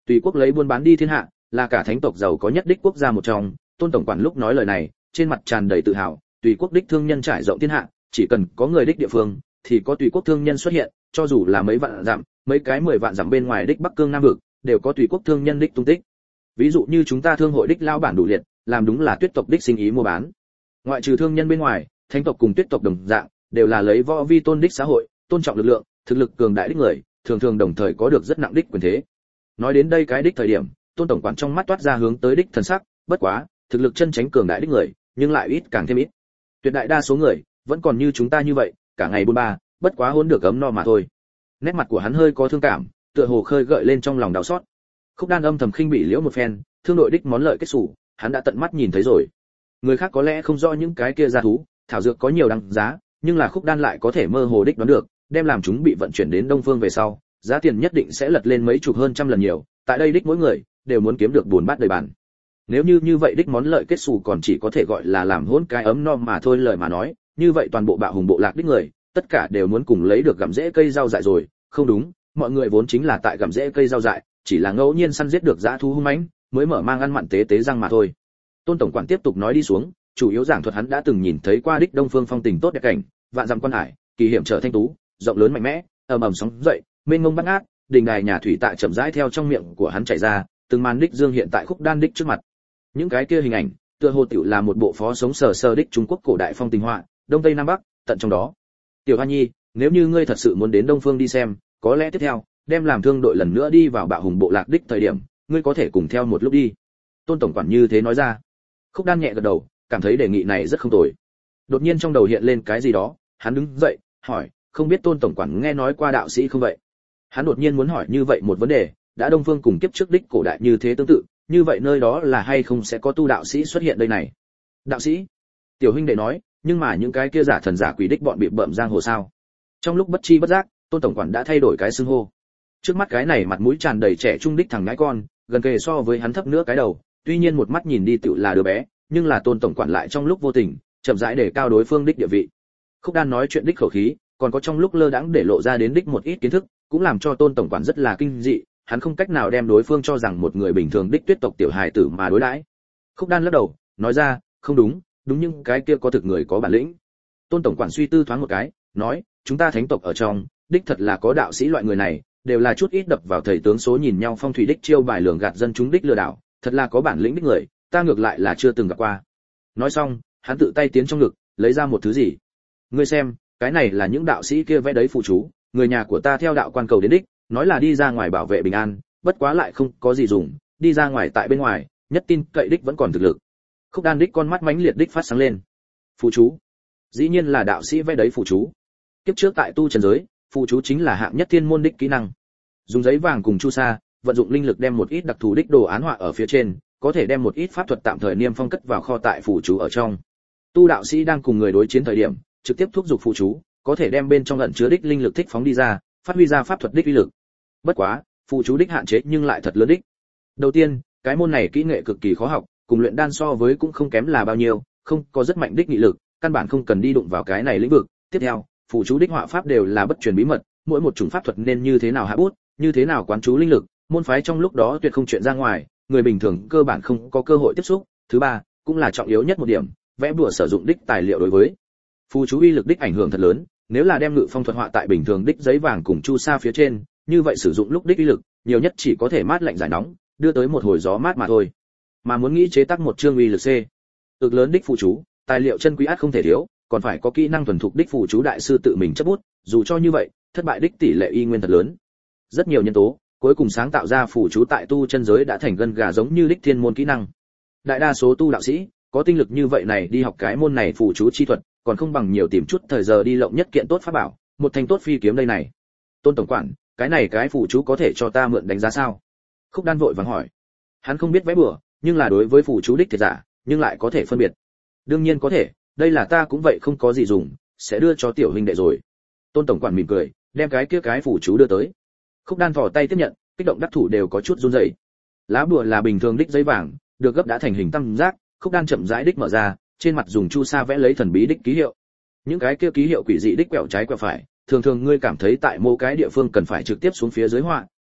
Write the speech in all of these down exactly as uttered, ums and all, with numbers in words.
Tùy quốc lấy buôn bán đi thiên hạ, là cả thánh tộc giàu có nhất đích quốc gia một trong. Tôn tổng quản lúc nói lời này, trên mặt tràn đầy tự hào. Tùy quốc đích thương nhân trải rộng thiên hạ, chỉ cần có người đích địa phương thì có tùy quốc thương nhân xuất hiện, cho dù là mấy vạn dặm, mấy cái mười vạn dặm bên ngoài đích Bắc Cương Nam vực, đều có tùy quốc thương nhân đích tung tích. Ví dụ như chúng ta thương hội đích lao bản đủ liệt, làm đúng là tuyết tộc đích sinh ý mua bán. Ngoại trừ thương nhân bên ngoài, thánh tộc cùng tuyết tộc đồng dạng, đều là lấy võ vi tôn đích xã hội, tôn trọng lực lượng, thực lực cường đại đích người, thường thường đồng thời có được rất nặng đích quyền thế. Nói đến đây cái đích thời điểm, Tôn tổng quản trong mắt toát ra hướng tới đích thần sắc, bất quá, thực lực chân chính cường đại đích người, nhưng lại ít càng thêm ít. Tuyệt đại đa số người vẫn còn như chúng ta như vậy, cả ngày buôn ba, bất quá hôn được ấm no mà thôi. Nét mặt của hắn hơi có thương cảm, tựa hồ khơi gợi lên trong lòng đau xót. Khúc Đan âm thầm khinh bị liễu một phen, thương đội đích món lợi kết sủ, hắn đã tận mắt nhìn thấy rồi. Người khác có lẽ không rõ những cái kia gia thú, thảo dược có nhiều đăng giá, nhưng là Khúc Đan lại có thể mơ hồ đích đoán được, đem làm chúng bị vận chuyển đến Đông Phương về sau, giá tiền nhất định sẽ lật lên mấy chục hơn trăm lần nhiều, tại đây đích mỗi người đều muốn kiếm được buồn bát đầy bàn. Nếu như như vậy đích món lợi kết sủ còn chỉ có thể gọi là làm hỗn cái ấm no mà thôi lời mà nói, như vậy toàn bộ bạo hùng bộ lạc đích người, tất cả đều muốn cùng lấy được gặm rễ cây rau dại rồi, không đúng, mọi người vốn chính là tại gặm rễ cây rau dại, chỉ là ngẫu nhiên săn giết được dã thú hung mãnh, mới mở mang ăn mặn tế tế răng mà thôi. Tôn tổng quản tiếp tục nói đi xuống, chủ yếu giảng thuật hắn đã từng nhìn thấy qua đích Đông Phương phong tình tốt đẹp cảnh, vạn dặm quan hải, kỳ hiểm trở thanh tú, rộng lớn mạnh mẽ, ầm ầm sóng dậy, mênh mông bát ngát, đình đài nhà thủy tại chậm rãi theo trong miệng của hắn chảy ra, từng màn đích dương hiện tại Khúc Đan đích trước mặt. Những cái kia hình ảnh, tựa hồ tiểu là một bộ phó sống sờ sờ đích Trung Quốc cổ đại phong tình họa, đông tây nam bắc, tận trong đó. Tiểu Hoa Nhi, nếu như ngươi thật sự muốn đến Đông Phương đi xem, có lẽ tiếp theo, đem làm thương đội lần nữa đi vào Bạo Hùng bộ lạc đích thời điểm, ngươi có thể cùng theo một lúc đi. Tôn tổng quản như thế nói ra. Khúc Đan nhẹ gật đầu, cảm thấy đề nghị này rất không tồi. Đột nhiên trong đầu hiện lên cái gì đó, hắn đứng dậy, hỏi, không biết Tôn tổng quản nghe nói qua đạo sĩ không vậy? Hắn đột nhiên muốn hỏi như vậy một vấn đề, đã Đông Phương cùng kiếp trước đích cổ đại như thế tương tự, như vậy nơi đó là hay không sẽ có tu đạo sĩ xuất hiện đây này? Đạo sĩ? Tiểu huynh đệ nói, nhưng mà những cái kia giả thần giả quỷ đích bọn bị bợm giang hồ sao? Trong lúc bất chi bất giác, Tôn tổng quản đã thay đổi cái xưng hô. Trước mắt cái này mặt mũi tràn đầy trẻ trung đích thằng nhãi con, gần kề so với hắn thấp nữa cái đầu, tuy nhiên một mắt nhìn đi tựu là đứa bé, nhưng là Tôn tổng quản lại trong lúc vô tình, chậm rãi để cao đối phương đích địa vị. Khúc Đan nói chuyện đích khẩu khí, còn có trong lúc lơ đãng để lộ ra đến đích một ít kiến thức, cũng làm cho Tôn tổng quản rất là kinh dị, hắn không cách nào đem đối phương cho rằng một người bình thường đích tuyết tộc tiểu hài tử mà đối đãi. Khúc Đan lắc đầu, nói ra, không đúng, đúng nhưng cái kia có thực người có bản lĩnh. Tôn tổng quản suy tư thoáng một cái, nói, chúng ta thánh tộc ở trong, đích thật là có đạo sĩ loại người này, đều là chút ít đập vào thầy tướng số nhìn nhau phong thủy đích chiêu bài lường gạt dân chúng đích lừa đảo, thật là có bản lĩnh đích người, ta ngược lại là chưa từng gặp qua. Nói xong, hắn tự tay tiến trong ngực, lấy ra một thứ gì. Ngươi xem, cái này là những đạo sĩ kia vẽ đấy phụ chú, người nhà của ta theo đạo quan cầu đến đích, nói là đi ra ngoài bảo vệ bình an, bất quá lại không có gì dùng, đi ra ngoài tại bên ngoài, nhất tin cậy đích vẫn còn thực lực. Khúc Đan đích con mắt mãnh liệt đích phát sáng lên. Phụ chú? Dĩ nhiên là đạo sĩ vẽ đấy phụ chú. Kiếp trước tại tu trần giới, phụ chú chính là hạng nhất thiên môn đích kỹ năng. Dùng giấy vàng cùng chu sa, vận dụng linh lực đem một ít đặc thù đích đồ án họa ở phía trên, có thể đem một ít pháp thuật tạm thời niêm phong cất vào kho tại phụ chú ở trong. Tu đạo sĩ đang cùng người đối chiến thời điểm, trực tiếp thúc giục phụ chú, có thể đem bên trong ẩn chứa đích linh lực thích phóng đi ra, phát huy ra pháp thuật đích uy lực. Bất quá, phụ chú đích hạn chế nhưng lại thật lớn đích. Đầu tiên, cái môn này kỹ nghệ cực kỳ khó học, cùng luyện đan so với cũng không kém là bao nhiêu, không có rất mạnh đích nghị lực, căn bản không cần đi đụng vào cái này lĩnh vực. Tiếp theo, phụ chú đích họa pháp đều là bất truyền bí mật, mỗi một chủng pháp thuật nên như thế nào hạ bút, như thế nào quán chú linh lực, môn phái trong lúc đó tuyệt không chuyện ra ngoài, người bình thường cơ bản không có cơ hội tiếp xúc. Thứ ba, cũng là trọng yếu nhất một điểm, vẽ bùa sử dụng đích tài liệu đối với phụ chú uy lực đích ảnh hưởng thật lớn, nếu là đem ngự phong thuật họa tại bình thường đích giấy vàng cùng chu sa phía trên, như vậy sử dụng lúc đích uy lực, nhiều nhất chỉ có thể mát lạnh giải nóng, đưa tới một hồi gió mát mà thôi. Mà muốn nghĩ chế tác một chương uy lực C, cực lớn đích phụ chú, tài liệu chân quý át không thể thiếu, còn phải có kỹ năng thuần thục đích phụ chú đại sư tự mình chấp bút, dù cho như vậy, thất bại đích tỷ lệ y nguyên thật lớn. Rất nhiều nhân tố, cuối cùng sáng tạo ra phụ chú tại tu chân giới đã thành gân gà giống như đích thiên môn kỹ năng. Đại đa số tu đạo sĩ, có tinh lực như vậy này đi học cái môn này phụ chú chi thuật, còn không bằng nhiều tìm chút thời giờ đi lộng nhất kiện tốt pháp bảo, một thanh tốt phi kiếm đây này. Tôn tổng quản, cái này cái phụ chú có thể cho ta mượn đánh giá sao? Khúc Đan vội vàng hỏi. Hắn không biết vẽ bùa, nhưng là đối với phụ chú đích thiệt giả, nhưng lại có thể phân biệt. Đương nhiên có thể, đây là ta cũng vậy không có gì dùng, sẽ đưa cho tiểu huynh đệ rồi. Tôn tổng quản mỉm cười, đem cái kia cái phụ chú đưa tới. Khúc Đan thò tay tiếp nhận, kích động đắc thủ đều có chút run rẩy. Lá bùa là bình thường đích giấy vàng, được gấp đã thành hình tam giác, Khúc Đan chậm rãi đích mở ra, trên mặt dùng chu sa vẽ lấy thần bí đích ký hiệu. Những cái kia ký hiệu quỷ dị đích quẹo trái quẹo phải, thường thường ngươi cảm thấy tại mỗi cái địa phương cần phải trực tiếp xuống phía dưới họa,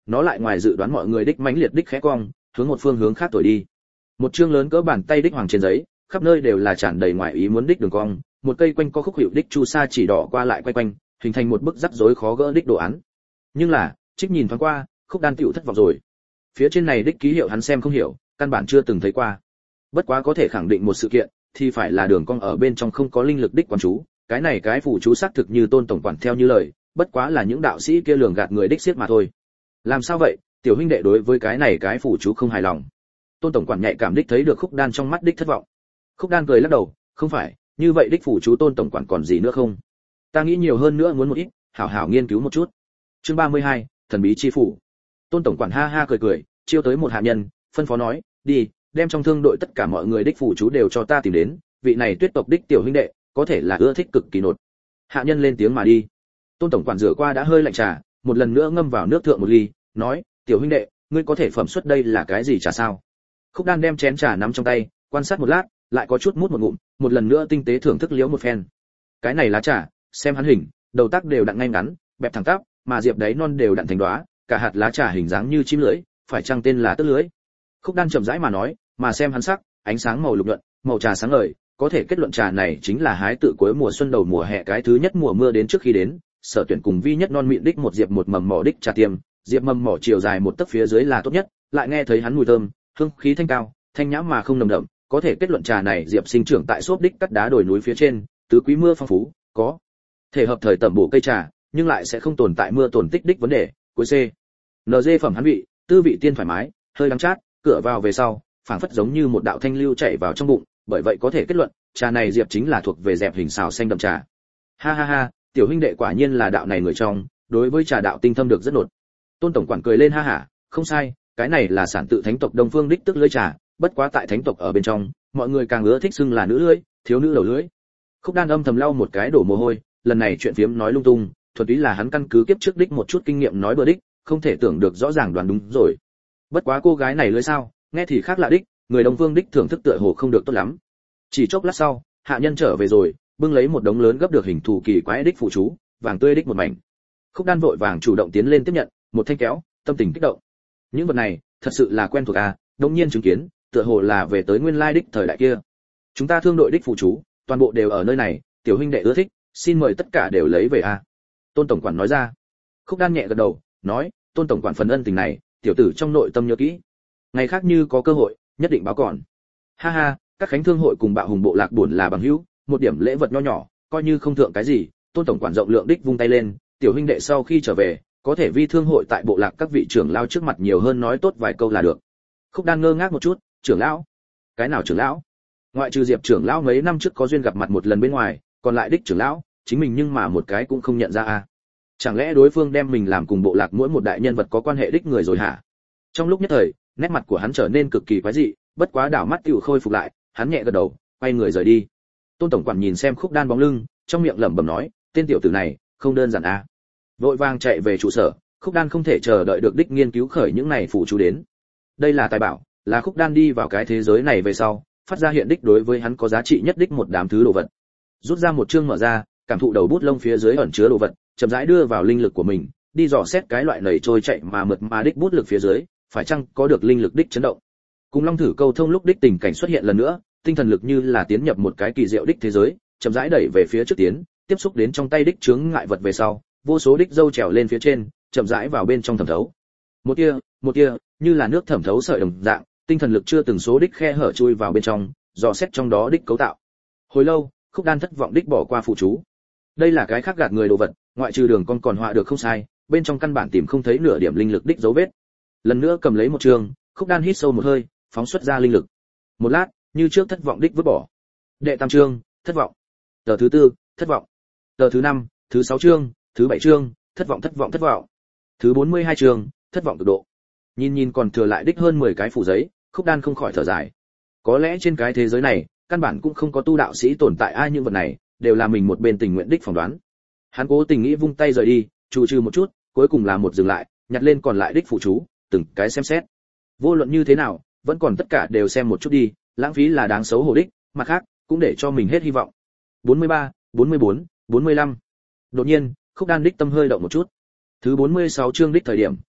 nó lại ngoài dự đoán mọi người đích mãnh liệt đích khẽ cong, hướng một phương hướng khác thổi đi. Một chương lớn cỡ bàn tay đích hoàng trên giấy, khắp nơi đều là tràn đầy ngoài ý muốn đích đường cong, một cây quanh co khúc hiệu đích chu sa chỉ đỏ qua lại quay quanh, hình thành một bức rắc rối khó gỡ đích đồ án. Nhưng là, Trích nhìn thoáng qua, Khúc Đan tựu thất vọng rồi. Phía trên này đích ký hiệu hắn xem không hiểu, căn bản chưa từng thấy qua. Bất quá có thể khẳng định một sự kiện, thì phải là đường cong ở bên trong không có linh lực đích quán chú, cái này cái phù chú xác thực như Tôn tổng quản theo như lời, bất quá là những đạo sĩ kia lường gạt người đích xiết mà thôi. Làm sao vậy? Tiểu huynh đệ đối với cái này cái phù chú không hài lòng. Tôn tổng quản nhạy cảm đích thấy được Khúc Đan trong mắt đích thất vọng. Khúc Đan cười lắc đầu, không phải, như vậy đích phù chú Tôn tổng quản còn gì nữa không? Ta nghĩ nhiều hơn nữa muốn một ít, hảo hảo nghiên cứu một chút. Chương ba mươi hai, thần bí chi phủ. Tôn tổng quản ha ha cười cười, chiêu tới một hạ nhân, phân phó nói, đi, đem trong thương đội tất cả mọi người đích phù chú đều cho ta tìm đến, vị này Tuyết tộc đích tiểu huynh đệ, có thể là ưa thích cực kỳ nột. Hạ nhân lên tiếng mà đi. Tôn tổng quản rửa qua đã hơi lạnh trà, một lần nữa ngâm vào nước thượng một ly, nói, tiểu huynh đệ, ngươi có thể phẩm xuất đây là cái gì trà sao? Khúc Đan đem chén trà nắm trong tay, quan sát một lát, lại có chút mút một ngụm, một lần nữa tinh tế thưởng thức liễu một phen. Cái này lá trà, xem hắn hình, đầu tác đều đặn ngay ngắn, bẹp thẳng tắp, mà diệp đáy non đều đặn thành đóa, cả hạt lá trà hình dáng như chim lưỡi, phải chăng tên là tước lưỡi? Khúc Đan chậm rãi mà nói, mà xem hắn sắc, ánh sáng màu lục nhuận, màu trà sáng ngời, có thể kết luận trà này chính là hái tự cuối mùa xuân đầu mùa hè cái thứ nhất mùa mưa đến trước khi đến, sở tuyển cùng vi nhất non mịn đích một diệp một mầm mỏ đích trà tiêm, diệp mầm mỏ chiều dài một tấc phía dưới là tốt nhất, lại nghe thấy hắn mùi thơm, hương khí thanh cao, thanh nhã mà không nồng đậm, có thể kết luận trà này diệp sinh trưởng tại xốp đích cắt đá đồi núi phía trên, tứ quý mưa phong phú, có thể hợp thời tẩm bổ cây trà, nhưng lại sẽ không tồn tại mưa tồn tích đích vấn đề. Cuối C, en giê phẩm hắn vị, tư vị tiên thoải mái, hơi đắng chát, cửa vào về sau, phảng phất giống như một đạo thanh lưu chảy vào trong bụng, bởi vậy có thể kết luận, trà này diệp chính là thuộc về dẹp hình xào xanh đậm trà. Ha ha ha, tiểu huynh đệ quả nhiên là đạo này người trong, đối với trà đạo tinh thâm được rất nột. Tôn tổng quản cười lên ha hả, không sai, cái này là sản tự thánh tộc Đông Phương đích tức lưỡi trà, bất quá tại thánh tộc ở bên trong, mọi người càng ưa thích xưng là nữ lưỡi, thiếu nữ đầu lưỡi. Khúc Đan âm thầm lau một cái đổ mồ hôi, lần này chuyện phiếm nói lung tung, thuần túy là hắn căn cứ kiếp trước đích một chút kinh nghiệm nói bừa đích, không thể tưởng được rõ ràng đoán đúng rồi. Bất quá cô gái này lưỡi sao, nghe thì khác lạ đích, người Đông Phương đích thưởng thức tựa hồ không được tốt lắm. Chỉ chốc lát sau, hạ nhân trở về rồi, bưng lấy một đống lớn gấp được hình thù kỳ quái đích phụ chú, vàng tươi đích một mảnh. Khúc Đan vội vàng chủ động tiến lên tiếp nhận, một thanh kéo, tâm tình kích động. Những vật này, thật sự là quen thuộc à, đống nhiên chứng kiến, tựa hồ là về tới nguyên lai đích thời đại kia. Chúng ta thương đội đích phụ chú, toàn bộ đều ở nơi này, tiểu huynh đệ ưa thích, xin mời tất cả đều lấy về a. À. Tôn tổng quản nói ra. Khúc Đan nhẹ gật đầu, nói, Tôn tổng quản phần ân tình này, tiểu tử trong nội tâm nhớ kỹ. Ngày khác như có cơ hội, nhất định báo còn. Ha ha, các khánh thương hội cùng bạo hùng bộ lạc buồn là bằng hữu, một điểm lễ vật nho nhỏ, coi như không thượng cái gì. Tôn tổng quản rộng lượng đích vung tay lên, tiểu huynh đệ sau khi trở về, có thể vi thương hội tại bộ lạc các vị trưởng lao trước mặt nhiều hơn nói tốt vài câu là được. Khúc Đan ngơ ngác một chút, trưởng lão? Cái nào trưởng lão? Ngoại trừ Diệp trưởng lão mấy năm trước có duyên gặp mặt một lần bên ngoài, còn lại đích trưởng lão, chính mình nhưng mà một cái cũng không nhận ra a. À. Chẳng lẽ đối phương đem mình làm cùng bộ lạc mỗi một đại nhân vật có quan hệ đích người rồi hả? Trong lúc nhất thời, nét mặt của hắn trở nên cực kỳ quái dị, bất quá đảo mắt tựu khôi phục lại, hắn nhẹ gật đầu, quay người rời đi. Tôn tổng quản nhìn xem Khúc Đan bóng lưng, trong miệng lẩm bẩm nói, tên tiểu tử này, không đơn giản a. À. Vội vàng chạy về trụ sở, Khúc Đan không thể chờ đợi được đích nghiên cứu khởi những này phụ chú đến. Đây là tài bảo, là Khúc Đan đi vào cái thế giới này về sau, phát ra hiện đích đối với hắn có giá trị nhất đích một đám thứ đồ vật. Rút ra một chương mở ra, cảm thụ đầu bút lông phía dưới ẩn chứa đồ vật, chậm rãi đưa vào linh lực của mình, đi dò xét cái loại nảy trôi chạy mà mượt mà đích bút lực phía dưới, phải chăng có được linh lực đích chấn động. Cùng Long thử câu thông lúc đích tình cảnh xuất hiện lần nữa, tinh thần lực như là tiến nhập một cái kỳ diệu đích thế giới, chậm rãi đẩy về phía trước tiến, tiếp xúc đến trong tay đích chướng ngại vật về sau, vô số đích dâu trèo lên phía trên, chậm rãi vào bên trong thẩm thấu. Một tia, một tia, như là nước thẩm thấu sợi đồng dạng, tinh thần lực chưa từng số đích khe hở chui vào bên trong, dò xét trong đó đích cấu tạo. Hồi lâu, Khúc Đan thất vọng đích bỏ qua phụ chú. Đây là cái khác gạt người đồ vật, ngoại trừ đường con còn họa được không sai, bên trong căn bản tìm không thấy nửa điểm linh lực đích dấu vết. Lần nữa cầm lấy một trường, Khúc Đan hít sâu một hơi, phóng xuất ra linh lực. Một lát, như trước thất vọng đích vứt bỏ. Đệ tam chương, thất vọng. Tờ thứ tư, thất vọng. Tờ thứ năm, thứ sáu chương, thứ bảy chương, thất vọng thất vọng thất vọng. Thứ bốn mươi hai chương, thất vọng cực độ. Nhìn nhìn còn thừa lại đích hơn mười cái phủ giấy, Khúc Đan không khỏi thở dài. Có lẽ trên cái thế giới này, căn bản cũng không có tu đạo sĩ tồn tại ai, những vật này đều là mình một bên tình nguyện đích phỏng đoán. Hắn cố tình nghĩ vung tay rời đi, trù trừ một chút, cuối cùng là một dừng lại, nhặt lên còn lại đích phụ chú, từng cái xem xét. Vô luận như thế nào, vẫn còn tất cả đều xem một chút đi, lãng phí là đáng xấu hổ đích, mặt khác, cũng để cho mình hết hy vọng. bốn mươi ba, bốn mươi bốn, bốn mươi lăm. Đột nhiên, Khúc Đan đích tâm hơi động một chút. Thứ bốn mươi sáu chương đích thời điểm,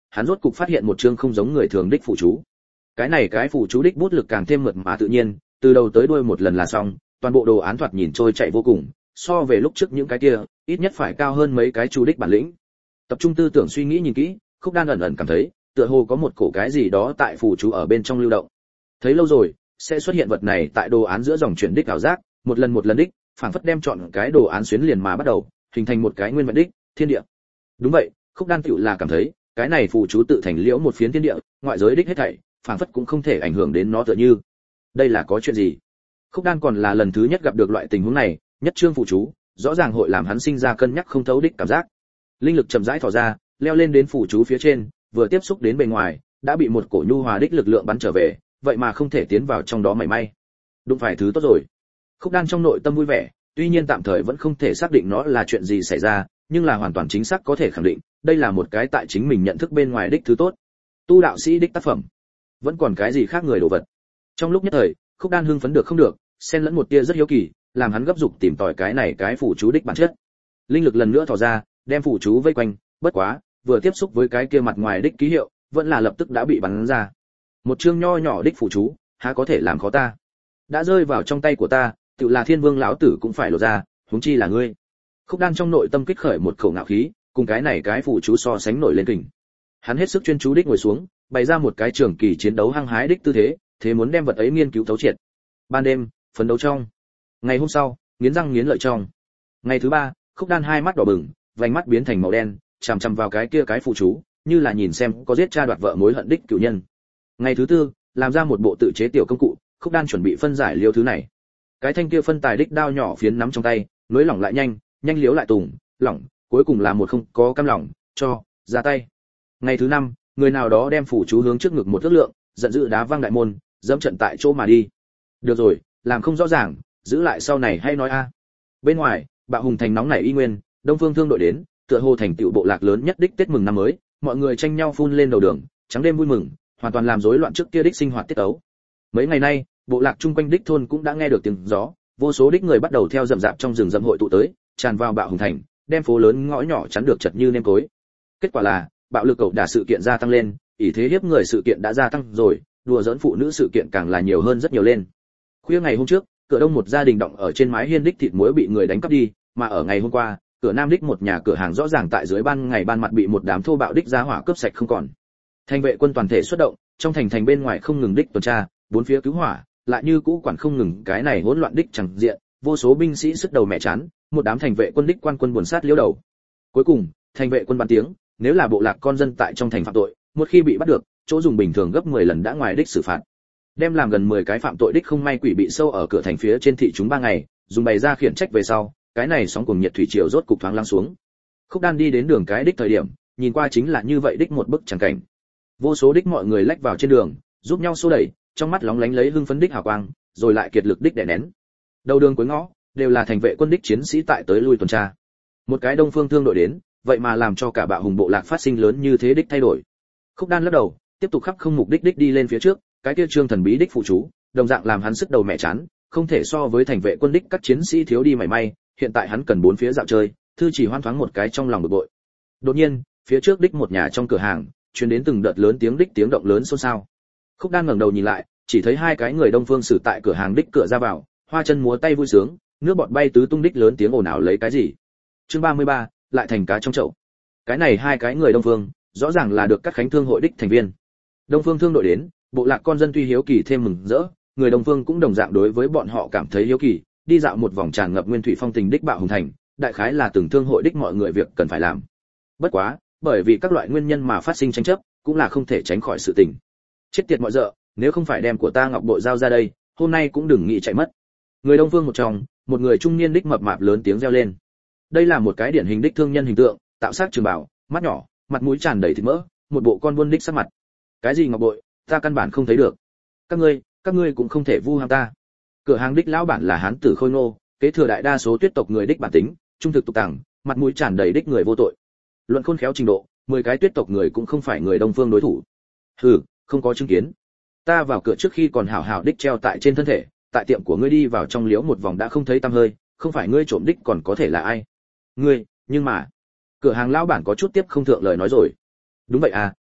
hắn rốt cục phát hiện một chương không giống người thường đích phụ chú. Cái này cái phụ chú đích bút lực càng thêm mượt mà tự nhiên, từ đầu tới đuôi một lần là xong, toàn bộ đồ án thoạt nhìn trôi chạy vô cùng, so về lúc trước những cái kia, ít nhất phải cao hơn mấy cái chú đích bản lĩnh. Tập trung tư tưởng suy nghĩ nhìn kỹ, Khúc Đan ẩn ẩn cảm thấy, tựa hồ có một cổ cái gì đó tại phụ chú ở bên trong lưu động. Thấy lâu rồi, sẽ xuất hiện vật này tại đồ án giữa dòng chuyển đích ảo giác, một lần một lần đích, phảng phất đem chọn cái đồ án xuyến liền mà bắt đầu, hình thành một cái nguyên vẹn đích thiên địa. Đúng vậy, Khúc Đan tựu là cảm thấy, cái này phụ chú tự thành liễu một phiến thiên địa, ngoại giới đích hết thảy, phảng phất cũng không thể ảnh hưởng đến nó tựa như. Đây là có chuyện gì? Khúc Đan còn là lần thứ nhất gặp được loại tình huống này, nhất trương phụ chú, rõ ràng hội làm hắn sinh ra cân nhắc không thấu đích cảm giác. Linh lực chậm rãi thò ra, leo lên đến phụ chú phía trên, vừa tiếp xúc đến bề ngoài, đã bị một cổ nhu hòa đích lực lượng bắn trở về, vậy mà không thể tiến vào trong đó mảy may. Đụng phải thứ tốt rồi. Khúc Đan trong nội tâm vui vẻ, tuy nhiên tạm thời vẫn không thể xác định nó là chuyện gì xảy ra, nhưng là hoàn toàn chính xác có thể khẳng định, đây là một cái tại chính mình nhận thức bên ngoài đích thứ tốt. Tu đạo sĩ đích tác phẩm, vẫn còn cái gì khác người đồ vật. Trong lúc nhất thời, Khúc Đan hưng phấn được không được, xen lẫn một tia rất hiếu kỳ, làm hắn gấp dục tìm tòi cái này cái phụ chú đích bản chất. Linh lực lần nữa thò ra, đem phụ chú vây quanh, bất quá, vừa tiếp xúc với cái kia mặt ngoài đích ký hiệu, vẫn là lập tức đã bị bắn ra. Một chương nho nhỏ đích phụ chú, há có thể làm khó ta? Đã rơi vào trong tay của ta, tự là Thiên Vương lão tử cũng phải lộ ra, huống chi là ngươi. Khúc Đan trong nội tâm kích khởi một khẩu ngạo khí, cùng cái này cái phụ chú so sánh nổi lên kình. Hắn hết sức chuyên chú đích ngồi xuống, bày ra một cái trường kỳ chiến đấu hăng hái đích tư thế, thế muốn đem vật ấy nghiên cứu thấu triệt. Ban đêm, phấn đấu trong. Ngày hôm sau, nghiến răng nghiến lợi trong. Ngày thứ ba, Khúc Đan hai mắt đỏ bừng, vành mắt biến thành màu đen, chằm chằm vào cái kia cái phụ chú, như là nhìn xem có giết cha đoạt vợ mối hận đích cửu nhân. Ngày thứ tư, làm ra một bộ tự chế tiểu công cụ, Khúc Đan chuẩn bị phân giải liêu thứ này. Cái thanh kia phân tài đích đao nhỏ phiến nắm trong tay, nối lỏng lại nhanh, nhanh liếu lại tùng, lỏng, cuối cùng là một không có cam lỏng, cho ra tay. Ngày thứ năm, người nào đó đem phủ chú hướng trước ngực một thước lượng, giận dữ đá văng đại môn, dẫm trận tại chỗ mà đi. Được rồi, làm không rõ ràng, giữ lại sau này hay nói a. Bên ngoài, Bạo Hùng thành nóng nảy y nguyên, Đông Phương Thương đội đến, tựa hồ thành tựu bộ lạc lớn nhất đích Tết mừng năm mới, mọi người tranh nhau phun lên đầu đường, trắng đêm vui mừng, hoàn toàn làm rối loạn trước kia đích sinh hoạt tiết tấu. Mấy ngày nay, bộ lạc chung quanh đích thôn cũng đã nghe được tiếng gió, vô số đích người bắt đầu theo rậm rạp trong rừng rậm hội tụ tới, tràn vào Bạo Hùng thành, đem phố lớn ngõ nhỏ chắn được chật như nêm cối. Kết quả là, bạo lực cẩu đả sự kiện gia tăng lên, ỷ thế hiếp người sự kiện đã gia tăng rồi, đùa giỡn phụ nữ sự kiện càng là nhiều hơn rất nhiều lên. Khuya ngày hôm trước, cửa đông một gia đình động ở trên mái hiên đích thịt muối bị người đánh cắp đi, mà ở ngày hôm qua, cửa nam đích một nhà cửa hàng rõ ràng tại dưới ban ngày ban mặt bị một đám thô bạo đích giá hỏa cướp sạch không còn. Thành vệ quân toàn thể xuất động, trong thành thành bên ngoài không ngừng đích tuần tra, bốn phía cứu hỏa, lại như cũ quản không ngừng cái này hỗn loạn đích chẳng diện, vô số binh sĩ sức đầu mẹ chán, một đám thành vệ quân đích quan quân buồn sát liễu đầu. Cuối cùng, thành vệ quân bàn tiếng, nếu là bộ lạc con dân tại trong thành phạm tội, một khi bị bắt được, chỗ dùng bình thường gấp mười lần đã ngoài đích xử phạt. Đem làm gần mười cái phạm tội đích không may quỷ bị sâu ở cửa thành phía trên thị chúng ba ngày, dùng bày ra khiển trách về sau, cái này sóng cuồng nhiệt thủy triều rốt cục thoáng lắng xuống. Khúc Đan đi đến đường cái đích thời điểm, nhìn qua chính là như vậy đích một bức chẳng cảnh. Vô số đích mọi người lách vào trên đường, giúp nhau xô đẩy, trong mắt lóng lánh lấy hưng phấn đích hào quang, rồi lại kiệt lực đích đè nén. Đầu đường cuối ngõ đều là thành vệ quân đích chiến sĩ tại tới lui tuần tra. Một cái Đông Phương Thương đội đến, vậy mà làm cho cả Bạo Hùng bộ lạc phát sinh lớn như thế đích thay đổi. Khúc Đan lắc đầu, tiếp tục khắp không mục đích đích đi lên phía trước, cái kia trương thần bí đích phụ chú, đồng dạng làm hắn sức đầu mẹ chán, không thể so với thành vệ quân đích các chiến sĩ thiếu đi mảy may, hiện tại hắn cần bốn phía dạo chơi, thư chỉ hoan thoáng một cái trong lòng bực bội. Đột nhiên, phía trước đích một nhà trong cửa hàng, truyền đến từng đợt lớn tiếng đích tiếng động lớn xôn xao. Khúc Đan ngẩng đầu nhìn lại, chỉ thấy hai cái người Đông Phương Sử tại cửa hàng đích cửa ra vào, hoa chân múa tay vui sướng, nước bọt bay tứ tung đích lớn tiếng ồn ào lấy cái gì. Chương ba mươi ba, lại thành cá trong chậu. Cái này hai cái người Đông Phương, rõ ràng là được các khánh thương hội đích thành viên. Đông Phương Thương đội đến, bộ lạc con dân tuy hiếu kỳ thêm mừng rỡ, người Đông Phương cũng đồng dạng đối với bọn họ cảm thấy hiếu kỳ, đi dạo một vòng tràn ngập nguyên thủy phong tình đích Bạo Hùng thành, đại khái là từng thương hội đích mọi người việc cần phải làm. Bất quá, bởi vì các loại nguyên nhân mà phát sinh tranh chấp, cũng là không thể tránh khỏi sự tình. Chết tiệt mọi dợ, nếu không phải đem của ta ngọc bội giao ra đây, hôm nay cũng đừng nghĩ chạy mất. Người Đông Phương một trong, một người trung niên đích mập mạp lớn tiếng reo lên. Đây là một cái điển hình đích thương nhân hình tượng, tạo sắc trường bảo, mắt nhỏ, mặt mũi tràn đầy thịt mỡ, một bộ con buôn đích sắc mặt. Cái gì ngọc bội, ta căn bản không thấy được. Các ngươi, các ngươi cũng không thể vu ham ta. Cửa hàng đích lão bản là hán tử khôi ngô, kế thừa đại đa số tuyết tộc người đích bản tính, trung thực tục tằng, mặt mũi tràn đầy đích người vô tội. Luận khôn khéo trình độ, mười cái tuyết tộc người cũng không phải người Đông Phương đối thủ. Hừ, không có chứng kiến. Ta vào cửa trước khi còn hảo hảo đích treo tại trên thân thể, tại tiệm của ngươi đi vào trong liếu một vòng đã không thấy tăm hơi, không phải ngươi trộm đích còn có thể là ai? Ngươi, nhưng mà, cửa hàng lão bản có chút tiếp không thượng lời nói rồi. Đúng vậy à,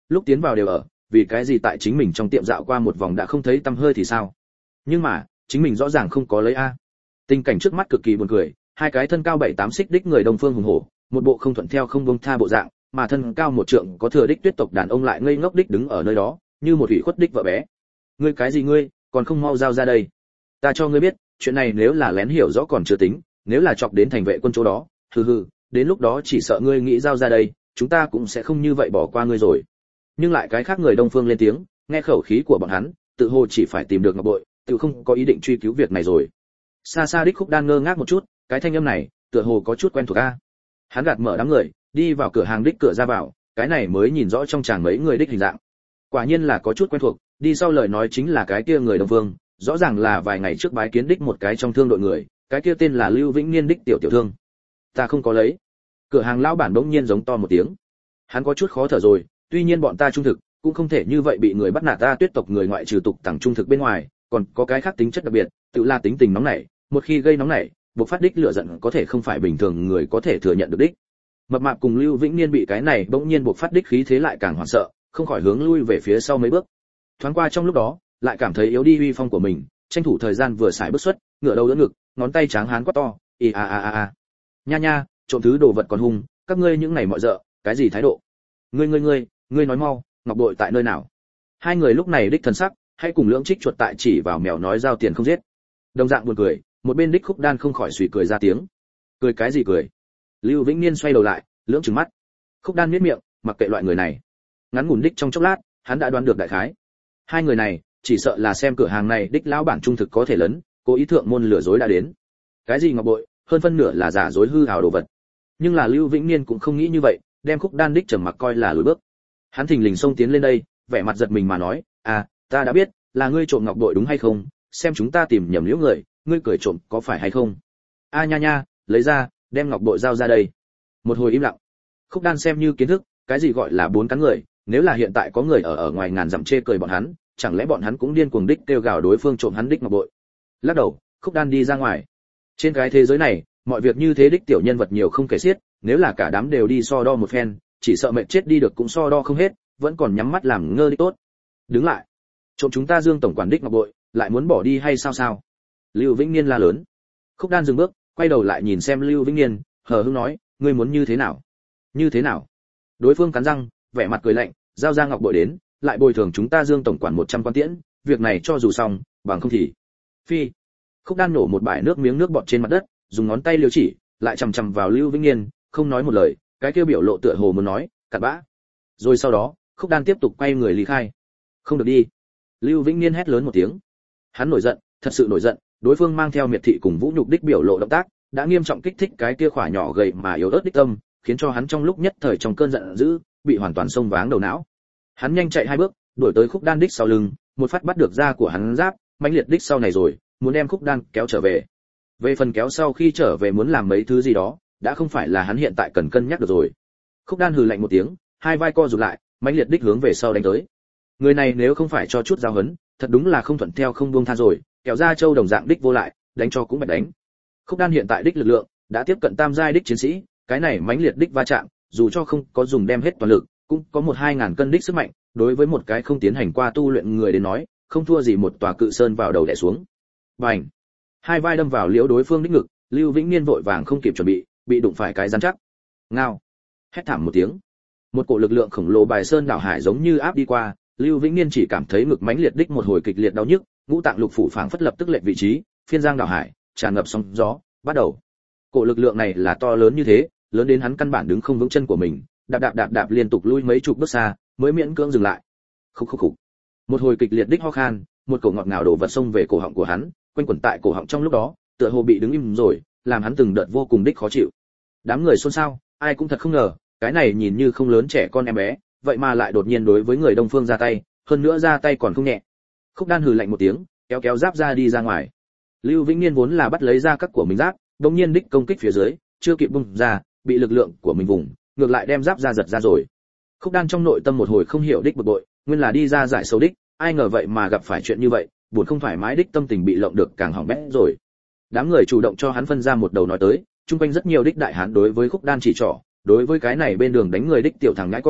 lúc tiến vào đều ở, vì cái gì tại chính mình trong tiệm dạo qua một vòng đã không thấy tăm hơi thì sao? Nhưng mà, chính mình rõ ràng không có lấy a. Tình cảnh trước mắt cực kỳ buồn cười, hai cái thân cao bảy tám xích đích người Đông Phương hùng hổ, một bộ không thuận theo không buông tha bộ dạng, mà thân cao một trượng có thừa đích tuyết tộc đàn ông lại ngây ngốc đích đứng ở nơi đó, như một ủy khuất đích vợ bé. Ngươi cái gì ngươi, còn không mau giao ra đây. Ta cho ngươi biết, chuyện này nếu là lén hiểu rõ còn chưa tính, nếu là chọc đến thành vệ quân chỗ đó, hừ hừ, đến lúc đó chỉ sợ ngươi nghĩ giao ra đây, chúng ta cũng sẽ không như vậy bỏ qua ngươi rồi. Nhưng lại cái khác người Đông Phương lên tiếng, nghe khẩu khí của bọn hắn, tự hồ chỉ phải tìm được Ngọc Bội, tự không có ý định truy cứu việc này rồi. Xa xa đích Khúc Đan ngơ ngác một chút, cái thanh âm này, tựa hồ có chút quen thuộc a. Hắn gạt mở đám người, đi vào cửa hàng đích cửa ra vào, cái này mới nhìn rõ trong tràng mấy người đích hình dạng. Quả nhiên là có chút quen thuộc, đi sau lời nói chính là cái kia người Đông Phương, rõ ràng là vài ngày trước bái kiến đích một cái trong thương đội người, cái kia tên là Lưu Vĩnh Niên đích tiểu tiểu thương. Ta không có lấy. Cửa hàng lão bản bỗng nhiên giống to một tiếng. Hắn có chút khó thở rồi, tuy nhiên bọn ta trung thực, cũng không thể như vậy bị người bắt nạt ta Tuyết tộc người ngoại trừ tục tằng trung thực bên ngoài, còn có cái khác tính chất đặc biệt, tự là tính tình nóng nảy, một khi gây nóng nảy, bộc phát đích lửa giận có thể không phải bình thường người có thể thừa nhận được đích. Mập mạp cùng Lưu Vĩnh Niên bị cái này bỗng nhiên bộc phát đích khí thế lại càng hoảng sợ, không khỏi hướng lui về phía sau mấy bước. Thoáng qua trong lúc đó, lại cảm thấy yếu đi uy phong của mình, tranh thủ thời gian vừa xài bước xuất, ngửa đầu đỡ ngực, ngón tay tráng hán quát to, "Ì a a a a. Nha nha, trộm thứ đồ vật còn hung, các ngươi những này mọi dợ, cái gì thái độ? Ngươi ngươi ngươi, ngươi nói mau, Ngọc Bội tại nơi nào?" Hai người lúc này đích thần sắc, hãy cùng lưỡng trích chuột tại chỉ vào mèo nói giao tiền không giết. Đồng dạng buồn cười, một bên đích Khúc Đan không khỏi suy cười ra tiếng. Cười cái gì cười? Lưu Vĩnh Niên xoay đầu lại, lưỡng trừng mắt. Khúc Đan nhếch miệng, mặc kệ loại người này. Ngắn ngủn đích trong chốc lát, hắn đã đoán được đại khái. Hai người này, chỉ sợ là xem cửa hàng này đích lão bản trung thực có thể lớn, cố ý thượng môn lừa dối đã đến. Cái gì Ngọc Bội, hơn phân nửa là giả dối hư ảo đồ vật. Nhưng là Lưu Vĩnh Niên cũng không nghĩ như vậy, đem Khúc Đan đích trầm mặc coi là lùi bước. Hắn thình lình xông tiến lên đây, vẻ mặt giật mình mà nói, "À, ta đã biết, là ngươi trộm Ngọc Bội đúng hay không? Xem chúng ta tìm nhầm liễu người, ngươi cười trộm có phải hay không? A nha nha, lấy ra, đem Ngọc Bội giao ra đây." Một hồi im lặng. Khúc Đan xem như kiến thức, cái gì gọi là bốn cắn người, nếu là hiện tại có người ở ở ngoài ngàn dặm chê cười bọn hắn, chẳng lẽ bọn hắn cũng điên cuồng đích kêu gào đối phương trộm hắn đích Ngọc Bội. Lắc đầu, Khúc Đan đi ra ngoài. Trên cái thế giới này, mọi việc như thế đích tiểu nhân vật nhiều không kể xiết, nếu là cả đám đều đi so đo một phen, chỉ sợ mệt chết đi được cũng so đo không hết, vẫn còn nhắm mắt làm ngơ đích tốt. Đứng lại. Trộm chúng ta Dương tổng quản đích Ngọc Bội, lại muốn bỏ đi hay sao sao? Lưu Vĩnh Niên la lớn. Khúc Đan dừng bước, quay đầu lại nhìn xem Lưu Vĩnh Niên, hờ hững nói, ngươi muốn như thế nào? Như thế nào? Đối phương cắn răng, vẻ mặt cười lạnh, giao ra Ngọc Bội đến, lại bồi thường chúng ta Dương tổng quản một trăm quan tiễn, việc này cho dù xong, bằng không thì. Phi. Khúc Đan nổ một bãi nước miếng nước bọt trên mặt đất, dùng ngón tay liều chỉ, lại chằm chằm vào Lưu Vĩnh Niên, không nói một lời, cái kia biểu lộ tựa hồ muốn nói, cặn bã. Rồi sau đó, Khúc Đan tiếp tục quay người lý khai. Không được đi. Lưu Vĩnh Niên hét lớn một tiếng. Hắn nổi giận, thật sự nổi giận, đối phương mang theo miệt thị cùng vũ nhục đích biểu lộ động tác, đã nghiêm trọng kích thích cái kia khỏa nhỏ gầy mà yếu ớt đích tâm, khiến cho hắn trong lúc nhất thời trong cơn giận dữ, bị hoàn toàn xông váng đầu não. Hắn nhanh chạy hai bước, đuổi tới Khúc Đan đích sau lưng, một phát bắt được da của hắn giáp, mãnh liệt đích sau này rồi, muốn đem Khúc Đan kéo trở về. Về phần kéo sau khi trở về muốn làm mấy thứ gì đó, đã không phải là hắn hiện tại cần cân nhắc được rồi. Khúc Đan hừ lạnh một tiếng, hai vai co rụt lại, mãnh liệt đích hướng về sau đánh tới. Người này nếu không phải cho chút giáo huấn, thật đúng là không thuận theo không buông tha rồi, kéo ra châu đồng dạng đích vô lại, đánh cho cũng phải đánh. Khúc Đan hiện tại đích lực lượng đã tiếp cận tam giai đích chiến sĩ, cái này mãnh liệt đích va chạm, dù cho không có dùng đem hết toàn lực, cũng có một hai ngàn cân đích sức mạnh, đối với một cái không tiến hành qua tu luyện người đến nói, không thua gì một tòa cự sơn vào đầu đè xuống. Bành! Hai vai đâm vào liễu đối phương đích ngực, Lưu Vĩnh Niên vội vàng không kịp chuẩn bị, bị đụng phải cái rắn chắc. Ngao! Hét thảm một tiếng. Một cổ lực lượng khổng lồ bài sơn đảo hải giống như áp đi qua, Lưu Vĩnh Niên chỉ cảm thấy ngực mãnh liệt đích một hồi kịch liệt đau nhức, ngũ tạng lục phủ phảng phất lập tức lệch vị trí, phiên giang đảo hải, tràn ngập sóng gió, bắt đầu. Cổ lực lượng này là to lớn như thế, lớn đến hắn căn bản đứng không vững chân của mình, đạp đạp đạp đạp liên tục lui mấy chục bước xa, mới miễn cưỡng dừng lại. Khúc khúc khúc. Một hồi kịch liệt đích ho khan, một cổ ngọt ngào đổ vật xông về cổ họng của hắn, quanh quẩn tại cổ họng trong lúc đó, tựa hồ bị đứng im rồi, làm hắn từng đợt vô cùng đích khó chịu. Đám người xôn xao, ai cũng thật không ngờ, cái này nhìn như không lớn trẻ con em bé, vậy mà lại đột nhiên đối với người Đông Phương ra tay, hơn nữa ra tay còn không nhẹ. Khúc Đan hừ lạnh một tiếng, kéo kéo giáp ra đi ra ngoài. Lưu Vĩnh Niên vốn là bắt lấy ra các của mình giáp, đột nhiên đích công kích phía dưới, chưa kịp bung ra, bị lực lượng của mình vùng, ngược lại đem giáp ra giật ra rồi. Khúc Đan trong nội tâm một hồi không hiểu đích bực bội, nguyên là đi ra giải sâu đích, ai ngờ vậy mà gặp phải chuyện như vậy, buồn không thoải mái đích tâm tình bị lộng được càng hỏng bét rồi. Đám người chủ động cho hắn phân ra một đầu nói tới, chung quanh rất nhiều đích đại hán đối với Khúc Đan chỉ trỏ, đối với cái này bên đường đánh người đích tiểu thằng nhãi con,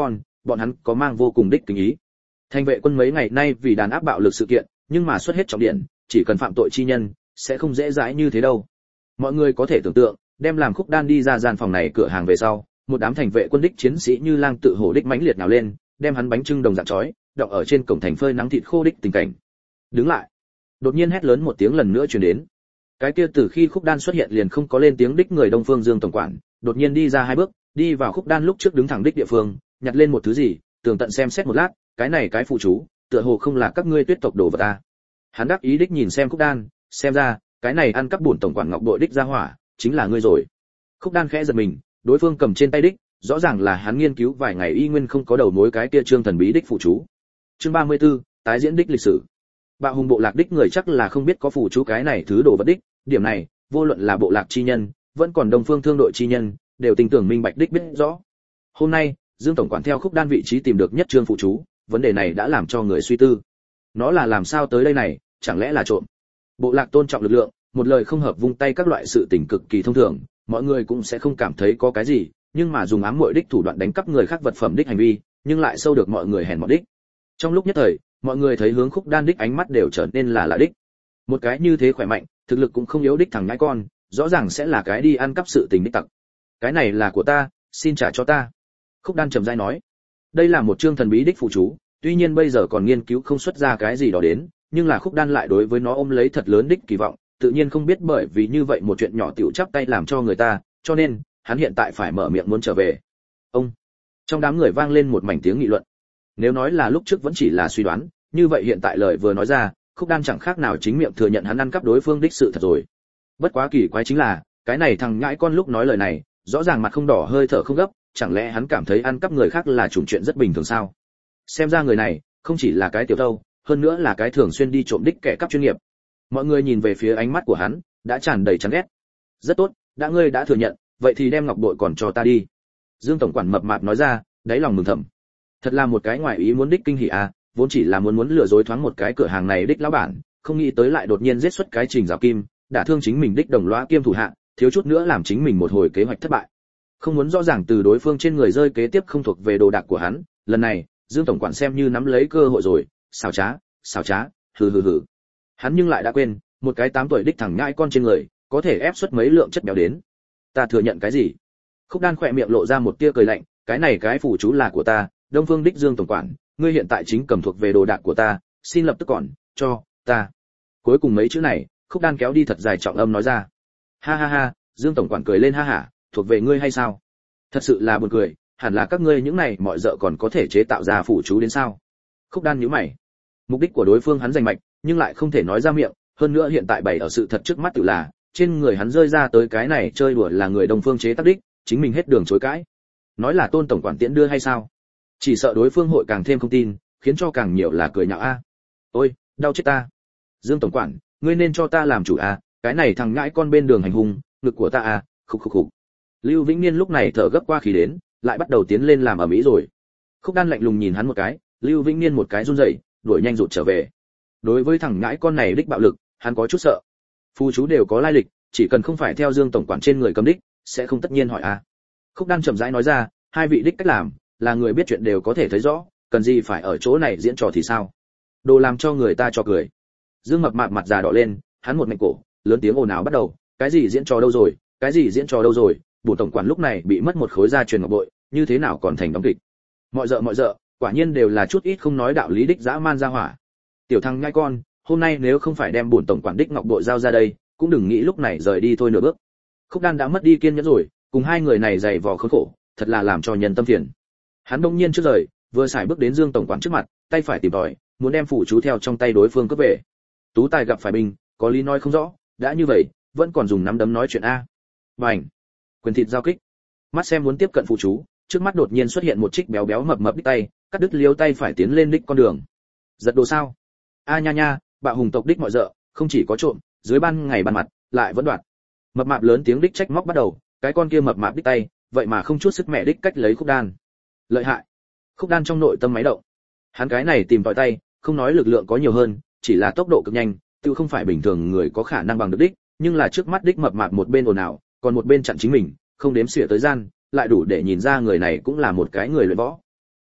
bọn hắn có mang vô cùng đích kính ý. Thành vệ quân mấy ngày nay vì đàn áp bạo lực sự kiện, nhưng mà xuất hết trọng điện, chỉ cần phạm tội chi nhân, sẽ không dễ dãi như thế đâu. Mọi người có thể tưởng tượng, đem làm Khúc Đan đi ra gian phòng này cửa hàng về sau, một đám thành vệ quân đích chiến sĩ như lang tự hổ đích mãnh liệt nào lên, đem hắn bánh trưng đồng dạng chói, đọng ở trên cổng thành phơi nắng thịt khô đích tình cảnh. Đứng lại. Đột nhiên hét lớn một tiếng lần nữa truyền đến. Cái kia từ khi Khúc Đan xuất hiện liền không có lên tiếng đích người Đông Phương Dương tổng quản, đột nhiên đi ra hai bước, đi vào Khúc Đan lúc trước đứng thẳng đích địa phương, nhặt lên một thứ gì, tường tận xem xét một lát, cái này cái phụ chú, tựa hồ không là các ngươi Tuyết tộc đồ vật ta. Hắn đắc ý đích nhìn xem Khúc Đan, xem ra, cái này ăn cắp bổn tổng quản ngọc bội đích ra hỏa, chính là ngươi rồi. Khúc Đan khẽ giật mình, đối phương cầm trên tay đích, rõ ràng là hắn nghiên cứu vài ngày y nguyên không có đầu mối cái kia trương thần bí đích phụ chú. Chương ba mươi tư, tái diễn đích lịch sử. Bạo hùng bộ lạc đích người chắc là không biết có phụ chú cái này thứ đồ vật đích, điểm này, vô luận là bộ lạc chi nhân, vẫn còn Đông Phương thương đội chi nhân, đều tin tưởng minh bạch đích biết rõ. Hôm nay, Dương tổng quản theo Khúc Đan vị trí tìm được nhất trương phụ chú, vấn đề này đã làm cho người suy tư. Nó là làm sao tới đây này, chẳng lẽ là trộm? Bộ lạc tôn trọng lực lượng, một lời không hợp vung tay các loại sự tình cực kỳ thông thường, mọi người cũng sẽ không cảm thấy có cái gì, nhưng mà dùng ám muội đích thủ đoạn đánh cắp người khác vật phẩm đích hành vi, nhưng lại sâu được mọi người hèn mọn đích. Trong lúc nhất thời, mọi người thấy hướng Khúc Đan đích ánh mắt đều trở nên là lạ đích. Một cái như thế khỏe mạnh, thực lực cũng không yếu đích thằng nhãi con, rõ ràng sẽ là cái đi ăn cắp sự tình đích tặc. Cái này là của ta, xin trả cho ta. Khúc Đan trầm rãi nói. Đây là một chương thần bí đích phụ chú, tuy nhiên bây giờ còn nghiên cứu không xuất ra cái gì đó đến, nhưng là Khúc Đan lại đối với nó ôm lấy thật lớn đích kỳ vọng, tự nhiên không biết bởi vì như vậy một chuyện nhỏ tiểu chắp tay làm cho người ta, cho nên, hắn hiện tại phải mở miệng muốn trở về. Ông. Trong đám người vang lên một mảnh tiếng nghị luận. Nếu nói là lúc trước vẫn chỉ là suy đoán, như vậy hiện tại lời vừa nói ra, Khúc Đan chẳng khác nào chính miệng thừa nhận hắn ăn cắp đối phương đích sự thật rồi. Bất quá kỳ quái chính là, cái này thằng nhãi con lúc nói lời này, rõ ràng mặt không đỏ hơi thở không gấp, chẳng lẽ hắn cảm thấy ăn cắp người khác là chủng chuyện rất bình thường sao? Xem ra người này, không chỉ là cái tiểu thâu, hơn nữa là cái thường xuyên đi trộm đích kẻ cắp chuyên nghiệp. Mọi người nhìn về phía ánh mắt của hắn, đã tràn đầy chán ghét. Rất tốt, đã ngươi đã thừa nhận, vậy thì đem ngọc bội còn cho ta đi. Dương tổng quản mập mạp nói ra, đáy lòng mừng thầm. Thật là một cái ngoài ý muốn đích kinh hỉ à, vốn chỉ là muốn muốn lừa dối thoáng một cái cửa hàng này đích lão bản, không nghĩ tới lại đột nhiên giết xuất cái Trình Giảo Kim, đả thương chính mình đích đồng lõa kiêm thủ hạ, thiếu chút nữa làm chính mình một hồi kế hoạch thất bại. Không muốn rõ ràng từ đối phương trên người rơi kế tiếp không thuộc về đồ đạc của hắn, lần này, Dương tổng quản xem như nắm lấy cơ hội rồi, xảo trá, xảo trá, hừ hừ hừ. Hắn nhưng lại đã quên, một cái tám tuổi đích thằng nhãi con trên người, có thể ép xuất mấy lượng chất béo đến. Ta thừa nhận cái gì? Khúc Đan khỏe miệng lộ ra một tia cười lạnh, cái này cái phủ chú là của ta, Đông Phương đích Dương tổng quản, ngươi hiện tại chính cầm thuộc về đồ đạc của ta, xin lập tức còn cho ta. Cuối cùng mấy chữ này, Khúc Đan kéo đi thật dài trọng âm nói ra. Ha ha ha, Dương tổng quản cười lên ha hả, thuộc về ngươi hay sao? Thật sự là buồn cười, hẳn là các ngươi những này mọi dợ còn có thể chế tạo ra phủ chú đến sao? Khúc Đan nhíu mày. Mục đích của đối phương hắn giành mạch, nhưng lại không thể nói ra miệng, hơn nữa hiện tại bày ở sự thật trước mắt tự là, trên người hắn rơi ra tới cái này chơi đùa là người Đông Phương chế tác đích, chính mình hết đường chối cãi. Nói là Tôn tổng quản tiễn đưa hay sao? Chỉ sợ đối phương hội càng thêm không tin, khiến cho càng nhiều là cười nhạo a. Ôi, đau chết ta. Dương tổng quản, ngươi nên cho ta làm chủ a, cái này thằng ngãi con bên đường hành hung, ngực của ta a, khục khục khục. Lưu Vĩnh Niên lúc này thở gấp qua khí đến, lại bắt đầu tiến lên làm ở mỹ rồi. Khúc Đan lạnh lùng nhìn hắn một cái, Lưu Vĩnh Niên một cái run rẩy, đuổi nhanh rụt trở về. Đối với thằng ngãi con này đích bạo lực, hắn có chút sợ. Phù chú đều có lai lịch, chỉ cần không phải theo Dương tổng quản trên người cầm đích, sẽ không tất nhiên hỏi a. Khúc Đan chậm rãi nói ra, hai vị đích cách làm, là người biết chuyện đều có thể thấy rõ, cần gì phải ở chỗ này diễn trò thì sao? Đồ làm cho người ta cho cười. Dương mập mạp mặt già đỏ lên, hắn một mạnh cổ, lớn tiếng ồn ào bắt đầu, cái gì diễn trò đâu rồi, cái gì diễn trò đâu rồi, bổ tổng quản lúc này bị mất một khối gia truyền ngọc bội, như thế nào còn thành đóng kịch. Mọi dợ mọi dợ, quả nhiên đều là chút ít không nói đạo lý đích dã man ra hỏa. Tiểu thằng nhai con, hôm nay nếu không phải đem bổn tổng quản đích ngọc bội giao ra đây, cũng đừng nghĩ lúc này rời đi thôi nửa bước. Khúc Đan đã mất đi kiên nhẫn rồi, cùng hai người này dày vò khốn khổ, thật là làm cho nhân tâm phiền. Hắn đông nhiên trước rời, vừa xài bước đến Dương tổng quản trước mặt, tay phải tìm tòi, muốn đem phủ chú theo trong tay đối phương cướp về. Tú tài gặp phải binh, có lý nói không rõ, đã như vậy, vẫn còn dùng nắm đấm nói chuyện a. Bành! Quyền thịt giao kích. Mắt xem muốn tiếp cận phụ chú, trước mắt đột nhiên xuất hiện một trích béo béo mập mập đích tay, cắt đứt liếu tay phải tiến lên đích con đường. Giật đồ sao? A nha nha, bạo hùng tộc đích mọi dợ, không chỉ có trộm, dưới ban ngày ban mặt, lại vẫn đoạt. Mập mạp lớn tiếng đích trách móc bắt đầu, cái con kia mập mạp đích tay, vậy mà không chút sức mẹ đích cách lấy Khúc Đan. Lợi hại. Khúc Đan trong nội tâm máy động. Hắn cái này tìm tòi tay, không nói lực lượng có nhiều hơn, chỉ là tốc độ cực nhanh, tự không phải bình thường người có khả năng bằng được đích, nhưng là trước mắt đích mập mạp một bên ồn ào, còn một bên chặn chính mình, không đếm xỉa tới gian, lại đủ để nhìn ra người này cũng là một cái người luyện võ.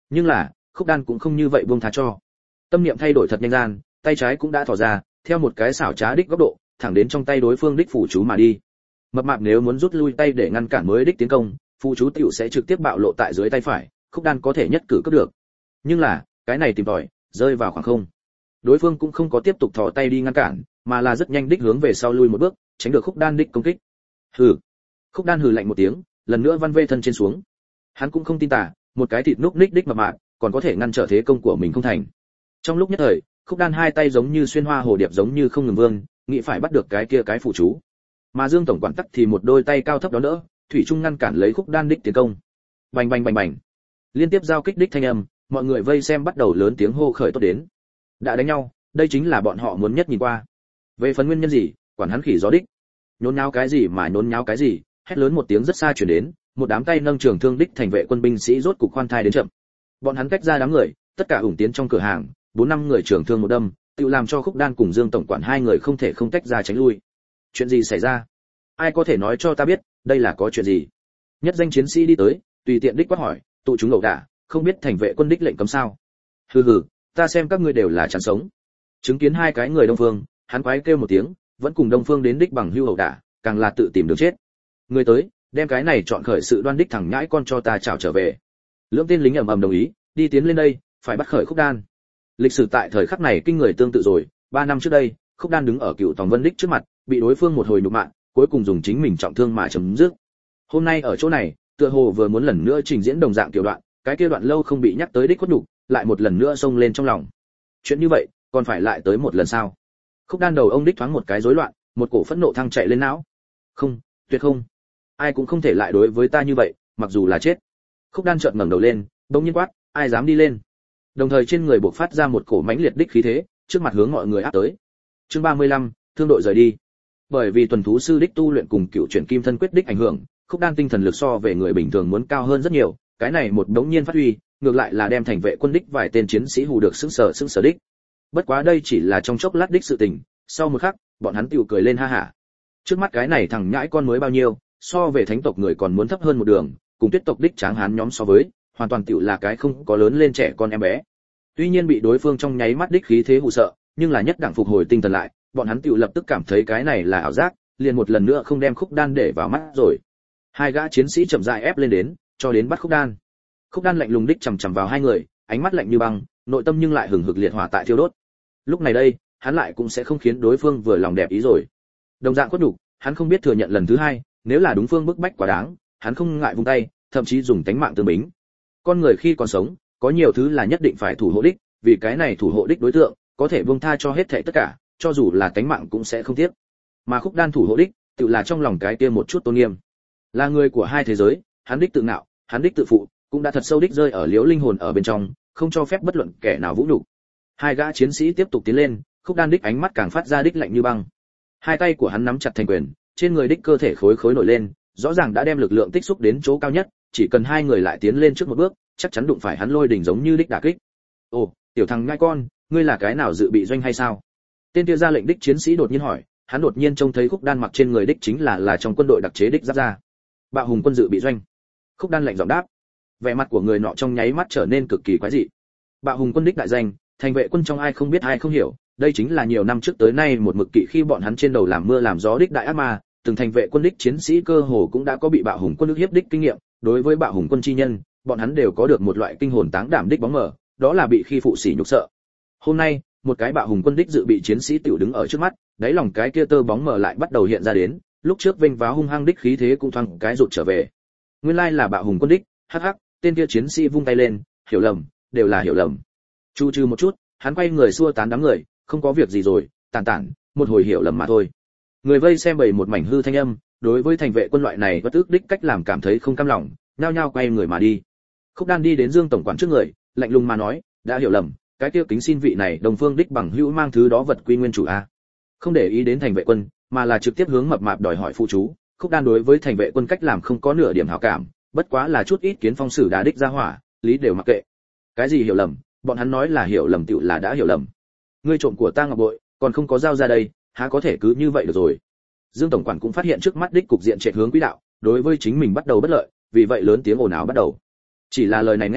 Nhưng là Khúc Đan cũng không như vậy buông tha cho. Tâm niệm thay đổi thật nhanh gian, tay trái cũng đã thò ra, theo một cái xảo trá đích góc độ, thẳng đến trong tay đối phương đích phủ chú mà đi. Mập mạp nếu muốn rút lui tay để ngăn cản mới đích tiến công, phụ chú tiểu sẽ trực tiếp bạo lộ tại dưới tay phải, Khúc Đan có thể nhất cử cướp được. Nhưng là, cái này tìm tòi, rơi vào khoảng không. Đối phương cũng không có tiếp tục thò tay đi ngăn cản, mà là rất nhanh đích hướng về sau lui một bước, tránh được Khúc Đan đích công kích. Hừ. Khúc Đan hừ lạnh một tiếng, lần nữa văn vê thân trên xuống. Hắn cũng không tin tà, một cái thịt núc ních đích mập mạp, còn có thể ngăn trở thế công của mình không thành. Trong lúc nhất thời, Khúc Đan hai tay giống như xuyên hoa hồ điệp giống như không ngừng vương, nghĩ phải bắt được cái kia cái phụ chú. Mà Dương tổng quản tắc thì một đôi tay cao thấp đó đỡ, thủy chung ngăn cản lấy Khúc Đan đích tiến công. Bành bành bành bành. Liên tiếp giao kích đích thanh âm, mọi người vây xem bắt đầu lớn tiếng hô khởi tốt đến. Đã đánh nhau, đây chính là bọn họ muốn nhất nhìn qua. Về phần nguyên nhân gì, quản hắn khỉ gió đích. Nhốn nháo cái gì mà nhốn nháo cái gì, hét lớn một tiếng rất xa truyền đến, một đám tay nâng trường thương đích thành vệ quân binh sĩ rốt cục khoan thai đến chậm. Bọn hắn tách ra đám người, tất cả ủng tiến trong cửa hàng, bốn năm người trường thương một đâm, tự làm cho Khúc Đan cùng Dương tổng quản hai người không thể không tách ra tránh lui. Chuyện gì xảy ra? Ai có thể nói cho ta biết, đây là có chuyện gì? Nhất danh chiến sĩ đi tới, tùy tiện đích quát hỏi, tụ chúng ẩu đả, không biết thành vệ quân đích lệnh cấm sao? Hừ hừ, ta xem các ngươi đều là chán sống. Chứng kiến hai cái người Đông Phương, hắn quái kêu một tiếng, vẫn cùng Đông Phương đến đích bằng hưu ẩu đả, càng là tự tìm đường chết. Người tới, đem cái này chọn khởi sự đoan đích thẳng nhãi con cho ta chào trở về. Lưỡng tên lính ầm ầm đồng ý, đi tiến lên đây, phải bắt khởi Khúc Đan. Lịch sử tại thời khắc này kinh người tương tự rồi, ba năm trước đây, Khúc Đan đứng ở Cựu Tòng Vân đích trước mặt, bị đối phương một hồi nhục mạ, cuối cùng dùng chính mình trọng thương mà chấm dứt. Hôm nay ở chỗ này, tựa hồ vừa muốn lần nữa trình diễn đồng dạng kiểu đoạn, cái kia đoạn lâu không bị nhắc tới đích khuất nhục, lại một lần nữa xông lên trong lòng. Chuyện như vậy, còn phải lại tới một lần sao? Khúc Đan đầu ông đích thoáng một cái rối loạn, một cổ phẫn nộ thăng chạy lên não. Không, tuyệt không. Ai cũng không thể lại đối với ta như vậy, mặc dù là chết. Khúc Đan chợt ngẩng đầu lên, bỗng nhiên quát, ai dám đi lên? Đồng thời trên người bộc phát ra một cổ mãnh liệt đích khí thế, trước mặt hướng mọi người áp tới. Chương ba mươi lăm, thương đội rời đi. Bởi vì tuần thú sư đích tu luyện cùng cựu chuyển kim thân quyết đích ảnh hưởng, Khúc Đan tinh thần lực so về người bình thường muốn cao hơn rất nhiều, cái này một đống nhiên phát huy, ngược lại là đem thành vệ quân đích vài tên chiến sĩ hù được sững sờ sững sờ đích. Bất quá đây chỉ là trong chốc lát đích sự tình, sau một khắc, bọn hắn tiểu cười lên ha hả. Trước mắt cái này thằng nhãi con mới bao nhiêu, so về thánh tộc người còn muốn thấp hơn một đường, cùng tuyết tộc đích tráng hán nhóm so với, hoàn toàn tiểu là cái không có lớn lên trẻ con em bé. Tuy nhiên bị đối phương trong nháy mắt đích khí thế hù sợ, nhưng là nhất đẳng phục hồi tinh thần lại, bọn hắn tiểu lập tức cảm thấy cái này là ảo giác, liền một lần nữa không đem Khúc Đan để vào mắt rồi. Hai gã chiến sĩ chậm rãi ép lên đến, cho đến bắt Khúc Đan. Khúc Đan lạnh lùng đích chằm chằm vào hai người, ánh mắt lạnh như băng, nội tâm nhưng lại hừng hực liệt hỏa tại thiêu đốt. Lúc này đây, hắn lại cũng sẽ không khiến đối phương vừa lòng đẹp ý rồi. Đồng dạng khuất nhục, hắn không biết thừa nhận lần thứ hai, nếu là đúng phương bức bách quá đáng, hắn không ngại vung tay, thậm chí dùng tánh mạng tương bính. Con người khi còn sống, có nhiều thứ là nhất định phải thủ hộ đích, vì cái này thủ hộ đích đối tượng, có thể buông tha cho hết thảy tất cả, cho dù là tánh mạng cũng sẽ không tiếc. Mà Khúc Đan thủ hộ đích, tự là trong lòng cái kia một chút tôn nghiêm. Là người của hai thế giới, hắn đích tự ngạo, hắn đích tự phụ, cũng đã thật sâu đích rơi ở liễu linh hồn ở bên trong, không cho phép bất luận kẻ nào vũ nhục. Hai gã chiến sĩ tiếp tục tiến lên, Khúc Đan đích ánh mắt càng phát ra đích lạnh như băng. Hai tay của hắn nắm chặt thành quyền, trên người đích cơ thể khối khối nổi lên, rõ ràng đã đem lực lượng tích xúc đến chỗ cao nhất, chỉ cần hai người lại tiến lên trước một bước, chắc chắn đụng phải hắn lôi đỉnh giống như đích đả kích. Ồ, tiểu thằng ngai con, ngươi là cái nào dự bị doanh hay sao? Tên kia ra lệnh đích chiến sĩ đột nhiên hỏi, hắn đột nhiên trông thấy Khúc Đan mặc trên người đích chính là là trong quân đội đặc chế đích giáp da. Bạo hùng quân dự bị doanh. Khúc Đan lạnh giọng đáp. Vẻ mặt của người nọ trong nháy mắt trở nên cực kỳ quái dị. Bạo hùng quân đích đại danh, thành vệ quân trong ai không biết ai không hiểu, đây chính là nhiều năm trước tới nay một mực kỵ khi bọn hắn trên đầu làm mưa làm gió đích đại ác ma, từng thành vệ quân đích chiến sĩ cơ hồ cũng đã có bị bạo hùng quân ức hiếp đích kinh nghiệm, đối với bạo hùng quân chi nhân, bọn hắn đều có được một loại kinh hồn táng đảm đích bóng mờ, đó là bị khi phụ sỉ nhục sợ. Hôm nay, một cái bạo hùng quân đích dự bị chiến sĩ tiểu đứng ở trước mắt, đáy lòng cái kia tơ bóng mờ lại bắt đầu hiện ra đến, lúc trước vênh váo hung hăng đích khí thế cũng thoáng cái rụt trở về. Nguyên lai là bạo hùng quân đích, hắc hắc, tên kia chiến sĩ vung tay lên, hiểu lầm, đều là hiểu lầm. Chu trừ một chút, hắn quay người xua tán đám người, không có việc gì rồi, tản tản, một hồi hiểu lầm mà thôi. Người vây xem bầy một mảnh hư thanh âm, đối với thành vệ quân loại này bất ức đích cách làm cảm thấy không cam lòng, nhao nhao quay người mà đi. Khúc Đan đi đến Dương tổng quản trước người, lạnh lùng mà nói, đã hiểu lầm, cái kia kính xin vị này Đồng Phương đích bằng hữu mang thứ đó vật quy nguyên chủ a. Không để ý đến thành vệ quân, mà là trực tiếp hướng mập mạp đòi hỏi phụ chú. Khúc Đan đối với thành vệ quân cách làm không có nửa điểm hảo cảm, bất quá là chút ít kiến phong sử đá đích ra hỏa, lý đều mặc kệ. Cái gì hiểu lầm, bọn hắn nói là hiểu lầm tựu là đã hiểu lầm. Ngươi trộm của ta ngọc bội, còn không có giao ra đây, há có thể cứ như vậy được rồi. Dương tổng quản cũng phát hiện trước mắt đích cục diện chạy hướng quỹ đạo, đối với chính mình bắt đầu bất lợi, vì vậy lớn tiếng ồn ào bắt đầu. Chỉ là lời này nghe,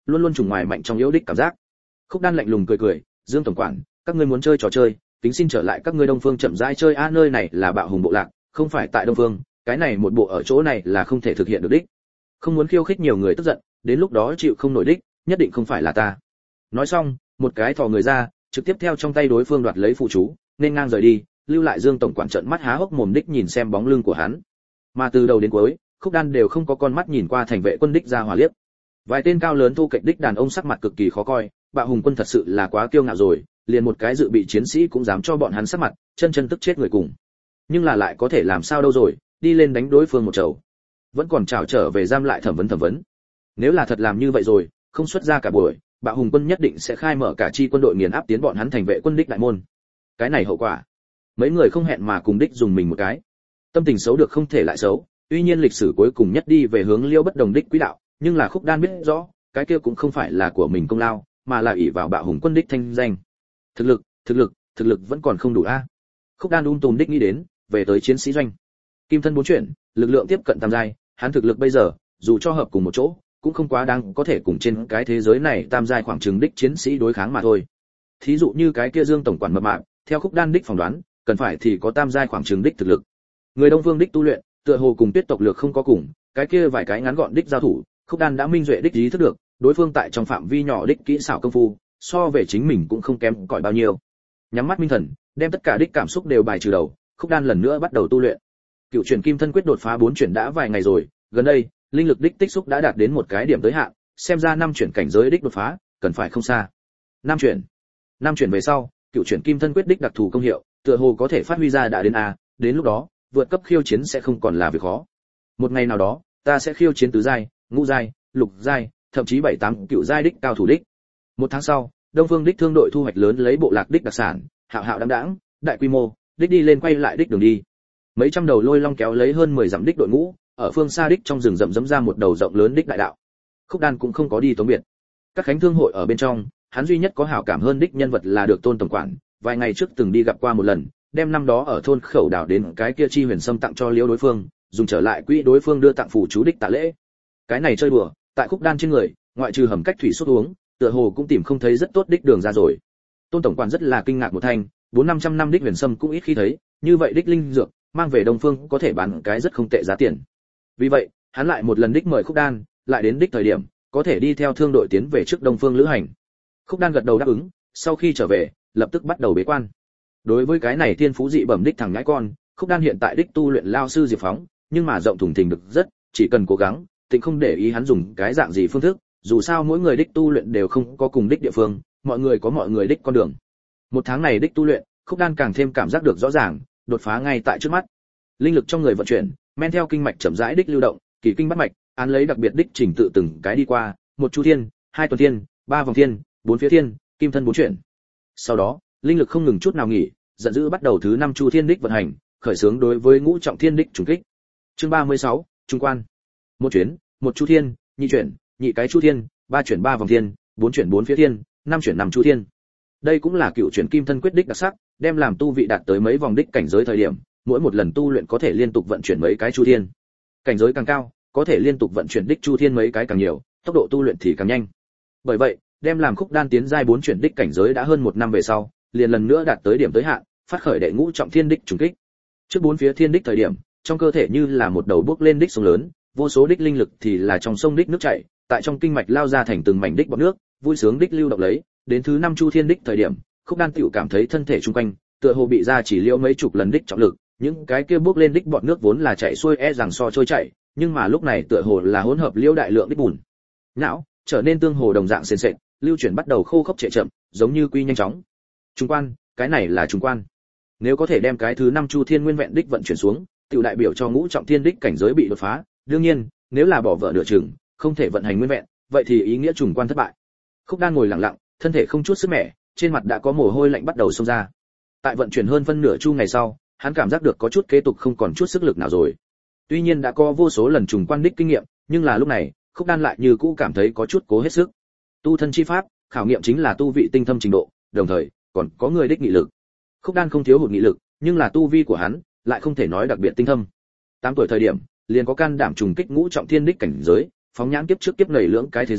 luôn luôn trùng ngoài mạnh trong yếu đích cảm giác. Khúc Đan lạnh lùng cười cười, Dương tổng quản, các ngươi muốn chơi trò chơi, tính xin trở lại các ngươi Đông Phương chậm rãi chơi a, nơi này là Bạo Hùng bộ lạc, không phải tại Đông Phương, cái này một bộ ở chỗ này là không thể thực hiện được đích. Không muốn khiêu khích nhiều người tức giận, đến lúc đó chịu không nổi đích, nhất định không phải là ta. Nói xong, một cái thò người ra, trực tiếp theo trong tay đối phương đoạt lấy phụ chú, nên ngang rời đi, lưu lại Dương tổng quản trợn mắt há hốc mồm đích nhìn xem bóng lưng của hắn. Mà từ đầu đến cuối, Khúc Đan đều không có con mắt nhìn qua thành vệ quân đích ra hòa liếc. Vài tên cao lớn thu kệch đích đàn ông sắc mặt cực kỳ khó coi, Bạo Hùng quân thật sự là quá kiêu ngạo rồi, liền một cái dự bị chiến sĩ cũng dám cho bọn hắn sắc mặt, chân chân tức chết người cùng. Nhưng là lại có thể làm sao đâu rồi, đi lên đánh đối phương một chầu, vẫn còn trảo trở về giam lại thẩm vấn thẩm vấn. Nếu là thật làm như vậy rồi, không xuất ra cả buổi, Bạo Hùng quân nhất định sẽ khai mở cả chi quân đội nghiền áp tiến bọn hắn thành vệ quân đích đại môn. Cái này hậu quả, mấy người không hẹn mà cùng đích dùng mình một cái. Tâm tình xấu được không thể lại xấu, tuy nhiên lịch sử cuối cùng nhất đi về hướng liêu bất đồng đích quỹ đạo, nhưng là Khúc Đan biết rõ, cái kia cũng không phải là của mình công lao, mà là ỷ vào Bạo Hùng quân đích thanh danh. Thực lực, thực lực, thực lực vẫn còn không đủ a. Khúc Đan um tùm đích nghĩ đến, về tới chiến sĩ doanh. Kim thân bốn chuyển, lực lượng tiếp cận tam giai, hắn thực lực bây giờ, dù cho hợp cùng một chỗ, cũng không quá đáng có thể cùng trên cái thế giới này tam giai khoảng chừng đích chiến sĩ đối kháng mà thôi. Thí dụ như cái kia Dương tổng quản mập mạp, theo Khúc Đan đích phỏng đoán, cần phải thì có tam giai khoảng chừng đích thực lực. Người Đông Phương đích tu luyện, tựa hồ cùng Tuyết tộc lược không có cùng, cái kia vài cái ngắn gọn đích giao thủ, Khúc Đan đã minh duệ đích ý thức được, đối phương tại trong phạm vi nhỏ đích kỹ xảo công phu, so về chính mình cũng không kém cỏi bao nhiêu. Nhắm mắt minh thần, đem tất cả đích cảm xúc đều bài trừ đầu, Khúc Đan lần nữa bắt đầu tu luyện. Cựu chuyển Kim thân quyết đột phá bốn chuyển đã vài ngày rồi, gần đây, linh lực đích tích xúc đã đạt đến một cái điểm tới hạn, xem ra năm chuyển cảnh giới đích đột phá, cần phải không xa. Năm chuyển. Năm chuyển về sau, cựu chuyển Kim thân quyết đích đặc thù công hiệu, tựa hồ có thể phát huy ra đã đến a, đến lúc đó, vượt cấp khiêu chiến sẽ không còn là việc khó. Một ngày nào đó, ta sẽ khiêu chiến tứ giai, ngũ giai, lục giai, thậm chí bảy tám cựu giai đích cao thủ đích. Một tháng sau, Đông Phương đích thương đội thu hoạch lớn lấy bộ lạc đích đặc sản, hạo hạo đãng đãng, đại quy mô, đích đi lên quay lại đích đường đi. Mấy trăm đầu lôi long kéo lấy hơn mười dặm đích đội ngũ, ở phương xa đích trong rừng rậm rẫm ra một đầu rộng lớn đích đại đạo. Khúc Đan cũng không có đi tống biệt. Các khánh thương hội ở bên trong, hắn duy nhất có hảo cảm hơn đích nhân vật là được Tôn tổng quản, vài ngày trước từng đi gặp qua một lần, đem năm đó ở thôn Khẩu đảo đến cái kia chi huyền sâm tặng cho Liễu đối phương, dùng trở lại quỹ đối phương đưa tặng phù chú đích tạ lễ. Cái này chơi đùa, tại Khúc Đan trên người, ngoại trừ hầm cách thủy suốt uống, tựa hồ cũng tìm không thấy rất tốt đích đường ra rồi. Tôn tổng quản rất là kinh ngạc một thanh, bốn năm trăm năm đích huyền sâm cũng ít khi thấy, như vậy đích linh dược, mang về Đông Phương có thể bán cái rất không tệ giá tiền. Vì vậy, hắn lại một lần đích mời Khúc Đan, lại đến đích thời điểm, có thể đi theo thương đội tiến về trước Đông Phương lữ hành. Khúc Đan gật đầu đáp ứng, sau khi trở về, lập tức bắt đầu bế quan. Đối với cái này thiên phú dị bẩm đích thằng nhãi con, Khúc Đan hiện tại đích tu luyện lao sư Diệp Phóng, nhưng mà rộng thùng thình được rất, chỉ cần cố gắng, tịnh không để ý hắn dùng cái dạng gì phương thức, dù sao mỗi người đích tu luyện đều không có cùng đích địa phương, mọi người có mọi người đích con đường. Một tháng này đích tu luyện, Khúc Đan càng thêm cảm giác được rõ ràng, đột phá ngay tại trước mắt. Linh lực trong người vận chuyển, men theo kinh mạch chậm rãi đích lưu động, kỳ kinh bắt mạch, án lấy đặc biệt đích trình tự từng cái đi qua, một chu thiên, hai tuần thiên, ba vòng thiên, bốn phía thiên, kim thân bốn chuyển. Sau đó, linh lực không ngừng chút nào nghỉ, giận dữ bắt đầu thứ năm chu thiên đích vận hành, khởi xướng đối với ngũ trọng thiên đích trùng kích. Chương ba mươi sáu, trung quan. Một chuyển, một chu thiên, nhị chuyển, nhị cái chu thiên, ba chuyển ba vòng thiên, bốn chuyển bốn phía thiên, năm chuyển năm chu thiên. Đây cũng là cựu chuyển kim thân quyết đích đặc sắc, đem làm tu vị đạt tới mấy vòng đích cảnh giới thời điểm, mỗi một lần tu luyện có thể liên tục vận chuyển mấy cái chu thiên. Cảnh giới càng cao, có thể liên tục vận chuyển đích chu thiên mấy cái càng nhiều, tốc độ tu luyện thì càng nhanh. Bởi vậy, đem làm Khúc Đan tiến giai bốn chuyển đích cảnh giới đã hơn một năm về sau, liền lần nữa đạt tới điểm tới hạn, phát khởi đệ ngũ trọng thiên đích trùng kích. Trước bốn phía thiên đích thời điểm, trong cơ thể như là một đầu bước lên đích sông lớn, vô số đích linh lực thì là trong sông đích nước chảy, tại trong kinh mạch lao ra thành từng mảnh đích bọt nước, vui sướng đích lưu động lấy, đến thứ năm chu thiên đích thời điểm, Khúc Đan tiểu cảm thấy thân thể trung quanh, tựa hồ bị ra chỉ liễu mấy chục lần đích trọng lực, những cái kia bước lên đích bọt nước vốn là chảy xuôi e rằng so trôi chảy, nhưng mà lúc này tựa hồ là hỗn hợp liễu đại lượng đích bùn. Não trở nên tương hồ đồng dạng sền sệt, lưu chuyển bắt đầu khô khốc trệ chậm, giống như quy nhanh chóng. Trung quan, cái này là trung quan. Nếu có thể đem cái thứ năm chu thiên nguyên vẹn đích vận chuyển xuống, tiểu đại biểu cho ngũ trọng thiên đích cảnh giới bị đột phá, đương nhiên, nếu là bỏ vợ nửa chừng, không thể vận hành nguyên vẹn, vậy thì ý nghĩa trùng quan thất bại. Khúc Đan ngồi lặng lặng, thân thể không chút sức mẻ, trên mặt đã có mồ hôi lạnh bắt đầu xông ra. Tại vận chuyển hơn phân nửa chu ngày sau, hắn cảm giác được có chút kế tục không còn chút sức lực nào rồi. Tuy nhiên đã có vô số lần trùng quan đích kinh nghiệm, nhưng là lúc này, Khúc Đan lại như cũ cảm thấy có chút cố hết sức. Tu thân chi pháp, khảo nghiệm chính là tu vị tinh thâm trình độ, đồng thời còn có người đích nghị lực. Khúc Đan không thiếu hụt nghị lực, nhưng là tu vi của hắn lại không thể nói đặc biệt tinh thâm. Tám tuổi thời điểm, liền có can đảm trùng kích ngũ trọng thiên đích cảnh giới, phóng nhãn kiếp trước kiếp nảy lưỡng cái thế giới,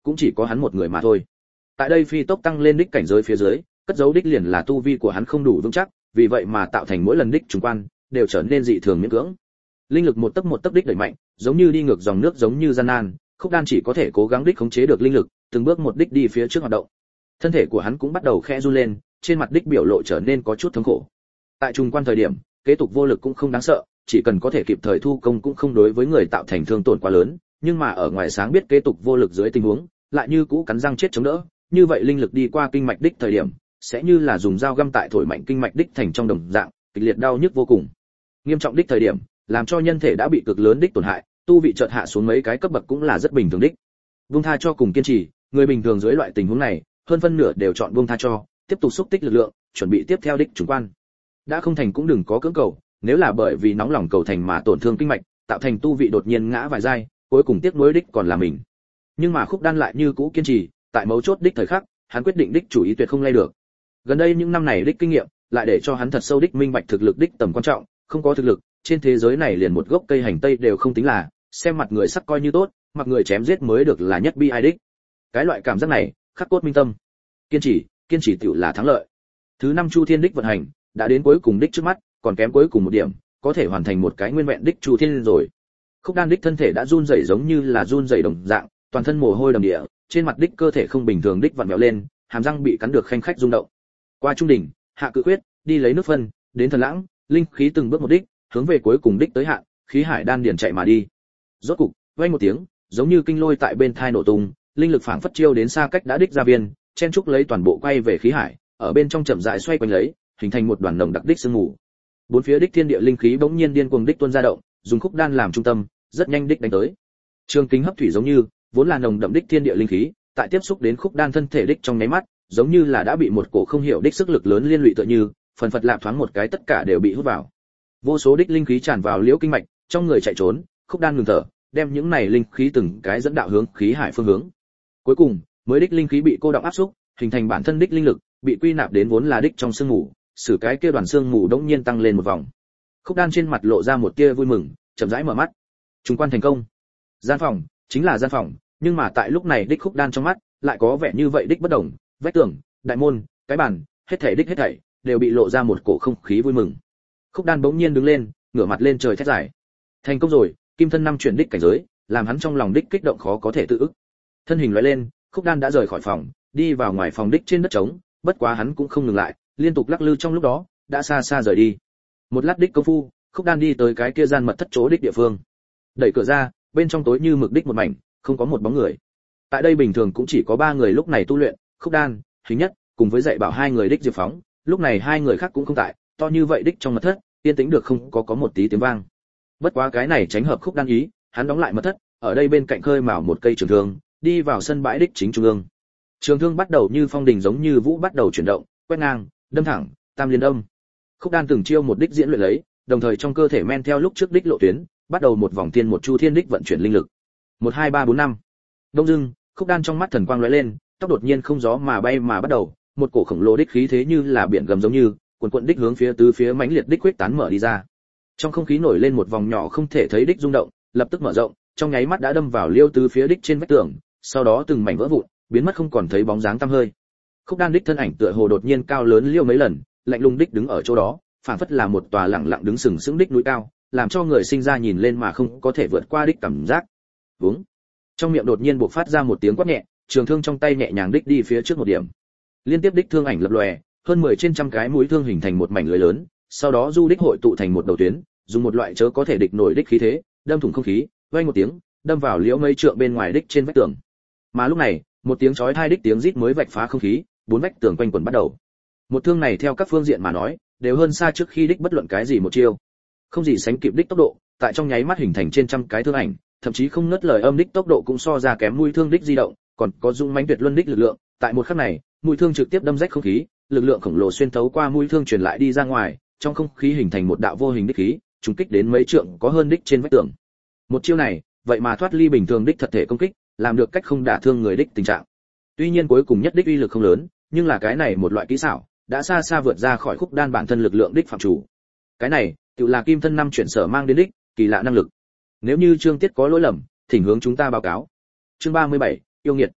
cũng chỉ có hắn một người mà thôi. Tại đây phi tốc tăng lên đích cảnh giới phía dưới, cất giấu đích liền là tu vi của hắn không đủ vững chắc, vì vậy mà tạo thành mỗi lần đích trùng quan đều trở nên dị thường miễn cưỡng. Linh lực một tấc một tấc đích đẩy mạnh, giống như đi ngược dòng nước giống như gian nan, Khúc Đan chỉ có thể cố gắng đích khống chế được linh lực, từng bước một đích đi phía trước hoạt động. Thân thể của hắn cũng bắt đầu khẽ run lên, trên mặt đích biểu lộ trở nên có chút thống khổ. Tại trùng quan thời điểm, kế tục vô lực cũng không đáng sợ, chỉ cần có thể kịp thời thu công cũng không đối với người tạo thành thương tổn quá lớn, nhưng mà ở ngoài sáng biết kế tục vô lực dưới tình huống, lại như cũ cắn răng chết chống đỡ, như vậy linh lực đi qua kinh mạch đích thời điểm, sẽ như là dùng dao găm tại thổi mạnh kinh mạch đích thành trong đồng dạng, kịch liệt đau nhức vô cùng. Nghiêm trọng đích thời điểm, làm cho nhân thể đã bị cực lớn đích tổn hại, tu vị chợt hạ xuống mấy cái cấp bậc cũng là rất bình thường đích. Buông tha cho cùng kiên trì, người bình thường dưới loại tình huống này, hơn phân nửa đều chọn buông tha cho, tiếp tục xúc tích lực lượng, chuẩn bị tiếp theo đích trùng quan. Đã không thành cũng đừng có cưỡng cầu, nếu là bởi vì nóng lòng cầu thành mà tổn thương kinh mạch, tạo thành tu vị đột nhiên ngã vài giai, cuối cùng tiếc nuối đích còn là mình. Nhưng mà Khúc Đan lại như cũ kiên trì, tại mấu chốt đích thời khắc, hắn quyết định đích chủ ý tuyệt không lay được. Gần đây những năm này đích kinh nghiệm, lại để cho hắn thật sâu đích minh bạch thực lực đích tầm quan trọng, không có thực lực, trên thế giới này liền một gốc cây hành tây đều không tính là, xem mặt người sắc coi như tốt, mặc người chém giết mới được là nhất bi ai đích. Cái loại cảm giác này, khắc cốt minh tâm. Kiên trì, kiên trì tựu là thắng lợi. Thứ năm chu thiên đích vận hành, đã đến cuối cùng đích trước mắt, còn kém cuối cùng một điểm, có thể hoàn thành một cái nguyên vẹn đích chu thiên rồi. Khúc Đan đích thân thể đã run rẩy giống như là run rẩy đồng dạng, toàn thân mồ hôi đầm địa, trên mặt đích cơ thể không bình thường đích vặn vẹo lên, hàm răng bị cắn được khanh khách rung động. Qua trung đỉnh, hạ cự quyết, đi lấy nước phân, đến thần lãng, linh khí từng bước một đích, hướng về cuối cùng đích tới hạn, khí hải đan điền chạy mà đi. Rốt cục, vang một tiếng, giống như kinh lôi tại bên thai nổ tung, linh lực phảng phất chiêu đến xa cách đã đích ra viên, chen trúc lấy toàn bộ quay về khí hải, ở bên trong chậm rãi xoay quanh lấy, hình thành một đoàn nồng đặc đích sương mù. Bốn phía đích thiên địa linh khí bỗng nhiên điên cuồng đích tuôn ra động, dùng Khúc Đan làm trung tâm, rất nhanh đích đánh tới. Trường kính hấp thủy giống như, vốn là nồng đậm đích thiên địa linh khí, tại tiếp xúc đến Khúc Đan thân thể đích trong nháy mắt, giống như là đã bị một cổ không hiểu đích sức lực lớn liên lụy tựa như, phần phật lạp thoáng một cái tất cả đều bị hút vào. Vô số đích linh khí tràn vào liễu kinh mạch, trong người chạy trốn, Khúc Đan ngừng thở, đem những này linh khí từng cái dẫn đạo hướng khí hải phương hướng. Cuối cùng, mới đích linh khí bị cô động áp xúc, hình thành bản thân đích linh lực, bị quy nạp đến vốn là đích trong sương mù, sử cái kia đoàn sương mù đống nhiên tăng lên một vòng. Khúc Đan trên mặt lộ ra một tia vui mừng, chậm rãi mở mắt. Trùng quan thành công. Gian phòng, chính là gian phòng, nhưng mà tại lúc này đích Khúc Đan trong mắt, lại có vẻ như vậy đích bất đồng, vách tường, đại môn, cái bàn, hết thảy đích hết thảy đều bị lộ ra một cổ không khí vui mừng. Khúc Đan bỗng nhiên đứng lên, ngửa mặt lên trời thét giải. Thành công rồi, kim thân năm chuyển đích cảnh giới, làm hắn trong lòng đích kích động khó có thể tự ức. Thân hình lóe lên, Khúc Đan đã rời khỏi phòng, đi vào ngoài phòng đích trên đất trống, bất quá hắn cũng không ngừng lại, liên tục lắc lư trong lúc đó, đã xa xa rời đi. Một lát đích công phu, Khúc Đan đi tới cái kia gian mật thất chỗ đích địa phương. Đẩy cửa ra, bên trong tối như mực đích một mảnh, không có một bóng người. Tại đây bình thường cũng chỉ có ba người lúc này tu luyện, Khúc Đan, Hình Nhất, cùng với dạy bảo hai người đích Diệp Phóng, lúc này hai người khác cũng không tại, to như vậy đích trong mật thất, yên tĩnh được không có có một tí tiếng vang. Bất quá cái này tránh hợp Khúc Đan ý, hắn đóng lại mật thất, ở đây bên cạnh khơi mào một cây trường thương, đi vào sân bãi đích chính trung ương. Trường thương bắt đầu như phong đình giống như vũ bắt đầu chuyển động, quét ngang, đâm thẳng, tam liên đâm. Khúc Đan từng chiêu một đích diễn luyện lấy, đồng thời trong cơ thể men theo lúc trước đích lộ tuyến, bắt đầu một vòng tiên một chu thiên đích vận chuyển linh lực. một hai ba bốn năm. Đông dưng, Khúc Đan trong mắt thần quang lóe lên, tóc đột nhiên không gió mà bay mà bắt đầu, một cổ khổng lồ đích khí thế như là biển gầm giống như, cuồn cuộn đích hướng phía tứ phía mãnh liệt đích quyết tán mở đi ra. Trong không khí nổi lên một vòng nhỏ không thể thấy đích rung động, lập tức mở rộng, trong nháy mắt đã đâm vào liêu tứ phía đích trên vách tường, sau đó từng mảnh vỡ vụn, biến mất không còn thấy bóng dáng tăm hơi. Khúc Đan đích thân ảnh tựa hồ đột nhiên cao lớn liêu mấy lần, lạnh lùng đích đứng ở chỗ đó, phảng phất là một tòa lặng lặng đứng sừng sững đích núi cao, làm cho người sinh ra nhìn lên mà không có thể vượt qua đích cảm giác. Vúng. Trong miệng đột nhiên bộc phát ra một tiếng quát nhẹ, trường thương trong tay nhẹ nhàng đích đi phía trước một điểm. Liên tiếp đích thương ảnh lập lòe, hơn mười trên trăm cái mũi thương hình thành một mảnh lưới lớn, sau đó du đích hội tụ thành một đầu tuyến, dùng một loại chớ có thể địch nổi đích khí thế, đâm thủng không khí, vang một tiếng, đâm vào liễu mấy trượng bên ngoài đích trên vách tường. Mà lúc này, một tiếng chói tai đích tiếng rít mới vạch phá không khí, bốn vách tường quanh quẩn bắt đầu. Một thương này theo các phương diện mà nói, đều hơn xa trước khi đích bất luận cái gì một chiêu. Không gì sánh kịp đích tốc độ, tại trong nháy mắt hình thành trên trăm cái thương ảnh, thậm chí không ngớt lời âm đích tốc độ cũng so ra kém mũi thương đích di động, còn có dung mãnh tuyệt luân đích lực lượng, tại một khắc này, mũi thương trực tiếp đâm rách không khí, lực lượng khổng lồ xuyên thấu qua mũi thương truyền lại đi ra ngoài, trong không khí hình thành một đạo vô hình đích khí, trùng kích đến mấy trượng có hơn đích trên vách tường. Một chiêu này, vậy mà thoát ly bình thường đích thật thể công kích, làm được cách không đả thương người đích tình trạng. Tuy nhiên cuối cùng nhất đích uy lực không lớn, nhưng là cái này một loại kỹ xảo, đã xa xa vượt ra khỏi Khúc Đan bản thân lực lượng đích phạm chủ. Cái này, tự là kim thân năm chuyển sở mang đến đích, kỳ lạ năng lực. Nếu như chương tiết có lỗi lầm, thỉnh hướng chúng ta báo cáo. Chương ba mươi bảy, yêu nghiệt.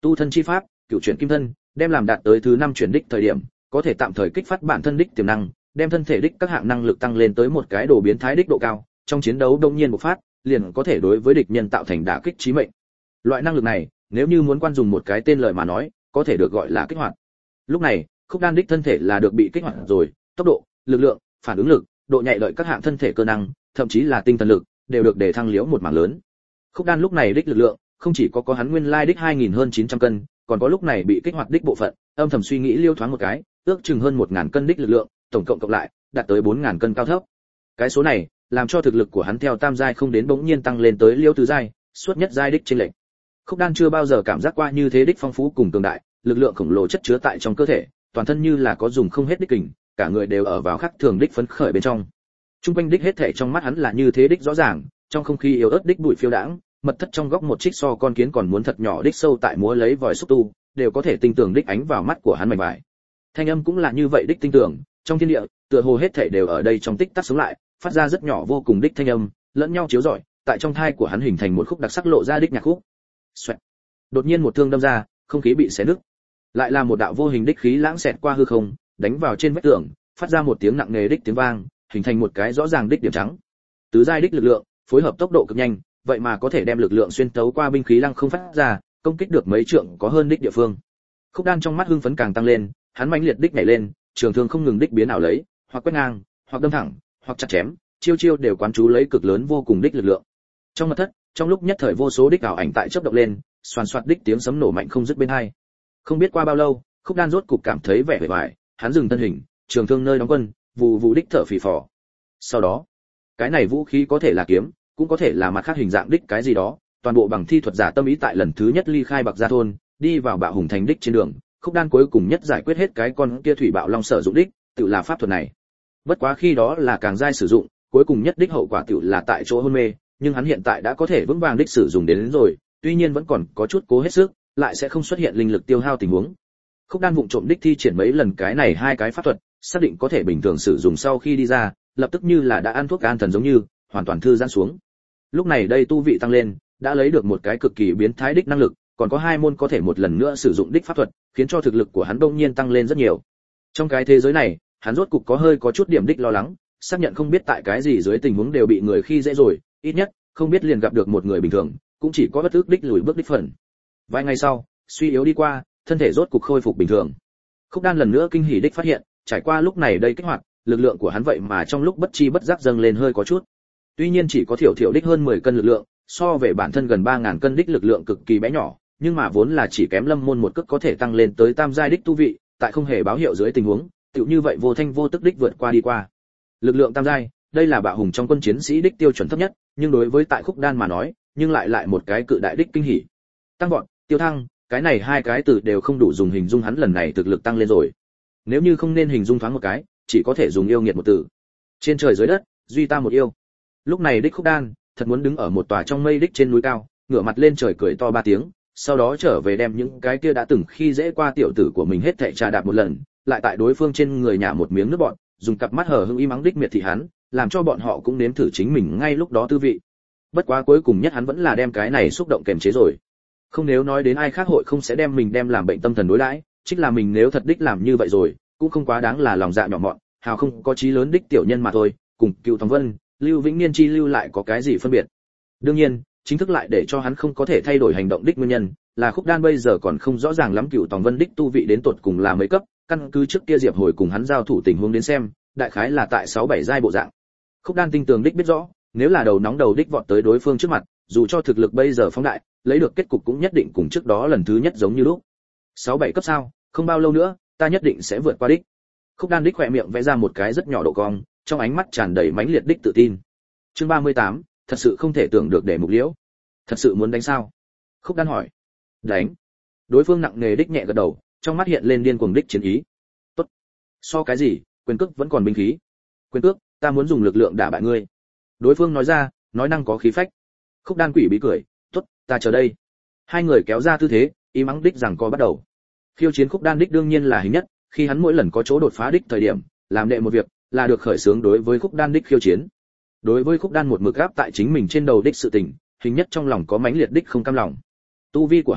Tu thân chi pháp, cửu chuyển kim thân, đem làm đạt tới thứ năm chuyển đích thời điểm, có thể tạm thời kích phát bản thân đích tiềm năng, đem thân thể đích các hạng năng lực tăng lên tới một cái độ biến thái đích độ cao, trong chiến đấu đông nhiên bộc phát, liền có thể đối với địch nhân tạo thành đả kích chí mệnh. Loại năng lực này, nếu như muốn quan dùng một cái tên lời mà nói, có thể được gọi là kích hoạt. Lúc này, Khúc Đan đích thân thể là được bị kích hoạt rồi, tốc độ, lực lượng, phản ứng lực, độ nhạy lợi các hạng thân thể cơ năng, thậm chí là tinh thần lực, đều được để thăng liễu một mảng lớn. Khúc Đan lúc này đích lực lượng, không chỉ có có hắn nguyên lai đích hai nghìn hơn chín trăm cân, còn có lúc này bị kích hoạt đích bộ phận, âm thầm suy nghĩ liêu thoáng một cái, ước chừng hơn một nghìn cân đích lực lượng, tổng cộng cộng lại, đạt tới bốn nghìn cân cao thấp. Cái số này, làm cho thực lực của hắn theo tam giai không đến bỗng nhiên tăng lên tới liêu tứ giai, suốt nhất giai đích trên lệnh. Khúc Đan chưa bao giờ cảm giác qua như thế đích phong phú cùng cường đại, lực lượng khổng lồ chất chứa tại trong cơ thể, toàn thân như là có dùng không hết đích kình, cả người đều ở vào khắc thường đích phấn khởi bên trong. Trung quanh đích hết thảy trong mắt hắn là như thế đích rõ ràng, trong không khí yếu ớt đích bụi phiêu đãng, mật thất trong góc một trích so con kiến còn muốn thật nhỏ đích sâu tại múa lấy vòi xúc tu, đều có thể tinh tường đích ánh vào mắt của hắn mảnh vải. Thanh âm cũng là như vậy đích tinh tường, trong thiên địa, tựa hồ hết thảy đều ở đây trong tích tắc sống lại, phát ra rất nhỏ vô cùng đích thanh âm, lẫn nhau chiếu rọi, tại trong thai của hắn hình thành một khúc đặc sắc lộ ra đích nhạc khúc. Xoẹt. Đột nhiên một thương đâm ra, không khí bị xé nứt. Lại là một đạo vô hình đích khí lãng xẹt qua hư không, đánh vào trên vách tường, phát ra một tiếng nặng nề đích tiếng vang, hình thành một cái rõ ràng đích điểm trắng. Tứ giai đích lực lượng, phối hợp tốc độ cực nhanh, vậy mà có thể đem lực lượng xuyên tấu qua binh khí lăng không phát ra, công kích được mấy trượng có hơn đích địa phương. Khúc Đan trong mắt hưng phấn càng tăng lên, hắn mãnh liệt đích nhảy lên, trường thương không ngừng đích biến ảo lấy, hoặc quét ngang, hoặc đâm thẳng, hoặc chặt chém, chiêu chiêu đều quán chú lấy cực lớn vô cùng đích lực lượng. Trong mật thất, trong lúc nhất thời vô số đích ảo ảnh tại chớp động lên, xoàn xoạt đích tiếng sấm nổ mạnh không dứt bên hai. Không biết qua bao lâu, Khúc Đan rốt cục cảm thấy vẻ vẻ vải, hắn dừng thân hình, trường thương nơi đóng quân, vụ vụ đích thở phì phò. Sau đó, cái này vũ khí có thể là kiếm, cũng có thể là mặt khác hình dạng đích cái gì đó, toàn bộ bằng thi thuật giả tâm ý tại lần thứ nhất ly khai Bạc Gia thôn, đi vào Bạo Hùng thành đích trên đường, Khúc Đan cuối cùng nhất giải quyết hết cái con kia thủy bạo long sở dụng đích, tự là pháp thuật này. Bất quá khi đó là càng giai sử dụng, cuối cùng nhất đích hậu quả tự là tại chỗ hôn mê, nhưng hắn hiện tại đã có thể vững vàng đích sử dụng đến, đến rồi, tuy nhiên vẫn còn có chút cố hết sức, lại sẽ không xuất hiện linh lực tiêu hao tình huống. Khúc Đan vụng trộm đích thi triển mấy lần cái này hai cái pháp thuật, xác định có thể bình thường sử dụng sau khi đi ra, lập tức như là đã ăn thuốc an thần giống như, hoàn toàn thư giãn xuống. Lúc này đây tu vị tăng lên, đã lấy được một cái cực kỳ biến thái đích năng lực, còn có hai môn có thể một lần nữa sử dụng đích pháp thuật, khiến cho thực lực của hắn đông nhiên tăng lên rất nhiều. Trong cái thế giới này, hắn rốt cục có hơi có chút điểm đích lo lắng, xác nhận không biết tại cái gì dưới tình huống đều bị người khi dễ rồi, ít nhất không biết liền gặp được một người bình thường, cũng chỉ có bất ức đích lùi bước đích phần. Vài ngày sau, suy yếu đi qua, thân thể rốt cục khôi phục bình thường. Khúc Đan lần nữa kinh hỉ đích phát hiện, trải qua lúc này đây kích hoạt, lực lượng của hắn vậy mà trong lúc bất chi bất giác dâng lên hơi có chút. Tuy nhiên chỉ có thiểu thiểu đích hơn mười cân lực lượng, so về bản thân gần ba nghìn cân đích lực lượng cực kỳ bé nhỏ, nhưng mà vốn là chỉ kém Lâm Môn một cước có thể tăng lên tới tam giai đích tu vị, tại không hề báo hiệu dưới tình huống, tựu như vậy vô thanh vô tức đích vượt qua đi qua. Lực lượng tam giai, đây là Bạo Hùng trong quân chiến sĩ đích tiêu chuẩn thấp nhất, nhưng đối với tại Khúc Đan mà nói, nhưng lại lại một cái cự đại đích kinh hỉ. Tăng vọt, tiêu thăng, cái này hai cái từ đều không đủ dùng hình dung hắn lần này thực lực tăng lên rồi. Nếu như không nên hình dung thoáng một cái, chỉ có thể dùng yêu nghiệt một từ. Trên trời dưới đất, duy ta một yêu. Lúc này đích Khúc Đan, thật muốn đứng ở một tòa trong mây đích trên núi cao, ngửa mặt lên trời cười to ba tiếng, sau đó trở về đem những cái kia đã từng khi dễ qua tiểu tử của mình hết thảy trà đạp một lần, lại tại đối phương trên người nhả một miếng nước bọt, dùng cặp mắt hờ hững y mắng đích miệt thị hắn, làm cho bọn họ cũng nếm thử chính mình ngay lúc đó tư vị. Bất quá cuối cùng nhất hắn vẫn là đem cái này xúc động kềm chế rồi. Không, nếu nói đến ai khác hội không sẽ đem mình đem làm bệnh tâm thần đối đãi, chính là mình nếu thật đích làm như vậy rồi, cũng không quá đáng là lòng dạ nhỏ mọn, hào không có chí lớn đích tiểu nhân mà thôi, cùng Cựu Tòng Vân, Lưu Vĩnh Niên chi lưu lại có cái gì phân biệt. Đương nhiên, chính thức lại để cho hắn không có thể thay đổi hành động đích nguyên nhân, là Khúc Đan bây giờ còn không rõ ràng lắm Cựu Tòng Vân đích tu vị đến tột cùng là mấy cấp, căn cứ trước kia Diệp Hồi cùng hắn giao thủ tình huống đến xem, đại khái là tại sáu bảy giai bộ dạng. Khúc Đan tinh tường đích biết rõ, nếu là đầu nóng đầu đích vọt tới đối phương trước mặt, dù cho thực lực bây giờ phóng đại, lấy được kết cục cũng nhất định cùng trước đó lần thứ nhất giống như lúc. sáu bảy cấp sao, không bao lâu nữa, ta nhất định sẽ vượt qua đích. Khúc Đan đích khỏe miệng vẽ ra một cái rất nhỏ độ cong, trong ánh mắt tràn đầy mãnh liệt đích tự tin. Chương ba mươi tám, thật sự không thể tưởng được để mục liễu. Thật sự muốn đánh sao? Khúc Đan hỏi. Đánh. Đối phương nặng nề đích nhẹ gật đầu, trong mắt hiện lên điên cuồng đích chiến ý. Tốt. So cái gì, quyền cước vẫn còn binh khí. Quyền cước, ta muốn dùng lực lượng đả bại ngươi. Đối phương nói ra, nói năng có khí phách. Khúc Đan quỷ bí cười, tốt, ta chờ đây. Hai người kéo ra tư thế, ý mắng đích rằng co bắt đầu. Khiêu chiến Khúc Đan đích đương nhiên là hình nhất, khi hắn mỗi lần có chỗ đột phá đích thời điểm, làm đệ một việc, là được khởi xướng đối với Khúc Đan đích khiêu chiến. Đối với Khúc Đan một mực áp tại chính mình trên đầu đích sự tình, hình nhất trong lòng có mãnh liệt đích không cam lòng. Tu vi của hắn,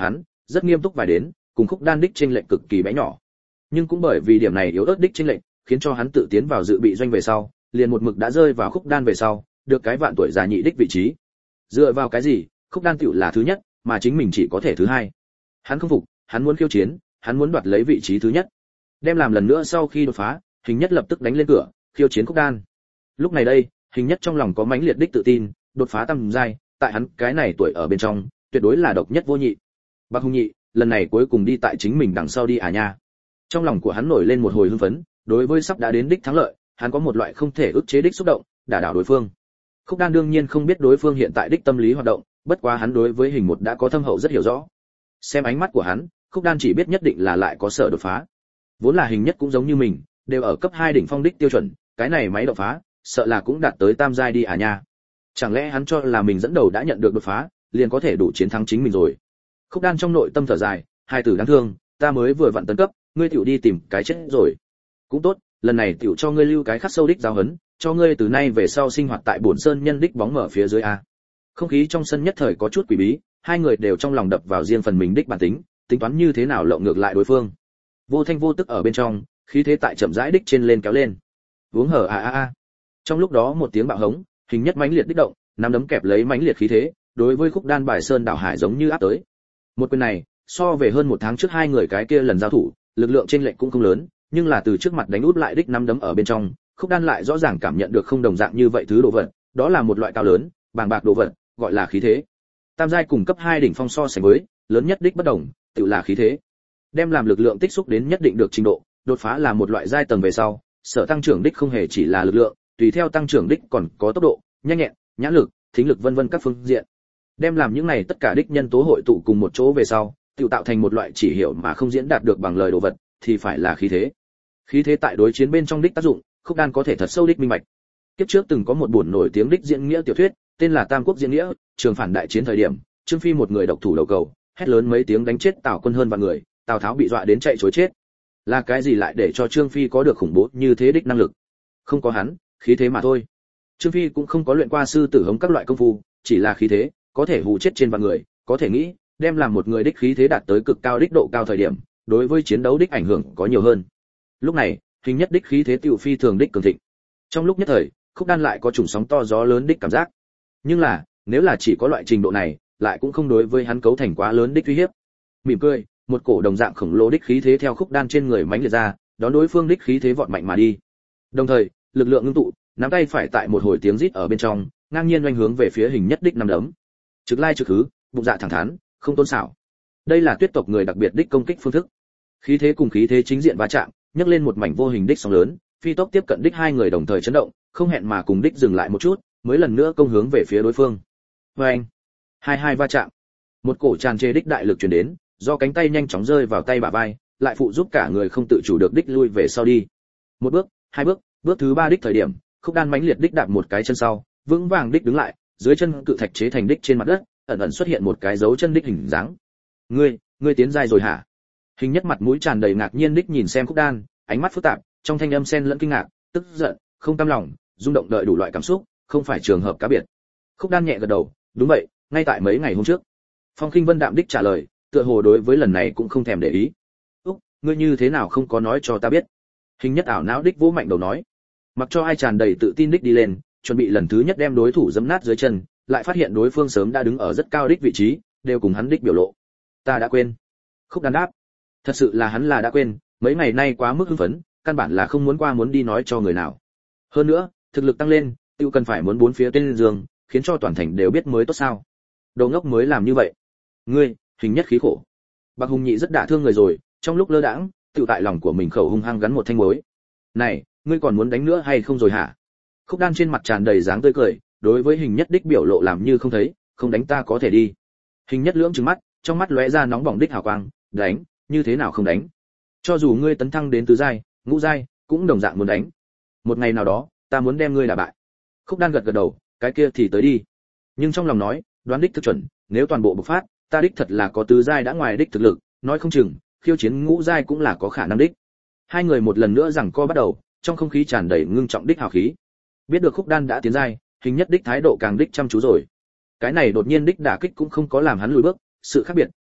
rất nghiêm túc vài đến, cùng Khúc Đan đích chênh lệch cực kỳ bé nhỏ. Nhưng cũng bởi vì điểm này yếu ớt đích chênh lệch, khiến cho hắn tự tiến vào dự bị doanh về sau, liền một mực đã rơi vào Khúc Đan về sau, được cái vạn tuổi già nhị đích vị trí. Dựa vào cái gì, Khúc Đan tựu là thứ nhất, mà chính mình chỉ có thể thứ hai. Hắn không phục, hắn muốn khiêu chiến, hắn muốn đoạt lấy vị trí thứ nhất. Đem làm lần nữa sau khi đột phá, Hình Nhất lập tức đánh lên cửa, khiêu chiến Khúc Đan. Lúc này đây, Hình Nhất trong lòng có mãnh liệt đích tự tin, đột phá tam giai, tại hắn cái này tuổi ở bên trong, tuyệt đối là độc nhất vô nhị. Bạc Hùng Nhị, lần này cuối cùng đi tại chính mình đằng sau đi à nha. Trong lòng của hắn nổi lên một hồi hưng phấn, đối với sắp đã đến đích thắng lợi, hắn có một loại không thể ức chế đích xúc động, đả đảo đối phương. Khúc Đan đương nhiên không biết đối phương hiện tại đích tâm lý hoạt động, bất quá hắn đối với Hình Một đã có thâm hậu rất hiểu rõ. Xem ánh mắt của hắn, Khúc Đan chỉ biết nhất định là lại có sở đột phá. Vốn là Hình Nhất cũng giống như mình, đều ở cấp hai đỉnh phong đích tiêu chuẩn, cái này máy đột phá, sợ là cũng đạt tới tam giai đi à nha. Chẳng lẽ hắn cho là mình dẫn đầu đã nhận được đột phá, liền có thể đủ chiến thắng chính mình rồi. Khúc Đan trong nội tâm thở dài, hai tử đáng thương, ta mới vừa vặn tấn cấp, ngươi tiểu đi tìm cái chết rồi. Cũng tốt, lần này tiểu cho ngươi lưu cái khắc sâu đích giáo huấn, cho ngươi từ nay về sau sinh hoạt tại bổn sơn nhân đích bóng mở phía dưới a. Không khí trong sân nhất thời có chút quỷ bí, hai người đều trong lòng đập vào riêng phần mình đích bản tính, tính toán như thế nào lộng ngược lại đối phương. Vô thanh vô tức ở bên trong, khí thế tại chậm rãi đích trên lên kéo lên. Uống hở a a a. Trong lúc đó một tiếng bạo hống, Hình Nhất mãnh liệt đích động, nắm đấm kẹp lấy mãnh liệt khí thế, đối với Khúc Đan bài sơn đảo hải giống như áp tới. Một quyền này, so về hơn một tháng trước hai người cái kia lần giao thủ, lực lượng trên lệnh cũng không lớn, nhưng là từ trước mặt đánh út lại đích nắm đấm ở bên trong, Khúc Đan lại rõ ràng cảm nhận được không đồng dạng như vậy thứ đồ vật, đó là một loại cao lớn, bàng bạc đồ vật, gọi là khí thế. Tam giai cùng cấp hai đỉnh phong so sánh với, lớn nhất đích bất đồng, tự là khí thế. Đem làm lực lượng tích xúc đến nhất định được trình độ, đột phá là một loại giai tầng về sau, sở tăng trưởng đích không hề chỉ là lực lượng, tùy theo tăng trưởng đích còn có tốc độ, nhanh nhẹn, nhãn lực, thính lực vân vân các phương diện. Đem làm những này tất cả đích nhân tố hội tụ cùng một chỗ về sau, tự tạo thành một loại chỉ hiểu mà không diễn đạt được bằng lời đồ vật, thì phải là khí thế. Khí thế tại đối chiến bên trong đích tác dụng, Khúc Đan có thể thật sâu đích minh bạch. Kiếp trước từng có một buồn nổi tiếng đích diễn nghĩa tiểu thuyết, tên là Tam Quốc diễn nghĩa, trường phản đại chiến thời điểm, Trương Phi một người độc thủ đầu cầu, hét lớn mấy tiếng đánh chết Tào quân hơn vạn người, Tào Tháo bị dọa đến chạy trối chết. Là cái gì lại để cho Trương Phi có được khủng bố như thế đích năng lực? Không có hắn, khí thế mà thôi. Trương Phi cũng không có luyện qua sư tử hống các loại công phu, chỉ là khí thế, có thể hù chết trên vạn người, có thể nghĩ, đem làm một người đích khí thế đạt tới cực cao đích độ cao thời điểm, đối với chiến đấu đích ảnh hưởng có nhiều hơn. Lúc này, Hình Nhất đích khí thế tiểu phi thường đích cường thịnh. Trong lúc nhất thời, Khúc Đan lại có trùng sóng to gió lớn đích cảm giác. Nhưng là, nếu là chỉ có loại trình độ này, lại cũng không đối với hắn cấu thành quá lớn đích uy hiếp. Mỉm cười, một cổ đồng dạng khổng lồ đích khí thế theo Khúc Đan trên người mãnh liệt ra, đón đối phương đích khí thế vọt mạnh mà đi. Đồng thời, lực lượng ngưng tụ, nắm tay phải tại một hồi tiếng rít ở bên trong, ngang nhiên oanh hướng về phía Hình Nhất đích năm đấm. Trực lai trực hứ, bụng dạ thẳng thắn, không tôn xảo. Đây là Tuyết tộc người đặc biệt đích công kích phương thức. Khí thế cùng khí thế chính diện va chạm, nhấc lên một mảnh vô hình đích sóng lớn, phi tốc tiếp cận đích hai người đồng thời chấn động, không hẹn mà cùng đích dừng lại một chút, mới lần nữa công hướng về phía đối phương. Oeng! Hai hai va chạm. Một cổ tràn trề đích đại lực truyền đến, do cánh tay nhanh chóng rơi vào tay bả vai, lại phụ giúp cả người không tự chủ được đích lui về sau đi. Một bước, hai bước, bước thứ ba đích thời điểm, Khúc Đan mãnh liệt đích đạp một cái chân sau, vững vàng đích đứng lại, dưới chân cự thạch chế thành đích trên mặt đất, ẩn ẩn xuất hiện một cái dấu chân đích hình dáng. Ngươi, ngươi tiến giai rồi hả? Hình Nhất mặt mũi tràn đầy ngạc nhiên đích nhìn xem Khúc Đan, ánh mắt phức tạp, trong thanh âm xen lẫn kinh ngạc, tức giận, không cam lòng, rung động đợi đủ loại cảm xúc, không phải trường hợp cá biệt. Khúc Đan nhẹ gật đầu, đúng vậy, ngay tại mấy ngày hôm trước. Phong Khinh Vân đạm đích trả lời, tựa hồ đối với lần này cũng không thèm để ý. "Úc, ngươi như thế nào không có nói cho ta biết?" Hình Nhất ảo não đích vỗ mạnh đầu nói. Mặc cho ai tràn đầy tự tin đích đi lên, chuẩn bị lần thứ nhất đem đối thủ giẫm nát dưới chân, lại phát hiện đối phương sớm đã đứng ở rất cao đích vị trí, đều cùng hắn đích biểu lộ. "Ta đã quên." Khúc Đan đáp. Thật sự là hắn là đã quên, mấy ngày nay quá mức hưng phấn, căn bản là không muốn qua muốn đi nói cho người nào. Hơn nữa, thực lực tăng lên, tiêu cần phải muốn bốn phía tên giường, khiến cho toàn thành đều biết mới tốt sao? Đồ ngốc mới làm như vậy. Ngươi, Hình Nhất khí khổ. Bạc Hùng Nhị rất đả thương người rồi, trong lúc lơ đãng, tiêu tại lòng của mình khẩu hung hăng gắn một thanh mối. Này, ngươi còn muốn đánh nữa hay không rồi hả? Khúc Đan trên mặt tràn đầy dáng tươi cười, đối với Hình Nhất đích biểu lộ làm như không thấy, không đánh ta có thể đi. Hình Nhất lưỡng trừng mắt, trong mắt lóe ra nóng bỏng đích hào quang, đánh, như thế nào không đánh? Cho dù ngươi tấn thăng đến tứ giai, ngũ giai, cũng đồng dạng muốn đánh. Một ngày nào đó, ta muốn đem ngươi đả bại. Khúc Đan gật gật đầu, cái kia thì tới đi. Nhưng trong lòng nói, đoán đích thực chuẩn, nếu toàn bộ bộc phát, ta đích thật là có tứ giai đã ngoài đích thực lực, nói không chừng, khiêu chiến ngũ giai cũng là có khả năng đích. Hai người một lần nữa giằng co bắt đầu, trong không khí tràn đầy ngưng trọng đích hào khí. Biết được Khúc Đan đã tiến giai, Hình Nhất đích thái độ càng đích chăm chú rồi. Cái này đột nhiên đích đả kích cũng không có làm hắn lùi bước, sự khác biệt,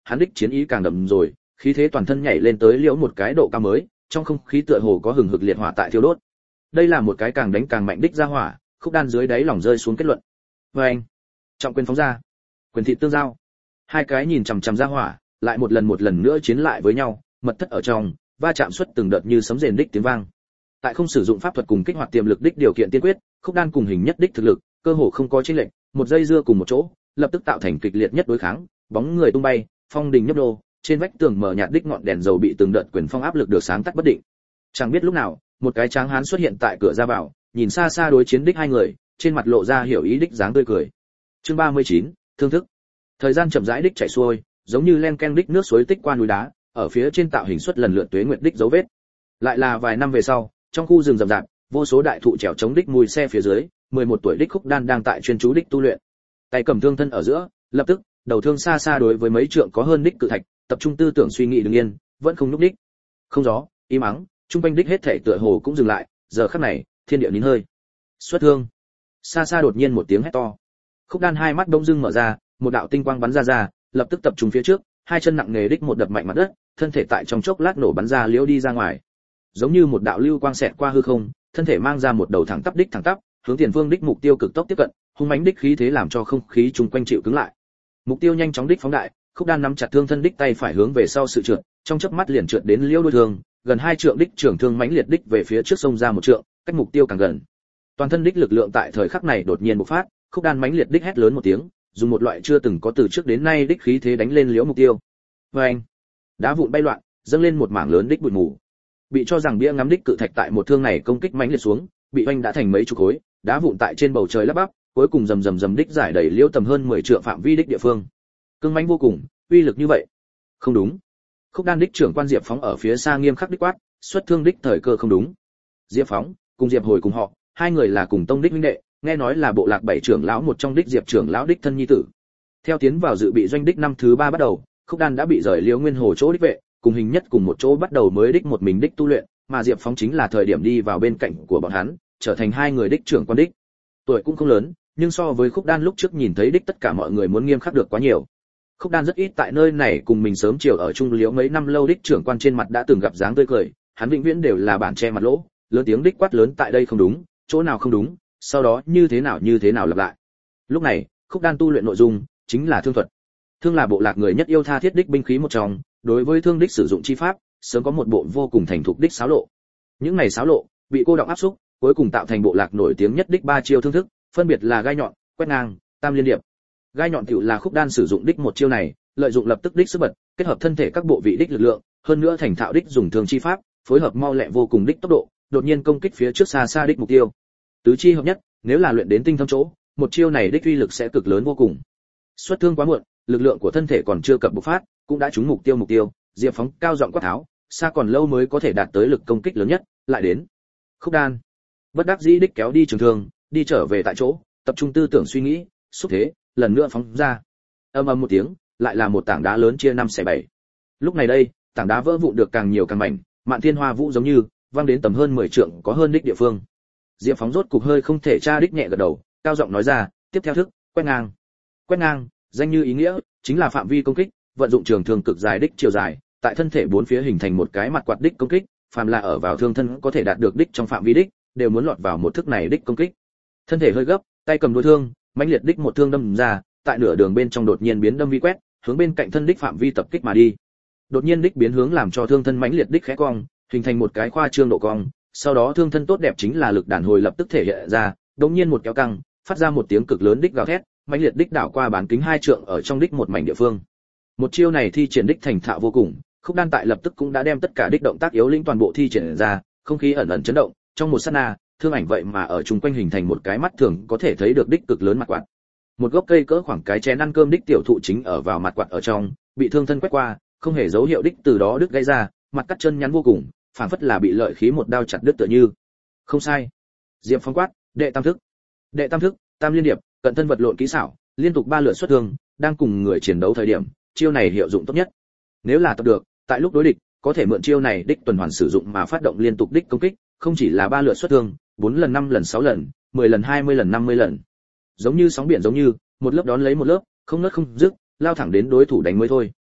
hắn đích chiến ý càng đậm rồi, khí thế toàn thân nhảy lên tới liễu một cái độ cao mới, trong không khí tựa hồ có hừng hực liệt hỏa tại thiêu đốt. Đây là một cái càng đánh càng mạnh đích ra hỏa, Khúc Đan dưới đáy lòng rơi xuống kết luận. Và anh, trọng quyền phóng ra, quyền thị tương giao, hai cái nhìn chằm chằm ra hỏa, lại một lần một lần nữa chiến lại với nhau, mật thất ở trong, va chạm xuất từng đợt như sấm rền đích tiếng vang. Tại không sử dụng pháp thuật cùng kích hoạt tiềm lực đích điều kiện tiên quyết, Khúc Đan cùng hình nhất đích thực lực, cơ hồ không có chênh lệch, một giây dưa cùng một chỗ, lập tức tạo thành kịch liệt nhất đối kháng, bóng người tung bay, phong đình nhấp nô, trên vách tường mở nhạt đích ngọn đèn dầu bị từng đợt quyền phong áp lực được sáng tắt bất định. Chẳng biết lúc nào, một cái tráng hán xuất hiện tại cửa ra vào, nhìn xa xa đối chiến đích hai người, trên mặt lộ ra hiểu ý đích dáng tươi cười. Chương ba mươi chín, thương thức. Thời gian chậm rãi đích chảy xuôi, giống như len ken đích nước suối tích qua núi đá, ở phía trên tạo hình xuất lần lượt tuế nguyệt đích dấu vết. Lại là vài năm về sau, trong khu rừng rậm rạp, vô số đại thụ trèo chống đích mùi xe phía dưới, mười một tuổi đích Khúc Đan đang tại chuyên chú đích tu luyện. Tay cầm thương thân ở giữa, lập tức, đầu thương xa xa đối với mấy trượng có hơn đích cự thạch, tập trung tư tưởng suy nghĩ đứng yên, vẫn không nhúc đích. Không gió, im ắng, trung quanh đích hết thảy tựa hồ cũng dừng lại, giờ khắc này, thiên địa nín hơi. Xuất thương. Xa xa đột nhiên một tiếng hét to. Khúc Đan hai mắt bỗng dưng mở ra, một đạo tinh quang bắn ra ra, lập tức tập trung phía trước, hai chân nặng nề đích một đập mạnh mặt đất, thân thể tại trong chốc lát nổ bắn ra liễu đi ra ngoài. Giống như một đạo lưu quang xẹt qua hư không, thân thể mang ra một đầu thẳng tắp đích thẳng tắp, hướng tiền phương đích mục tiêu cực tốc tiếp cận, hung mãnh đích khí thế làm cho không khí chung quanh chịu cứng lại. Mục tiêu nhanh chóng đích phóng đại, Khúc Đan nắm chặt thương thân đích tay phải hướng về sau sự trượt, trong chớp mắt liền trượt đến liễu đuôi thương, gần hai trượng đích trường thương mãnh liệt đích về phía trước sông ra một trượng, cách mục tiêu càng gần. Toàn thân đích lực lượng tại thời khắc này đột nhiên bộc phát, Khúc Đan mãnh liệt đích hét lớn một tiếng, dùng một loại chưa từng có từ trước đến nay đích khí thế đánh lên liễu mục tiêu. Oeng! Đá vụn bay loạn, dâng lên một mảng lớn đích bụi mù. Bị cho rằng bia ngắm đích cự thạch tại một thương này công kích mãnh liệt xuống, bị oanh đã thành mấy chục khối, đá vụn tại trên bầu trời lấp bắp, cuối cùng rầm rầm rầm đích giải đầy liễu tầm hơn mười trượng phạm vi đích địa phương. Cương mãnh vô cùng, uy lực như vậy. Không đúng. Khúc Đan đích trưởng quan Diệp Phóng ở phía xa nghiêm khắc đích quát, xuất thương đích thời cơ không đúng. Diệp Phóng, cùng Diệp Hồi cùng họ, hai người là cùng tông đích huynh đệ, nghe nói là bộ lạc bảy trưởng lão một trong đích Diệp trưởng lão đích thân nhi tử. Theo tiến vào dự bị doanh đích năm thứ ba bắt đầu, Khúc Đan đã bị rời liễu nguyên hồ chỗ đích vệ, cùng hình nhất cùng một chỗ bắt đầu mới đích một mình đích tu luyện, mà Diệp Phóng chính là thời điểm đi vào bên cạnh của bọn hắn, trở thành hai người đích trưởng quan đích. Tuổi cũng không lớn, nhưng so với Khúc Đan lúc trước nhìn thấy đích tất cả mọi người muốn nghiêm khắc được quá nhiều. Khúc Đan rất ít tại nơi này cùng mình sớm chiều ở chung liễu mấy năm lâu đích trưởng quan trên mặt đã từng gặp dáng tươi cười, hắn vĩnh viễn đều là bản che mặt lỗ, lớn tiếng đích quát lớn tại đây không đúng, chỗ nào không đúng, sau đó như thế nào như thế nào lặp lại. Lúc này, Khúc Đan tu luyện nội dung chính là thương thuật. Thương là bộ lạc người nhất yêu tha thiết đích binh khí một trong, đối với thương đích sử dụng chi pháp, sớm có một bộ vô cùng thành thục đích xáo lộ. Những này xáo lộ bị cô động áp xúc, cuối cùng tạo thành bộ lạc nổi tiếng nhất đích ba chiêu thương thức, phân biệt là gai nhọn, quét ngang, tam liên điệp. Gai nhọn tiểu là Khúc Đan sử dụng đích một chiêu này, lợi dụng lập tức đích sức bật, kết hợp thân thể các bộ vị đích lực lượng, hơn nữa thành thạo đích dùng thương chi pháp, phối hợp mau lẹ vô cùng đích tốc độ, đột nhiên công kích phía trước xa xa đích mục tiêu. Tứ chi hợp nhất, nếu là luyện đến tinh thâm chỗ, một chiêu này đích uy lực sẽ cực lớn vô cùng. Xuất thương quá muộn, lực lượng của thân thể còn chưa cập bộc phát, cũng đã trúng mục tiêu mục tiêu, Diệp Phóng cao giọng quát tháo, xa còn lâu mới có thể đạt tới lực công kích lớn nhất, lại đến. Khúc Đan bất đắc dĩ đích kéo đi trường thương, đi trở về tại chỗ, tập trung tư tưởng suy nghĩ, xúc thế, lần nữa phóng ra. Ầm ầm một tiếng, lại là một tảng đá lớn chia năm xẻ bảy. Lúc này đây, tảng đá vỡ vụn được càng nhiều càng mảnh, mạn thiên hoa vũ giống như vang đến tầm hơn mười trượng có hơn đích địa phương. Diệp Phóng rốt cục hơi không thể tra đích nhẹ gật đầu, cao giọng nói ra, tiếp theo thức, quét ngang. Quét ngang, danh như ý nghĩa, chính là phạm vi công kích, vận dụng trường thương cực dài đích chiều dài, tại thân thể bốn phía hình thành một cái mặt quạt đích công kích, phàm là ở vào thương thân có thể đạt được đích trong phạm vi đích, đều muốn lọt vào một thức này đích công kích. Thân thể hơi gấp, tay cầm đuôi thương, mãnh liệt đích một thương đâm ra, tại nửa đường bên trong đột nhiên biến đâm vi quét, hướng bên cạnh thân đích phạm vi tập kích mà đi. Đột nhiên đích biến hướng làm cho thương thân mãnh liệt đích khẽ cong, hình thành một cái khoa trương độ cong, sau đó thương thân tốt đẹp chính là lực đàn hồi lập tức thể hiện ra, đột nhiên một kéo căng, phát ra một tiếng cực lớn đích gào thét, mãnh liệt đích đảo qua bán kính hai trượng ở trong đích một mảnh địa phương. Một chiêu này thi triển đích thành thạo vô cùng, Khúc Đan tại lập tức cũng đã đem tất cả đích động tác yếu lĩnh toàn bộ thi triển ra, không khí ẩn ẩn chấn động, trong một sát na, thương ảnh vậy mà ở chung quanh hình thành một cái mắt thường có thể thấy được đích cực lớn mặt quạt. Một gốc cây cỡ khoảng cái chén ăn cơm đích tiểu thụ chính ở vào mặt quạt ở trong, bị thương thân quét qua, không hề dấu hiệu đích từ đó đứt gãy ra, mặt cắt chân nhắn vô cùng, phảng phất là bị lợi khí một đao chặt đứt tựa như. Không sai. Diệp Phong quát, đệ tam thức. Đệ tam thức, tam liên điệp, cận thân vật lộn kỹ xảo, liên tục ba lượt xuất thương, đang cùng người chiến đấu thời điểm, chiêu này hiệu dụng tốt nhất. Nếu là tập được, tại lúc đối địch, có thể mượn chiêu này đích tuần hoàn sử dụng mà phát động liên tục đích công kích, không chỉ là ba lượt xuất thương, bốn lần năm lần sáu lần, mười lần hai mươi lần năm mươi lần. Giống như sóng biển giống như, một lớp đón lấy một lớp, không ngớt không dứt, lao thẳng đến đối thủ đánh mới thôi.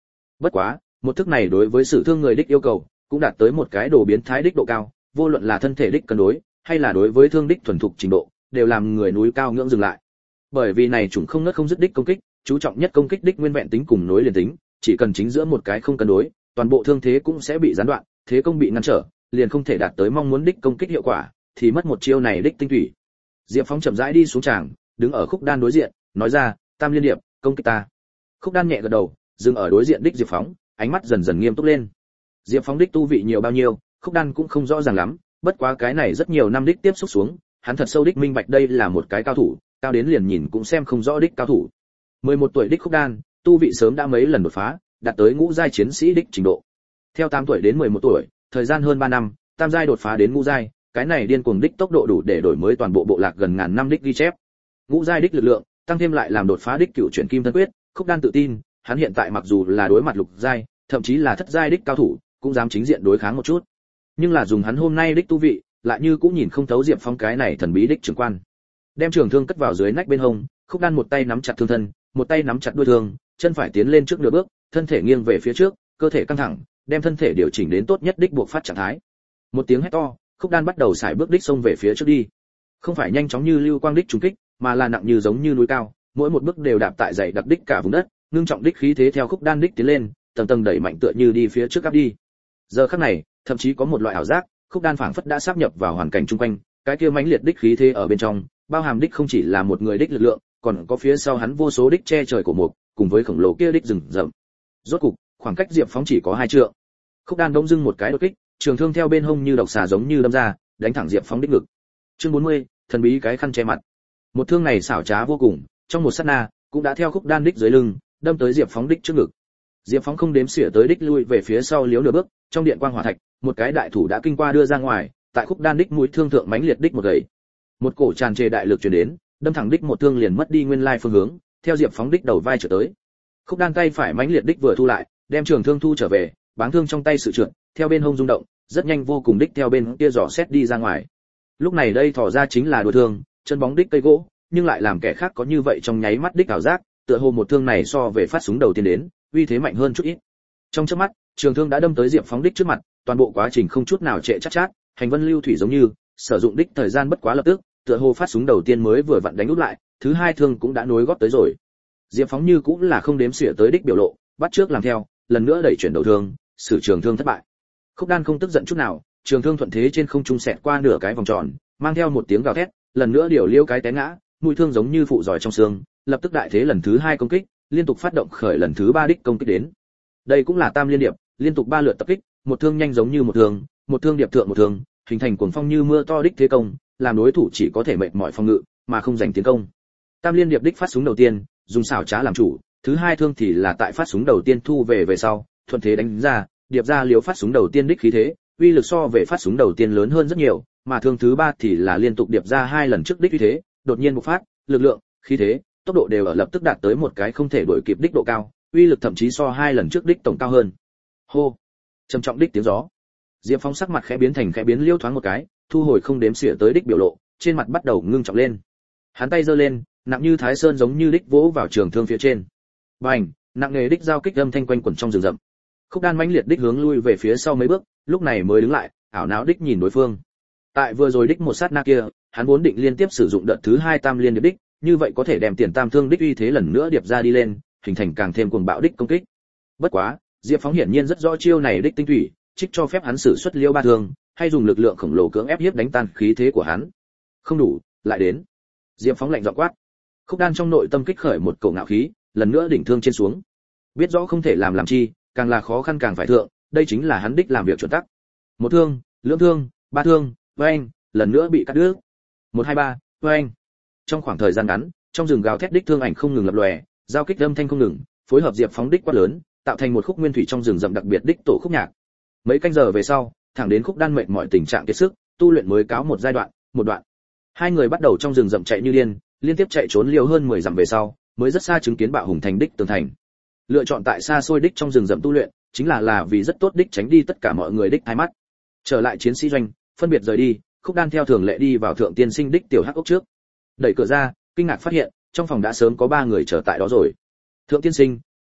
Bất quá, một thức này đối với sự thương người đích yêu cầu cũng đạt tới một cái đồ biến thái đích độ cao, vô luận là thân thể đích cân đối hay là đối với thương đích thuần thục trình độ, đều làm người núi cao ngưỡng dừng lại. Bởi vì này chúng không ngớt không dứt đích công kích, chú trọng nhất công kích đích nguyên vẹn tính cùng nối liền tính, chỉ cần chính giữa một cái không cân đối, toàn bộ thương thế cũng sẽ bị gián đoạn, thế công bị ngăn trở, liền không thể đạt tới mong muốn đích công kích hiệu quả, thì mất một chiêu này đích tinh thủy. Diệp Phong chậm rãi đi xuống tràng, đứng ở Khúc Đan đối diện, nói ra, "Tam liên điệp, công kích ta." Khúc Đan nhẹ gật đầu, dừng ở đối diện đích Diệp Phong, ánh mắt dần dần nghiêm túc lên. Diệp Phong đích tu vị nhiều bao nhiêu, Khúc Đan cũng không rõ ràng lắm, bất quá cái này rất nhiều năm đích tiếp xúc xuống, hắn thật sâu đích minh bạch đây là một cái cao thủ, cao đến liền nhìn cũng xem không rõ đích cao thủ. mười một tuổi đích Khúc Đan, tu vị sớm đã mấy lần đột phá, đạt tới ngũ giai chiến sĩ đích trình độ. Theo tám tuổi đến mười một tuổi, thời gian hơn ba năm, tam giai đột phá đến ngũ giai, cái này điên cuồng đích tốc độ đủ để đổi mới toàn bộ bộ lạc gần ngàn năm đích ghi chép. Ngũ giai đích lực lượng, tăng thêm lại làm đột phá đích cựu chuyển kim thân quyết, Khúc Đan tự tin, hắn hiện tại mặc dù là đối mặt lục giai, thậm chí là thất giai đích cao thủ, cũng dám chính diện đối kháng một chút. Nhưng là dùng hắn hôm nay đích tu vị, lại như cũng nhìn không thấu Diệp Phong cái này thần bí đích trưởng quan. Đem trường thương cất vào dưới nách bên hông, Khúc Đan một tay nắm chặt thương thân, một tay nắm chặt đuôi thương, chân phải tiến lên trước nửa bước, thân thể nghiêng về phía trước, cơ thể căng thẳng, đem thân thể điều chỉnh đến tốt nhất đích buộc phát trạng thái. Một tiếng hét to, Khúc Đan bắt đầu sải bước đích xông về phía trước đi. Không phải nhanh chóng như lưu quang đích trùng kích, mà là nặng như giống như núi cao, mỗi một bước đều đạp tại dày đặc đích cả vùng đất, ngưng trọng đích khí thế theo Khúc Đan đích tiến lên, tầng tầng đẩy mạnh tựa như đi phía trước áp đi. Giờ khắc này, thậm chí có một loại ảo giác, Khúc Đan phảng phất đã sáp nhập vào hoàn cảnh chung quanh, cái kia mãnh liệt đích khí thế ở bên trong, bao hàm đích không chỉ là một người đích lực lượng, còn có phía sau hắn vô số đích che trời của mục, cùng với khổng lồ kia đích rừng rậm. Rốt cục, khoảng cách Diệp Phong chỉ có hai trượng. Khúc Đan đông dưng một cái đột kích, trường thương theo bên hông như độc xà giống như đâm ra, đánh thẳng Diệp Phong đích ngực. Chương bốn mươi, thần bí cái khăn che mặt. Một thương này xảo trá vô cùng, trong một sát na, cũng đã theo Khúc Đan đích dưới lưng, đâm tới Diệp Phong đích trước ngực. Diệp Phong không đếm xỉa tới đích lui về phía sau liếu nửa bước, trong điện quang hỏa thạch, một cái đại thủ đã kinh qua đưa ra ngoài, tại Khúc Đan đích mũi thương thượng mãnh liệt đích một gậy. Một cổ tràn trề đại lực truyền đến, đâm thẳng đích một thương liền mất đi nguyên lai phương hướng, theo Diệp Phong đích đầu vai trở tới. Khúc Đan tay phải mãnh liệt đích vừa thu lại, đem trường thương thu trở về, báng thương trong tay sự trượt, theo bên hông rung động, rất nhanh vô cùng đích theo bên kia giỏ xét đi ra ngoài. Lúc này đây thò ra chính là đuôi thương, chân bóng đích cây gỗ, nhưng lại làm kẻ khác có như vậy trong nháy mắt đích ảo giác, tựa hồ một thương này so về phát súng đầu tiên đến, uy thế mạnh hơn chút ít. Trong chớp mắt, trường thương đã đâm tới Diệp Phong đích trước mặt, toàn bộ quá trình không chút nào trễ chát chát, hành vân lưu thủy giống như, sử dụng đích thời gian bất quá lập tức, tựa hồ phát súng đầu tiên mới vừa vặn đánh úp lại, thứ hai thương cũng đã nối gót tới rồi. Diệp Phong như cũng là không đếm xỉa tới đích biểu lộ, bắt trước làm theo, lần nữa đẩy chuyển đầu thương, sử trường thương thất bại. Khúc Đan không tức giận chút nào, trường thương thuận thế trên không trung xẹt qua nửa cái vòng tròn, mang theo một tiếng gào thét, lần nữa điều liêu cái té ngã, mũi thương giống như phụ giỏi trong xương, lập tức đại thế lần thứ hai công kích, liên tục phát động khởi lần thứ ba đích công kích đến. Đây cũng là tam liên điệp, liên tục ba lượt tập kích, một thương nhanh giống như một thương, một thương điệp thượng một thương, hình thành cuồng phong như mưa to đích thế công, làm đối thủ chỉ có thể mệt mỏi phòng ngự, mà không giành tiến công. Tam liên điệp đích phát súng đầu tiên, dùng xảo trá làm chủ, thứ hai thương thì là tại phát súng đầu tiên thu về về sau, thuận thế đánh ra, điệp ra liếu phát súng đầu tiên đích khí thế, uy lực so về phát súng đầu tiên lớn hơn rất nhiều, mà thương thứ ba thì là liên tục điệp ra hai lần trước đích uy thế, đột nhiên bộc phát, lực lượng, khí thế, tốc độ đều ở lập tức đạt tới một cái không thể đuổi kịp đích độ cao, uy lực thậm chí so hai lần trước đích tổng cao hơn. Hô, trầm trọng đích tiếng gió. Diệp Phong sắc mặt khẽ biến thành khẽ biến liêu thoáng một cái, thu hồi không đếm xỉa tới đích biểu lộ, trên mặt bắt đầu ngưng trọng lên. Hắn tay giơ lên, nặng như thái sơn giống như đích vỗ vào trường thương phía trên. Bành, nặng nề đích giao kích âm thanh quanh quẩn trong rừng rậm. Khúc Đan mãnh liệt đích hướng lui về phía sau mấy bước, lúc này mới đứng lại, ảo não đích nhìn đối phương. Tại vừa rồi đích một sát na kia, hắn vốn định liên tiếp sử dụng đợt thứ hai tam liên điệp đích, như vậy có thể đem tiền tam thương đích uy thế lần nữa điệp ra đi lên, hình thành càng thêm cuồng bạo đích công kích. Bất quá, Diệp Phong hiển nhiên rất rõ chiêu này đích tinh thủy, trích cho phép hắn sử xuất liêu ba thương, hay dùng lực lượng khổng lồ cưỡng ép hiếp đánh tan khí thế của hắn. Không đủ, lại đến. Diệp Phong lạnh giọng quát. Khúc Đan trong nội tâm kích khởi một cổ ngạo khí, lần nữa đỉnh thương trên xuống. Biết rõ không thể làm làm chi, càng là khó khăn càng phải thượng, đây chính là hắn đích làm việc chuẩn tắc. Một thương, lưỡng thương, ba thương, oeng, lần nữa bị cắt đứt. Một hai ba, oeng. Trong khoảng thời gian ngắn, trong rừng gào thét đích thương ảnh không ngừng lập lòe, giao kích âm thanh không ngừng, phối hợp Diệp Phong đích quát lớn, tạo thành một khúc nguyên thủy trong rừng rậm đặc biệt đích tổ khúc nhạc. Mấy canh giờ về sau, thẳng đến Khúc Đan mệt mỏi tình trạng kiệt sức, tu luyện mới cáo một giai đoạn, một đoạn. Hai người bắt đầu trong rừng rậm chạy như điên, liên tiếp chạy trốn liều hơn mười dặm về sau, mới rất xa chứng kiến Bạo Hùng thành đích tường thành. Lựa chọn tại xa xôi đích trong rừng rậm tu luyện, chính là là vì rất tốt đích tránh đi tất cả mọi người đích hai mắt. Trở lại chiến sĩ doanh, phân biệt rời đi, Khúc Đan theo thường lệ đi vào thượng tiên sinh đích tiểu hắc ốc trước. Đẩy cửa ra, kinh ngạc phát hiện, trong phòng đã sớm có ba người chờ tại đó rồi. Thượng tiên sinh, Hình Nhất,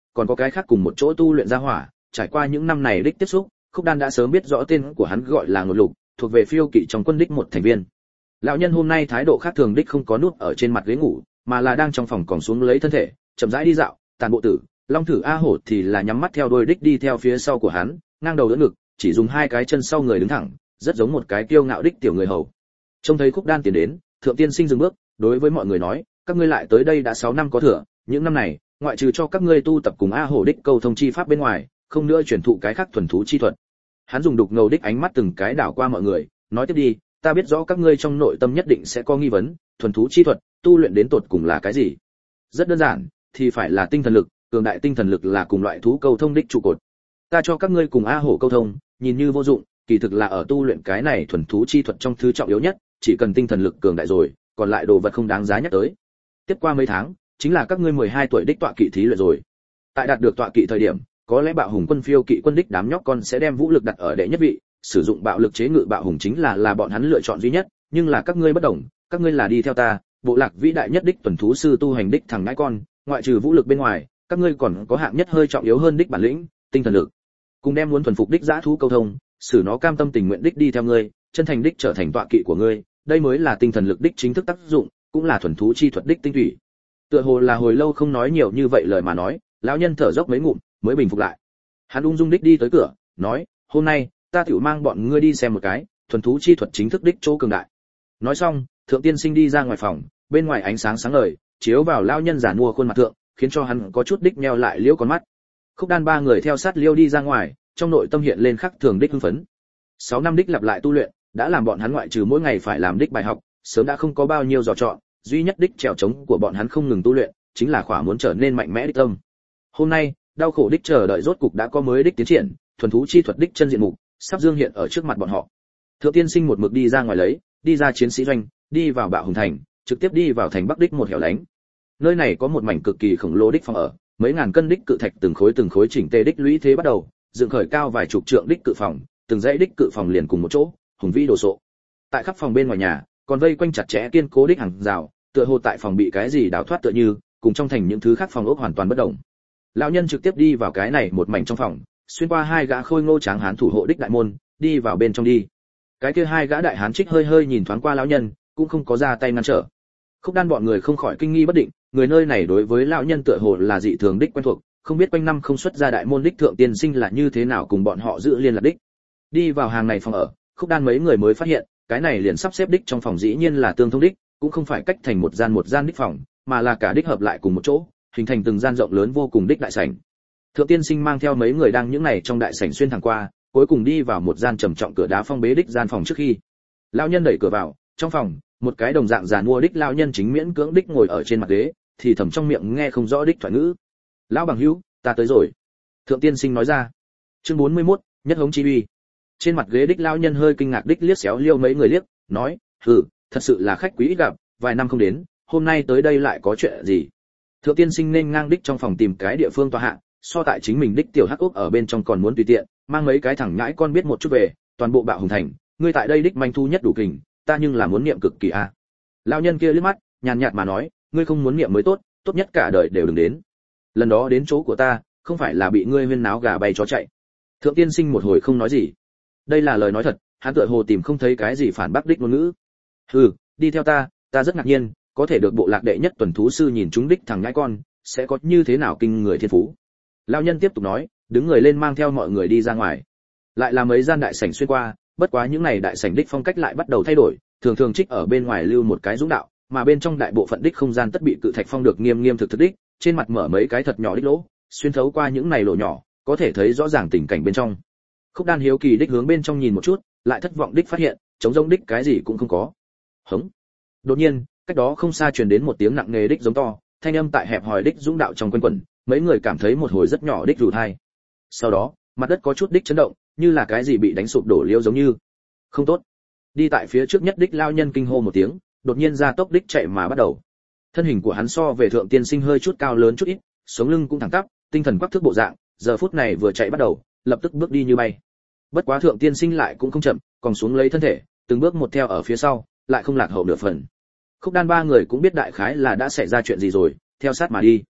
còn có cái khác cùng một chỗ tu luyện ra hỏa, trải qua những năm này đích tiếp xúc, Khúc Đan đã sớm biết rõ tên của hắn gọi là Ngột Lục, thuộc về phiêu kỵ trong quân đích một thành viên. Lão nhân hôm nay thái độ khác thường đích không có núp ở trên mặt ghế ngủ, mà là đang trong phòng còn xuống lấy thân thể, chậm rãi đi dạo, tàn bộ tử, Long Thử A Hổ thì là nhắm mắt theo đôi đích đi theo phía sau của hắn, ngang đầu đỡ ngực, chỉ dùng hai cái chân sau người đứng thẳng, rất giống một cái kiêu ngạo đích tiểu người hầu. Trông thấy Khúc Đan tiến đến, Thượng Tiên Sinh dừng bước, đối với mọi người nói, các ngươi lại tới đây đã sáu năm có thừa, những năm này, ngoại trừ cho các ngươi tu tập cùng A Hổ đích câu thông chi pháp bên ngoài, không nữa truyền thụ cái khác thuần thú chi thuật. Hắn dùng đục ngầu đích ánh mắt từng cái đảo qua mọi người, nói tiếp đi, ta biết rõ các ngươi trong nội tâm nhất định sẽ có nghi vấn, thuần thú chi thuật, tu luyện đến tột cùng là cái gì? Rất đơn giản, thì phải là tinh thần lực, cường đại tinh thần lực là cùng loại thú câu thông đích trụ cột. Ta cho các ngươi cùng A Hổ câu thông, nhìn như vô dụng, kỳ thực là ở tu luyện cái này thuần thú chi thuật trong thứ trọng yếu nhất, chỉ cần tinh thần lực cường đại rồi, còn lại đồ vật không đáng giá nhắc tới. Tiếp qua mấy tháng, chính là các ngươi mười hai tuổi đích tọa kỵ thí luyện rồi. Tại đạt được tọa kỵ thời điểm, có lẽ Bạo Hùng quân phiêu kỵ quân đích đám nhóc con sẽ đem vũ lực đặt ở đệ nhất vị, sử dụng bạo lực chế ngự Bạo Hùng chính là là bọn hắn lựa chọn duy nhất, nhưng là các ngươi bất đồng, các ngươi là đi theo ta, bộ lạc vĩ đại nhất đích tuần thú sư tu hành đích thằng ngãi con, ngoại trừ vũ lực bên ngoài, các ngươi còn có hạng nhất hơi trọng yếu hơn đích bản lĩnh, tinh thần lực. Cùng đem muốn thuần phục đích dã thú câu thông, xử nó cam tâm tình nguyện đích đi theo ngươi, chân thành đích trở thành tọa kỵ của ngươi, đây mới là tinh thần lực đích chính thức tác dụng, cũng là thuần thú chi thuật đích tinh thủy. Tựa hồ là hồi lâu không nói nhiều như vậy lời mà nói, lão nhân thở dốc mấy ngụm, mới bình phục lại. Hắn ung dung đích đi tới cửa, nói, hôm nay ta tiểu mang bọn ngươi đi xem một cái thuần thú chi thuật chính thức đích chỗ cường đại. Nói xong, Thượng Tiên Sinh đi ra ngoài phòng, bên ngoài ánh sáng sáng ngời, chiếu vào lão nhân giản mua khuôn mặt thượng, khiến cho hắn có chút đích nheo lại liễu con mắt. Khúc Đan ba người theo sát Liêu đi ra ngoài, trong nội tâm hiện lên khắc thường đích hưng phấn. Sáu năm đích lặp lại tu luyện, đã làm bọn hắn ngoại trừ mỗi ngày phải làm đích bài học, sớm đã không có bao nhiêu dò chọn, duy nhất đích trèo trống của bọn hắn không ngừng tu luyện, chính là khỏa muốn trở nên mạnh mẽ đích tâm. Hôm nay, đau khổ đích chờ đợi rốt cục đã có mới đích tiến triển, thuần thú chi thuật đích chân diện mục, sắp dương hiện ở trước mặt bọn họ. Thượng Tiên Sinh một mực đi ra ngoài lấy, đi ra chiến sĩ doanh, đi vào Bạo Hùng thành, trực tiếp đi vào thành Bắc đích một hẻo lánh. Nơi này có một mảnh cực kỳ khổng lồ đích phòng ở, mấy ngàn cân đích cự thạch từng khối từng khối chỉnh tề đích lũy thế bắt đầu, dựng khởi cao vài chục trượng đích cự phòng, từng dãy đích cự phòng liền cùng một chỗ, hùng vĩ đồ sộ. Tại khắp phòng bên ngoài nhà, còn vây quanh chặt chẽ kiên cố đích hàng rào, tựa hồ tại phòng bị cái gì đào thoát tựa như, cùng trong thành những thứ khác phòng ốc hoàn toàn bất động. Lão nhân trực tiếp đi vào cái này một mảnh trong phòng, xuyên qua hai gã khôi ngô tráng hán thủ hộ đích đại môn, đi vào bên trong đi. Cái kia hai gã đại hán trích hơi hơi nhìn thoáng qua lão nhân, cũng không có ra tay ngăn trở. Khúc Đan bọn người không khỏi kinh nghi bất định, người nơi này đối với lão nhân tựa hồ là dị thường đích quen thuộc, không biết quanh năm không xuất ra đại môn đích Thượng Tiên Sinh là như thế nào cùng bọn họ giữ liên lạc đích. Đi vào hàng này phòng ở, Khúc Đan mấy người mới phát hiện, cái này liền sắp xếp đích trong phòng dĩ nhiên là tương thông đích, cũng không phải cách thành một gian một gian đích phòng, mà là cả đích hợp lại cùng một chỗ, hình thành từng gian rộng lớn vô cùng đích đại sảnh. Thượng Tiên Sinh mang theo mấy người đang những này trong đại sảnh xuyên thẳng qua, cuối cùng đi vào một gian trầm trọng cửa đá phong bế đích gian phòng trước khi. Lão nhân đẩy cửa vào, trong phòng, một cái đồng dạng già mua đích lão nhân chính miễn cưỡng đích ngồi ở trên mặt ghế, thì thầm trong miệng nghe không rõ đích thoại ngữ. "Lão bằng hữu, ta tới rồi." Thượng Tiên Sinh nói ra. Chương bốn mươi mốt, nhất hống chi uy. Trên mặt ghế đích lão nhân hơi kinh ngạc đích liếc xéo Liêu mấy người liếc, nói, "Hừ, thật sự là khách quý ít gặp, vài năm không đến, hôm nay tới đây lại có chuyện gì?" Thượng Tiên Sinh nên ngang đích trong phòng tìm cái địa phương tọa hạ, so tại chính mình đích tiểu hắc ốc ở bên trong còn muốn tùy tiện, mang mấy cái thằng nhãi con biết một chút về, toàn bộ Bạo Hùng thành, ngươi tại đây đích manh thu nhất đủ kình, ta nhưng là muốn niệm cực kỳ a. Lão nhân kia liếc mắt, nhàn nhạt mà nói, ngươi không muốn niệm mới tốt, tốt nhất cả đời đều đừng đến. Lần đó đến chỗ của ta, không phải là bị ngươi huyên náo gà bay chó chạy. Thượng Tiên Sinh một hồi không nói gì. Đây là lời nói thật, hắn tựa hồ tìm không thấy cái gì phản bác đích ngôn ngữ. Hừ, đi theo ta, ta rất ngạc nhiên, có thể được bộ lạc đệ nhất tuần thú sư nhìn chúng đích thằng nhãi con, sẽ có như thế nào kinh người thiên phú. Lão nhân tiếp tục nói, đứng người lên mang theo mọi người đi ra ngoài. Lại là mấy gian đại sảnh xuyên qua, bất quá những này đại sảnh đích phong cách lại bắt đầu thay đổi, thường thường trích ở bên ngoài lưu một cái dũng đạo, mà bên trong đại bộ phận đích không gian tất bị cự thạch phong được nghiêm nghiêm thực thực đích, trên mặt mở mấy cái thật nhỏ đích lỗ, xuyên thấu qua những này lỗ nhỏ, có thể thấy rõ ràng tình cảnh bên trong. Khúc Đan hiếu kỳ đích hướng bên trong nhìn một chút, lại thất vọng đích phát hiện, trống rỗng đích cái gì cũng không có. Hống. Đột nhiên, cách đó không xa truyền đến một tiếng nặng nề đích giống to, thanh âm tại hẹp hòi đích dũng đạo trong quanh quẩn, mấy người cảm thấy một hồi rất nhỏ đích rụt tai. Sau đó, mặt đất có chút đích chấn động, như là cái gì bị đánh sụp đổ liêu giống như. Không tốt. Đi tại phía trước nhất đích lao nhân kinh hô một tiếng, đột nhiên ra tốc đích chạy mà bắt đầu. Thân hình của hắn so về Thượng Tiên Sinh hơi chút cao lớn chút ít, sống lưng cũng thẳng tắp, tinh thần quắc thước bộ dạng, giờ phút này vừa chạy bắt đầu, lập tức bước đi như bay. Bất quá Thượng Tiên Sinh lại cũng không chậm, còn xuống lấy thân thể, từng bước một theo ở phía sau, lại không lạc hậu nửa phần. Khúc Đan ba người cũng biết đại khái là đã xảy ra chuyện gì rồi, theo sát mà đi.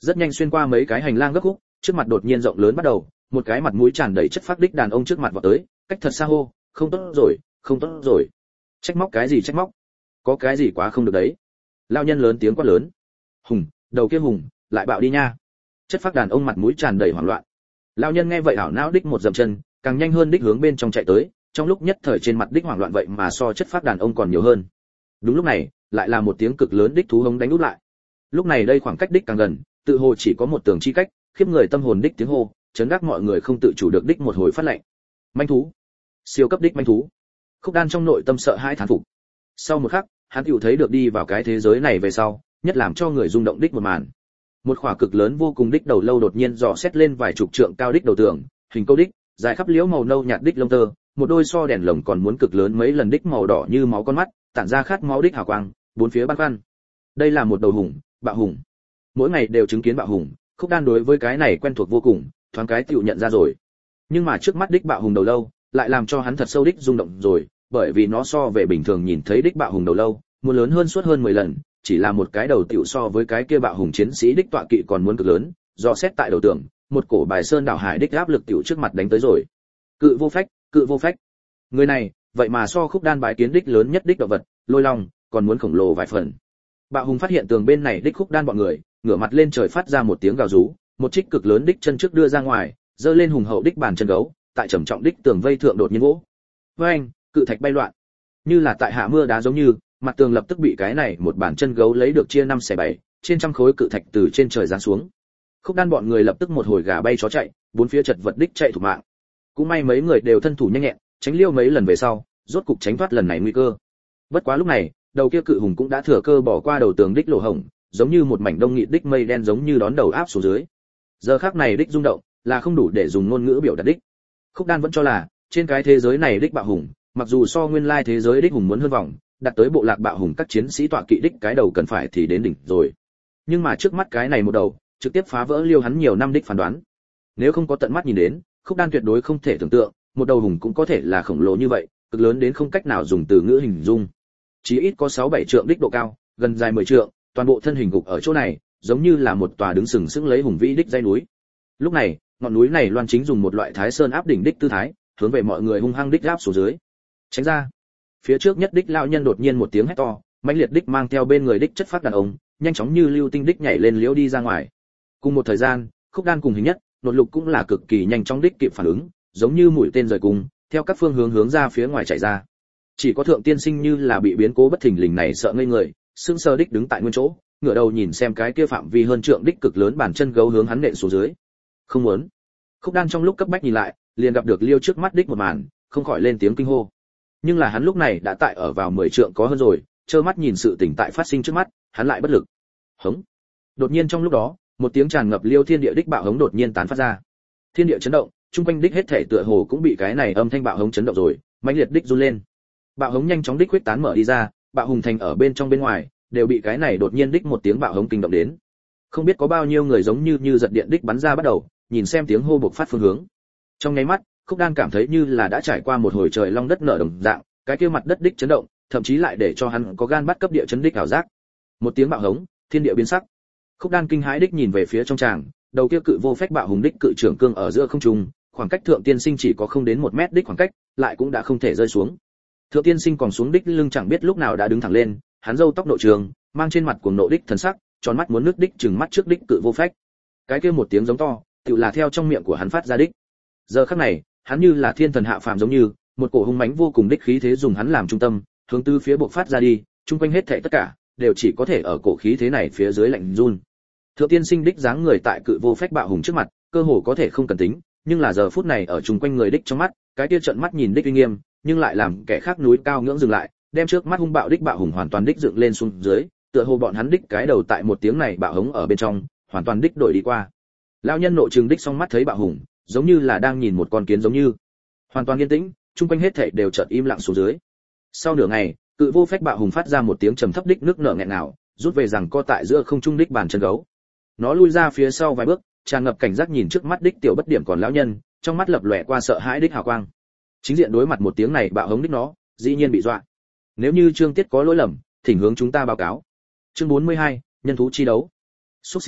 Rất nhanh xuyên qua mấy cái hành lang gấp khúc, trước mặt đột nhiên rộng lớn bắt đầu, một cái mặt mũi tràn đầy chất phác đích đàn ông trước mặt vọt tới, cách thật xa hô, không tốt rồi, không tốt rồi. Trách móc cái gì trách móc? Có cái gì quá không được đấy. Lão nhân lớn tiếng quát lớn. Hùng, đầu kia hùng, lại bạo đi nha. Chất phác đàn ông mặt mũi tràn đầy hoảng loạn. Lão nhân nghe vậy hảo não đích một dậm chân, càng nhanh hơn đích hướng bên trong chạy tới, trong lúc nhất thời trên mặt đích hoảng loạn vậy mà so chất phác đàn ông còn nhiều hơn. Đúng lúc này, lại là một tiếng cực lớn đích thú hống đánh út lại. Lúc này đây khoảng cách đích càng gần, tự hồ chỉ có một tường chi cách, khiếp người tâm hồn đích tiếng hô, chấn gác mọi người không tự chủ được đích một hồi phát lệnh. Manh thú, siêu cấp đích manh thú. Khúc Đan trong nội tâm sợ hãi thán phục. Sau một khắc, hắn tiểu thấy được đi vào cái thế giới này về sau, nhất làm cho người rung động đích một màn. Một khỏa cực lớn vô cùng đích đầu lâu đột nhiên dò xét lên vài chục trượng cao đích đầu tường, hình câu đích, dài khắp liễu màu nâu nhạt đích lông tơ, một đôi so đèn lồng còn muốn cực lớn mấy lần đích màu đỏ như máu con mắt, tản ra khát máu đích hào quang, bốn phía băn khoăn. Đây là một đầu hùng, bạo hùng. Mỗi ngày đều chứng kiến bạo hùng, Khúc Đan đối với cái này quen thuộc vô cùng, thoáng cái tiểu nhận ra rồi. Nhưng mà trước mắt đích bạo hùng đầu lâu, lại làm cho hắn thật sâu đích rung động rồi, bởi vì nó so về bình thường nhìn thấy đích bạo hùng đầu lâu, muốn lớn hơn suốt hơn mười lần, chỉ là một cái đầu tiểu so với cái kia bạo hùng chiến sĩ đích tọa kỵ còn muốn cực lớn, do xét tại đầu tường, một cổ bài sơn đảo hải đích áp lực tiểu trước mặt đánh tới rồi. Cự vô phách, cự vô phách. Người này, vậy mà so Khúc Đan bái kiến đích lớn nhất đích động vật, lôi long, còn muốn khổng lồ vài phần. Bạo hùng phát hiện tường bên này đích Khúc Đan bọn người, ngửa mặt lên trời phát ra một tiếng gào rú, một trích cực lớn đích chân trước đưa ra ngoài, giơ lên hùng hậu đích bàn chân gấu, tại trầm trọng đích tường vây thượng đột nhiên vỗ. Với anh, cự thạch bay loạn, như là tại hạ mưa đá giống như, mặt tường lập tức bị cái này một bàn chân gấu lấy được chia năm xẻ bảy, trên trăm khối cự thạch từ trên trời giáng xuống. Khúc Đan bọn người lập tức một hồi gà bay chó chạy, bốn phía chật vật đích chạy thủ mạng. Cũng may mấy người đều thân thủ nhanh nhẹn, tránh liêu mấy lần về sau, rốt cục tránh thoát lần này nguy cơ. Bất quá lúc này, đầu kia cự hùng cũng đã thừa cơ bỏ qua đầu tường đích lỗ hổng, giống như một mảnh đông nghịt đích mây đen giống như đón đầu áp xuống dưới. Giờ khắc này đích rung động, là không đủ để dùng ngôn ngữ biểu đạt đích. Khúc Đan vẫn cho là, trên cái thế giới này đích bạo hùng, mặc dù so nguyên lai thế giới đích hùng muốn hơn vòng, đặt tới bộ lạc bạo hùng các chiến sĩ tọa kỵ đích cái đầu cần phải thì đến đỉnh rồi. Nhưng mà trước mắt cái này một đầu, trực tiếp phá vỡ liêu hắn nhiều năm đích phán đoán. Nếu không có tận mắt nhìn đến, Khúc Đan tuyệt đối không thể tưởng tượng, một đầu hùng cũng có thể là khổng lồ như vậy, cực lớn đến không cách nào dùng từ ngữ hình dung. Chỉ ít có sáu bảy trượng đích độ cao, gần dài mười trượng, toàn bộ thân hình gục ở chỗ này, giống như là một tòa đứng sừng sững lấy hùng vĩ đích dãy núi. Lúc này, ngọn núi này loan chính dùng một loại thái sơn áp đỉnh đích tư thái, hướng về mọi người hung hăng đích áp xuống dưới. Tránh ra. Phía trước nhất đích lão nhân đột nhiên một tiếng hét to, mãnh liệt đích mang theo bên người đích chất phát đàn ông, nhanh chóng như lưu tinh đích nhảy lên liễu đi ra ngoài. Cùng một thời gian, Khúc Đan cùng hình nhất, Nột Lục cũng là cực kỳ nhanh chóng đích kịp phản ứng, giống như mũi tên rời cung, theo các phương hướng hướng ra phía ngoài chạy ra. Chỉ có Thượng Tiên Sinh như là bị biến cố bất thình lình này sợ ngây người, sững sờ đích đứng tại nguyên chỗ, ngửa đầu nhìn xem cái kia phạm vi hơn trượng đích cực lớn bàn chân gấu hướng hắn nện xuống dưới. Không muốn. Khúc Đan trong lúc cấp bách nhìn lại, liền gặp được liêu trước mắt đích một màn, không khỏi lên tiếng kinh hô. Nhưng là hắn lúc này đã tại ở vào mười trượng có hơn rồi, trơ mắt nhìn sự tỉnh tại phát sinh trước mắt, hắn lại bất lực. Hống. Đột nhiên trong lúc đó, một tiếng tràn ngập liêu thiên địa đích bạo hống đột nhiên tán phát ra. Thiên địa chấn động, trung quanh đích hết thể tựa hồ cũng bị cái này âm thanh bạo hống chấn động rồi, mãnh liệt đích run lên. Bạo hống nhanh chóng đích huyết tán mở đi ra, bạo hùng thành ở bên trong bên ngoài, đều bị cái này đột nhiên đích một tiếng bạo hống kinh động đến. Không biết có bao nhiêu người giống như như giật điện đích bắn ra bắt đầu, nhìn xem tiếng hô bộc phát phương hướng. Trong nháy mắt, Khúc Đan cảm thấy như là đã trải qua một hồi trời long đất nở đồng dạng, cái kia mặt đất đích chấn động, thậm chí lại để cho hắn có gan bắt cấp địa chấn đích ảo giác. Một tiếng bạo hống, thiên địa biến sắc. Khúc Đan kinh hãi đích nhìn về phía trong tràng, đầu kia cự vô phách bạo hùng đích cự trưởng cương ở giữa không trung, khoảng cách Thượng Tiên Sinh chỉ có không đến một mét đích khoảng cách, lại cũng đã không thể rơi xuống. Thượng Tiên Sinh còn xuống đích lưng chẳng biết lúc nào đã đứng thẳng lên, hắn râu tóc độ trường, mang trên mặt cuồng nộ đích thần sắc, tròn mắt muốn nước đích trừng mắt trước đích cự vô phách. Cái kia một tiếng giống to, tựu là theo trong miệng của hắn phát ra đích. Giờ khắc này, hắn như là thiên thần hạ phàm giống như, một cổ hung mãnh vô cùng đích khí thế dùng hắn làm trung tâm, hướng tứ phía bộc phát ra đi, chung quanh hết thảy tất cả đều chỉ có thể ở cổ khí thế này phía dưới lạnh run. Thượng Tiên Sinh đích dáng người tại cự vô phách bạo hùng trước mặt, cơ hồ có thể không cần tính, nhưng là giờ phút này ở chung quanh người đích trong mắt, cái kia trợn mắt nhìn đích uy nghiêm, nhưng lại làm kẻ khác núi cao ngưỡng dừng lại, đem trước mắt hung bạo đích bạo hùng hoàn toàn đích dựng lên xuống dưới, tựa hồ bọn hắn đích cái đầu tại một tiếng này bạo hống ở bên trong, hoàn toàn đích đổi đi qua. Lão nhân nội trừng đích song mắt thấy bạo hùng, giống như là đang nhìn một con kiến giống như. Hoàn toàn yên tĩnh, chung quanh hết thảy đều chợt im lặng xuống dưới. Sau nửa ngày, cự vô phách bạo hùng phát ra một tiếng trầm thấp đích nước nở nghẹn ngào, rút về rằng co tại giữa không trung đích bàn chân gấu. Nó lui ra phía sau vài bước, tràn ngập cảnh giác nhìn trước mắt đích tiểu bất điểm còn lão nhân, trong mắt lập lòe qua sợ hãi đích hào quang. Chính diện đối mặt một tiếng này bạo hống đích nó, dĩ nhiên bị dọa. Nếu như Trương Tiết có lỗi lầm, thỉnh hướng chúng ta báo cáo. Chương bốn mươi hai, nhân thú chi đấu. Xuất sinh,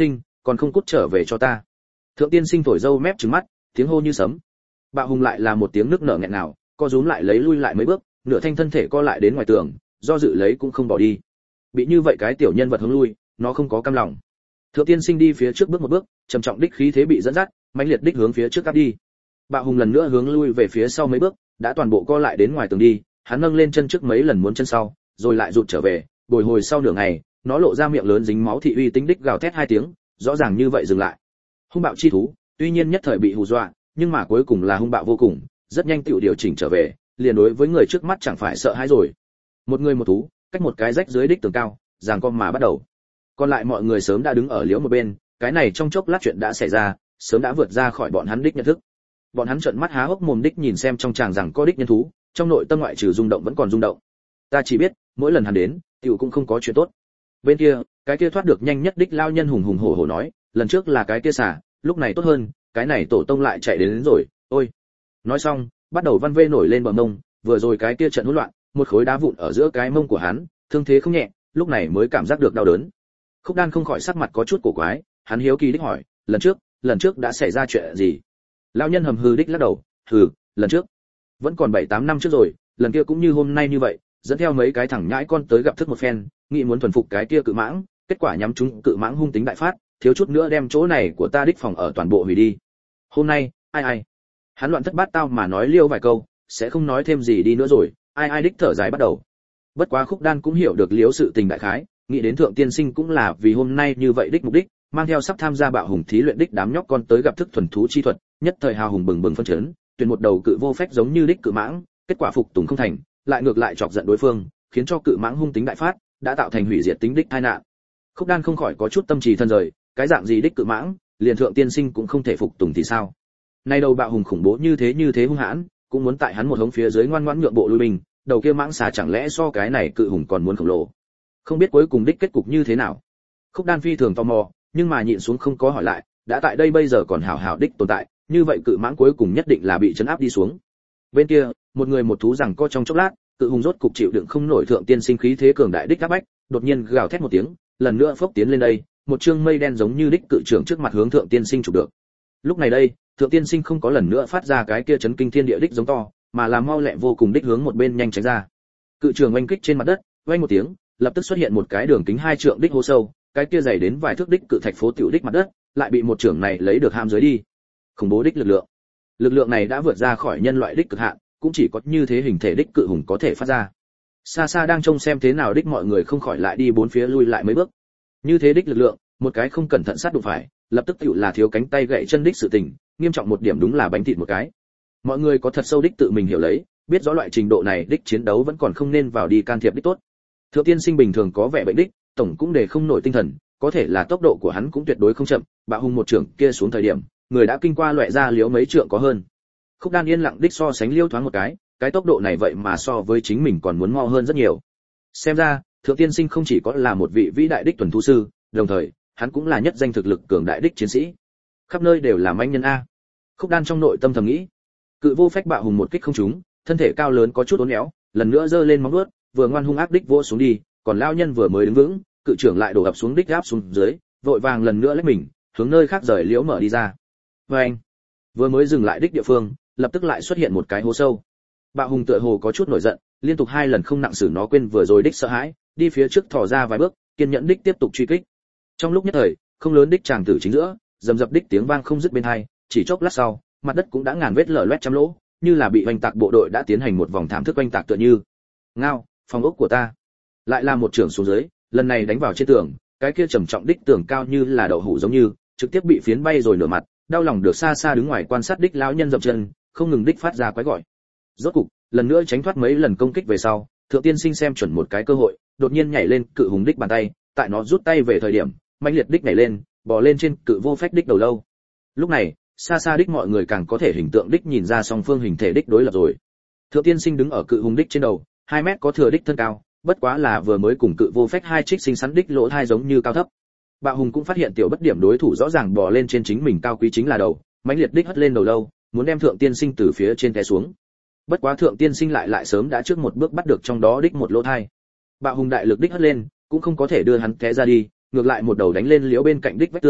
còn không cút trở về cho ta. Thượng tiên sinh thổi râu mép trừng mắt, tiếng hô như sấm. Bạo Hùng lại là một tiếng nước nở nghẹn nào, co rúm lại lấy lui lại mấy bước, nửa thanh thân thể co lại đến ngoài tường, do dự lấy cũng không bỏ đi. Bị như vậy cái tiểu nhân vật hướng lui, nó không có cam lòng. Thượng tiên sinh đi phía trước bước một bước, trầm trọng đích khí thế bị dẫn dắt, mãnh liệt đích hướng phía trước áp đi. Bạo Hùng lần nữa hướng lui về phía sau mấy bước, đã toàn bộ co lại đến ngoài tường đi, hắn nâng lên chân trước mấy lần muốn chân sau, rồi lại rụt trở về, bồi hồi sau nửa ngày, nó lộ ra miệng lớn dính máu thị uy tính đích gào thét hai tiếng, rõ ràng như vậy dừng lại. Hung bạo chi thú, tuy nhiên nhất thời bị hù dọa, nhưng mà cuối cùng là hung bạo vô cùng, rất nhanh tựu điều chỉnh trở về, liền đối với người trước mắt chẳng phải sợ hãi rồi. Một người một thú, cách một cái rách dưới đích tường cao, giằng co mà bắt đầu. Còn lại mọi người sớm đã đứng ở liễu một bên, cái này trong chốc lát chuyện đã xảy ra, sớm đã vượt ra khỏi bọn hắn đích nhận thức. Bọn hắn trợn mắt há hốc mồm đích nhìn xem trong tràng rằng có đích nhân thú, trong nội tâm ngoại trừ rung động vẫn còn rung động. Ta chỉ biết, mỗi lần hắn đến, tiểu cũng không có chuyện tốt. Bên kia, cái kia thoát được nhanh nhất đích lao nhân hùng hùng hổ hổ nói, lần trước là cái kia xả, lúc này tốt hơn, cái này tổ tông lại chạy đến, đến rồi, ôi. Nói xong, bắt đầu văn vê nổi lên bờ mông, vừa rồi cái kia trận hỗn loạn, một khối đá vụn ở giữa cái mông của hắn, thương thế không nhẹ, lúc này mới cảm giác được đau đớn. Khúc Đan không khỏi sắc mặt có chút cổ quái, hắn hiếu kỳ đích hỏi, lần trước, lần trước đã xảy ra chuyện gì? Lão nhân hầm hừ đích lắc đầu, hừ, lần trước, vẫn còn bảy tám năm trước rồi, lần kia cũng như hôm nay như vậy, dẫn theo mấy cái thằng nhãi con tới gặp thức một phen, nghĩ muốn thuần phục cái kia cự mãng, kết quả nhắm chúng cự mãng hung tính đại phát, thiếu chút nữa đem chỗ này của ta đích phòng ở toàn bộ hủy đi. Hôm nay, ai ai? Hắn loạn thất bát tao mà nói liêu vài câu, sẽ không nói thêm gì đi nữa rồi, ai ai đích thở dài bắt đầu. Bất quá Khúc Đan cũng hiểu được liếu sự tình đại khái, nghĩ đến Thượng tiên sinh cũng là vì hôm nay như vậy đích mục đích, mang theo sắp tham gia bạo hùng thí luyện đích đám nhóc con tới gặp thức thuần thú chi thuật, nhất thời hào hùng bừng bừng phân chấn, tuyển một đầu cự vô phách giống như đích cự mãng, kết quả phục tùng không thành, lại ngược lại chọc giận đối phương, khiến cho cự mãng hung tính đại phát, đã tạo thành hủy diệt tính đích tai nạn. Khúc Đan không khỏi có chút tâm trì thân rời, cái dạng gì đích cự mãng, liền Thượng tiên sinh cũng không thể phục tùng thì sao? Nay đầu bạo hùng khủng bố như thế như thế hung hãn, cũng muốn tại hắn một hống phía dưới ngoan ngoãn nhượng bộ lui mình, đầu kia mãng xà chẳng lẽ so cái này cự hùng còn muốn khổng lồ? Không biết cuối cùng đích kết cục như thế nào. Khúc Đan phi thường tò mò, nhưng mà nhịn xuống không có hỏi lại, đã tại đây bây giờ còn hảo hảo đích tồn tại, như vậy cự mãng cuối cùng nhất định là bị trấn áp đi xuống. Bên kia, một người một thú rằng co trong chốc lát, cự hùng rốt cục chịu đựng không nổi Thượng tiên sinh khí thế cường đại đích áp bách, đột nhiên gào thét một tiếng, lần nữa phốc tiến lên đây, một trương mây đen giống như đích cự trưởng trước mặt hướng Thượng tiên sinh chụp được. Lúc này đây, Thượng tiên sinh không có lần nữa phát ra cái kia chấn kinh thiên địa đích giống to, mà là mau lẹ vô cùng đích hướng một bên nhanh tránh ra. Cự trưởng oanh kích trên mặt đất, oanh một tiếng, lập tức xuất hiện một cái đường kính hai trượng đích hố sâu, cái kia dày đến vài thước đích cự thạch phố tiểu đích mặt đất, lại bị một trưởng này lấy được ham dưới đi. Khủng bố đích lực lượng. Lực lượng này đã vượt ra khỏi nhân loại đích cực hạn, cũng chỉ có như thế hình thể đích cự hùng có thể phát ra. Xa xa đang trông xem thế nào đích mọi người không khỏi lại đi bốn phía lui lại mấy bước. Như thế đích lực lượng, một cái không cẩn thận sát đụng phải, lập tức tiểu là thiếu cánh tay gãy chân đích sự tình, nghiêm trọng một điểm đúng là bánh thịt một cái. Mọi người có thật sâu đích tự mình hiểu lấy, biết rõ loại trình độ này đích chiến đấu vẫn còn không nên vào đi can thiệp đích tốt. Thượng tiên sinh bình thường có vẻ bệnh đích, tổng cũng để không nổi tinh thần, có thể là tốc độ của hắn cũng tuyệt đối không chậm, bạo hùng một trưởng kia xuống thời điểm, người đã kinh qua loại ra liếu mấy trượng có hơn. Khúc Đan yên lặng đích so sánh liêu thoáng một cái, cái tốc độ này vậy mà so với chính mình còn muốn mau hơn rất nhiều. Xem ra, Thượng tiên sinh không chỉ có là một vị vĩ đại đích tuần thú sư, đồng thời, hắn cũng là nhất danh thực lực cường đại đích chiến sĩ. Khắp nơi đều là manh nhân a. Khúc Đan trong nội tâm thầm nghĩ. Cự vô phách bạo hùng một kích không trúng, thân thể cao lớn có chút uốn éo, lần nữa giơ lên móng vuốt, vừa ngoan hung ác đích vỗ xuống đi, còn lao nhân vừa mới đứng vững, cự trưởng lại đổ ập xuống đích áp xuống dưới, vội vàng lần nữa lách mình, hướng nơi khác rời liễu mở đi ra. Và anh, vừa mới dừng lại đích địa phương, lập tức lại xuất hiện một cái hố sâu. Bạo hùng tựa hồ có chút nổi giận, liên tục hai lần không nặng xử nó quên vừa rồi đích sợ hãi, đi phía trước thò ra vài bước, kiên nhẫn đích tiếp tục truy kích. Trong lúc nhất thời, không lớn đích tràng tử chính giữa, rầm rập đích tiếng vang không dứt bên hai, chỉ chốc lát sau, mặt đất cũng đã ngàn vết lở loét trăm lỗ, như là bị oanh tạc bộ đội đã tiến hành một vòng thảm thức oanh tạc tựa như. Ngao, phòng ốc của ta. Lại là một trường xuống dưới, lần này đánh vào trên tường, cái kia trầm trọng đích tường cao như là đậu hũ giống như, trực tiếp bị phiến bay rồi nửa mặt, đau lòng được xa xa đứng ngoài quan sát đích lão nhân dậm chân, không ngừng đích phát ra quái gọi. Rốt cục, lần nữa tránh thoát mấy lần công kích về sau, Thượng tiên sinh xem chuẩn một cái cơ hội, đột nhiên nhảy lên cự hùng đích bàn tay, tại nó rút tay về thời điểm, mãnh liệt đích nhảy lên, bò lên trên cự vô phách đích đầu lâu. Lúc này, xa xa đích mọi người càng có thể hình tượng đích nhìn ra song phương hình thể đích đối lập rồi. Thượng tiên sinh đứng ở cự hùng đích trên đầu, hai mét có thừa đích thân cao, bất quá là vừa mới cùng cự vô phách hai trích sinh sắn đích lỗ hai giống như cao thấp. Bạo hùng cũng phát hiện tiểu bất điểm đối thủ rõ ràng bò lên trên chính mình cao quý chính là đầu, mãnh liệt đích hất lên đầu lâu, muốn đem Thượng tiên sinh từ phía trên té xuống. Bất quá Thượng tiên sinh lại lại sớm đã trước một bước bắt được trong đó đích một lỗ thai. Bạo hùng đại lực đích hất lên, cũng không có thể đưa hắn té ra đi, ngược lại một đầu đánh lên liễu bên cạnh đích vách tường,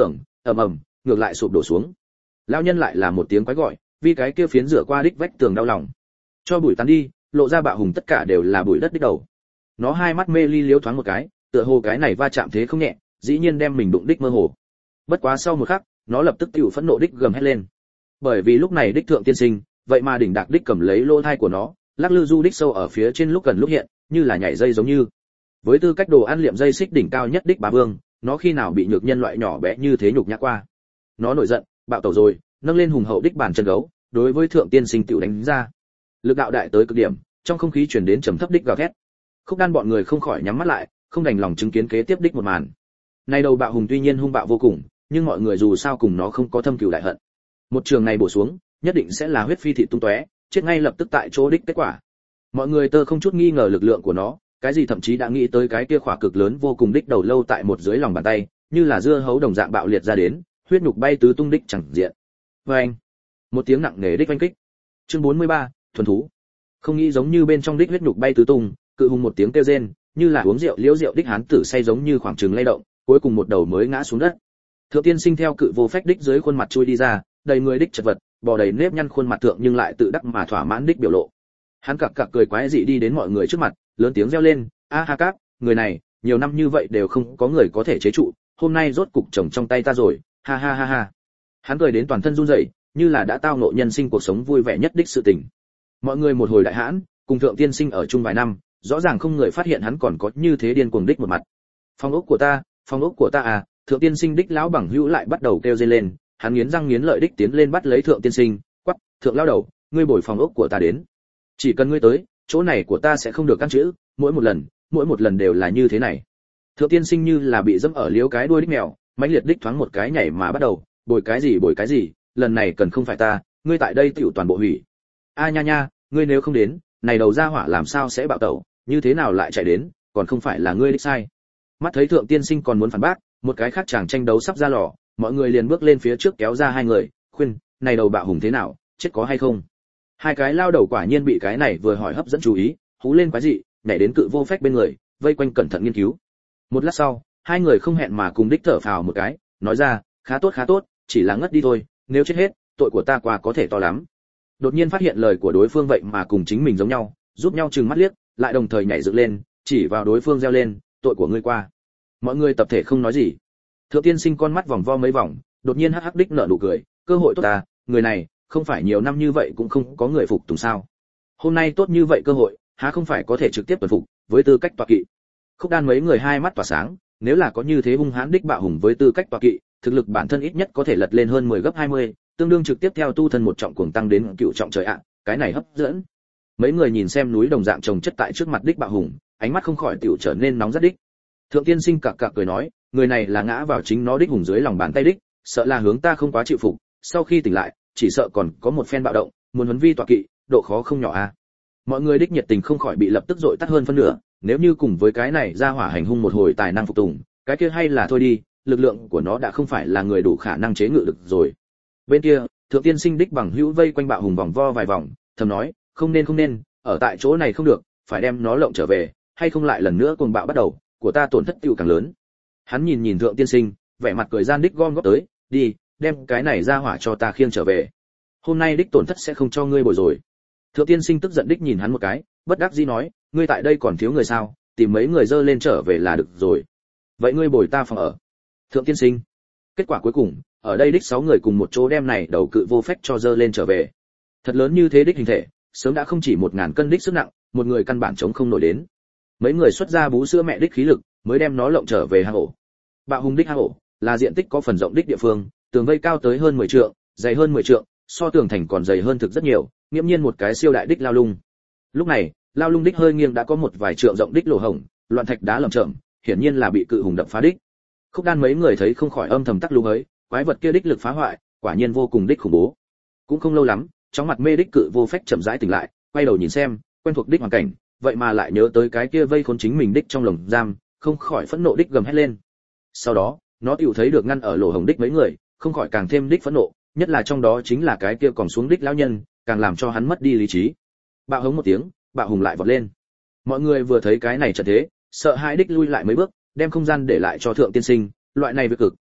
ầm ầm, ngược lại sụp đổ xuống. Lão nhân lại là một tiếng quái gọi, vì cái kia phiến rửa qua đích vách tường đau lòng. Cho bụi tán đi, lộ ra Bạo Hùng tất cả đều là bụi đất đích đầu. Nó hai mắt mê ly liếu thoáng một cái, tựa hồ cái này va chạm thế không nhẹ, dĩ nhiên đem mình đụng đích mơ hồ. Bất quá sau một khắc, nó lập tức tiểu phẫn nộ đích gầm hét lên. Bởi vì lúc này đích thượng tiên sinh, vậy mà đỉnh đạc đích cầm lấy lỗ thai của nó, lắc lư du đích sâu ở phía trên lúc gần lúc hiện, như là nhảy dây giống như. Với tư cách đồ ăn liệm dây xích đỉnh cao nhất đích bá vương, nó khi nào bị nhược nhân loại nhỏ bé như thế nhục nhã qua. Nó nổi giận, bạo tẩu rồi, nâng lên hùng hậu đích bàn chân gấu, đối với thượng tiên sinh tiểu đánh ra. Lực đạo đại tới cực điểm, trong không khí truyền đến trầm thấp đích gào thét. Khúc Đan bọn người không khỏi nhắm mắt lại, không đành lòng chứng kiến kế tiếp đích một màn. Nay đầu Bạo Hùng tuy nhiên hung bạo vô cùng, nhưng mọi người dù sao cùng nó không có thâm cừu đại hận. Một trường này bổ xuống, nhất định sẽ là huyết phi thị tung tóe, chết ngay lập tức tại chỗ đích kết quả. Mọi người tơ không chút nghi ngờ lực lượng của nó, cái gì thậm chí đã nghĩ tới cái kia khỏa cực lớn vô cùng đích đầu lâu tại một dưới lòng bàn tay, như là dưa hấu đồng dạng bạo liệt ra đến, huyết nhục bay tứ tung đích chẳng diện. Oeng! Một tiếng nặng nề đích oanh kích. Chương bốn mươi ba, thuần thú. Không nghĩ giống như bên trong đích huyết nhục bay tứ tung, cự hùng một tiếng kêu rên, như là uống rượu liễu rượu đích hán tử say giống như khoảng trường lay động, cuối cùng một đầu mới ngã xuống đất. Thượng tiên sinh theo cự vô phách đích dưới khuôn mặt chui đi ra, đầy người đích chật vật, bò đầy nếp nhăn khuôn mặt thượng nhưng lại tự đắc mà thỏa mãn đích biểu lộ. Hắn cặc cặc cười quái dị đi đến mọi người trước mặt, lớn tiếng reo lên, a ha các, người này, nhiều năm như vậy đều không có người có thể chế trụ, hôm nay rốt cục chồng trong tay ta rồi, ha ha ha ha. Hắn cười đến toàn thân run rẩy, như là đã tao ngộ nhân sinh cuộc sống vui vẻ nhất đích sự tình. Mọi người một hồi đại hãn, cùng thượng tiên sinh ở chung vài năm, rõ ràng không người phát hiện hắn còn có như thế điên cuồng đích một mặt. Phong ốc của ta, phong ốc của ta à, thượng tiên sinh đích lão bằng hữu lại bắt đầu kêu dây lên, hắn nghiến răng nghiến lợi đích tiến lên bắt lấy thượng tiên sinh, quắc, thượng lão đầu, ngươi bồi phòng ốc của ta đến. Chỉ cần ngươi tới, chỗ này của ta sẽ không được căn chữ, mỗi một lần, mỗi một lần đều là như thế này. Thượng tiên sinh như là bị dẫm ở liếu cái đuôi đích mèo, mãnh liệt đích thoáng một cái nhảy mà bắt đầu, bồi cái gì bồi cái gì, lần này cần không phải ta, ngươi tại đây tiểu toàn bộ hủy. A nha nha, ngươi nếu không đến, này đầu ra hỏa làm sao sẽ bạo tẩu, như thế nào lại chạy đến, còn không phải là ngươi đích sai. Mắt thấy thượng tiên sinh còn muốn phản bác, một cái khác chàng tranh đấu sắp ra lò, mọi người liền bước lên phía trước kéo ra hai người, khuyên, này đầu Bạo Hùng thế nào, chết có hay không. Hai cái lao đầu quả nhiên bị cái này vừa hỏi hấp dẫn chú ý, hú lên quái dị, nhảy đến cự vô phách bên người, vây quanh cẩn thận nghiên cứu. Một lát sau, hai người không hẹn mà cùng đích thở phào một cái, nói ra, khá tốt khá tốt, chỉ là ngất đi thôi, nếu chết hết, tội của ta qua có thể to lắm. Đột nhiên phát hiện lời của đối phương vậy mà cùng chính mình giống nhau, giúp nhau trừng mắt liếc, lại đồng thời nhảy dựng lên, chỉ vào đối phương reo lên, tội của ngươi qua. Mọi người tập thể không nói gì. Thượng tiên sinh con mắt vòng vo mấy vòng, đột nhiên hắc hắc đích nở nụ cười, cơ hội tốt ta, người này, không phải nhiều năm như vậy cũng không có người phục tùng sao? Hôm nay tốt như vậy cơ hội, há không phải có thể trực tiếp tuần phục, với tư cách tọa kỵ. Khúc Đan mấy người hai mắt tỏa sáng, nếu là có như thế hung hãn đích Bạo Hùng với tư cách tọa kỵ, thực lực bản thân ít nhất có thể lật lên hơn mười gấp hai mươi, tương đương trực tiếp theo tu thân một trọng cuồng tăng đến cựu trọng trời ạ, cái này hấp dẫn. Mấy người nhìn xem núi đồng dạng trồng chất tại trước mặt đích Bạo Hùng, ánh mắt không khỏi tiểu trở nên nóng rất đích. Thượng tiên sinh cặc cặc cười nói, người này là ngã vào chính nó đích hùng dưới lòng bàn tay đích, sợ là hướng ta không quá chịu phục, sau khi tỉnh lại, chỉ sợ còn có một phen bạo động, muốn huấn vi tọa kỵ, độ khó không nhỏ a. À. Mọi người đích nhiệt tình không khỏi bị lập tức dội tắt hơn phân nửa, nếu như cùng với cái này ra hỏa hành hung một hồi tài năng phục tùng, cái kia hay là thôi đi, lực lượng của nó đã không phải là người đủ khả năng chế ngự được rồi. Bên kia, thượng tiên sinh đích bằng hữu vây quanh Bạo Hùng vòng vo vài vòng, thầm nói, không nên không nên, ở tại chỗ này không được, phải đem nó lộng trở về, hay không lại lần nữa cuồng bạo bắt đầu, của ta tổn thất tiêu càng lớn. Hắn nhìn nhìn thượng tiên sinh, vẻ mặt cười gian đích gom góp tới, đi, đem cái này ra hỏa cho ta khiêng trở về. Hôm nay đích tổn thất sẽ không cho ngươi bồi rồi. Thượng tiên sinh tức giận đích nhìn hắn một cái, bất đắc dĩ nói, ngươi tại đây còn thiếu người sao, tìm mấy người dơ lên trở về là được rồi. Vậy ngươi bồi ta phòng ở. Thượng tiên sinh. Kết quả cuối cùng, ở đây đích sáu người cùng một chỗ đem này đầu cự vô phách cho dơ lên trở về. Thật lớn như thế đích hình thể, sớm đã không chỉ một ngàn cân đích sức nặng, một người căn bản chống không nổi đến. Mấy người xuất ra bú sữa mẹ đích khí lực, mới đem nó lộng trở về hang ổ. Bạo Hùng đích hang ổ là diện tích có phần rộng đích địa phương, tường vây cao tới hơn mười trượng, dày hơn mười trượng, so tường thành còn dày hơn thực rất nhiều, nghiễm nhiên một cái siêu đại đích lao lung. Lúc này, lao lung đích hơi nghiêng đã có một vài trượng rộng đích lỗ hổng, loạn thạch đá lởm chởm, hiển nhiên là bị cự hùng đập phá đích. Khúc Đan mấy người thấy không khỏi âm thầm tắc lung ấy, quái vật kia đích lực phá hoại, quả nhiên vô cùng đích khủng bố. Cũng không lâu lắm, trong mặt mê đích cự vô phách chậm rãi tỉnh lại, quay đầu nhìn xem, quen thuộc đích hoàn cảnh, vậy mà lại nhớ tới cái kia vây khốn chính mình đích trong lồng giam, không khỏi phẫn nộ đích gầm hét lên. Sau đó, nó tiểu thấy được ngăn ở lỗ hổng đích mấy người, không khỏi càng thêm đích phẫn nộ, nhất là trong đó chính là cái kia còn xuống đích lão nhân, càng làm cho hắn mất đi lý trí. Bạo hống một tiếng, Bạo Hùng lại vọt lên. Mọi người vừa thấy cái này trận thế, sợ hãi đích lui lại mấy bước, đem không gian để lại cho thượng tiên sinh, loại này việc cực,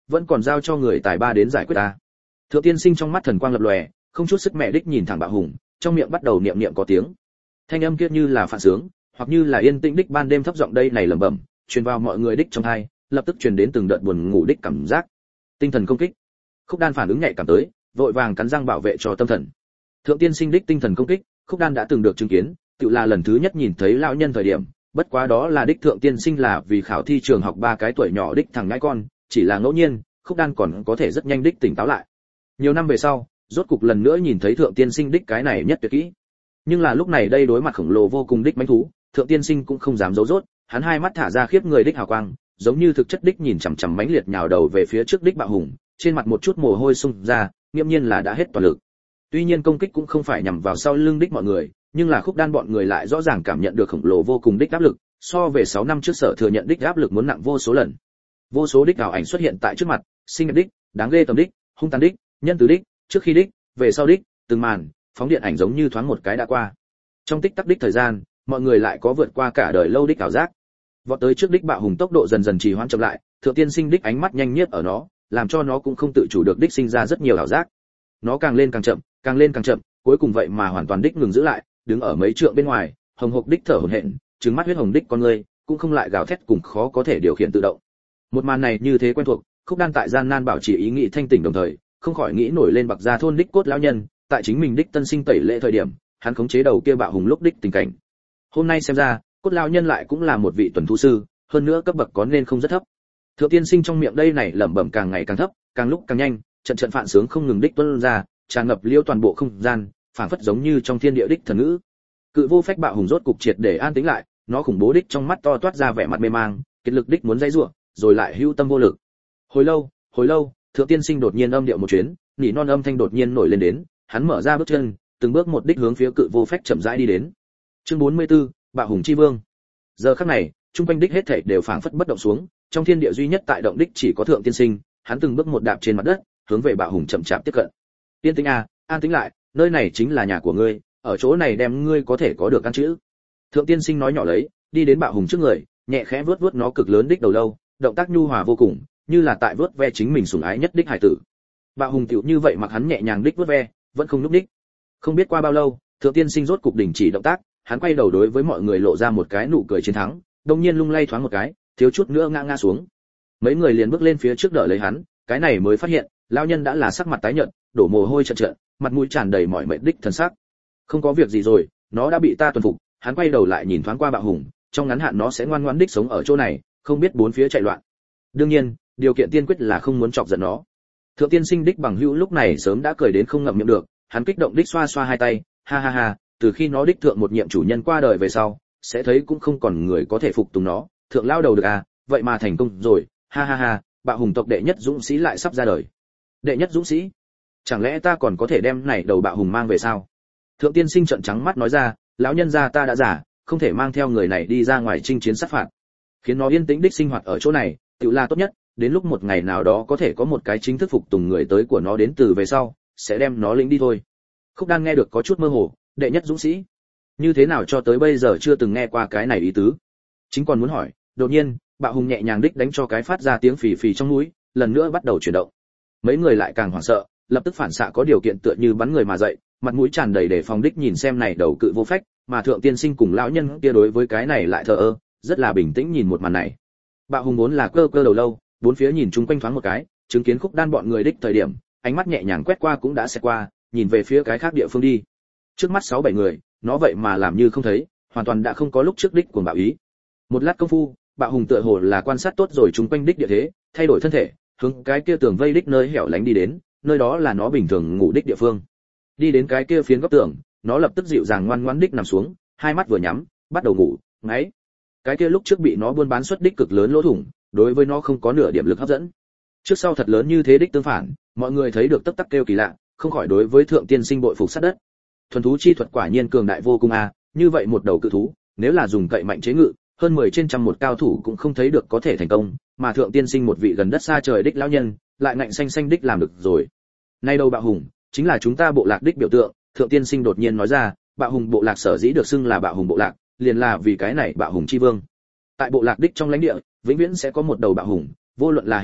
vẫn còn giao cho người tài ba đến giải quyết ta. Thượng tiên sinh trong mắt thần quang lập lòe, không chút sức mẹ đích nhìn thẳng Bạo Hùng, trong miệng bắt đầu niệm niệm có tiếng. Thanh âm kia như là phản sướng, hoặc như là yên tĩnh đích ban đêm thấp giọng đây này lẩm bẩm, truyền vào mọi người đích trong tai, lập tức truyền đến từng đợt buồn ngủ đích cảm giác. Tinh thần công kích. Khúc Đan phản ứng nhạy cảm tới, vội vàng cắn răng bảo vệ cho tâm thần. Thượng tiên sinh đích tinh thần công kích, Khúc Đan đã từng được chứng kiến, tự là lần thứ nhất nhìn thấy lão nhân thời điểm, bất quá đó là đích thượng tiên sinh là vì khảo thi trường học ba cái tuổi nhỏ đích thằng ngãi con, chỉ là ngẫu nhiên, Khúc Đan còn có thể rất nhanh đích tỉnh táo lại. Nhiều năm về sau, rốt cục lần nữa nhìn thấy thượng tiên sinh đích cái này nhất tuyệt kỹ. Nhưng là lúc này đây đối mặt khổng lồ vô cùng đích mãnh thú, thượng tiên sinh cũng không dám giấu rốt, hắn hai mắt thả ra khiếp người đích hào quang, giống như thực chất đích nhìn chằm chằm mãnh liệt nhào đầu về phía trước đích Bạo Hùng, trên mặt một chút mồ hôi xung ra, nghiêm nhiên là đã hết toàn lực. Tuy nhiên công kích cũng không phải nhằm vào sau lưng đích mọi người, nhưng là Khúc Đan bọn người lại rõ ràng cảm nhận được khổng lồ vô cùng đích áp lực, so về sáu năm trước sở thừa nhận đích áp lực muốn nặng vô số lần. Vô số đích ảo ảnh xuất hiện tại trước mặt, xinh đẹp đích, đáng ghê tởm đích, hung tàn đích, nhân từ đích, trước khi đích, về sau đích, từng màn, phóng điện ảnh giống như thoáng một cái đã qua. Trong tích tắc đích thời gian, mọi người lại có vượt qua cả đời lâu đích ảo giác. Vọt tới trước đích Bạo Hùng tốc độ dần dần trì hoãn chậm lại, thượng tiên sinh đích ánh mắt nhanh nhất ở nó, làm cho nó cũng không tự chủ được đích sinh ra rất nhiều ảo giác. Nó càng lên càng chậm, càng lên càng chậm, cuối cùng vậy mà hoàn toàn đích ngừng giữ lại, đứng ở mấy trượng bên ngoài, hồng hộc đích thở hổn hển, trừng mắt huyết hồng đích con người, cũng không lại gào thét cùng khó có thể điều khiển tự động. Một màn này như thế quen thuộc, Khúc Đan tại gian nan bảo trì ý nghĩ thanh tỉnh đồng thời, không khỏi nghĩ nổi lên Bạc Gia thôn đích cốt lão nhân, tại chính mình đích tân sinh tẩy lễ thời điểm, hắn khống chế đầu kia Bạo Hùng lúc đích tình cảnh. Hôm nay xem ra, cốt lão nhân lại cũng là một vị tuần thú sư, hơn nữa cấp bậc có nên không rất thấp. Thượng tiên sinh trong miệng đây này lẩm bẩm càng ngày càng thấp, càng lúc càng nhanh, trận trận phản sướng không ngừng đích tuôn ra, tràn ngập liêu toàn bộ không gian, phảng phất giống như trong thiên địa đích thần ngữ. Cự vô phách Bạo Hùng rốt cục triệt để an tĩnh lại, nó khủng bố đích trong mắt to toát ra vẻ mặt mê mang, kiệt lực đích muốn dây rủa, rồi lại hữu tâm vô lực. Hồi lâu, hồi lâu, thượng tiên sinh đột nhiên âm điệu một chuyến, nỉ non âm thanh đột nhiên nổi lên đến, hắn mở ra bước chân, từng bước một đích hướng phía cự vô phách chậm rãi đi đến. Chương bốn mươi tư, Bạo Hùng chi vương. Giờ khắc này, trung quanh đích hết thảy đều phảng phất bất động xuống, trong thiên địa duy nhất tại động đích chỉ có thượng tiên sinh, hắn từng bước một đạp trên mặt đất, hướng về Bạo Hùng chậm chạp tiếp cận. Tiên tĩnh a, an tĩnh lại, nơi này chính là nhà của ngươi, ở chỗ này đem ngươi có thể có được ăn chữ. Thượng tiên sinh nói nhỏ lấy, đi đến Bạo Hùng trước người, nhẹ khẽ vuốt vuốt nó cực lớn đích đầu lâu, động tác nhu hòa vô cùng, như là tại vuốt ve chính mình sủng ái nhất đích hải tử. Bạo Hùng tiểu như vậy mặc hắn nhẹ nhàng đích vuốt ve, vẫn không lúc đích. Không biết qua bao lâu, thượng tiên sinh rốt cục đình chỉ động tác, hắn quay đầu đối với mọi người lộ ra một cái nụ cười chiến thắng, đột nhiên lung lay thoáng một cái, thiếu chút nữa ngã ngã xuống. Mấy người liền bước lên phía trước đỡ lấy hắn, cái này mới phát hiện, lão nhân đã là sắc mặt tái nhợt, đổ mồ hôi trận trận, mặt mũi tràn đầy mỏi mệt đích thần sắc. Không có việc gì rồi, nó đã bị ta tuần phục. Hắn quay đầu lại nhìn thoáng qua Bạo Hùng, trong ngắn hạn nó sẽ ngoan ngoãn đích sống ở chỗ này, không biết bốn phía chạy loạn. Đương nhiên, điều kiện tiên quyết là không muốn chọc giận nó. Thượng tiên sinh đích bằng hữu lúc này sớm đã cười đến không ngậm miệng được, hắn kích động đích xoa xoa hai tay, ha ha ha, từ khi nó đích thượng một nhiệm chủ nhân qua đời về sau, sẽ thấy cũng không còn người có thể phục tùng nó, thượng lao đầu được à, vậy mà thành công rồi, ha ha ha, Bạo Hùng tộc đệ nhất dũng sĩ lại sắp ra đời. Đệ nhất dũng sĩ? Chẳng lẽ ta còn có thể đem này đầu Bạo Hùng mang về sao? Thượng tiên sinh trợn trắng mắt nói ra, lão nhân gia ta đã già, không thể mang theo người này đi ra ngoài chinh chiến sát phạt, khiến nó yên tĩnh đích sinh hoạt ở chỗ này, tự là tốt nhất, đến lúc một ngày nào đó có thể có một cái chính thức phục tùng người tới của nó đến từ về sau, sẽ đem nó lĩnh đi thôi. Khúc Đan nghe được có chút mơ hồ, đệ nhất dũng sĩ, như thế nào cho tới bây giờ chưa từng nghe qua cái này ý tứ. Chính còn muốn hỏi, đột nhiên, Bạo Hùng nhẹ nhàng đích đánh cho cái phát ra tiếng phì phì trong mũi, lần nữa bắt đầu chuyển động. Mấy người lại càng hoảng sợ, lập tức phản xạ có điều kiện tựa như bắn người mà dậy, mặt mũi tràn đầy để phòng đích nhìn xem này đầu cự vô phách, mà thượng tiên sinh cùng lão nhân kia đối với cái này lại thờ ơ, rất là bình tĩnh nhìn một màn này. Bạo Hùng vốn là cơ cơ đầu lâu, bốn phía nhìn chung quanh thoáng một cái, chứng kiến Khúc Đan bọn người đích thời điểm, ánh mắt nhẹ nhàng quét qua cũng đã xét qua, nhìn về phía cái khác địa phương đi. Trước mắt sáu bảy người, nó vậy mà làm như không thấy, hoàn toàn đã không có lúc trước đích cuồng bạo ý. Một lát công phu, Bạo Hùng tựa hồ là quan sát tốt rồi chung quanh đích địa thế, thay đổi thân thể, hướng cái kia tường vây đích nơi hẻo lánh đi đến, nơi đó là nó bình thường ngủ đích địa phương. Đi đến cái kia phiến góc tường, nó lập tức dịu dàng ngoan ngoãn đích nằm xuống, hai mắt vừa nhắm, bắt đầu ngủ, ngáy. Cái kia lúc trước bị nó buôn bán xuất đích cực lớn lỗ thủng, đối với nó không có nửa điểm lực hấp dẫn. Trước sau thật lớn như thế đích tương phản, mọi người thấy được tấp tắc kêu kỳ lạ, không khỏi đối với thượng tiên sinh bội phục sát đất. Thuần thú chi thuật quả nhiên cường đại vô cùng a, à, như vậy một đầu cự thú, nếu là dùng cậy mạnh chế ngự, hơn mười trên trăm một cao thủ cũng không thấy được có thể thành công, mà thượng tiên sinh một vị gần đất xa trời đích lão nhân, lại ngạnh xanh xanh đích làm được rồi. Nay đầu Bạo Hùng, chính là chúng ta bộ lạc đích biểu tượng, thượng tiên sinh đột nhiên nói ra, Bạo Hùng bộ lạc sở dĩ được xưng là Bạo Hùng bộ lạc, liền là vì cái này Bạo Hùng chi vương. Tại bộ lạc đích trong lãnh địa, vĩnh viễn sẽ có một đầu Bạo Hùng, vô luận là hình thể,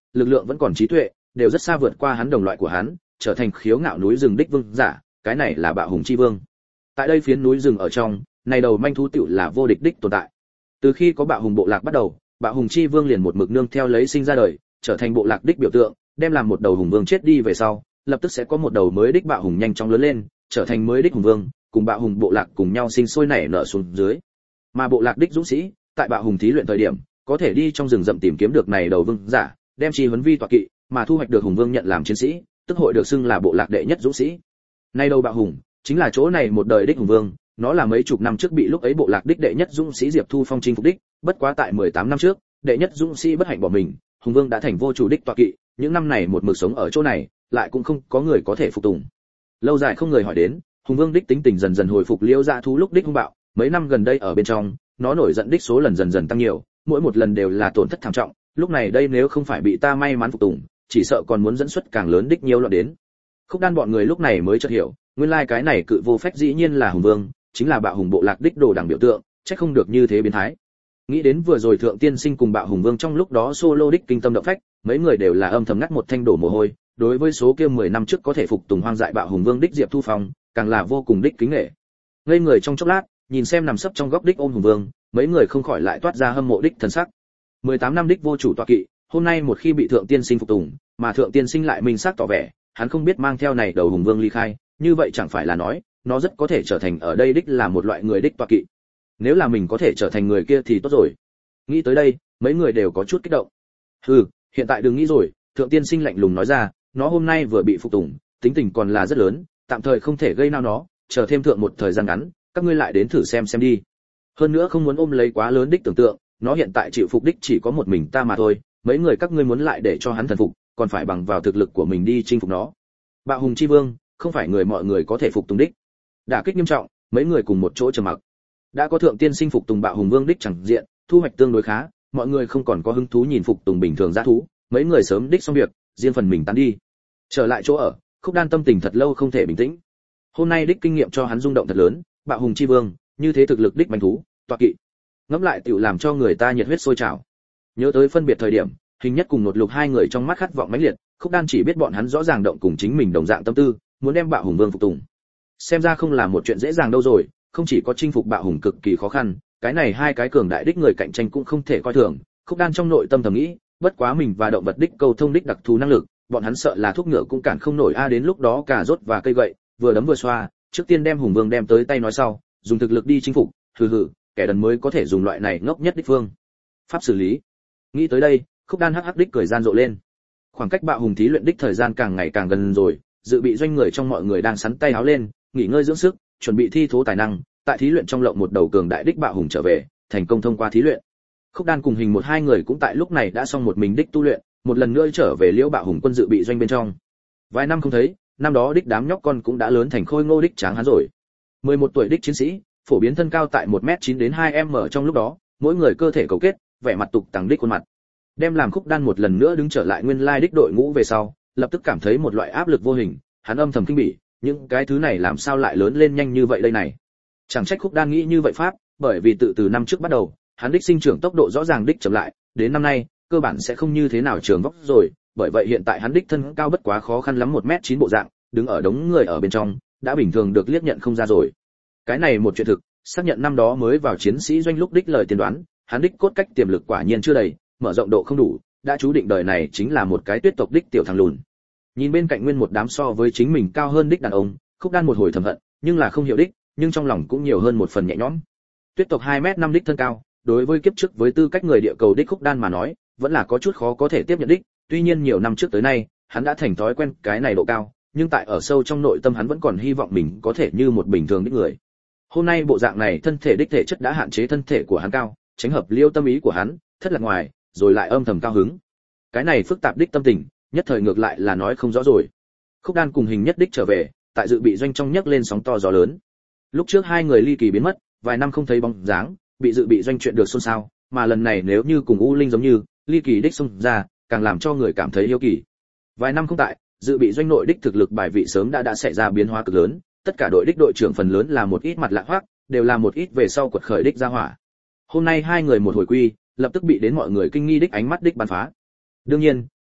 lực lượng vẫn còn trí tuệ, đều rất xa vượt qua hắn đồng loại của hắn, trở thành khiếu ngạo núi rừng đích vương giả, cái này là Bạo Hùng chi vương. Tại đây phiến núi rừng ở trong, này đầu manh thú tiểu là vô địch đích tồn tại. Từ khi có Bạo Hùng bộ lạc bắt đầu, Bạo Hùng chi vương liền một mực nương theo lấy sinh ra đời, trở thành bộ lạc đích biểu tượng, đem làm một đầu hùng vương chết đi về sau, lập tức sẽ có một đầu mới đích Bạo Hùng nhanh chóng lớn lên, trở thành mới đích hùng vương, cùng Bạo Hùng bộ lạc cùng nhau sinh sôi nảy nở xuống dưới. Mà bộ lạc đích dũng sĩ, tại Bạo Hùng thí luyện thời điểm, có thể đi trong rừng rậm tìm kiếm được này đầu vương giả, đem chi huấn vi tọa kỵ, mà thu hoạch được hùng vương nhận làm chiến sĩ, tức hội được xưng là bộ lạc đệ nhất dũng sĩ. Nay đầu Bạo Hùng, chính là chỗ này một đời đích hùng vương, nó là mấy chục năm trước bị lúc ấy bộ lạc đích đệ nhất dũng sĩ Diệp Thu Phong chinh phục đích, bất quá tại mười tám năm trước, đệ nhất dũng sĩ bất hạnh bỏ mình, hùng vương đã thành vô chủ đích tọa kỵ, những năm này một mực sống ở chỗ này, lại cũng không có người có thể phục tùng. Lâu dài không người hỏi đến, hùng vương đích tính tình dần dần hồi phục liễu dã thú lúc đích hung bạo, mấy năm gần đây ở bên trong, nó nổi giận đích số lần dần dần tăng nhiều, mỗi một lần đều là tổn thất thảm trọng, lúc này đây nếu không phải bị ta may mắn phục tùng, chỉ sợ còn muốn dẫn xuất càng lớn đích nhiều loạn đến. Khúc Đan bọn người lúc này mới chợt hiểu, nguyên lai cái này cự vô phách dĩ nhiên là hùng vương, chính là Bạo Hùng bộ lạc đích đồ đẳng biểu tượng, chắc không được như thế biến thái. Nghĩ đến vừa rồi thượng tiên sinh cùng Bạo Hùng vương trong lúc đó solo đích kinh tâm động phách, mấy người đều là âm thầm ngắt một thanh đổ mồ hôi, đối với số kia mười năm trước có thể phục tùng hoang dại Bạo Hùng vương đích Diệp Thu Phong, càng là vô cùng đích kính nể. Ngây người trong chốc lát, nhìn xem nằm sấp trong góc đích ôm hùng vương, mấy người không khỏi lại toát ra hâm mộ đích thần sắc. mười tám năm đích vô chủ tọa kỵ, hôm nay một khi bị thượng tiên sinh phục tùng, mà thượng tiên sinh lại minh xác tỏ vẻ, hắn không biết mang theo này đầu hùng vương ly khai, như vậy chẳng phải là nói, nó rất có thể trở thành ở đây đích là một loại người đích tọa kỵ. Nếu là mình có thể trở thành người kia thì tốt rồi. Nghĩ tới đây, mấy người đều có chút kích động. Hừ, hiện tại đừng nghĩ rồi, thượng tiên sinh lạnh lùng nói ra, nó hôm nay vừa bị phục tùng, tính tình còn là rất lớn, tạm thời không thể gây nao nó, chờ thêm thượng một thời gian ngắn, các ngươi lại đến thử xem xem đi. Hơn nữa không muốn ôm lấy quá lớn đích tưởng tượng, nó hiện tại chịu phục đích chỉ có một mình ta mà thôi, mấy người các ngươi muốn lại để cho hắn thần phục, còn phải bằng vào thực lực của mình đi chinh phục nó. Bạo Hùng chi vương, không phải người mọi người có thể phục tùng đích. Đả kích nghiêm trọng, mấy người cùng một chỗ trầm mặc. Đã có thượng tiên sinh phục tùng Bạo Hùng vương đích chẳng diện, thu hoạch tương đối khá, mọi người không còn có hứng thú nhìn phục tùng bình thường dã thú, mấy người sớm đích xong việc, riêng phần mình tán đi. Trở lại chỗ ở, Khúc Đan tâm tình thật lâu không thể bình tĩnh. Hôm nay đích kinh nghiệm cho hắn rung động thật lớn, Bạo Hùng chi vương, như thế thực lực đích bánh thú, tọa kỵ. Ngẫm lại tiểu làm cho người ta nhiệt huyết sôi trào. Nhớ tới phân biệt thời điểm, Hình Nhất cùng Nột Lục hai người trong mắt khát vọng mãnh liệt, Khúc Đan chỉ biết bọn hắn rõ ràng động cùng chính mình đồng dạng tâm tư, muốn đem Bạo Hùng vương phục tùng. Xem ra không là một chuyện dễ dàng đâu rồi, không chỉ có chinh phục Bạo Hùng cực kỳ khó khăn, cái này hai cái cường đại đích người cạnh tranh cũng không thể coi thường. Khúc Đan trong nội tâm thầm nghĩ, bất quá mình và động vật đích câu thông đích đặc thù năng lực, bọn hắn sợ là thuốc ngựa cũng cản không nổi a, đến lúc đó cà rốt và cây gậy, vừa đấm vừa xoa, trước tiên đem hùng vương đem tới tay nói sau, dùng thực lực đi chinh phục, hừ hừ, kẻ đần mới có thể dùng loại này ngốc nhất đích phương pháp xử lý. Nghĩ tới đây, Khúc Đan hắc hắc đích cười gian rộ lên. Khoảng cách Bạo Hùng thí luyện đích thời gian càng ngày càng gần rồi, dự bị doanh người trong mọi người đang sắn tay áo lên, nghỉ ngơi dưỡng sức, chuẩn bị thi thố tài năng, tại thí luyện trong lộng một đầu cường đại đích Bạo Hùng trở về, thành công thông qua thí luyện. Khúc Đan cùng Hình một hai người cũng tại lúc này đã xong một mình đích tu luyện, một lần nữa trở về Liễu Bạo Hùng quân dự bị doanh bên trong. Vài năm không thấy, năm đó đích đám nhóc con cũng đã lớn thành khôi ngô đích tráng hán rồi. mười một tuổi đích chiến sĩ, phổ biến thân cao tại một mét chín đến hai m trong lúc đó, mỗi người cơ thể cấu kết, vẻ mặt tục tằng đích khuôn mặt. Đem làm Khúc Đan một lần nữa đứng trở lại nguyên lai đích đội ngũ về sau, lập tức cảm thấy một loại áp lực vô hình, hắn âm thầm kinh bỉ, những cái thứ này làm sao lại lớn lên nhanh như vậy đây này. Chẳng trách Khúc Đan nghĩ như vậy pháp, bởi vì tự từ năm trước bắt đầu, hắn đích sinh trưởng tốc độ rõ ràng đích chậm lại, đến năm nay, cơ bản sẽ không như thế nào trường vóc rồi, bởi vậy hiện tại hắn đích thân cao bất quá khó khăn lắm một mét chín bộ dạng, đứng ở đống người ở bên trong, đã bình thường được liếc nhận không ra rồi. Cái này một chuyện thực, xác nhận năm đó mới vào chiến sĩ doanh lúc đích lời tiên đoán, hắn đích cốt cách tiềm lực quả nhiên chưa đầy, mở rộng độ không đủ, đã chú định đời này chính là một cái tuyết tộc đích tiểu thằng lùn. Nhìn bên cạnh nguyên một đám so với chính mình cao hơn đích đàn ông, Khúc Đan một hồi thầm hận, nhưng là không hiểu đích, nhưng trong lòng cũng nhiều hơn một phần nhẹ nhõm. Tuyết tộc hai mét năm đích thân cao, đối với kiếp trước với tư cách người địa cầu đích Khúc Đan mà nói, vẫn là có chút khó có thể tiếp nhận đích, tuy nhiên nhiều năm trước tới nay, hắn đã thành thói quen cái này độ cao, nhưng tại ở sâu trong nội tâm hắn vẫn còn hy vọng mình có thể như một bình thường đích người. Hôm nay bộ dạng này thân thể đích thể chất đã hạn chế thân thể của hắn cao, tránh hợp liêu tâm ý của hắn, thất lạc ngoài, rồi lại âm thầm cao hứng. Cái này phức tạp đích tâm tình, nhất thời ngược lại là nói không rõ rồi. Khúc Đan cùng Hình Nhất đích trở về, tại dự bị doanh trong nhấc lên sóng to gió lớn. Lúc trước hai người ly kỳ biến mất, vài năm không thấy bóng dáng, bị dự bị doanh chuyện được xôn xao, mà lần này nếu như cùng U Linh giống như, ly kỳ đích xông ra, càng làm cho người cảm thấy yêu kỳ. Vài năm không tại, dự bị doanh nội đích thực lực bài vị sớm đã đã xảy ra biến hóa cực lớn, tất cả đội đích đội trưởng phần lớn là một ít mặt lạ hoắc, đều là một ít về sau quật khởi đích ra hỏa. Hôm nay hai người một hồi quy, lập tức bị đến mọi người kinh nghi đích ánh mắt đích bắn phá. Đương nhiên,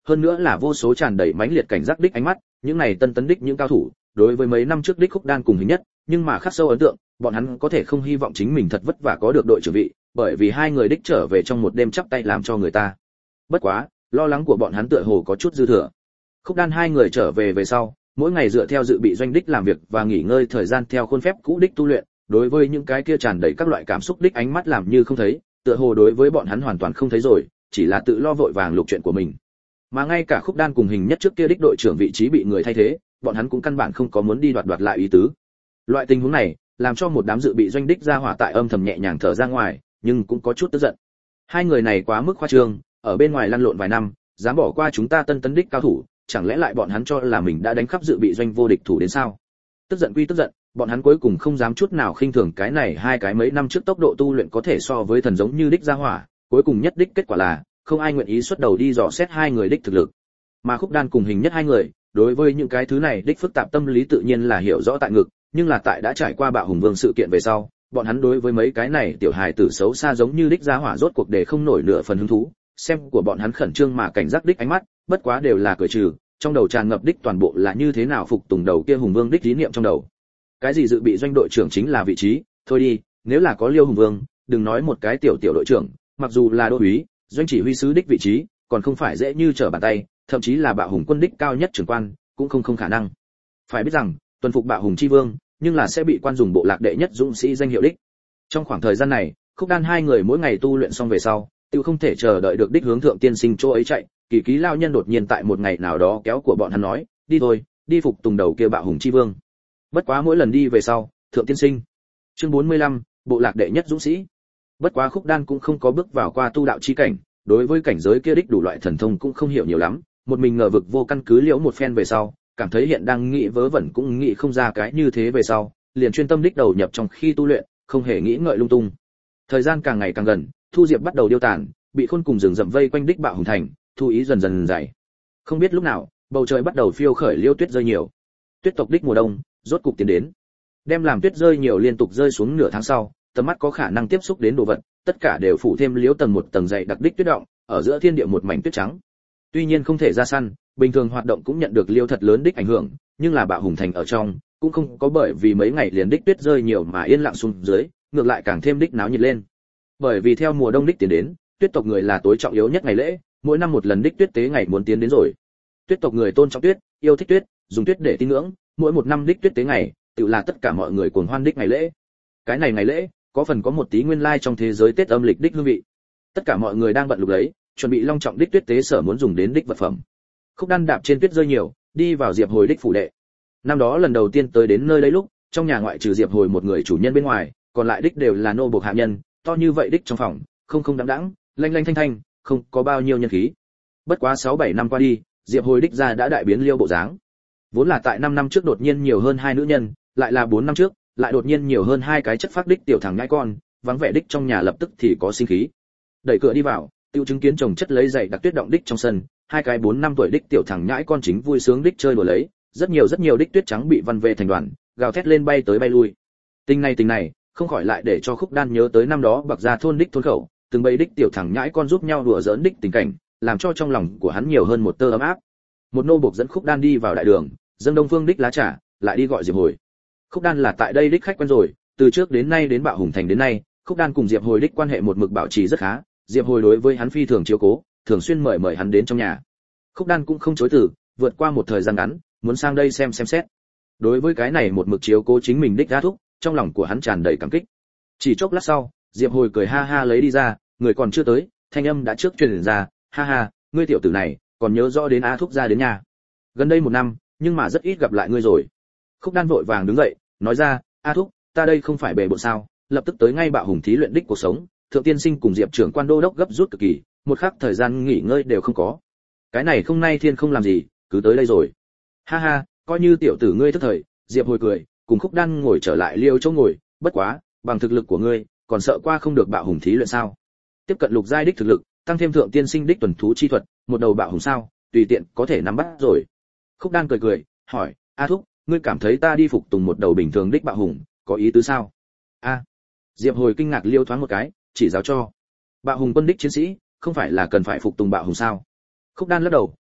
hơn nữa là vô số tràn đầy mãnh liệt cảnh giác đích ánh mắt, những này tân tấn đích những cao thủ, đối với mấy năm trước đích Khúc Đan cùng Hình Nhất, nhưng mà khắc sâu ấn tượng, bọn hắn có thể không hy vọng chính mình thật vất vả có được đội trưởng vị, bởi vì hai người đích trở về trong một đêm chắp tay làm cho người ta. Bất quá, lo lắng của bọn hắn tựa hồ có chút dư thừa. Khúc Đan hai người trở về về sau, mỗi ngày dựa theo dự bị doanh đích làm việc và nghỉ ngơi thời gian theo khuôn phép cũ đích tu luyện, đối với những cái kia tràn đầy các loại cảm xúc đích ánh mắt làm như không thấy, tựa hồ đối với bọn hắn hoàn toàn không thấy rồi, chỉ là tự lo vội vàng lục chuyện của mình. Mà ngay cả Khúc Đan cùng Hình Nhất trước kia đích đội trưởng vị trí bị người thay thế, bọn hắn cũng căn bản không có muốn đi đoạt đoạt lại ý tứ. Loại tình huống này, làm cho một đám dự bị doanh đích ra hỏa tại âm thầm nhẹ nhàng thở ra ngoài, nhưng cũng có chút tức giận. Hai người này quá mức khoa trương, ở bên ngoài lăn lộn vài năm, dám bỏ qua chúng ta tân tấn đích cao thủ, chẳng lẽ lại bọn hắn cho là mình đã đánh khắp dự bị doanh vô địch thủ đến sao? Tức giận quy tức giận, bọn hắn cuối cùng không dám chút nào khinh thường cái này hai cái mấy năm trước tốc độ tu luyện có thể so với thần giống như đích ra hỏa, cuối cùng nhất đích kết quả là không ai nguyện ý xuất đầu đi dò xét hai người đích thực lực. Mà Khúc Đan cùng Hình Nhất hai người, đối với những cái thứ này đích phức tạp tâm lý tự nhiên là hiểu rõ tại ngực, nhưng là tại đã trải qua Bạo Hùng Vương sự kiện về sau, bọn hắn đối với mấy cái này tiểu hài tử xấu xa giống như đích gia hỏa rốt cuộc để không nổi nửa phần hứng thú, xem của bọn hắn khẩn trương mà cảnh giác đích ánh mắt, bất quá đều là cười trừ, trong đầu tràn ngập đích toàn bộ là như thế nào phục tùng đầu kia Hùng Vương đích ý niệm trong đầu. Cái gì dự bị doanh đội trưởng chính là vị trí, thôi đi, nếu là có Liêu Hùng Vương, đừng nói một cái tiểu tiểu đội trưởng, mặc dù là đô úy, doanh chỉ huy sứ đích vị trí, còn không phải dễ như trở bàn tay, thậm chí là Bạo Hùng quân đích cao nhất trưởng quan, cũng không không khả năng. Phải biết rằng, tuần phục Bạo Hùng chi vương, nhưng là sẽ bị quan dùng bộ lạc đệ nhất dũng sĩ danh hiệu đích. Trong khoảng thời gian này, Khúc Đan hai người mỗi ngày tu luyện xong về sau, tiêu không thể chờ đợi được đích hướng thượng tiên sinh chỗ ấy chạy, Kỳ Ký lao nhân đột nhiên tại một ngày nào đó kéo của bọn hắn nói, đi thôi, đi phục tùng đầu kia Bạo Hùng chi vương. Bất quá mỗi lần đi về sau, thượng tiên sinh. Chương bốn mươi lăm, bộ lạc đệ nhất dũng sĩ. Bất quá Khúc Đan cũng không có bước vào qua tu đạo chi cảnh, đối với cảnh giới kia đích đủ loại thần thông cũng không hiểu nhiều lắm, một mình ngờ vực vô căn cứ liễu một phen về sau, cảm thấy hiện đang nghĩ vớ vẩn cũng nghĩ không ra cái như thế về sau, liền chuyên tâm đích đầu nhập trong khi tu luyện, không hề nghĩ ngợi lung tung. Thời gian càng ngày càng gần, thu diệp bắt đầu điêu tàn, bị khôn cùng rừng rậm vây quanh đích Bạo Hùng thành, thu ý dần dần dày. Không biết lúc nào, bầu trời bắt đầu phiêu khởi liêu tuyết rơi nhiều. Tuyết tộc đích mùa đông rốt cục tiến đến. Đem làm tuyết rơi nhiều liên tục rơi xuống nửa tháng sau, tầm mắt có khả năng tiếp xúc đến đồ vật, tất cả đều phủ thêm liếu tầng một tầng dày đặc đích tuyết động, ở giữa thiên địa một mảnh tuyết trắng. Tuy nhiên không thể ra săn, bình thường hoạt động cũng nhận được liêu thật lớn đích ảnh hưởng, nhưng là Bạo Hùng thành ở trong cũng không có bởi vì mấy ngày liền đích tuyết rơi nhiều mà yên lặng xuống dưới, ngược lại càng thêm đích náo nhiệt lên. Bởi vì theo mùa đông đích tiến đến, tuyết tộc người là tối trọng yếu nhất ngày lễ, mỗi năm một lần đích tuyết tế ngày muốn tiến đến rồi. Tuyết tộc người tôn trọng tuyết, yêu thích tuyết, dùng tuyết để tín ngưỡng, mỗi một năm đích tuyết tế ngày, tự là tất cả mọi người cuồng hoan đích ngày lễ. Cái này ngày lễ, có phần có một tí nguyên lai trong thế giới Tết âm lịch đích hương vị. Tất cả mọi người đang bận lục lấy, chuẩn bị long trọng đích tuyết tế sở muốn dùng đến đích vật phẩm. Khúc Đan đạp trên tuyết rơi nhiều, đi vào Diệp Hồi đích phủ đệ. Năm đó lần đầu tiên tới đến nơi đây lúc, trong nhà ngoại trừ Diệp Hồi một người chủ nhân bên ngoài, còn lại đích đều là nô buộc hạ nhân, to như vậy đích trong phòng, không không đãng đãng, lanh lanh thanh thanh, không có bao nhiêu nhân khí. Bất quá sáu bảy năm qua đi, Diệp Hồi đích gia đã đại biến liêu bộ dáng. Vốn là tại năm năm trước đột nhiên nhiều hơn hai nữ nhân, lại là bốn năm trước, lại đột nhiên nhiều hơn hai cái chất phác đích tiểu thằng nhãi con, vắng vẻ đích trong nhà lập tức thì có sinh khí. Đẩy cửa đi vào, tiêu chứng kiến chồng chất lấy giày đặc tuyết động đích trong sân, hai cái bốn năm tuổi đích tiểu thằng nhãi con chính vui sướng đích chơi đùa lấy, rất nhiều rất nhiều đích tuyết trắng bị vằn về thành đoàn, gào thét lên bay tới bay lui. Tình này tình này, không khỏi lại để cho Khúc Đan nhớ tới năm đó bậc gia thôn đích thôn khẩu, từng bầy đích tiểu thằng nhãi con giúp nhau đùa giỡn đích tình cảnh, làm cho trong lòng của hắn nhiều hơn một tơ ấm áp. Một nô buộc dẫn Khúc Đan đi vào đại đường, dâng Đông Phương đích lá trà, lại đi gọi Diệp Hồi. Khúc Đan là tại đây đích khách quen rồi, từ trước đến nay đến Bạo Hùng thành đến nay, Khúc Đan cùng Diệp Hồi đích quan hệ một mực bảo trì rất khá, Diệp Hồi đối với hắn phi thường chiếu cố, thường xuyên mời mời hắn đến trong nhà. Khúc Đan cũng không chối từ, vượt qua một thời gian ngắn, muốn sang đây xem xem xét. Đối với cái này một mực chiếu cố chính mình đích gia thúc, trong lòng của hắn tràn đầy cảm kích. Chỉ chốc lát sau, Diệp Hồi cười ha ha lấy đi ra, người còn chưa tới, thanh âm đã trước truyền ra, ha ha, ngươi tiểu tử này, còn nhớ rõ đến A thúc ra đến nhà. Gần đây một năm, nhưng mà rất ít gặp lại ngươi rồi. Khúc Đan vội vàng đứng dậy, nói ra, A thúc, ta đây không phải bề bộn sao, lập tức tới ngay Bạo Hùng thí luyện đích cuộc sống, thượng tiên sinh cùng Diệp trưởng quan đô đốc gấp rút cực kỳ, một khắc thời gian nghỉ ngơi đều không có. Cái này không nay thiên không làm gì, cứ tới đây rồi. Ha ha, coi như tiểu tử ngươi thức thời. Diệp Hồi cười, cùng Khúc Đan ngồi trở lại liêu chỗ ngồi, bất quá, bằng thực lực của ngươi, còn sợ qua không được Bạo Hùng thí luyện sao? Tiếp cận lục giai đích thực lực, tăng thêm thượng tiên sinh đích tuần thú chi thuật, một đầu Bạo Hùng sao, tùy tiện có thể nắm bắt rồi. Khúc Đan cười cười, hỏi, A thúc, ngươi cảm thấy ta đi phục tùng một đầu bình thường đích Bạo Hùng, có ý tứ sao? A. Diệp Hồi kinh ngạc liêu thoáng một cái, chỉ giáo cho. Bạo Hùng quân đích chiến sĩ, không phải là cần phải phục tùng Bạo Hùng sao? Khúc Đan lắc đầu,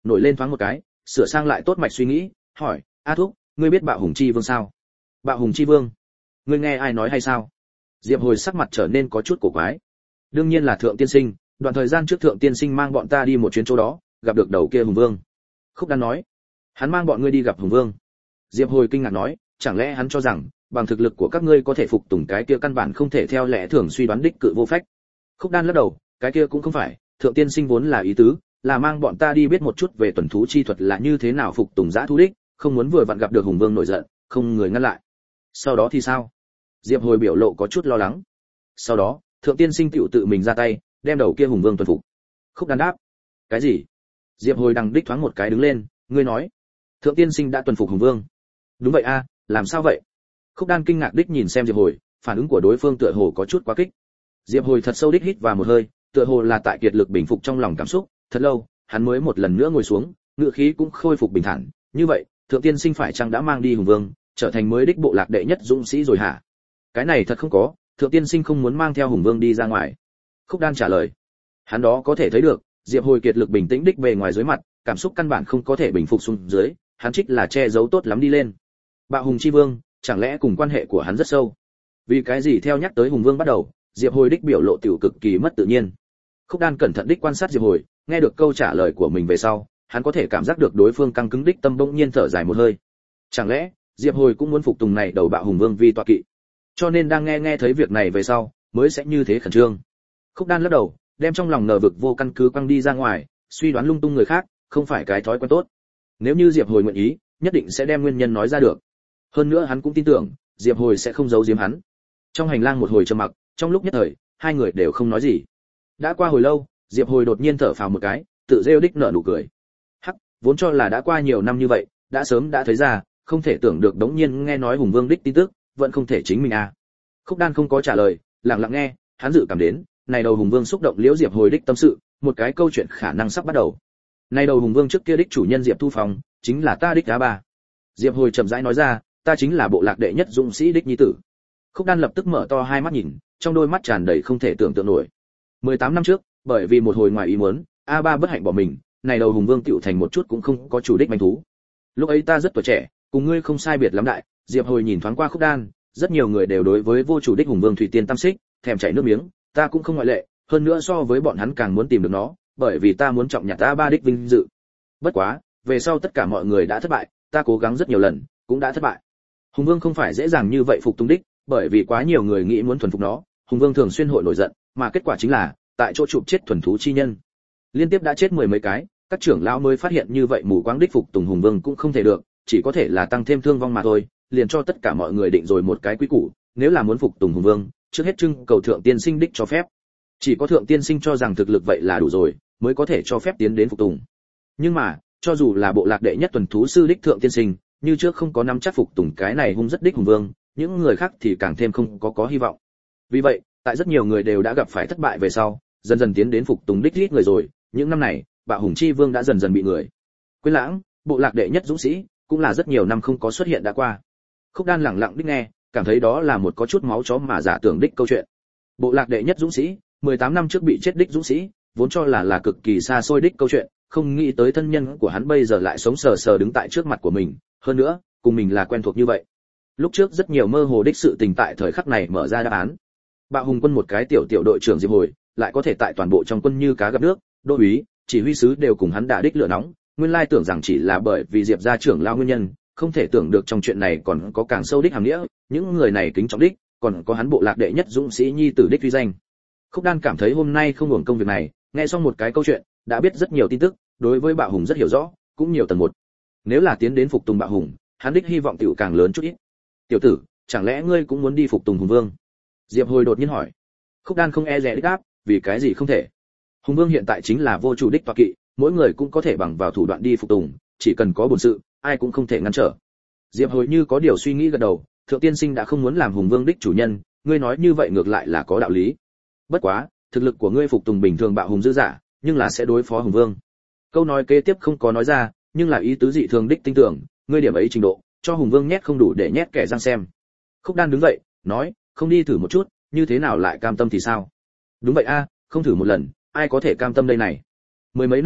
nổi lên thoáng một cái, sửa sang lại tốt mạch suy nghĩ, hỏi, A Thúc, ngươi biết Bạo Hùng Chi Vương sao? Bạo Hùng Chi Vương? Ngươi nghe ai nói hay sao? Diệp Hồi sắc mặt trở nên có chút cổ quái. Đương nhiên là Thượng tiên sinh, đoạn thời gian trước Thượng tiên sinh mang bọn ta đi một chuyến chỗ đó, gặp được đầu kia Hùng Vương. Khúc Đan nói, hắn mang bọn ngươi đi gặp Hùng Vương. Diệp Hồi kinh ngạc nói, chẳng lẽ hắn cho rằng bằng thực lực của các ngươi có thể phục tùng cái kia căn bản không thể theo lẽ thường suy đoán đích cự vô phách? Khúc Đan lắc đầu, cái kia cũng không phải, Thượng tiên sinh vốn là ý tứ là mang bọn ta đi biết một chút về tuần thú chi thuật là như thế nào phục tùng dã thú đích, không muốn vừa vặn gặp được Hùng Vương nổi giận, không người ngăn lại. Sau đó thì sao? Diệp Hồi biểu lộ có chút lo lắng. Sau đó, Thượng tiên sinh tiểu tự mình ra tay, đem đầu kia Hùng Vương tuần phục. Khúc Đan đáp, cái gì? Diệp Hồi đằng đích thoáng một cái đứng lên, ngươi nói, Thượng tiên sinh đã tuần phục Hùng Vương? Đúng vậy a, làm sao vậy? Khúc Đan kinh ngạc đích nhìn xem Diệp Hồi, phản ứng của đối phương tựa hồ có chút quá kích. Diệp Hồi thật sâu đích hít vào một hơi, tựa hồ là tại kiệt lực bình phục trong lòng cảm xúc, thật lâu, hắn mới một lần nữa ngồi xuống, ngữ khí cũng khôi phục bình thản, như vậy, Thượng tiên sinh phải chăng đã mang đi Hùng Vương, trở thành mới đích bộ lạc đệ nhất dũng sĩ rồi hả? Cái này thật không có, Thượng tiên sinh không muốn mang theo Hùng Vương đi ra ngoài. Khúc Đan trả lời. Hắn đó có thể thấy được, Diệp Hồi kiệt lực bình tĩnh đích bề ngoài dưới mặt, cảm xúc căn bản không có thể bình phục xuống dưới, hắn trích là che giấu tốt lắm đi lên. Bạo Hùng Chi Vương, chẳng lẽ cùng quan hệ của hắn rất sâu? Vì cái gì theo nhắc tới Hùng Vương bắt đầu, Diệp Hồi đích biểu lộ tiểu cực kỳ mất tự nhiên. Khúc Đan cẩn thận đích quan sát Diệp Hồi, nghe được câu trả lời của mình về sau, hắn có thể cảm giác được đối phương căng cứng đích tâm bỗng nhiên thở dài một hơi. Chẳng lẽ Diệp Hồi cũng muốn phục tùng này đầu Bạo Hùng Vương vi tọa kỵ? Cho nên đang nghe nghe thấy việc này về sau, mới sẽ như thế khẩn trương. Khúc Đan lắc đầu, đem trong lòng ngờ vực vô căn cứ quăng đi ra ngoài, suy đoán lung tung người khác, không phải cái thói quen tốt. Nếu như Diệp Hồi nguyện ý, nhất định sẽ đem nguyên nhân nói ra được. Hơn nữa hắn cũng tin tưởng, Diệp Hồi sẽ không giấu giếm hắn. Trong hành lang một hồi trầm mặc, trong lúc nhất thời, hai người đều không nói gì. Đã qua hồi lâu, Diệp Hồi đột nhiên thở phào một cái, tự rêu đích nở nụ cười. Hắc, vốn cho là đã qua nhiều năm như vậy, đã sớm đã thấy ra, không thể tưởng được đống nhiên nghe nói Hùng Vương đích tin tức, vẫn không thể chính mình à. Khúc Đan không có trả lời, lặng lặng nghe, hắn dự cảm đến, này đầu Hùng Vương xúc động liễu Diệp Hồi đích tâm sự, một cái câu chuyện khả năng sắp bắt đầu. Này đầu Hùng Vương trước kia đích chủ nhân Diệp Thu Phong, chính là ta đích á ba. Diệp Hồi chậm rãi nói ra, ta chính là bộ lạc đệ nhất dũng sĩ đích nhi tử. Khúc Đan lập tức mở to hai mắt nhìn, trong đôi mắt tràn đầy không thể tưởng tượng nổi. mười tám năm trước, bởi vì một hồi ngoài ý muốn, a ba bất hạnh bỏ mình, này đầu Hùng Vương tựu thành một chút cũng không có chủ đích manh thú. Lúc ấy ta rất tuổi trẻ, cùng ngươi không sai biệt lắm đại. Diệp Hồi nhìn thoáng qua Khúc Đan, rất nhiều người đều đối với vô chủ đích Hùng Vương thủy tiên tam xích, thèm chảy nước miếng, ta cũng không ngoại lệ, hơn nữa so với bọn hắn càng muốn tìm được nó, bởi vì ta muốn trọng nhặt a ba đích vinh dự. Bất quá, về sau tất cả mọi người đã thất bại, ta cố gắng rất nhiều lần, cũng đã thất bại. Hùng Vương không phải dễ dàng như vậy phục tùng đích, bởi vì quá nhiều người nghĩ muốn thuần phục nó, Hùng Vương thường xuyên hội nổi giận, mà kết quả chính là, tại chỗ chụp chết thuần thú chi nhân. Liên tiếp đã chết mười mấy cái, các trưởng lão mới phát hiện như vậy mù quáng đích phục tùng Hùng Vương cũng không thể được, chỉ có thể là tăng thêm thương vong mà thôi, liền cho tất cả mọi người định rồi một cái quy củ, nếu là muốn phục tùng Hùng Vương, trước hết trưng cầu Thượng tiên sinh đích cho phép. Chỉ có Thượng tiên sinh cho rằng thực lực vậy là đủ rồi, mới có thể cho phép tiến đến phục tùng. Nhưng mà, cho dù là bộ lạc đệ nhất tuần thú sư đích Thượng tiên sinh, như trước không có nắm chắc phục tùng cái này hung rất đích Hùng Vương, những người khác thì càng thêm không có có hy vọng. Vì vậy, tại rất nhiều người đều đã gặp phải thất bại về sau, dần dần tiến đến phục tùng đích ít người rồi, những năm này, Bạo Hùng Chi Vương đã dần dần bị người quên lãng, bộ lạc đệ nhất dũng sĩ, cũng là rất nhiều năm không có xuất hiện đã qua. Khúc Đan lặng lặng đích nghe, cảm thấy đó là một có chút máu chó mà giả tưởng đích câu chuyện. Bộ lạc đệ nhất dũng sĩ, mười tám năm trước bị chết đích dũng sĩ, vốn cho là là cực kỳ xa xôi đích câu chuyện, không nghĩ tới thân nhân của hắn bây giờ lại sống sờ sờ đứng tại trước mặt của mình, hơn nữa, cùng mình là quen thuộc như vậy. Lúc trước rất nhiều mơ hồ đích sự tình tại thời khắc này mở ra đáp án. Bạo Hùng quân một cái tiểu tiểu đội trưởng Diệp Hồi, lại có thể tại toàn bộ trong quân như cá gặp nước, đô úy, chỉ huy sứ đều cùng hắn đả đích lửa nóng, nguyên lai tưởng rằng chỉ là bởi vì Diệp gia trưởng lao nguyên nhân, không thể tưởng được trong chuyện này còn có càng sâu đích hàm nghĩa, những người này kính trọng đích, còn có hắn bộ lạc đệ nhất dũng sĩ nhi tử đích uy danh. Khúc Đan cảm thấy hôm nay không uổng công việc này, nghe xong một cái câu chuyện, đã biết rất nhiều tin tức, đối với Bạo Hùng rất hiểu rõ, cũng nhiều tầng một. Nếu là tiến đến phục tùng Bạo Hùng, hắn đích hy vọng tiểu càng lớn chút ít. Tiểu tử, chẳng lẽ ngươi cũng muốn đi phục tùng Hùng Vương? Diệp Hồi đột nhiên hỏi. Khúc Đan không e dè đích đáp, vì cái gì không thể? Hùng Vương hiện tại chính là vô chủ đích tọa kỵ, mỗi người cũng có thể bằng vào thủ đoạn đi phục tùng, chỉ cần có bổn sự, ai cũng không thể ngăn trở. Diệp Hồi như có điều suy nghĩ gật đầu, Thượng tiên sinh đã không muốn làm Hùng Vương đích chủ nhân, ngươi nói như vậy ngược lại là có đạo lý. Bất quá, thực lực của ngươi phục tùng bình thường Bạo Hùng dư giả, nhưng là sẽ đối phó Hùng Vương. Câu nói kế tiếp không có nói ra, nhưng là ý tứ dị thường đích tin tưởng, ngươi điểm ấy trình độ, cho Hùng Vương nhét không đủ để nhét kẻ răng xem. Khúc Đan đứng dậy, nói, không đi thử một chút, như thế nào lại cam tâm thì sao? Đúng vậy a, không thử một lần, ai có thể cam tâm đây này? Mười mấy năm trước,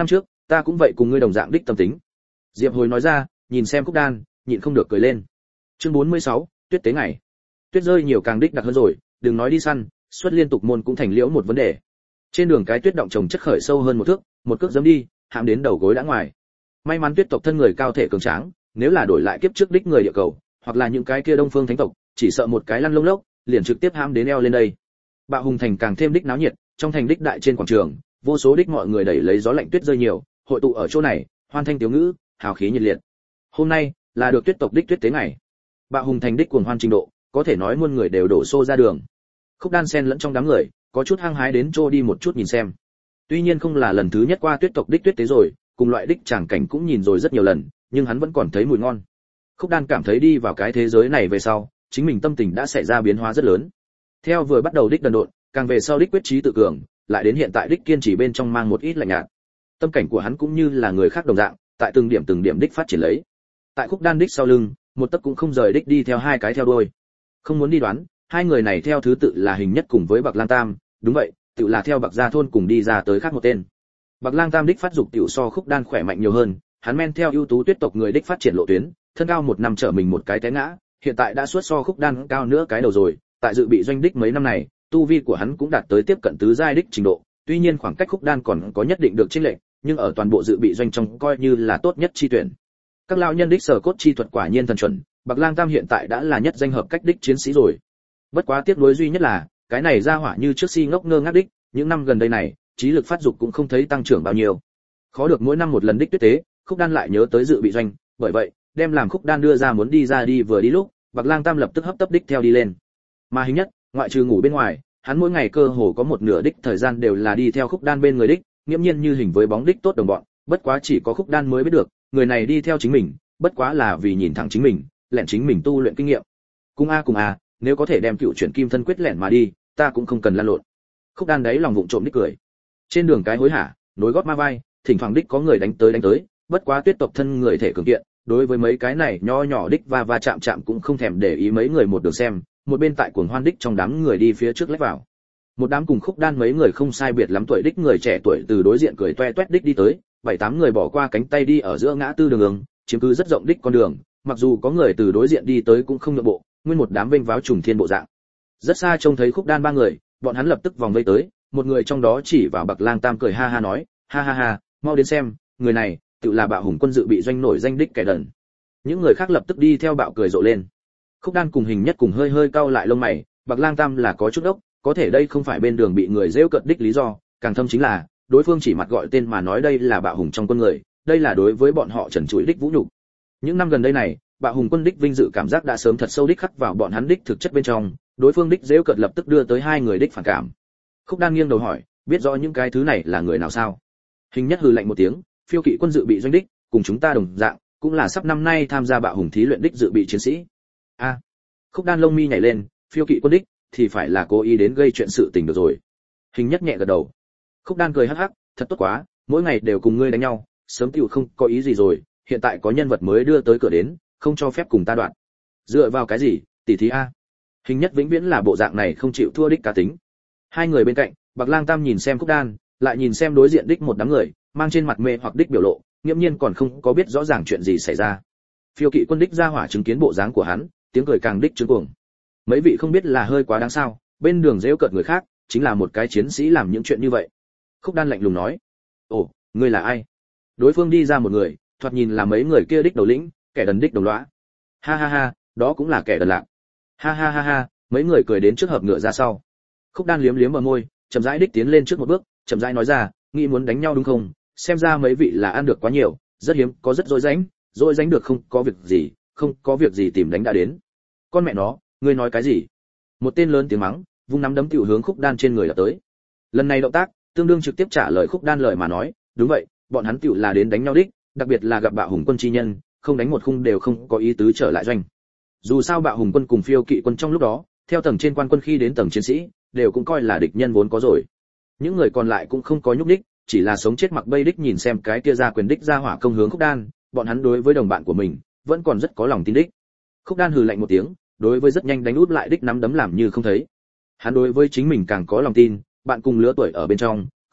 ta cũng vậy cùng ngươi đồng dạng đích tâm tính. Diệp Hồi nói ra, nhìn xem Khúc Đan, nhịn không được cười lên. Chương bốn mươi sáu, tuyết tế ngày. Tuyết rơi nhiều càng đích đặc hơn rồi, đừng nói đi săn, xuất liên tục môn cũng thành liễu một vấn đề. Trên đường cái tuyết động trồng chất khởi sâu hơn một thước, một cước giẫm đi, hãm đến đầu gối đã ngoài. May mắn tuyết tộc thân người cao thể cường tráng, nếu là đổi lại kiếp trước đích người địa cầu, hoặc là những cái kia Đông Phương Thánh tộc, chỉ sợ một cái lăn lông lốc, liền trực tiếp hãm đến eo lên đây. Bạo Hùng thành càng thêm đích náo nhiệt, trong thành đích đại trên quảng trường, vô số đích mọi người đẩy lấy gió lạnh tuyết rơi nhiều, hội tụ ở chỗ này, hoan thanh tiếu ngữ, hào khí nhiệt liệt. Hôm nay là được tuyết tộc đích tuyết tế ngày. Bạo Hùng thành đích cuồng hoan trình độ, có thể nói muôn người đều đổ xô ra đường. Khúc Đan xen lẫn trong đám người, có chút hăng hái đến trô đi một chút nhìn xem. Tuy nhiên không là lần thứ nhất qua tuyết tộc đích tuyết tế rồi, cùng loại đích tràng cảnh cũng nhìn rồi rất nhiều lần, nhưng hắn vẫn còn thấy mùi ngon. Khúc Đan cảm thấy đi vào cái thế giới này về sau, chính mình tâm tình đã xảy ra biến hóa rất lớn. Theo vừa bắt đầu đích đần độn, càng về sau đích quyết chí tự cường, lại đến hiện tại đích kiên trì bên trong mang một ít lạnh nhạt. Tâm cảnh của hắn cũng như là người khác đồng dạng, tại từng điểm từng điểm đích phát triển lấy. Tại Khúc Đan đích sau lưng, một tấc cũng không rời đích đi theo hai cái theo đuôi. Không muốn đi đoán, hai người này theo thứ tự là Hình Nhất cùng với Bạc Lang Tam, đúng vậy, tự là theo Bạc Gia thôn cùng đi ra tới khác một tên. Bạc Lang Tam đích phát dục tiểu so Khúc Đan khỏe mạnh nhiều hơn, hắn men theo ưu tú tuyết tộc người đích phát triển lộ tuyến, thân cao một năm trở mình một cái té ngã, hiện tại đã suốt so Khúc Đan cao nữa cái đầu rồi, tại dự bị doanh đích mấy năm này, tu vi của hắn cũng đạt tới tiếp cận tứ giai đích trình độ, tuy nhiên khoảng cách Khúc Đan còn có nhất định được chênh lệch, nhưng ở toàn bộ dự bị doanh trong coi như là tốt nhất chi tuyển. Các lão nhân đích sở cốt chi thuật quả nhiên thần chuẩn, Bạc Lang Tam hiện tại đã là nhất danh hợp cách đích chiến sĩ rồi. Bất quá tiếc nuối duy nhất là, cái này ra hỏa như trước si ngốc ngơ ngác đích, những năm gần đây này, trí lực phát dục cũng không thấy tăng trưởng bao nhiêu. Khó được mỗi năm một lần đích tuyết tế, Khúc Đan lại nhớ tới dự bị doanh, bởi vậy, đem làm Khúc Đan đưa ra muốn đi ra đi vừa đi lúc, Bạc Lang Tam lập tức hấp tấp đích theo đi lên. Mà Hình Nhất, ngoại trừ ngủ bên ngoài, hắn mỗi ngày cơ hồ có một nửa đích thời gian đều là đi theo Khúc Đan bên người đích, nghiêm nhiên như hình với bóng đích tốt đồng bọn, bất quá chỉ có Khúc Đan mới biết được, người này đi theo chính mình, bất quá là vì nhìn thẳng chính mình, lẻn chính mình tu luyện kinh nghiệm. Cùng a cùng a, nếu có thể đem cựu chuyển kim thân quyết lẻn mà đi, ta cũng không cần lăn lộn. Khúc Đan đấy lòng vụng trộm đích cười. Trên đường cái hối hả, nối gót ma vai, thỉnh thoảng đích có người đánh tới đánh tới, bất quá tuyết tộc thân người thể cường kiện, đối với mấy cái này nho nhỏ đích va va chạm chạm cũng không thèm để ý mấy người một đường xem, một bên tại cuồng hoan đích trong đám người đi phía trước lách vào. Một đám cùng Khúc Đan mấy người không sai biệt lắm tuổi đích người trẻ tuổi từ đối diện cười toe toét đích đi tới, bảy tám người bỏ qua cánh tay đi ở giữa ngã tư đường ứng, chiếm cứ rất rộng đích con đường, mặc dù có người từ đối diện đi tới cũng không nhượng bộ, nguyên một đám vênh váo trùng thiên bộ dạng. Rất xa trông thấy Khúc Đan ba người, bọn hắn lập tức vòng vây tới, một người trong đó chỉ vào Bạc Lang Tam cười ha ha nói, ha ha ha, mau đến xem, người này, tự là Bạo Hùng quân dự bị doanh nổi danh đích kẻ đần. Những người khác lập tức đi theo bạo cười rộ lên. Khúc Đan cùng Hình Nhất cùng hơi hơi cau lại lông mày, Bạc Lang Tam là có chút ốc, có thể đây không phải bên đường bị người rêu cợt đích lý do, càng thâm chính là, đối phương chỉ mặt gọi tên mà nói đây là Bạo Hùng trong quân người, đây là đối với bọn họ trần trụi đích vũ nhục. Những năm gần đây này, Bạo Hùng quân đích vinh dự cảm giác đã sớm thật sâu đích khắc vào bọn hắn đích thực chất bên trong, đối phương đích rêu cợt lập tức đưa tới hai người đích phản cảm. Khúc Đan nghiêng đầu hỏi, biết rõ những cái thứ này là người nào sao? Hình Nhất hừ lạnh một tiếng, phiêu kỵ quân dự bị doanh đích, cùng chúng ta đồng dạng, cũng là sắp năm nay tham gia Bạo Hùng thí luyện đích dự bị chiến sĩ. A. À, Khúc Đan lông mi nhảy lên, phiêu kỵ quân đích thì phải là cố ý đến gây chuyện sự tình được rồi. Hình Nhất nhẹ gật đầu. Khúc Đan cười hắc hắc, thật tốt quá, mỗi ngày đều cùng ngươi đánh nhau, sớm tiểu không có ý gì rồi, hiện tại có nhân vật mới đưa tới cửa đến, không cho phép cùng ta đoạn. Dựa vào cái gì, tỷ thí a? Hình Nhất vĩnh viễn là bộ dạng này không chịu thua đích cá tính. Hai người bên cạnh, Bạc Lang Tam nhìn xem Khúc Đan, lại nhìn xem đối diện đích một đám người, mang trên mặt mê hoặc đích biểu lộ, nghiêm nhiên còn không có biết rõ ràng chuyện gì xảy ra. Phiêu kỵ quân đích ra hỏa chứng kiến bộ dáng của hắn, tiếng cười càng đích trướng cuồng. Mấy vị không biết là hơi quá đáng sao, bên đường giễu cợt người khác, chính là một cái chiến sĩ làm những chuyện như vậy. Khúc Đan lạnh lùng nói. Ồ, ngươi là ai? Đối phương đi ra một người, thoạt nhìn là mấy người kia đích đầu lĩnh, kẻ đần đích đồng lõa. Ha ha ha, đó cũng là kẻ đần lạc. Ha ha ha ha, mấy người cười đến trước hợp ngựa ra sau. Khúc Đan liếm liếm bờ môi, chậm rãi đích tiến lên trước một bước, chậm rãi nói ra, nghĩ muốn đánh nhau đúng không? Xem ra mấy vị là ăn được quá nhiều, rất hiếm, có rất dối rãnh, dối rãnh được không có việc gì, không có việc gì tìm đánh đã đến. Con mẹ nó, ngươi nói cái gì? Một tên lớn tiếng mắng, vung nắm đấm tiểu hướng Khúc Đan trên người đập tới. Lần này động tác, tương đương trực tiếp trả lời Khúc Đan lời mà nói, đúng vậy, bọn hắn tiểu là đến đánh nhau đích, đặc biệt là gặp Bạo Hùng quân chi nhân, không đánh một khung đều không có ý tứ trở lại doanh. Dù sao Bạo Hùng quân cùng phiêu kỵ quân trong lúc đó, theo tầng trên quan quân khi đến tầng chiến sĩ, đều cũng coi là địch nhân vốn có rồi. Những người còn lại cũng không có nhúc đích, chỉ là sống chết mặc bây đích nhìn xem cái kia ra quyền đích ra hỏa công hướng Khúc Đan, bọn hắn đối với đồng bạn của mình vẫn còn rất có lòng tin đích. Khúc Đan hừ lạnh một tiếng, đối với rất nhanh đánh út lại đích nắm đấm làm như không thấy. Hắn đối với chính mình càng có lòng tin, bạn cùng lứa tuổi ở bên trong,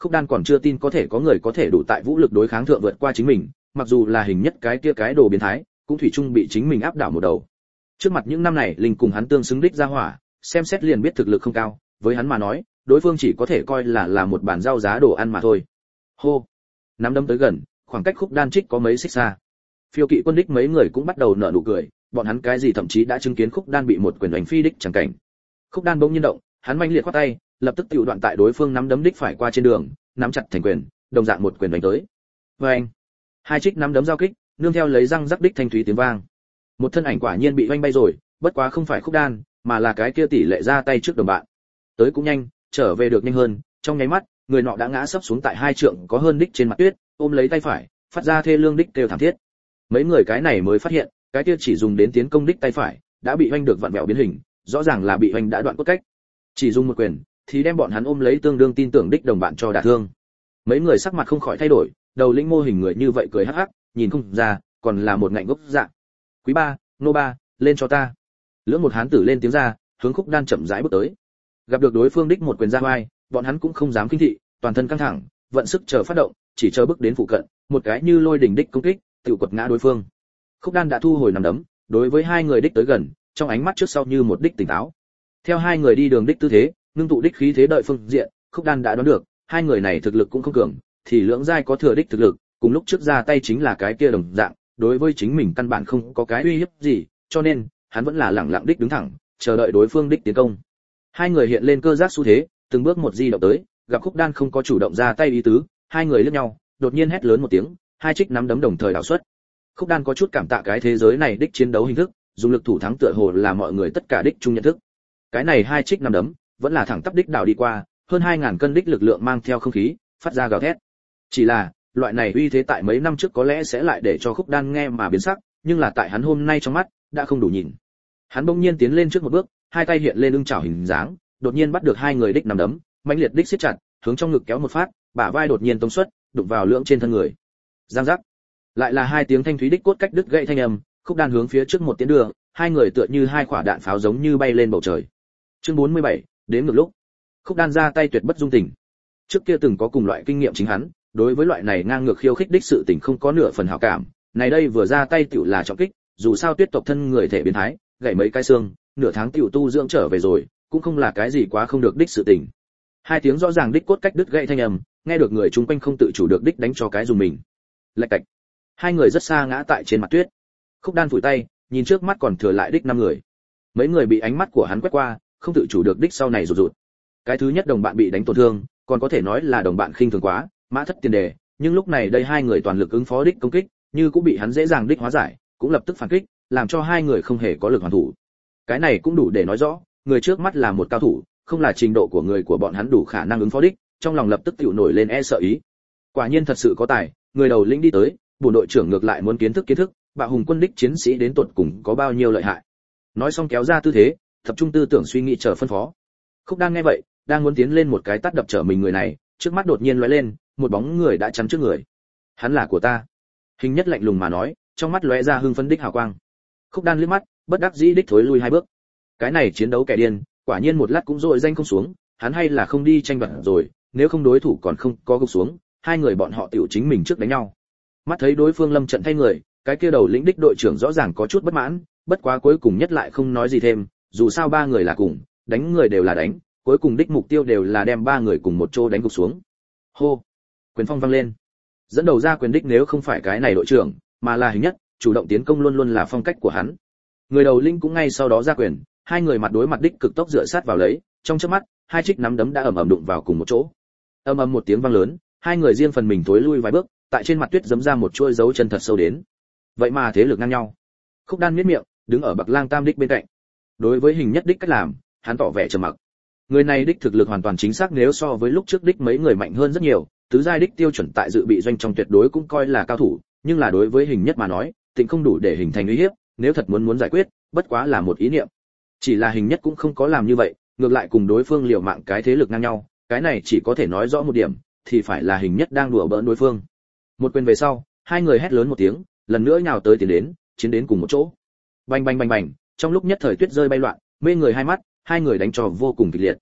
Khúc Đan còn chưa tin có thể có người có thể đủ tại vũ lực đối kháng thượng vượt qua chính mình, mặc dù là hình nhất cái kia cái đồ biến thái, cũng thủy chung bị chính mình áp đảo một đầu. Trước mặt những năm này, linh cùng hắn tương xứng đích ra hỏa, xem xét liền biết thực lực không cao, với hắn mà nói, đối phương chỉ có thể coi là là một bản rau giá đồ ăn mà thôi. Hô, nắm đấm tới gần, khoảng cách Khúc Đan trích có mấy xích xa. Phiêu kỵ quân đích mấy người cũng bắt đầu nở nụ cười, bọn hắn cái gì thậm chí đã chứng kiến Khúc Đan bị một quyền đánh phi đích chẳng cảnh. Khúc Đan bỗng nhiên động, hắn manh liệt khoát tay, lập tức tiểu đoạn tại đối phương nắm đấm đích phải qua trên đường, nắm chặt thành quyền, đồng dạng một quyền đánh tới. Oeng! Hai trích nắm đấm giao kích, nương theo lấy răng rắc đích thanh thúy tiếng vang. Một thân ảnh quả nhiên bị oanh bay rồi, bất quá không phải Khúc Đan, mà là cái kia tỷ lệ ra tay trước đồng bạn. Tới cũng nhanh, trở về được nhanh hơn, trong nháy mắt, người nọ đã ngã sấp xuống tại hai trượng có hơn đích trên mặt tuyết, ôm lấy tay phải, phát ra thê lương đích kêu thảm thiết. Mấy người cái này mới phát hiện, cái kia chỉ dùng đến tiến công đích tay phải, đã bị oanh được vặn vẹo biến hình, rõ ràng là bị oanh đã đoạn cốt cách. Chỉ dùng một quyền, thì đem bọn hắn ôm lấy tương đương tin tưởng đích đồng bạn cho đả thương. Mấy người sắc mặt không khỏi thay đổi, đầu lĩnh mô hình người như vậy cười hắc hắc, nhìn không ra, còn là một ngạnh gốc dạng. Quý ba, nô ba, lên cho ta. Lưỡng một hán tử lên tiếng ra, hướng Khúc Đan chậm rãi bước tới. Gặp được đối phương đích một quyền ra vai, bọn hắn cũng không dám kinh thị, toàn thân căng thẳng, vận sức chờ phát động, chỉ chờ bước đến phụ cận, một cái như lôi đỉnh đích công kích, tự quật ngã đối phương. Khúc Đan đã thu hồi nằm đấm, đối với hai người đích tới gần, trong ánh mắt trước sau như một đích tỉnh táo. Theo hai người đi đường đích tư thế, ngưng tụ đích khí thế đợi phương diện, Khúc Đan đã đoán được, hai người này thực lực cũng không cường, thì lưỡng giai có thừa đích thực lực, cùng lúc trước ra tay chính là cái kia đồng dạng, đối với chính mình căn bản không có cái uy hiếp gì, cho nên hắn vẫn là lẳng lặng đích đứng thẳng, chờ đợi đối phương đích tiến công. Hai người hiện lên cơ giác xu thế, từng bước một di động tới, gặp Khúc Đan không có chủ động ra tay ý tứ, hai người liếc nhau, đột nhiên hét lớn một tiếng, hai trích nắm đấm đồng thời đảo xuất. Khúc Đan có chút cảm tạ cái thế giới này đích chiến đấu hình thức, dùng lực thủ thắng tựa hồ là mọi người tất cả đích chung nhận thức. Cái này hai trích nắm đấm, vẫn là thẳng tắp đích đảo đi qua, hơn hai ngàn cân đích lực lượng mang theo không khí, phát ra gào thét. Chỉ là, loại này uy thế tại mấy năm trước có lẽ sẽ lại để cho Khúc Đan nghe mà biến sắc, nhưng là tại hắn hôm nay trong mắt, đã không đủ nhìn. Hắn bỗng nhiên tiến lên trước một bước, hai tay hiện lên lưng chảo hình dáng, đột nhiên bắt được hai người đích nắm đấm, mãnh liệt đích siết chặt, hướng trong ngực kéo một phát, bả vai đột nhiên tông xuất, đụng vào lưỡng trên thân người. Giang giác. Lại là hai tiếng thanh thúy đích cốt cách đứt gãy thanh âm, Khúc Đan hướng phía trước một tiến đường, hai người tựa như hai quả đạn pháo giống như bay lên bầu trời. Chương bốn mươi bảy, đến ngược lúc. Khúc Đan ra tay tuyệt bất dung tình. Trước kia từng có cùng loại kinh nghiệm chính hắn, đối với loại này ngang ngược khiêu khích đích sự tình không có nửa phần hảo cảm, này đây vừa ra tay tiểu là trọng kích, dù sao Tuyết tộc thân người thể biến thái, gãy mấy cái xương, nửa tháng tiểu tu dưỡng trở về rồi, cũng không là cái gì quá không được đích sự tình. Hai tiếng rõ ràng đích cốt cách đứt gãy thanh âm, nghe được người chung quanh không tự chủ được đích đánh cho cái dùng mình. Lạch cạch. Hai người rất xa ngã tại trên mặt tuyết. Khúc Đan phủi tay, nhìn trước mắt còn thừa lại đích năm người. Mấy người bị ánh mắt của hắn quét qua, không tự chủ được đích sau này rụt rụt. Cái thứ nhất đồng bạn bị đánh tổn thương, còn có thể nói là đồng bạn khinh thường quá, mã thất tiền đề, nhưng lúc này đây hai người toàn lực ứng phó đích công kích, như cũng bị hắn dễ dàng đích hóa giải, cũng lập tức phản kích, làm cho hai người không hề có lực hoàn thủ. Cái này cũng đủ để nói rõ, người trước mắt là một cao thủ, không là trình độ của người của bọn hắn đủ khả năng ứng phó đích, trong lòng lập tức tiểu nổi lên e sợ ý. Quả nhiên thật sự có tài, người đầu lĩnh đi tới, bổn đội trưởng ngược lại muốn kiến thức kiến thức, bạo hùng quân đích chiến sĩ đến tuột cùng có bao nhiêu lợi hại. Nói xong kéo ra tư thế, tập trung tư tưởng suy nghĩ chờ phân phó. Khúc Đan nghe vậy, đang muốn tiến lên một cái tát đập trở mình người này, trước mắt đột nhiên lóe lên, một bóng người đã chắn trước người. Hắn là của ta. Hình nhất lạnh lùng mà nói, trong mắt lóe ra hưng phấn đích hào quang. Khúc Đan liếc mắt, bất đắc dĩ đích thối lui hai bước. Cái này chiến đấu kẻ điên, quả nhiên một lát cũng dội danh không xuống, hắn hay là không đi tranh đoạt rồi, nếu không đối thủ còn không có gục xuống, hai người bọn họ tiểu chính mình trước đánh nhau. Mắt thấy đối phương lâm trận thay người, cái kia đầu lĩnh đích đội trưởng rõ ràng có chút bất mãn, bất quá cuối cùng nhất lại không nói gì thêm, dù sao ba người là cùng, đánh người đều là đánh, cuối cùng đích mục tiêu đều là đem ba người cùng một chỗ đánh gục xuống. Hô, quyền phong vang lên. Dẫn đầu ra quyền đích nếu không phải cái này đội trưởng, mà là Hình Nhất, chủ động tiến công luôn luôn là phong cách của hắn. Người đầu lĩnh cũng ngay sau đó ra quyền, hai người mặt đối mặt đích cực tốc dựa sát vào lấy, trong chớp mắt, hai trích nắm đấm đã ầm ầm đụng vào cùng một chỗ. Ầm ầm một tiếng vang lớn, hai người riêng phần mình tối lui vài bước, tại trên mặt tuyết giẫm ra một chuôi dấu chân thật sâu đến. Vậy mà thế lực ngang nhau. Khúc Đan miết miệng, đứng ở Bạc Lang Tam đích bên cạnh. Đối với Hình Nhất đích cách làm, hắn tỏ vẻ trầm mặc. Người này đích thực lực hoàn toàn chính xác nếu so với lúc trước đích mấy người mạnh hơn rất nhiều, tứ giai đích tiêu chuẩn tại dự bị doanh trong tuyệt đối cũng coi là cao thủ, nhưng là đối với Hình Nhất mà nói, tịnh không đủ để hình thành uy hiếp, nếu thật muốn muốn giải quyết, bất quá là một ý niệm. Chỉ là Hình Nhất cũng không có làm như vậy, ngược lại cùng đối phương liều mạng cái thế lực ngang nhau, cái này chỉ có thể nói rõ một điểm, thì phải là Hình Nhất đang đùa bỡn đối phương. Một quyền về sau, hai người hét lớn một tiếng, lần nữa nhào tới tiến đến, chiến đến cùng một chỗ. Bành bành bành bành, trong lúc nhất thời tuyết rơi bay loạn, mê người hai mắt, hai người đánh trò vô cùng kịch liệt.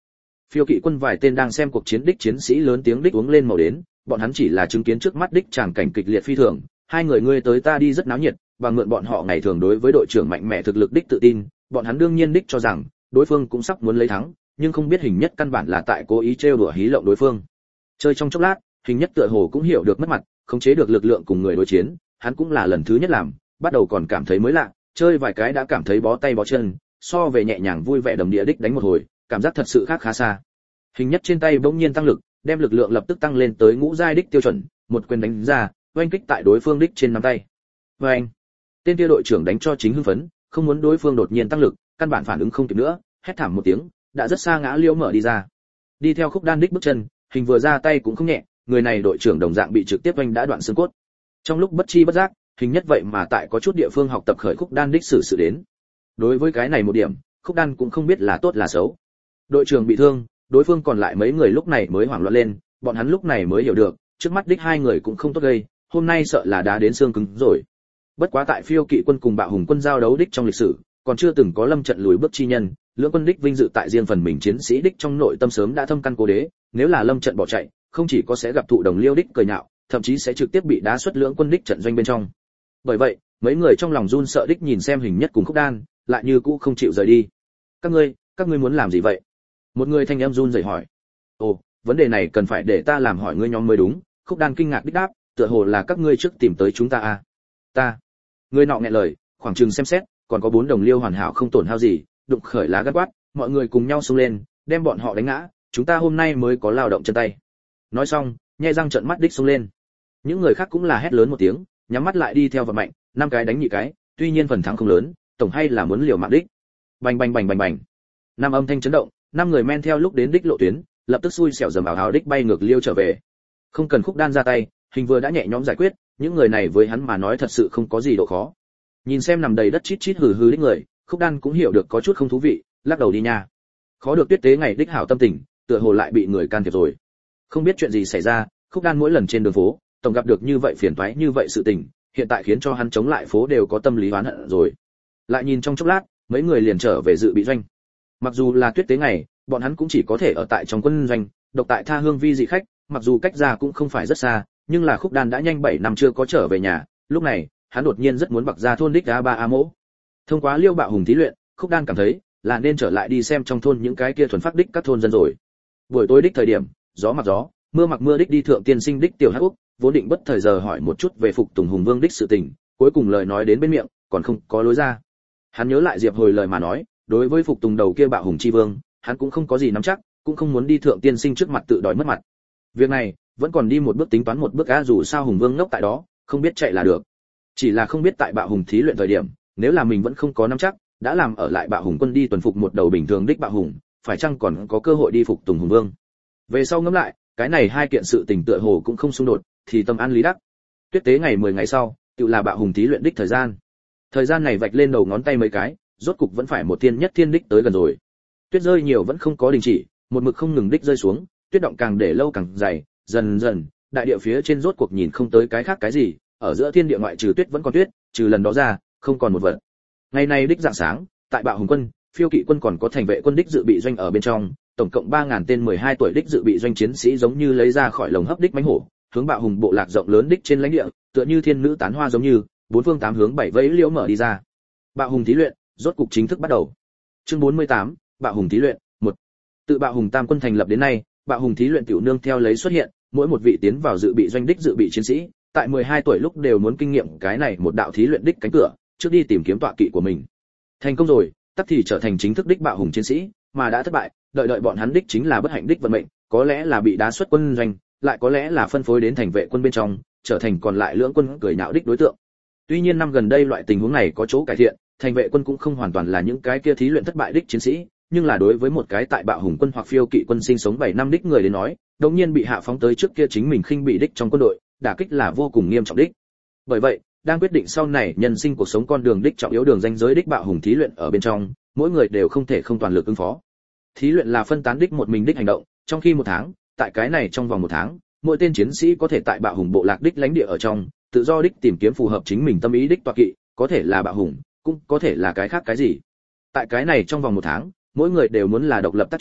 Phiêu kỵ quân vài tên đang xem cuộc chiến đích chiến sĩ lớn tiếng đích uống lên màu đến, bọn hắn chỉ là chứng kiến trước mắt đích tràng cảnh kịch liệt phi thường, hai người ngươi tới ta đi rất náo nhiệt, và mượn bọn họ ngày thường đối với đội trưởng mạnh mẽ thực lực đích tự tin, bọn hắn đương nhiên đích cho rằng đối phương cũng sắp muốn lấy thắng, nhưng không biết Hình Nhất căn bản là tại cố ý trêu đùa hí lộng đối phương. Chơi trong chốc lát, Hình Nhất tựa hồ cũng hiểu được mất mặt, khống chế được lực lượng cùng người đối chiến, hắn cũng là lần thứ nhất làm, bắt đầu còn cảm thấy mới lạ, chơi vài cái đã cảm thấy bó tay bó chân, so về nhẹ nhàng vui vẻ đầm địa đích đánh một hồi, cảm giác thật sự khác khá xa. Hình Nhất trên tay bỗng nhiên tăng lực, đem lực lượng lập tức tăng lên tới ngũ giai đích tiêu chuẩn, một quyền đánh ra, oanh kích tại đối phương đích trên nắm tay. Oanh! Tên kia đội trưởng đánh cho chính hưng phấn, không muốn đối phương đột nhiên tăng lực, căn bản phản ứng không kịp nữa, hét thảm một tiếng, đã rất xa ngã liễu mở đi ra. Đi theo Khúc Đan đích bước chân, Hình vừa ra tay cũng không nhẹ, người này đội trưởng đồng dạng bị trực tiếp oanh đã đoạn xương cốt. Trong lúc bất chi bất giác, Hình Nhất vậy mà tại có chút địa phương học tập khởi Khúc Đan đích xử sự đến. Đối với cái này một điểm, Khúc Đan cũng không biết là tốt là xấu. Đội trưởng bị thương, đối phương còn lại mấy người lúc này mới hoảng loạn lên, bọn hắn lúc này mới hiểu được, trước mắt đích hai người cũng không tốt gây, hôm nay sợ là đá đến xương cứng rồi. Bất quá tại Phiêu kỵ quân cùng Bạo Hùng quân giao đấu đích trong lịch sử, còn chưa từng có lâm trận lùi bước chi nhân, lưỡng quân đích vinh dự tại riêng phần mình chiến sĩ đích trong nội tâm sớm đã thâm căn cố đế, nếu là lâm trận bỏ chạy, không chỉ có sẽ gặp thụ đồng liêu đích cười nhạo, thậm chí sẽ trực tiếp bị đá xuất lưỡng quân đích trận doanh bên trong. Bởi vậy, mấy người trong lòng run sợ đích nhìn xem Hình Nhất cùng Khúc Đan, lại như cũ không chịu rời đi. Các ngươi, các ngươi muốn làm gì vậy? Một người thanh em run rẩy hỏi. Ồ, vấn đề này cần phải để ta làm hỏi ngươi nhóm mới đúng. Khúc Đan kinh ngạc đích đáp, tựa hồ là các ngươi trước tìm tới chúng ta à? Ta. Người nọ nghẹn lời, khoảng chừng xem xét, còn có bốn đồng liêu hoàn hảo không tổn hao gì, đụng khởi lá gắt quát, mọi người cùng nhau xông lên, đem bọn họ đánh ngã, chúng ta hôm nay mới có lao động chân tay. Nói xong, nhe răng trợn mắt đích xông lên. Những người khác cũng là hét lớn một tiếng, nhắm mắt lại đi theo vào mạnh, năm cái đánh nhị cái, tuy nhiên phần thắng không lớn, tổng hay là muốn liều mạng đích. Bành bành bành bành bành. Năm âm thanh chấn động, năm người men theo lúc đến đích lộ tuyến, lập tức xui xẻo dầm ảo ảo đích bay ngược liêu trở về. Không cần Khúc Đan ra tay, Hình vừa đã nhẹ nhõm giải quyết, những người này với hắn mà nói thật sự không có gì độ khó. Nhìn xem nằm đầy đất chít chít hừ hừ đích người, Khúc Đan cũng hiểu được có chút không thú vị, lắc đầu đi nha. Khó được tuyết tế ngày đích hảo tâm tình, tựa hồ lại bị người can thiệp rồi. Không biết chuyện gì xảy ra, Khúc Đan mỗi lần trên đường phố, tổng gặp được như vậy phiền toái như vậy sự tình, hiện tại khiến cho hắn chống lại phố đều có tâm lý oán hận rồi. Lại nhìn trong chốc lát, mấy người liền trở về dự bị doanh. Mặc dù là tuyết tế ngày, bọn hắn cũng chỉ có thể ở tại trong quân doanh, độc tại tha hương vi dị khách, mặc dù cách ra cũng không phải rất xa, nhưng là Khúc Đan đã nhanh bảy năm chưa có trở về nhà, lúc này, hắn đột nhiên rất muốn bặc ra thôn đích a ba a mỗ. Thông qua Liêu Bạo Hùng thí luyện, Khúc Đan cảm thấy là nên trở lại đi xem trong thôn những cái kia thuần phát đích các thôn dân rồi. Buổi tối đích thời điểm, gió mặc gió, mưa mặc mưa đích đi thượng tiên sinh đích tiểu Hắc Úc, vốn định bất thời giờ hỏi một chút về phục Tùng Hùng Vương đích sự tình, cuối cùng lời nói đến bên miệng, còn không có lối ra. Hắn nhớ lại Diệp Hồi lời mà nói, đối với phục Tùng đầu kia Bạo Hùng chi vương, hắn cũng không có gì nắm chắc, cũng không muốn đi thượng tiên sinh trước mặt tự đòi mất mặt. Việc này, vẫn còn đi một bước tính toán một bước á, dù sao Hùng Vương ngốc tại đó, không biết chạy là được. Chỉ là không biết tại Bạo Hùng thí luyện thời điểm, nếu là mình vẫn không có nắm chắc, đã làm ở lại Bạo Hùng quân đi tuần phục một đầu bình thường đích Bạo Hùng, phải chăng còn có cơ hội đi phục Tùng Hùng Vương. Về sau ngẫm lại, cái này hai kiện sự tình tựa hồ cũng không xung đột, thì tâm an lý đắc. Tuyết tế ngày mười ngày sau, tự là Bạo Hùng thí luyện đích thời gian. Thời gian này vạch lên đầu ngón tay mấy cái, rốt cục vẫn phải một thiên nhất thiên đích tới gần rồi. Tuyết rơi nhiều vẫn không có đình chỉ, một mực không ngừng đích rơi xuống, tuyết động càng để lâu càng dày, dần dần, đại địa phía trên rốt cuộc nhìn không tới cái khác cái gì, ở giữa thiên địa ngoại trừ tuyết vẫn còn tuyết, trừ lần đó ra, không còn một vật. Ngày nay đích dạng sáng, tại Bạo Hùng quân, Phiêu kỵ quân còn có thành vệ quân đích dự bị doanh ở bên trong, tổng cộng ba nghìn tên mười hai tuổi đích dự bị doanh chiến sĩ giống như lấy ra khỏi lồng hấp đích mãnh hổ, hướng Bạo Hùng bộ lạc rộng lớn đích trên lãnh địa, tựa như thiên nữ tán hoa giống như, bốn phương tám hướng bảy vẫy liễu mở đi ra. Bạo Hùng thí luyện, rốt cục chính thức bắt đầu. Chương bốn mươi tám, Bạo Hùng thí luyện, một. Tự Bạo Hùng Tam quân thành lập đến nay, Bạo Hùng thí luyện tiểu nương theo lấy xuất hiện, mỗi một vị tiến vào dự bị doanh đích dự bị chiến sĩ, tại mười hai tuổi lúc đều muốn kinh nghiệm cái này một đạo thí luyện đích cánh cửa, trước đi tìm kiếm tọa kỵ của mình. Thành công rồi, tất thì trở thành chính thức đích Bạo Hùng chiến sĩ, mà đã thất bại, đợi đợi bọn hắn đích chính là bất hạnh đích vận mệnh, có lẽ là bị đá xuất quân doanh, lại có lẽ là phân phối đến thành vệ quân bên trong, trở thành còn lại lưỡng quân cười nhạo đích đối tượng. Tuy nhiên năm gần đây loại tình huống này có chỗ cải thiện, thành vệ quân cũng không hoàn toàn là những cái kia thí luyện thất bại đích chiến sĩ, nhưng là đối với một cái tại Bạo Hùng quân hoặc Phiêu kỵ quân sinh sống bảy năm đích người đến nói, đột nhiên bị hạ phóng tới trước kia chính mình khinh bị đích trong quân đội, đả kích là vô cùng nghiêm trọng đích. Bởi vậy, đang quyết định sau này nhân sinh cuộc sống con đường đích trọng yếu đường ranh giới đích Bạo Hùng thí luyện ở bên trong, mỗi người đều không thể không toàn lực ứng phó. Thí luyện là phân tán đích một mình đích hành động, trong khi một tháng, tại cái này trong vòng một tháng, mỗi tên chiến sĩ có thể tại Bạo Hùng bộ lạc đích lãnh địa ở trong, tự do đích tìm kiếm phù hợp chính mình tâm ý đích tọa kỵ, có thể là Bạo Hùng, cũng có thể là cái khác cái gì. Tại cái này trong vòng một tháng, mỗi người đều muốn là độc lập tác chiến,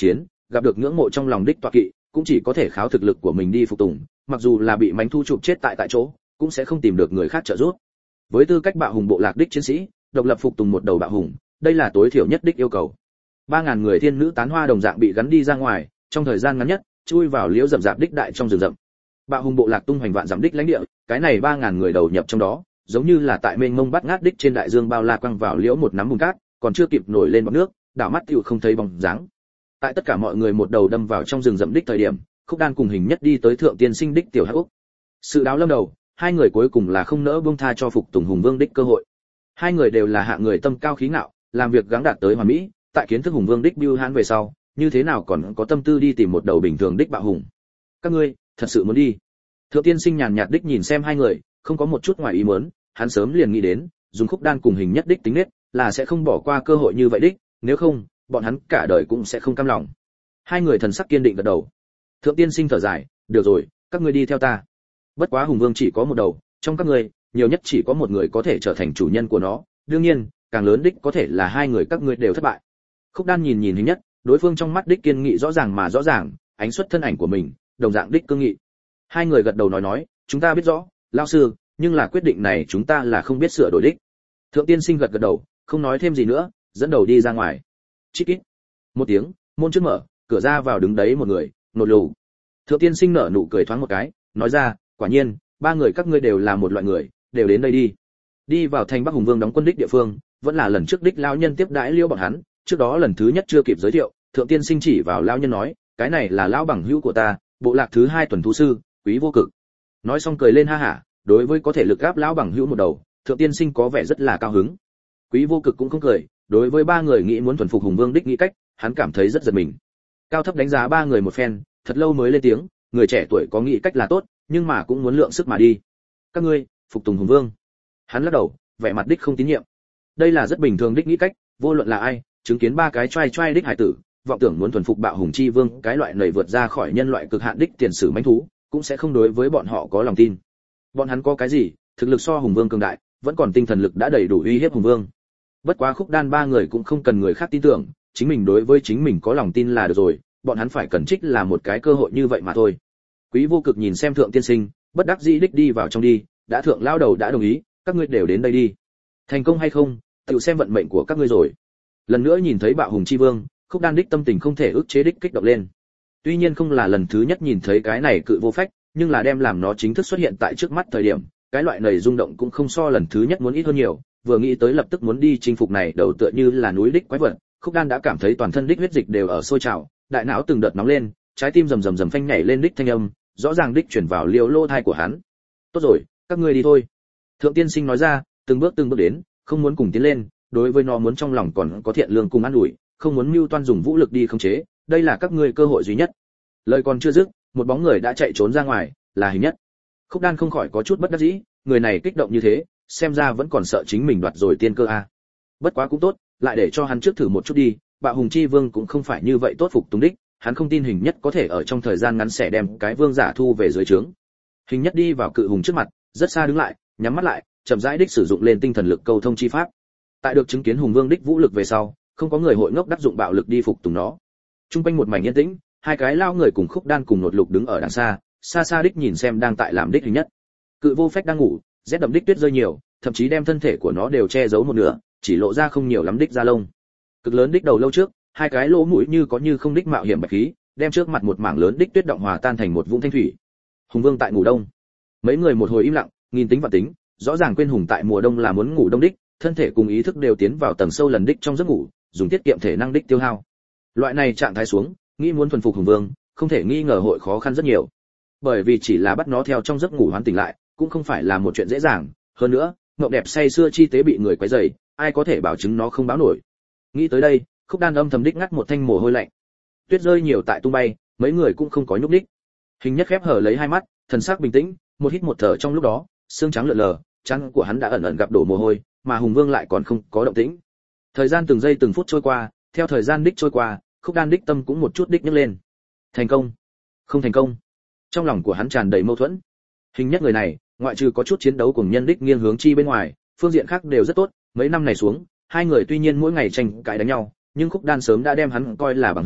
gặp được ngưỡng mộ trong lòng đích tọa kỵ, cũng chỉ có thể kháo thực lực của mình đi phục tùng, mặc dù là bị mánh thu chụp chết tại tại chỗ, cũng sẽ không tìm được người khác trợ giúp. Với tư cách bạo hùng bộ lạc đích chiến sĩ, độc lập phục tùng một đầu bạo hùng, đây là tối thiểu nhất đích yêu cầu. ba ngàn người thiên nữ tán hoa đồng dạng bị gắn đi ra ngoài, trong thời gian ngắn nhất, chui vào liễu rậm rạp đích đại trong rừng rậm. Bạo hùng bộ lạc tung hoành vạn dặm đích lãnh địa, cái này ba ngàn người đầu nhập trong đó, giống như là tại mênh mông bắt ngát đích trên đại dương bao la quăng vào liễu một nắm bùn cát, còn chưa kịp nổi lên bọt nước, đảo mắt tựu không thấy bóng dáng. Tại tất cả mọi người một đầu đâm vào trong rừng rậm đích thời điểm, Khúc Đan cùng Hình Nhất đi tới Thượng Tiên Sinh đích tiểu hắc ốc. Sự đáo lâm đầu, hai người cuối cùng là không nỡ buông tha cho phục tùng Hùng Vương đích cơ hội. Hai người đều là hạng người tâm cao khí ngạo, làm việc gắng đạt tới hoàn mỹ, tại kiến thức Hùng Vương đích bưu hãn về sau, như thế nào còn có tâm tư đi tìm một đầu bình thường đích bạo hùng. Các ngươi, thật sự muốn đi? Thượng Tiên Sinh nhàn nhạt đích nhìn xem hai người, không có một chút ngoài ý muốn, hắn sớm liền nghĩ đến, dùng Khúc Đan cùng Hình Nhất đích tính nết, là sẽ không bỏ qua cơ hội như vậy đích, nếu không, bọn hắn cả đời cũng sẽ không cam lòng. Hai người thần sắc kiên định gật đầu. Thượng Tiên Sinh thở dài, được rồi, các ngươi đi theo ta. Bất quá Hùng Vương chỉ có một đầu, trong các ngươi, nhiều nhất chỉ có một người có thể trở thành chủ nhân của nó, đương nhiên, càng lớn đích có thể là hai người các ngươi đều thất bại. Khúc Đan nhìn nhìn Hình Nhất, đối phương trong mắt đích kiên nghị rõ ràng mà rõ ràng, ánh xuất thân ảnh của mình, đồng dạng đích cương nghị. Hai người gật đầu nói nói, chúng ta biết rõ, lão sư, nhưng là quyết định này chúng ta là không biết sửa đổi đích. Thượng Tiên Sinh gật gật đầu, không nói thêm gì nữa, dẫn đầu đi ra ngoài. Chít kít. Một tiếng, môn trước mở, cửa ra vào đứng đấy một người, nột lù. Thượng Tiên Sinh nở nụ cười thoáng một cái, nói ra, quả nhiên, ba người các ngươi đều là một loại người, đều đến đây đi. Đi vào thành Bắc Hùng Vương đóng quân đích địa phương, vẫn là lần trước đích lão nhân tiếp đãi liêu bọn hắn, trước đó lần thứ nhất chưa kịp giới thiệu, Thượng Tiên Sinh chỉ vào lão nhân nói, cái này là lão bằng hữu của ta, bộ lạc thứ hai tuần thú sư, Quý Vô Cực. Nói xong cười lên ha hả, đối với có thể lực gáp lão bằng hữu một đầu, Thượng Tiên Sinh có vẻ rất là cao hứng. Quý Vô Cực cũng không cười, đối với ba người nghĩ muốn thuần phục Hùng Vương đích nghĩ cách, hắn cảm thấy rất giật mình. Cao thấp đánh giá ba người một phen, thật lâu mới lên tiếng, người trẻ tuổi có nghĩ cách là tốt, nhưng mà cũng muốn lượng sức mà đi. Các ngươi, phục tùng Hùng Vương. Hắn lắc đầu, vẻ mặt đích không tín nhiệm. Đây là rất bình thường đích nghĩ cách, vô luận là ai, chứng kiến ba cái trai trai đích hải tử, vọng tưởng muốn thuần phục bạo hùng chi vương, cái loại nảy vượt ra khỏi nhân loại cực hạn đích tiền sử mãnh thú, cũng sẽ không đối với bọn họ có lòng tin. Bọn hắn có cái gì, thực lực so Hùng Vương cường đại, vẫn còn tinh thần lực đã đầy đủ uy hiếp Hùng Vương. Bất quá Khúc Đan ba người cũng không cần người khác tin tưởng, chính mình đối với chính mình có lòng tin là được rồi, bọn hắn phải cần trích là một cái cơ hội như vậy mà thôi. Quý Vô Cực nhìn xem Thượng Tiên Sinh, bất đắc dĩ đích đi vào trong đi, đã thượng lao đầu đã đồng ý, các ngươi đều đến đây đi. Thành công hay không, tự xem vận mệnh của các ngươi rồi. Lần nữa nhìn thấy bạo hùng chi vương, Khúc Đan đích tâm tình không thể ức chế đích kích động lên. Tuy nhiên không là lần thứ nhất nhìn thấy cái này cự vô phách, nhưng là đem làm nó chính thức xuất hiện tại trước mắt thời điểm, cái loại này rung động cũng không so lần thứ nhất muốn ít hơn nhiều, vừa nghĩ tới lập tức muốn đi chinh phục này đầu tựa như là núi đích quái vật, Khúc Đan đã cảm thấy toàn thân đích huyết dịch đều ở sôi trào, đại não từng đợt nóng lên, trái tim rầm rầm rầm phanh nhảy lên đích thanh âm, rõ ràng đích chuyển vào liều lô thai của hắn. Tốt rồi, các ngươi đi thôi. Thượng Tiên Sinh nói ra, từng bước từng bước đến, không muốn cùng tiến lên, đối với nó muốn trong lòng còn có thiện lương cùng an ủi, không muốn mưu toan dùng vũ lực đi khống chế, đây là các ngươi cơ hội duy nhất. Lời còn chưa dứt, một bóng người đã chạy trốn ra ngoài, là Hình Nhất. Khúc Đan không khỏi có chút bất đắc dĩ, người này kích động như thế, xem ra vẫn còn sợ chính mình đoạt rồi tiên cơ a. Bất quá cũng tốt, lại để cho hắn trước thử một chút đi, bạo hùng chi vương cũng không phải như vậy tốt phục tùng đích, hắn không tin Hình Nhất có thể ở trong thời gian ngắn sẽ đem cái vương giả thu về dưới trướng. Hình Nhất đi vào cự hùng trước mặt, rất xa đứng lại, nhắm mắt lại, chậm rãi đích sử dụng lên tinh thần lực câu thông chi pháp. Tại được chứng kiến hùng vương đích vũ lực về sau, không có người hội ngốc đắc dụng bạo lực đi phục tùng nó. Trung quanh một mảnh yên tĩnh, hai cái lao người cùng Khúc Đan cùng nột lục đứng ở đằng xa, xa xa đích nhìn xem đang tại làm đích Hình Nhất. Cự vô phách đang ngủ, rét đậm đích tuyết rơi nhiều, thậm chí đem thân thể của nó đều che giấu một nửa, chỉ lộ ra không nhiều lắm đích da lông. Cực lớn đích đầu lâu trước, hai cái lỗ mũi như có như không đích mạo hiểm bạch khí, đem trước mặt một mảng lớn đích tuyết động hòa tan thành một vũng thanh thủy. Hùng vương tại ngủ đông. Mấy người một hồi im lặng, nghìn tính và tính, rõ ràng quên hùng tại mùa đông là muốn ngủ đông đích, thân thể cùng ý thức đều tiến vào tầng sâu lần đích trong giấc ngủ, dùng tiết kiệm thể năng đích tiêu hao. Loại này trạng thái xuống, nghĩ muốn thuần phục hùng vương, không thể nghi ngờ hội khó khăn rất nhiều. Bởi vì chỉ là bắt nó theo trong giấc ngủ hoán tỉnh lại, cũng không phải là một chuyện dễ dàng, hơn nữa, mộng đẹp say xưa chi tế bị người quấy rầy, ai có thể bảo chứng nó không báo nổi. Nghĩ tới đây, Khúc Đan âm thầm đích ngắt một thanh mồ hôi lạnh. Tuyết rơi nhiều tại tung bay, mấy người cũng không có nhúc nhích. Hình Nhất khép hờ lấy hai mắt, thần sắc bình tĩnh, một hít một thở trong lúc đó, xương trắng lượn lờ, trán của hắn đã ẩn ẩn gặp đổ mồ hôi, mà Hùng Vương lại còn không có động tĩnh. Thời gian từng giây từng phút trôi qua, theo thời gian đích trôi qua, Khúc Đan đích tâm cũng một chút đích nhấc lên. Thành công, không thành công. Trong lòng của hắn tràn đầy mâu thuẫn. Hình Nhất người này, ngoại trừ có chút chiến đấu cùng nhân đích nghiêng hướng chi bên ngoài, phương diện khác đều rất tốt, mấy năm này xuống, hai người tuy nhiên mỗi ngày tranh cãi đánh nhau, nhưng Khúc Đan sớm đã đem hắn coi là bằng hữu,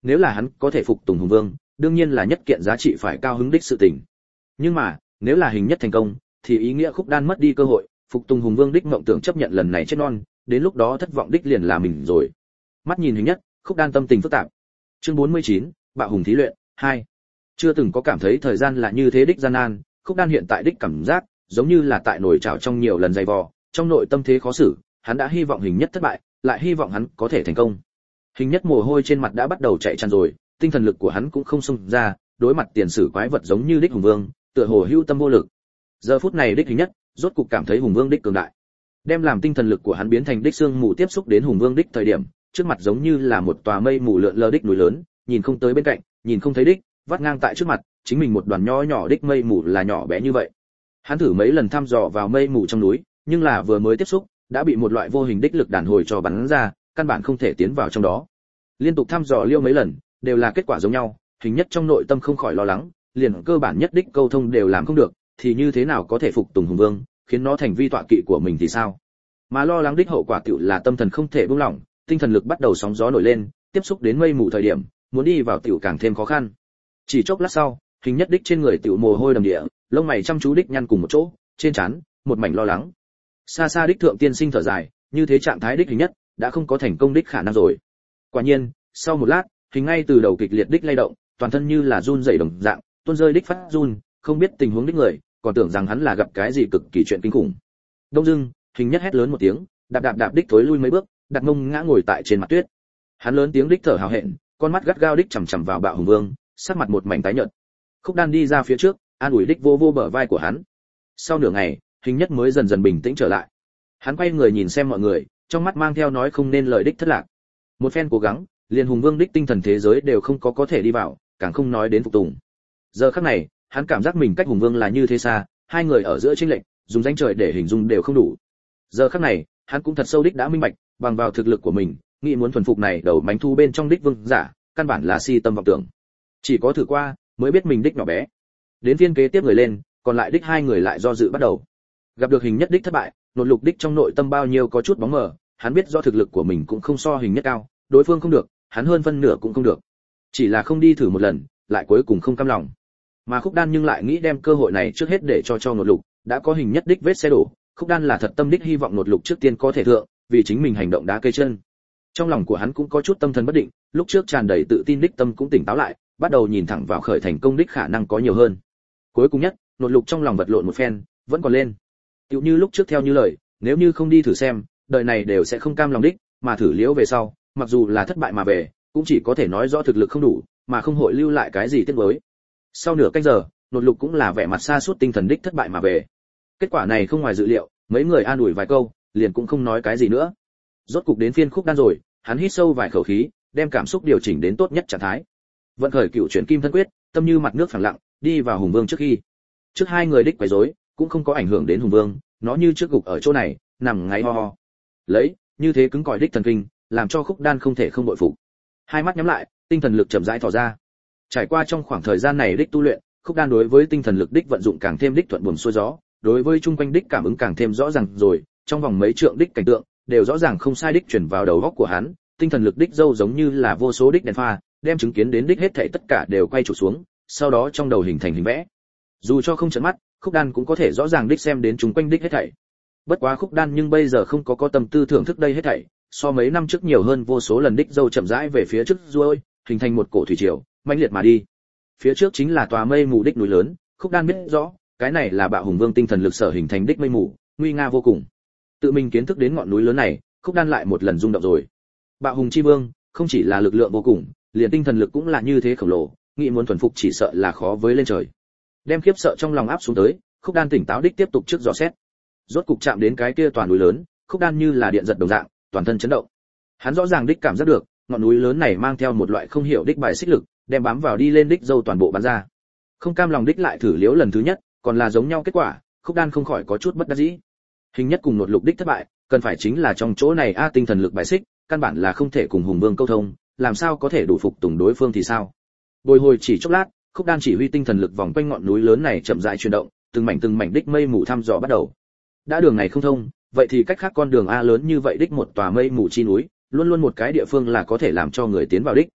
nếu là hắn có thể phục tùng hùng vương, đương nhiên là nhất kiện giá trị phải cao hứng đích sự tình. Nhưng mà, nếu là hình nhất thành công, thì ý nghĩa Khúc Đan mất đi cơ hội, phục tùng hùng vương đích mộng tưởng chấp nhận lần này chết non, đến lúc đó thất vọng đích liền là mình rồi. Mắt nhìn hình nhất, Khúc Đan tâm tình phức tạp. Chương bốn mươi chín, Bạo hùng thí luyện hai. Chưa từng có cảm thấy thời gian là như thế đích gian nan, Khúc Đan hiện tại đích cảm giác, giống như là tại nồi chảo trong nhiều lần dày vò, trong nội tâm thế khó xử, hắn đã hy vọng hình nhất thất bại, lại hy vọng hắn có thể thành công. Hình nhất mồ hôi trên mặt đã bắt đầu chạy tràn rồi, tinh thần lực của hắn cũng không xông ra, đối mặt tiền sử quái vật giống như đích hùng vương, tựa hồ hưu tâm vô lực. Giờ phút này đích hình nhất, rốt cục cảm thấy hùng vương đích cường đại. Đem làm tinh thần lực của hắn biến thành đích xương mù tiếp xúc đến hùng vương đích thời điểm, trước mặt giống như là một tòa mây mù lượn lờ đích núi lớn, nhìn không tới bên cạnh, nhìn không thấy đích, vắt ngang tại trước mặt, chính mình một đoàn nho nhỏ đích mây mù là nhỏ bé như vậy. Hắn thử mấy lần thăm dò vào mây mù trong núi, nhưng là vừa mới tiếp xúc, đã bị một loại vô hình đích lực đàn hồi cho bắn ra, căn bản không thể tiến vào trong đó. Liên tục thăm dò liêu mấy lần, đều là kết quả giống nhau, hình nhất trong nội tâm không khỏi lo lắng, liền cơ bản nhất đích câu thông đều làm không được, thì như thế nào có thể phục tùng hùng vương, khiến nó thành vi tọa kỵ của mình thì sao? Mà lo lắng đích hậu quả tiểu là tâm thần không thể buông lỏng, tinh thần lực bắt đầu sóng gió nổi lên, tiếp xúc đến mây mù thời điểm, muốn đi vào tiểu càng thêm khó khăn. Chỉ chốc lát sau, hình nhất đích trên người tiểu mồ hôi đầm địa, lông mày chăm chú đích nhăn cùng một chỗ, trên trán một mảnh lo lắng. Xa xa đích thượng tiên sinh thở dài, như thế trạng thái đích hình nhất đã không có thành công đích khả năng rồi. Quả nhiên, sau một lát, hình ngay từ đầu kịch liệt đích lay động, toàn thân như là run rẩy đồng dạng, tuôn rơi đích phát run, không biết tình huống đích người, còn tưởng rằng hắn là gặp cái gì cực kỳ chuyện kinh khủng. Đông dưng, hình nhất hét lớn một tiếng, đạp đạp đạp đích thối lui mấy bước, đặt mông ngã ngồi tại trên mặt tuyết. Hắn lớn tiếng đích thở hào hẹn, con mắt gắt gao đích chằm chằm vào Bạo hùng vương, sắc mặt một mảnh tái nhợt. Khúc Đan đi ra phía trước, an ủi đích vô vô bờ vai của hắn. Sau nửa ngày, hình nhất mới dần dần bình tĩnh trở lại. Hắn quay người nhìn xem mọi người, trong mắt mang theo nói không nên lời đích thất lạc. Một phen cố gắng, liền hùng vương đích tinh thần thế giới đều không có có thể đi vào, càng không nói đến phục tùng. Giờ khắc này, hắn cảm giác mình cách hùng vương là như thế xa, hai người ở giữa chênh lệch, dùng danh trời để hình dung đều không đủ. Giờ khắc này, hắn cũng thật sâu đích đã minh bạch, bằng vào thực lực của mình, nghĩ muốn thuần phục này đầu mánh thu bên trong đích vương giả, căn bản là si tâm vọng tưởng. Chỉ có thử qua, mới biết mình đích nhỏ bé. Đến phiên kế tiếp người lên, còn lại đích hai người lại do dự bắt đầu. Gặp được hình nhất đích thất bại, nột lục đích trong nội tâm bao nhiêu có chút bóng mờ, hắn biết do thực lực của mình cũng không so hình nhất cao, đối phương không được, hắn hơn phân nửa cũng không được. Chỉ là không đi thử một lần, lại cuối cùng không cam lòng. Mà Khúc Đan nhưng lại nghĩ đem cơ hội này trước hết để cho cho nột lục, đã có hình nhất đích vết xe đổ, Khúc Đan là thật tâm đích hy vọng nột lục trước tiên có thể thượng, vì chính mình hành động đá cây chân. Trong lòng của hắn cũng có chút tâm thần bất định, lúc trước tràn đầy tự tin đích tâm cũng tỉnh táo lại, bắt đầu nhìn thẳng vào khởi thành công đích khả năng có nhiều hơn. Cuối cùng nhất, nột lục trong lòng vật lộn một phen, vẫn còn lên. Tựu như lúc trước theo như lời, nếu như không đi thử xem, đời này đều sẽ không cam lòng đích, mà thử liễu về sau, mặc dù là thất bại mà về, cũng chỉ có thể nói rõ thực lực không đủ, mà không hội lưu lại cái gì tiếc nuối. Sau nửa canh giờ, nột lục cũng là vẻ mặt sa sút tinh thần đích thất bại mà về. Kết quả này không ngoài dự liệu, mấy người an ủi vài câu, liền cũng không nói cái gì nữa. Rốt cục đến phiên Khúc Đan rồi, hắn hít sâu vài khẩu khí, đem cảm xúc điều chỉnh đến tốt nhất trạng thái. Vận khởi cựu chuyển kim thân quyết, tâm như mặt nước phẳng lặng, đi vào hùng vương trước khi. Trước hai người đích quấy rối, cũng không có ảnh hưởng đến hùng vương, nó như trước gục ở chỗ này, nằm ngáy ho ho. Lấy, như thế cứng cỏi đích thần kinh, làm cho Khúc Đan không thể không bội phục. Hai mắt nhắm lại, tinh thần lực chậm rãi tỏ ra. Trải qua trong khoảng thời gian này đích tu luyện, Khúc Đan đối với tinh thần lực đích vận dụng càng thêm đích thuận buồm xuôi gió, đối với chung quanh đích cảm ứng càng thêm rõ ràng rồi, trong vòng mấy trượng đích cảnh tượng, đều rõ ràng không sai đích chuyển vào đầu óc của hắn, tinh thần lực đích dâu giống như là vô số đích đèn pha, đem chứng kiến đến đích hết thảy tất cả đều quay trụ xuống, sau đó trong đầu hình thành hình vẽ. Dù cho không chớp mắt, Khúc Đan cũng có thể rõ ràng đích xem đến chung quanh đích hết thảy. Bất quá Khúc Đan nhưng bây giờ không có có tâm tư thưởng thức đây hết thảy, so mấy năm trước nhiều hơn vô số lần đích dâu chậm rãi về phía trước ruôi, hình thành một cổ thủy triều, mãnh liệt mà đi. Phía trước chính là tòa mây mù đích núi lớn, Khúc Đan biết rõ, cái này là Bạo hùng vương tinh thần lực sở hình thành đích mây mù, nguy nga vô cùng. Tự mình kiến thức đến ngọn núi lớn này, Khúc Đan lại một lần rung động rồi. Bạo hùng chi vương, không chỉ là lực lượng vô cùng, liền tinh thần lực cũng là như thế khổng lồ, nghĩ muốn thuần phục chỉ sợ là khó với lên trời. Đem khiếp sợ trong lòng áp xuống tới, Khúc Đan tỉnh táo đích tiếp tục trước dò xét. Rốt cục chạm đến cái kia toàn núi lớn, Khúc Đan như là điện giật đồng dạng, toàn thân chấn động. Hắn rõ ràng đích cảm giác được, ngọn núi lớn này mang theo một loại không hiểu đích bài xích lực, đem bám vào đi lên đích dâu toàn bộ bắn ra. Không cam lòng đích lại thử liếu lần thứ nhất, còn là giống nhau kết quả, Khúc Đan không khỏi có chút bất đắc dĩ. Hình nhất cùng nột lục đích thất bại, cần phải chính là trong chỗ này a tinh thần lực bài xích, căn bản là không thể cùng hùng vương câu thông, làm sao có thể đủ phục tùng đối phương thì sao? Bồi hồi chỉ chốc lát, Khúc Đan chỉ huy tinh thần lực vòng quanh ngọn núi lớn này chậm rãi chuyển động, từng mảnh từng mảnh đích mây mù thăm dò bắt đầu. Đã đường này không thông, vậy thì cách khác con đường a lớn như vậy đích một tòa mây mù chi núi, luôn luôn một cái địa phương là có thể làm cho người tiến vào đích.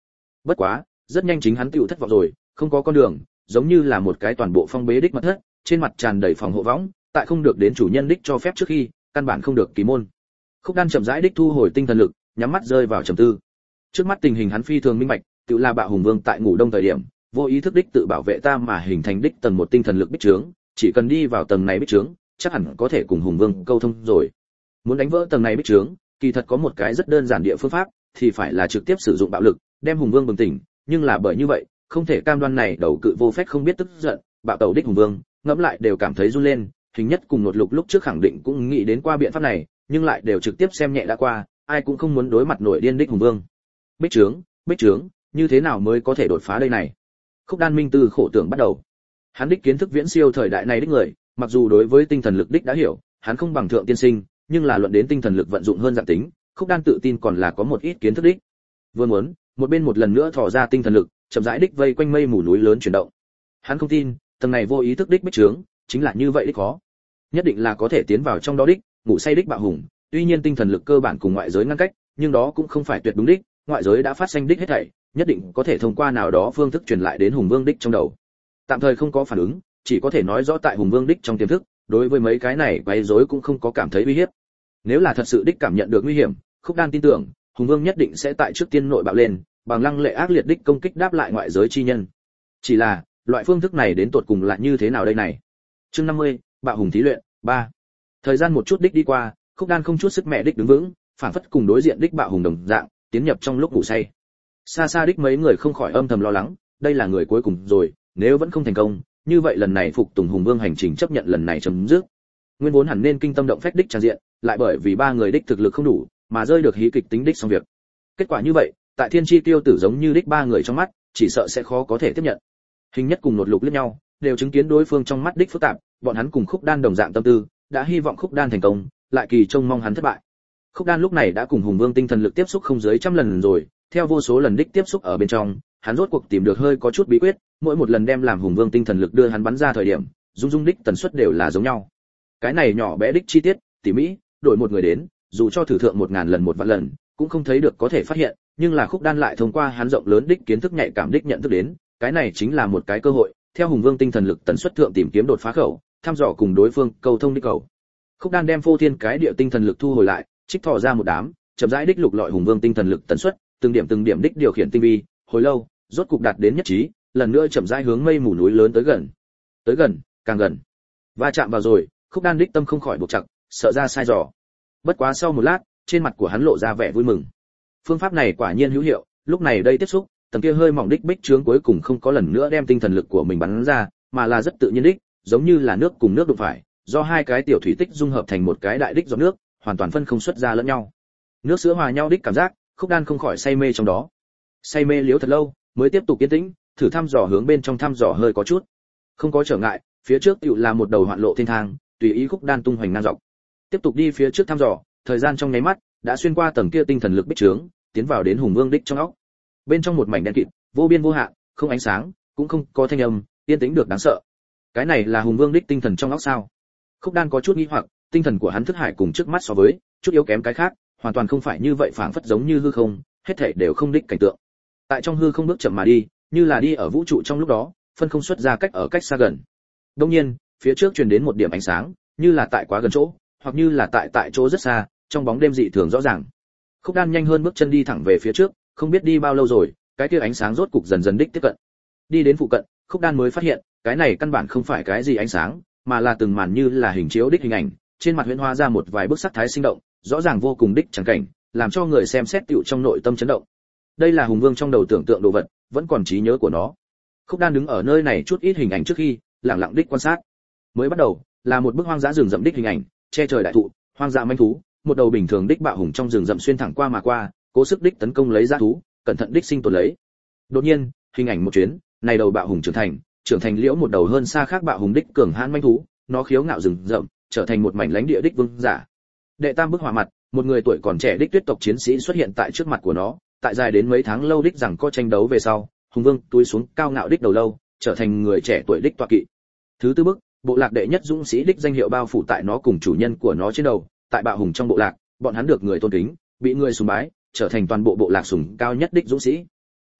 Bất quá, rất nhanh chính hắn tựu thất vọng rồi, không có con đường, giống như là một cái toàn bộ phong bế đích mật thất, trên mặt tràn đầy phòng hộ võng, tại không được đến chủ nhân đích cho phép trước khi, căn bản không được kỳ môn. Khúc Đan chậm rãi đích thu hồi tinh thần lực, nhắm mắt rơi vào trầm tư. Trước mắt tình hình hắn phi thường minh bạch, tựu là Bạo Hùng Vương tại ngủ đông thời điểm, vô ý thức đích tự bảo vệ ta mà hình thành đích tầng một tinh thần lực bích trướng, chỉ cần đi vào tầng này bích trướng, chắc hẳn có thể cùng Hùng Vương câu thông rồi. Muốn đánh vỡ tầng này bích trướng, kỳ thật có một cái rất đơn giản địa phương pháp, thì phải là trực tiếp sử dụng bạo lực, đem Hùng Vương bừng tỉnh, nhưng là bởi như vậy, không thể cam đoan này đầu cự vô phách không biết tức giận, bạo tẩu đích Hùng Vương, ngẫm lại đều cảm thấy run lên, hình nhất cùng Nột Lục lúc trước khẳng định cũng nghĩ đến qua biện pháp này, nhưng lại đều trực tiếp xem nhẹ đã qua, ai cũng không muốn đối mặt nổi điên đích Hùng Vương. Bích trướng, bích trướng, như thế nào mới có thể đột phá đây này? Khúc Đan minh tư khổ tưởng bắt đầu. Hắn đích kiến thức viễn siêu thời đại này đích người, mặc dù đối với tinh thần lực đích đã hiểu, hắn không bằng thượng tiên sinh, nhưng là luận đến tinh thần lực vận dụng hơn dạng tính, Khúc Đan tự tin còn là có một ít kiến thức đích. Vừa muốn, một bên một lần nữa thò ra tinh thần lực, chậm rãi đích vây quanh mây mù núi lớn chuyển động. Hắn không tin, tầng này vô ý thức đích bích trướng, chính là như vậy đích khó. Nhất định là có thể tiến vào trong đó đích, ngủ say đích Bạo Hùng, tuy nhiên tinh thần lực cơ bản cùng ngoại giới ngăn cách, nhưng đó cũng không phải tuyệt đúng đích, ngoại giới đã phát sinh đích hết thảy, nhất định có thể thông qua nào đó phương thức truyền lại đến Hùng Vương đích trong đầu. Tạm thời không có phản ứng, chỉ có thể nói rõ tại Hùng Vương đích trong tiềm thức, đối với mấy cái này quấy rối cũng không có cảm thấy uy hiếp. Nếu là thật sự đích cảm nhận được nguy hiểm, Khúc Đan tin tưởng, Hùng Vương nhất định sẽ tại trước tiên nội bạo lên, bằng lăng lệ ác liệt đích công kích đáp lại ngoại giới chi nhân. Chỉ là, loại phương thức này đến tột cùng là như thế nào đây này? Chương năm mươi, Bạo Hùng thí luyện, ba. Thời gian một chút đích đi qua, Khúc Đan không chút sức mẹ đích đứng vững, phản phất cùng đối diện đích Bạo Hùng đồng dạng, tiến nhập trong lúc ngủ say. Xa xa đích mấy người không khỏi âm thầm lo lắng, đây là người cuối cùng rồi, nếu vẫn không thành công, như vậy lần này phục tùng Hùng Vương hành trình chấp nhận lần này chấm dứt. Nguyên vốn hẳn nên kinh tâm động phách đích tràn diện, lại bởi vì ba người đích thực lực không đủ, mà rơi được hí kịch tính đích xong việc. Kết quả như vậy, tại Thiên Chi Tiêu Tử giống như đích ba người trong mắt, chỉ sợ sẽ khó có thể tiếp nhận. Hình nhất cùng Nột Lục liếc nhau, đều chứng kiến đối phương trong mắt đích phức tạp, bọn hắn cùng Khúc Đan đồng dạng tâm tư, đã hy vọng Khúc Đan thành công, lại kỳ trông mong hắn thất bại. Khúc Đan lúc này đã cùng Hùng Vương tinh thần lực tiếp xúc không dưới trăm lần rồi, theo vô số lần đích tiếp xúc ở bên trong, hắn rốt cuộc tìm được hơi có chút bí quyết, mỗi một lần đem làm Hùng Vương tinh thần lực đưa hắn bắn ra thời điểm, dung dung đích tần suất đều là giống nhau. Cái này nhỏ bé đích chi tiết, tỉ mỹ, đổi một người đến, dù cho thử thượng một ngàn lần một vạn lần, cũng không thấy được có thể phát hiện, nhưng là Khúc Đan lại thông qua hắn rộng lớn đích kiến thức nhạy cảm đích nhận thức đến, cái này chính là một cái cơ hội, theo Hùng Vương tinh thần lực tần suất thượng tìm kiếm đột phá khẩu, thăm dò cùng đối phương câu thông đích cầu. Khúc Đan đem phô thiên cái địa tinh thần lực thu hồi lại, trích thò ra một đám, chậm rãi đích lục lọi Hùng Vương tinh thần lực tần suất, từng điểm từng điểm đích điều khiển tinh vi, hồi lâu, rốt cục đạt đến nhất trí, lần nữa chậm rãi hướng mây mù núi lớn tới gần. Tới gần, càng gần. Va chạm vào rồi, Khúc Đan đích tâm không khỏi buộc chặt, sợ ra sai dò. Bất quá sau một lát, trên mặt của hắn lộ ra vẻ vui mừng. Phương pháp này quả nhiên hữu hiệu, lúc này đây tiếp xúc, tầng kia hơi mỏng đích bích trướng cuối cùng không có lần nữa đem tinh thần lực của mình bắn ra, mà là rất tự nhiên đích, giống như là nước cùng nước đụng phải, do hai cái tiểu thủy tích dung hợp thành một cái đại đích giọt nước, hoàn toàn phân không xuất ra lẫn nhau. Nước sữa hòa nhau đích cảm giác, Khúc Đan không khỏi say mê trong đó. Say mê liếu thật lâu, mới tiếp tục yên tĩnh, thử thăm dò hướng bên trong thăm dò hơi có chút. Không có trở ngại, phía trước tựu là một đầu hoạn lộ thiên thang, tùy ý Khúc Đan tung hoành ngang dọc. Tiếp tục đi phía trước thăm dò, thời gian trong nháy mắt đã xuyên qua tầng kia tinh thần lực bích trướng, tiến vào đến Hùng Vương đích trong óc. Bên trong một mảnh đen kịt, vô biên vô hạn, không ánh sáng, cũng không có thanh âm, yên tĩnh được đáng sợ. Cái này là Hùng Vương đích tinh thần trong óc sao? Khúc Đan có chút nghi hoặc, tinh thần của hắn thức hải cùng trước mắt so với, chút yếu kém cái khác, hoàn toàn không phải như vậy phảng phất giống như hư không, hết thảy đều không đích cảnh tượng. Tại trong hư không bước chậm mà đi, như là đi ở vũ trụ trong lúc đó, phân không xuất ra cách ở cách xa gần. Đương nhiên, phía trước truyền đến một điểm ánh sáng, như là tại quá gần chỗ, hoặc như là tại tại chỗ rất xa, trong bóng đêm dị thường rõ ràng. Khúc Đan nhanh hơn bước chân đi thẳng về phía trước, không biết đi bao lâu rồi, cái kia ánh sáng rốt cục dần dần đích tiếp cận. Đi đến phụ cận, Khúc Đan mới phát hiện, cái này căn bản không phải cái gì ánh sáng, mà là từng màn như là hình chiếu đích hình ảnh, trên mặt huyễn hóa ra một vài bức sắc thái sinh động, rõ ràng vô cùng đích chẳng cảnh, làm cho người xem xét tựu trong nội tâm chấn động. Đây là Hùng Vương trong đầu tưởng tượng đồ vật, vẫn còn trí nhớ của nó. Khúc Đan đứng ở nơi này chút ít hình ảnh trước khi, lặng lặng đích quan sát. Mới bắt đầu, là một bức hoang dã rừng rậm đích hình ảnh, che trời đại thụ, hoang dã manh thú, một đầu bình thường đích bạo hùng trong rừng rậm xuyên thẳng qua mà qua, cố sức đích tấn công lấy dã thú, cẩn thận đích sinh tồn lấy. Đột nhiên, hình ảnh một chuyến, này đầu bạo hùng trưởng thành, trưởng thành liễu một đầu hơn xa khác bạo hùng đích cường hãn manh thú, nó khiếu ngạo rừng rậm, trở thành một mảnh lãnh địa đích vương giả. Đệ tam bức hỏa mặt, một người tuổi còn trẻ đích tuyết tộc chiến sĩ xuất hiện tại trước mặt của nó, tại dài đến mấy tháng lâu đích rằng có tranh đấu về sau, hùng vương túi xuống cao ngạo đích đầu lâu, trở thành người trẻ tuổi đích tọa kỵ. Thứ tư bức, bộ lạc đệ nhất dũng sĩ đích danh hiệu bao phủ tại nó cùng chủ nhân của nó trên đầu, tại bạo hùng trong bộ lạc, bọn hắn được người tôn kính, bị người sùng bái, trở thành toàn bộ bộ lạc sùng cao nhất đích dũng sĩ.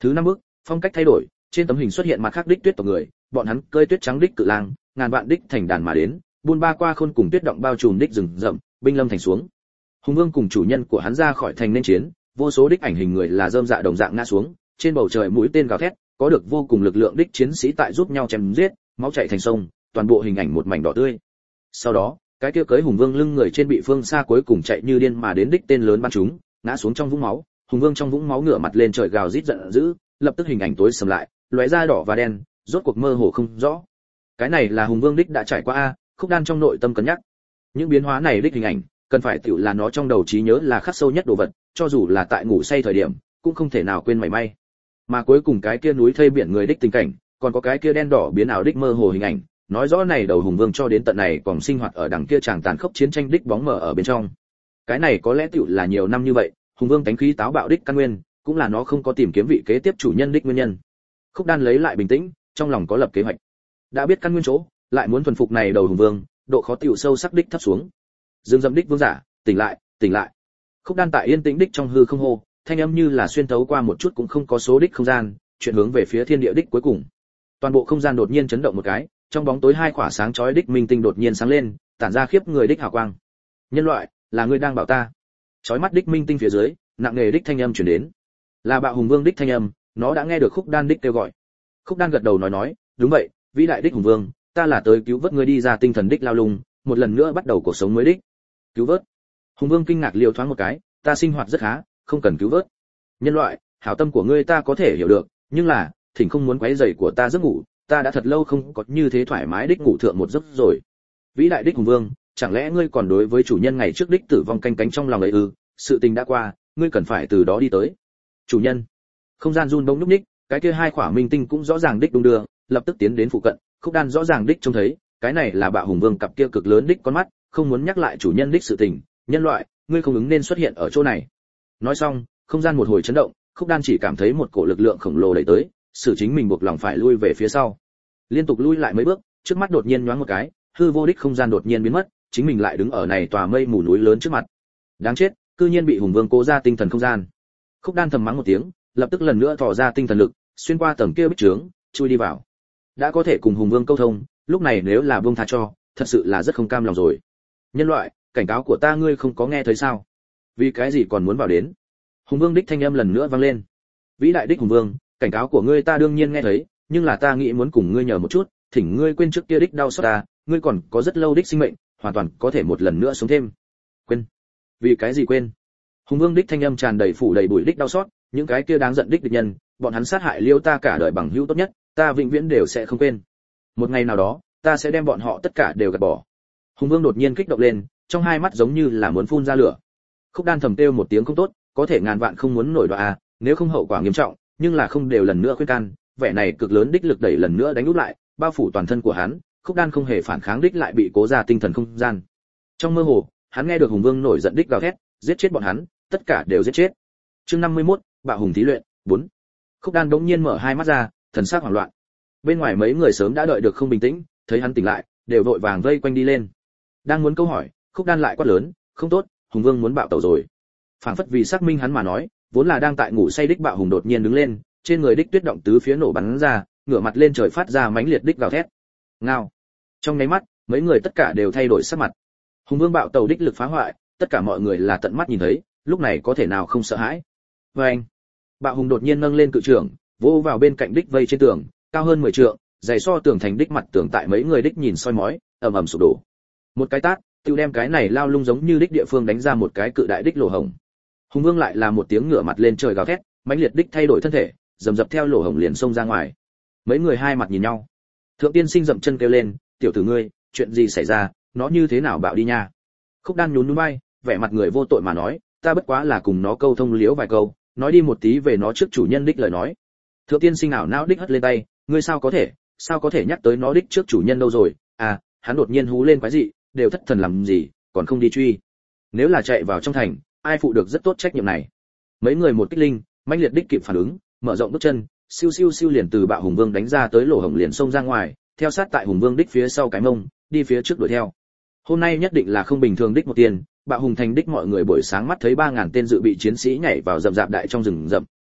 Thứ năm bước, phong cách thay đổi, trên tấm hình xuất hiện mặt khác đích tuyết tộc người, bọn hắn cơi tuyết trắng đích cự lang, ngàn vạn đích thành đàn mà đến, buôn ba qua khôn cùng tuyết động bao trùm đích rừng rậm, binh lâm thành xuống. Hùng Vương cùng chủ nhân của hắn ra khỏi thành nên chiến, vô số đích ảnh hình người là rơm dạ đồng dạng ngã xuống, trên bầu trời mũi tên gào thét, có được vô cùng lực lượng đích chiến sĩ tại giúp nhau chém giết, máu chảy thành sông, toàn bộ hình ảnh một mảnh đỏ tươi. Sau đó, cái kia cưới Hùng Vương lưng người trên bị phương xa cuối cùng chạy như điên mà đến đích tên lớn bắn chúng, ngã xuống trong vũng máu, Hùng Vương trong vũng máu ngửa mặt lên trời gào rít giận dữ, lập tức hình ảnh tối sầm lại, lóe ra đỏ và đen, rốt cuộc mơ hồ không rõ. Cái này là Hùng Vương đích đã trải qua a, Khúc Đan trong nội tâm cân nhắc. Những biến hóa này đích hình ảnh, cần phải tiểu là nó trong đầu trí nhớ là khắc sâu nhất đồ vật, cho dù là tại ngủ say thời điểm, cũng không thể nào quên mảy may. Mà cuối cùng cái kia núi thây biển người đích tình cảnh, còn có cái kia đen đỏ biến ảo đích mơ hồ hình ảnh, nói rõ này đầu Hùng Vương cho đến tận này còn sinh hoạt ở đằng kia chàng tàn khốc chiến tranh đích bóng mờ ở bên trong. Cái này có lẽ tiểu là nhiều năm như vậy, Hùng Vương tánh khí táo bạo đích căn nguyên, cũng là nó không có tìm kiếm vị kế tiếp chủ nhân đích nguyên nhân. Khúc Đan lấy lại bình tĩnh, trong lòng có lập kế hoạch. Đã biết căn nguyên chỗ, lại muốn thuần phục này đầu Hùng Vương, độ khó tiểu sâu sắc đích thấp xuống. Dương Dâm đích vương giả, tỉnh lại, tỉnh lại. Khúc Đan tại yên tĩnh đích trong hư không hô, thanh âm như là xuyên thấu qua một chút cũng không có số đích không gian, chuyển hướng về phía thiên địa đích cuối cùng. Toàn bộ không gian đột nhiên chấn động một cái, trong bóng tối hai quả sáng chói đích minh tinh đột nhiên sáng lên, tản ra khiếp người đích hào quang. Nhân loại, là ngươi đang bảo ta? Chói mắt đích minh tinh phía dưới, nặng nề đích thanh âm truyền đến. Là Bạo Hùng Vương đích thanh âm, nó đã nghe được Khúc Đan đích kêu gọi. Khúc Đan gật đầu nói nói, đúng vậy, vĩ đại đích Hùng Vương, ta là tới cứu vớt ngươi đi ra tinh thần đích lao lung, một lần nữa bắt đầu cuộc sống mới đích. Cứu vớt? Hùng Vương kinh ngạc liều thoáng một cái, ta sinh hoạt rất khá, không cần cứu vớt. Nhân loại, hảo tâm của ngươi ta có thể hiểu được, nhưng là, thỉnh không muốn quấy rầy của ta giấc ngủ, ta đã thật lâu không có như thế thoải mái đích ngủ thượng một giấc rồi. Vĩ đại đích Hùng Vương, chẳng lẽ ngươi còn đối với chủ nhân ngày trước đích tử vong canh cánh trong lòng ấy ư? Sự tình đã qua, ngươi cần phải từ đó đi tới. Chủ nhân. Không gian run bỗng nhúc nhích, cái kia hai quả minh tinh cũng rõ ràng đích đung đưa, lập tức tiến đến phụ cận. Khúc Đan rõ ràng đích trông thấy, cái này là Bạo Hùng Vương cặp kia cực lớn đích con mắt, không muốn nhắc lại chủ nhân đích sự tình. Nhân loại, ngươi không ứng nên xuất hiện ở chỗ này. Nói xong, không gian một hồi chấn động, Khúc Đan chỉ cảm thấy một cổ lực lượng khổng lồ đẩy tới, xử chính mình buộc lòng phải lui về phía sau. Liên tục lui lại mấy bước, trước mắt đột nhiên nhoáng một cái, hư vô đích không gian đột nhiên biến mất, chính mình lại đứng ở này tòa mây mù núi lớn trước mặt. Đáng chết, cư nhiên bị Hùng Vương cố ra tinh thần không gian. Khúc Đan thầm mắng một tiếng, lập tức lần nữa thò ra tinh thần lực, xuyên qua tầng kia bích trướng, chui đi vào. Đã có thể cùng Hùng Vương câu thông, lúc này nếu là buông tha cho, thật sự là rất không cam lòng rồi. Nhân loại, cảnh cáo của ta ngươi không có nghe thấy sao? Vì cái gì còn muốn vào đến? Hùng Vương đích thanh âm lần nữa vang lên. Vĩ đại đích Hùng Vương, cảnh cáo của ngươi ta đương nhiên nghe thấy, nhưng là ta nghĩ muốn cùng ngươi nhờ một chút, thỉnh ngươi quên trước kia đích đau xót ta, ngươi còn có rất lâu đích sinh mệnh, hoàn toàn có thể một lần nữa sống thêm. Quên? Vì cái gì quên? Hùng Vương đích thanh âm tràn đầy phủ đầy bụi đích đau xót, những cái kia đáng giận đích địch nhân, bọn hắn sát hại Liêu ta cả đời bằng hữu tốt nhất, ta vĩnh viễn đều sẽ không quên. Một ngày nào đó, ta sẽ đem bọn họ tất cả đều gạt bỏ. Hùng Vương đột nhiên kích động lên, trong hai mắt giống như là muốn phun ra lửa. Khúc Đan thầm kêu một tiếng không tốt, có thể ngàn vạn không muốn nổi đoạ à, nếu không hậu quả nghiêm trọng, nhưng là không đều lần nữa khuyên can, vẻ này cực lớn đích lực đẩy lần nữa đánh úp lại, bao phủ toàn thân của hắn, Khúc Đan không hề phản kháng đích lại bị cố ra tinh thần không gian. Trong mơ hồ, hắn nghe được Hùng Vương nổi giận đích gào thét, giết chết bọn hắn, tất cả đều giết chết. Chương năm mươi mốt, Bạo Hùng thí luyện, bốn. Khúc Đan đống nhiên mở hai mắt ra, thần sắc hoảng loạn. Bên ngoài mấy người sớm đã đợi được không bình tĩnh, thấy hắn tỉnh lại, đều vội vàng vây quanh đi lên. Đang muốn câu hỏi, Khúc Đan lại quát lớn, không tốt, Hùng Vương muốn bạo tẩu rồi. Phảng phất vì xác minh hắn mà nói, vốn là đang tại ngủ say đích Bạo Hùng đột nhiên đứng lên, trên người đích tuyết động tứ phía nổ bắn ra, ngửa mặt lên trời phát ra mãnh liệt đích gào thét. Ngao. Trong nháy mắt, mấy người tất cả đều thay đổi sắc mặt. Hùng Vương bạo tẩu đích lực phá hoại, tất cả mọi người là tận mắt nhìn thấy, lúc này có thể nào không sợ hãi. Oeng. Bạo Hùng đột nhiên nâng lên cự trưởng, vỗ vào bên cạnh đích vây trên tường, cao hơn mười trượng, dày so tường thành đích mặt tường tại mấy người đích nhìn soi mói, ầm ầm sụp đổ. Một cái tát, tiêu đem cái này lao lung giống như đích địa phương đánh ra một cái cự đại đích lỗ hổng. Hùng Vương lại là một tiếng ngửa mặt lên trời gào thét, mãnh liệt đích thay đổi thân thể, dầm dập theo lỗ hổng liền xông ra ngoài. Mấy người hai mặt nhìn nhau. Thượng Tiên Sinh dậm chân kêu lên, tiểu tử ngươi, chuyện gì xảy ra, nó như thế nào bạo đi nha? Khúc Đan nhún nhún vai, vẻ mặt người vô tội mà nói, ta bất quá là cùng nó câu thông liễu vài câu, nói đi một tí về nó trước chủ nhân đích lời nói. Thượng Tiên Sinh ảo não đích hất lên tay, ngươi sao có thể, sao có thể nhắc tới nó đích trước chủ nhân đâu rồi? À, hắn đột nhiên hú lên quái dị, đều thất thần làm gì, còn không đi truy. Nếu là chạy vào trong thành, ai phụ được rất tốt trách nhiệm này. Mấy người một kích linh, mãnh liệt đích kịp phản ứng, mở rộng bước chân, siêu siêu siêu liền từ Bạo Hùng Vương đánh ra tới lỗ hổng liền xông ra ngoài, theo sát tại Hùng Vương đích phía sau cái mông, đi phía trước đuổi theo. Hôm nay nhất định là không bình thường đích một tiền, Bạo Hùng thành đích mọi người buổi sáng mắt thấy ba ngàn tên dự bị chiến sĩ nhảy vào rậm rạp đại trong rừng rậm,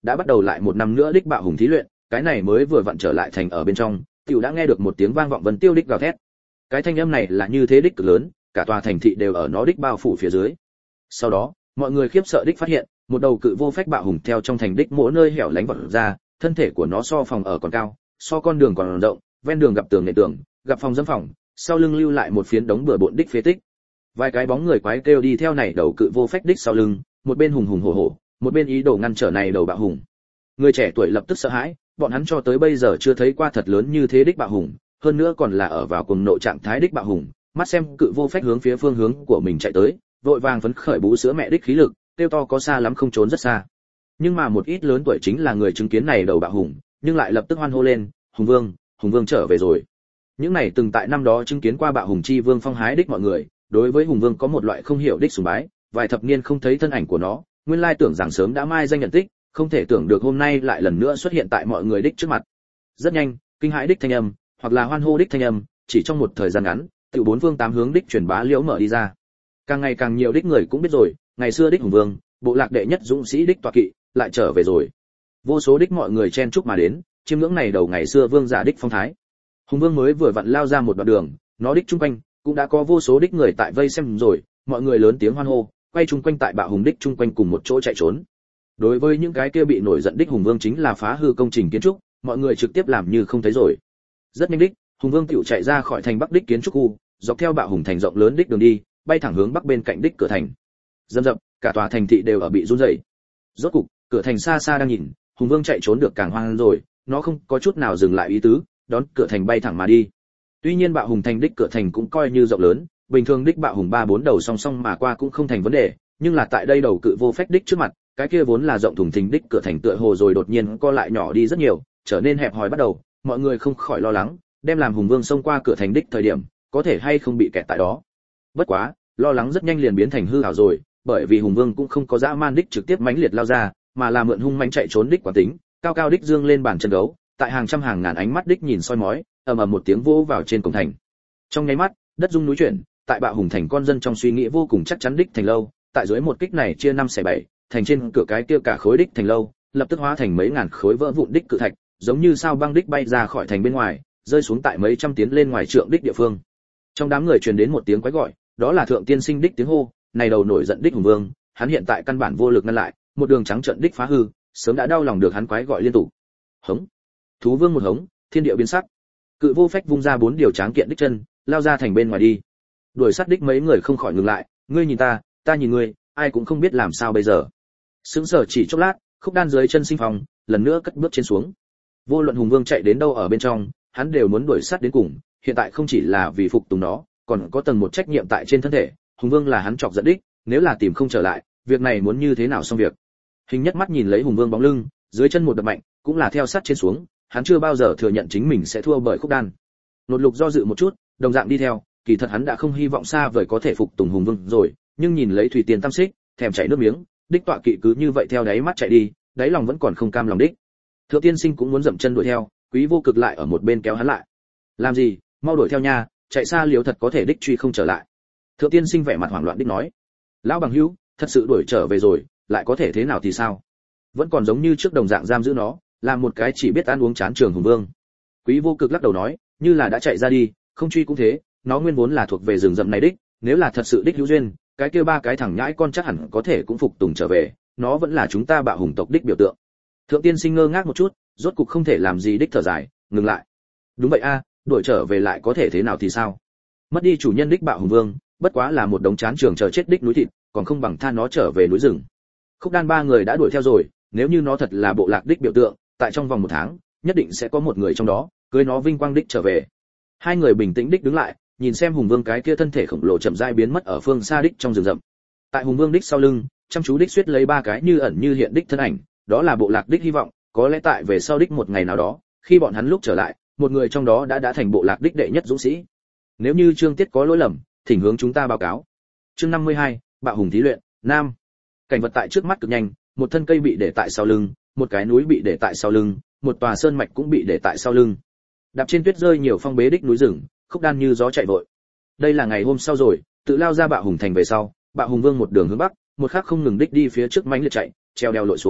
đã bắt đầu lại một năm nữa đích bạo hùng thí luyện, cái này mới vừa vặn trở lại thành ở bên trong, tiểu đã nghe được một tiếng vang vọng vân tiêu đích gào thét. Cái thanh âm này là như thế đích cực lớn, cả tòa thành thị đều ở nó đích bao phủ phía dưới. Sau đó, mọi người khiếp sợ đích phát hiện, một đầu cự vô phách bạo hùng theo trong thành đích mỗi nơi hẻo lánh vọt ra, thân thể của nó so phòng ở còn cao, so con đường còn rộng, ven đường gặp tường nệ tường, gặp phòng dâm phòng, sau lưng lưu lại một phiến đống bừa bộn đích phế tích. Vài cái bóng người quái kêu đi theo này đầu cự vô phách đích sau lưng, một bên hùng hùng hổ hổ, một bên ý đồ ngăn trở này đầu bạo hùng. Người trẻ tuổi lập tức sợ hãi, bọn hắn cho tới bây giờ chưa thấy qua thật lớn như thế đích bạo hùng, hơn nữa còn là ở vào cùng nội trạng thái đích bạo hùng, mắt xem cự vô phách hướng phía phương hướng của mình chạy tới, vội vàng phấn khởi bú sữa mẹ đích khí lực, tiêu to có xa lắm không trốn rất xa. Nhưng mà một ít lớn tuổi chính là người chứng kiến này đầu bạo hùng, nhưng lại lập tức hoan hô lên, hùng vương, hùng vương trở về rồi. Những này từng tại năm đó chứng kiến qua bạo hùng chi vương phong hái đích mọi người, đối với hùng vương có một loại không hiểu đích sùng bái, vài thập niên không thấy thân ảnh của nó, nguyên lai tưởng rằng sớm đã mai danh nhận tích, không thể tưởng được hôm nay lại lần nữa xuất hiện tại mọi người đích trước mặt. Rất nhanh, kinh hãi đích thanh âm, hoặc là hoan hô đích thanh âm, chỉ trong một thời gian ngắn, tự bốn phương tám hướng đích truyền bá liễu mở đi ra. Càng ngày càng nhiều đích người cũng biết rồi, ngày xưa đích hùng vương, bộ lạc đệ nhất dũng sĩ đích tọa kỵ, lại trở về rồi. Vô số đích mọi người chen chúc mà đến, chiêm ngưỡng này đầu ngày xưa vương giả đích phong thái. Hùng vương mới vừa vặn lao ra một đoạn đường, nó đích trung quanh cũng đã có vô số đích người tại vây xem rồi, mọi người lớn tiếng hoan hô, quay chung quanh tại bạo hùng đích chung quanh cùng một chỗ chạy trốn. Đối với những cái kia bị nổi giận đích hùng vương chính là phá hư công trình kiến trúc, mọi người trực tiếp làm như không thấy rồi. Rất nhanh đích, hùng vương tiểu chạy ra khỏi thành bắc đích kiến trúc khu, dọc theo bạo hùng thành rộng lớn đích đường đi, bay thẳng hướng bắc bên cạnh đích cửa thành. Dầm dập, cả tòa thành thị đều ở bị run rẩy. Rốt cục, cửa thành xa xa đang nhìn, hùng vương chạy trốn được càng hoang rồi, nó không có chút nào dừng lại ý tứ, đón cửa thành bay thẳng mà đi. Tuy nhiên bạo hùng thành đích cửa thành cũng coi như rộng lớn, bình thường đích bạo hùng ba bốn đầu song song mà qua cũng không thành vấn đề, nhưng là tại đây đầu cự vô phách đích trước mặt, cái kia vốn là rộng thùng thình đích cửa thành tựa hồ rồi đột nhiên co lại nhỏ đi rất nhiều, trở nên hẹp hòi bắt đầu, mọi người không khỏi lo lắng, đem làm hùng vương xông qua cửa thành đích thời điểm, có thể hay không bị kẹt tại đó. Bất quá, lo lắng rất nhanh liền biến thành hư ảo rồi, bởi vì hùng vương cũng không có dã man đích trực tiếp mãnh liệt lao ra, mà là mượn hung mãnh chạy trốn đích quán tính, cao cao đích dương lên bàn chân gấu, tại hàng trăm hàng ngàn ánh mắt đích nhìn soi mói, ầm ầm một tiếng vỗ vào trên cổng thành. Trong nháy mắt, đất rung núi chuyển, tại bạo hùng thành con dân trong suy nghĩ vô cùng chắc chắn đích thành lâu, tại dưới một kích này chia năm xẻ bảy, thành trên cửa cái kia cả khối đích thành lâu, lập tức hóa thành mấy ngàn khối vỡ vụn đích cự thạch, giống như sao băng đích bay ra khỏi thành bên ngoài, rơi xuống tại mấy trăm tiến lên ngoài trượng đích địa phương. Trong đám người truyền đến một tiếng quái gọi, đó là thượng tiên sinh đích tiếng hô, này đầu nổi giận đích hùng vương, hắn hiện tại căn bản vô lực ngăn lại, một đường trắng trợn đích phá hư, sớm đã đau lòng được hắn quái gọi liên tục. Hống! Thú vương một hống, thiên địa biến sắc. Cự vô phách vung ra bốn điều tráng kiện đích chân, lao ra thành bên ngoài đi. Đuổi sát đích mấy người không khỏi ngừng lại, ngươi nhìn ta, ta nhìn ngươi, ai cũng không biết làm sao bây giờ. Sững sờ chỉ chốc lát, khúc đan dưới chân sinh phòng, lần nữa cất bước trên xuống. Vô luận hùng vương chạy đến đâu ở bên trong, hắn đều muốn đuổi sát đến cùng, hiện tại không chỉ là vì phục tùng nó, còn có tầng một trách nhiệm tại trên thân thể, hùng vương là hắn chọc giận đích, nếu là tìm không trở lại, việc này muốn như thế nào xong việc. Hình nhất mắt nhìn lấy hùng vương bóng lưng, dưới chân một đập mạnh, cũng là theo sát trên xuống, hắn chưa bao giờ thừa nhận chính mình sẽ thua bởi khúc đan. Nột lục do dự một chút, đồng dạng đi theo, kỳ thật hắn đã không hy vọng xa vời có thể phục tùng hùng vương rồi, nhưng nhìn lấy thủy tiền tam xích, thèm chảy nước miếng, đích tọa kỵ cứ như vậy theo đáy mắt chạy đi, đáy lòng vẫn còn không cam lòng đích. Thượng tiên sinh cũng muốn dậm chân đuổi theo, Quý Vô Cực lại ở một bên kéo hắn lại. Làm gì, mau đuổi theo nha, chạy xa liều thật có thể đích truy không trở lại. Thượng tiên sinh vẻ mặt hoảng loạn đích nói, lão bằng hữu, thật sự đuổi trở về rồi, lại có thể thế nào thì sao? Vẫn còn giống như trước đồng dạng giam giữ nó, làm một cái chỉ biết ăn uống chán trường hùng vương. Quý Vô Cực lắc đầu nói, như là đã chạy ra đi, không truy cũng thế, nó nguyên vốn là thuộc về rừng rậm này đích, nếu là thật sự đích hữu duyên, cái kia ba cái thằng nhãi con chắc hẳn có thể cũng phục tùng trở về, nó vẫn là chúng ta bạo hùng tộc đích biểu tượng. Thượng tiên sinh ngơ ngác một chút, rốt cục không thể làm gì đích thở dài, ngừng lại. Đúng vậy a, đuổi trở về lại có thể thế nào thì sao? Mất đi chủ nhân đích bạo hùng vương, bất quá là một đống chán trường chờ chết đích núi thịt, còn không bằng tha nó trở về núi rừng. Khúc Đan ba người đã đuổi theo rồi, nếu như nó thật là bộ lạc đích biểu tượng, tại trong vòng một tháng, nhất định sẽ có một người trong đó cưới nó vinh quang đích trở về. Hai người bình tĩnh đích đứng lại, nhìn xem hùng vương cái kia thân thể khổng lồ chậm rãi biến mất ở phương xa đích trong rừng rậm. Tại hùng vương đích sau lưng, chăm chú đích suýt lấy ba cái như ẩn như hiện đích thân ảnh, đó là bộ lạc đích hy vọng, có lẽ tại về sau đích một ngày nào đó, khi bọn hắn lúc trở lại, một người trong đó đã đã thành bộ lạc đích đệ nhất dũng sĩ. Nếu như chương tiết có lỗi lầm, thỉnh hướng chúng ta báo cáo. Chương năm mươi hai, bạo hùng thí luyện, nam. Cảnh vật tại trước mắt cực nhanh, một thân cây bị để tại sau lưng, một cái núi bị để tại sau lưng, một tòa sơn mạch cũng bị để tại sau lưng. Đạp trên tuyết rơi nhiều phong bế đích núi rừng, Khúc Đan như gió chạy vội. Đây là ngày hôm sau rồi, tự lao ra bạo hùng thành về sau, bạo hùng vương một đường hướng bắc, một khắc không ngừng đích đi phía trước mãnh liệt chạy, treo đèo lội suối,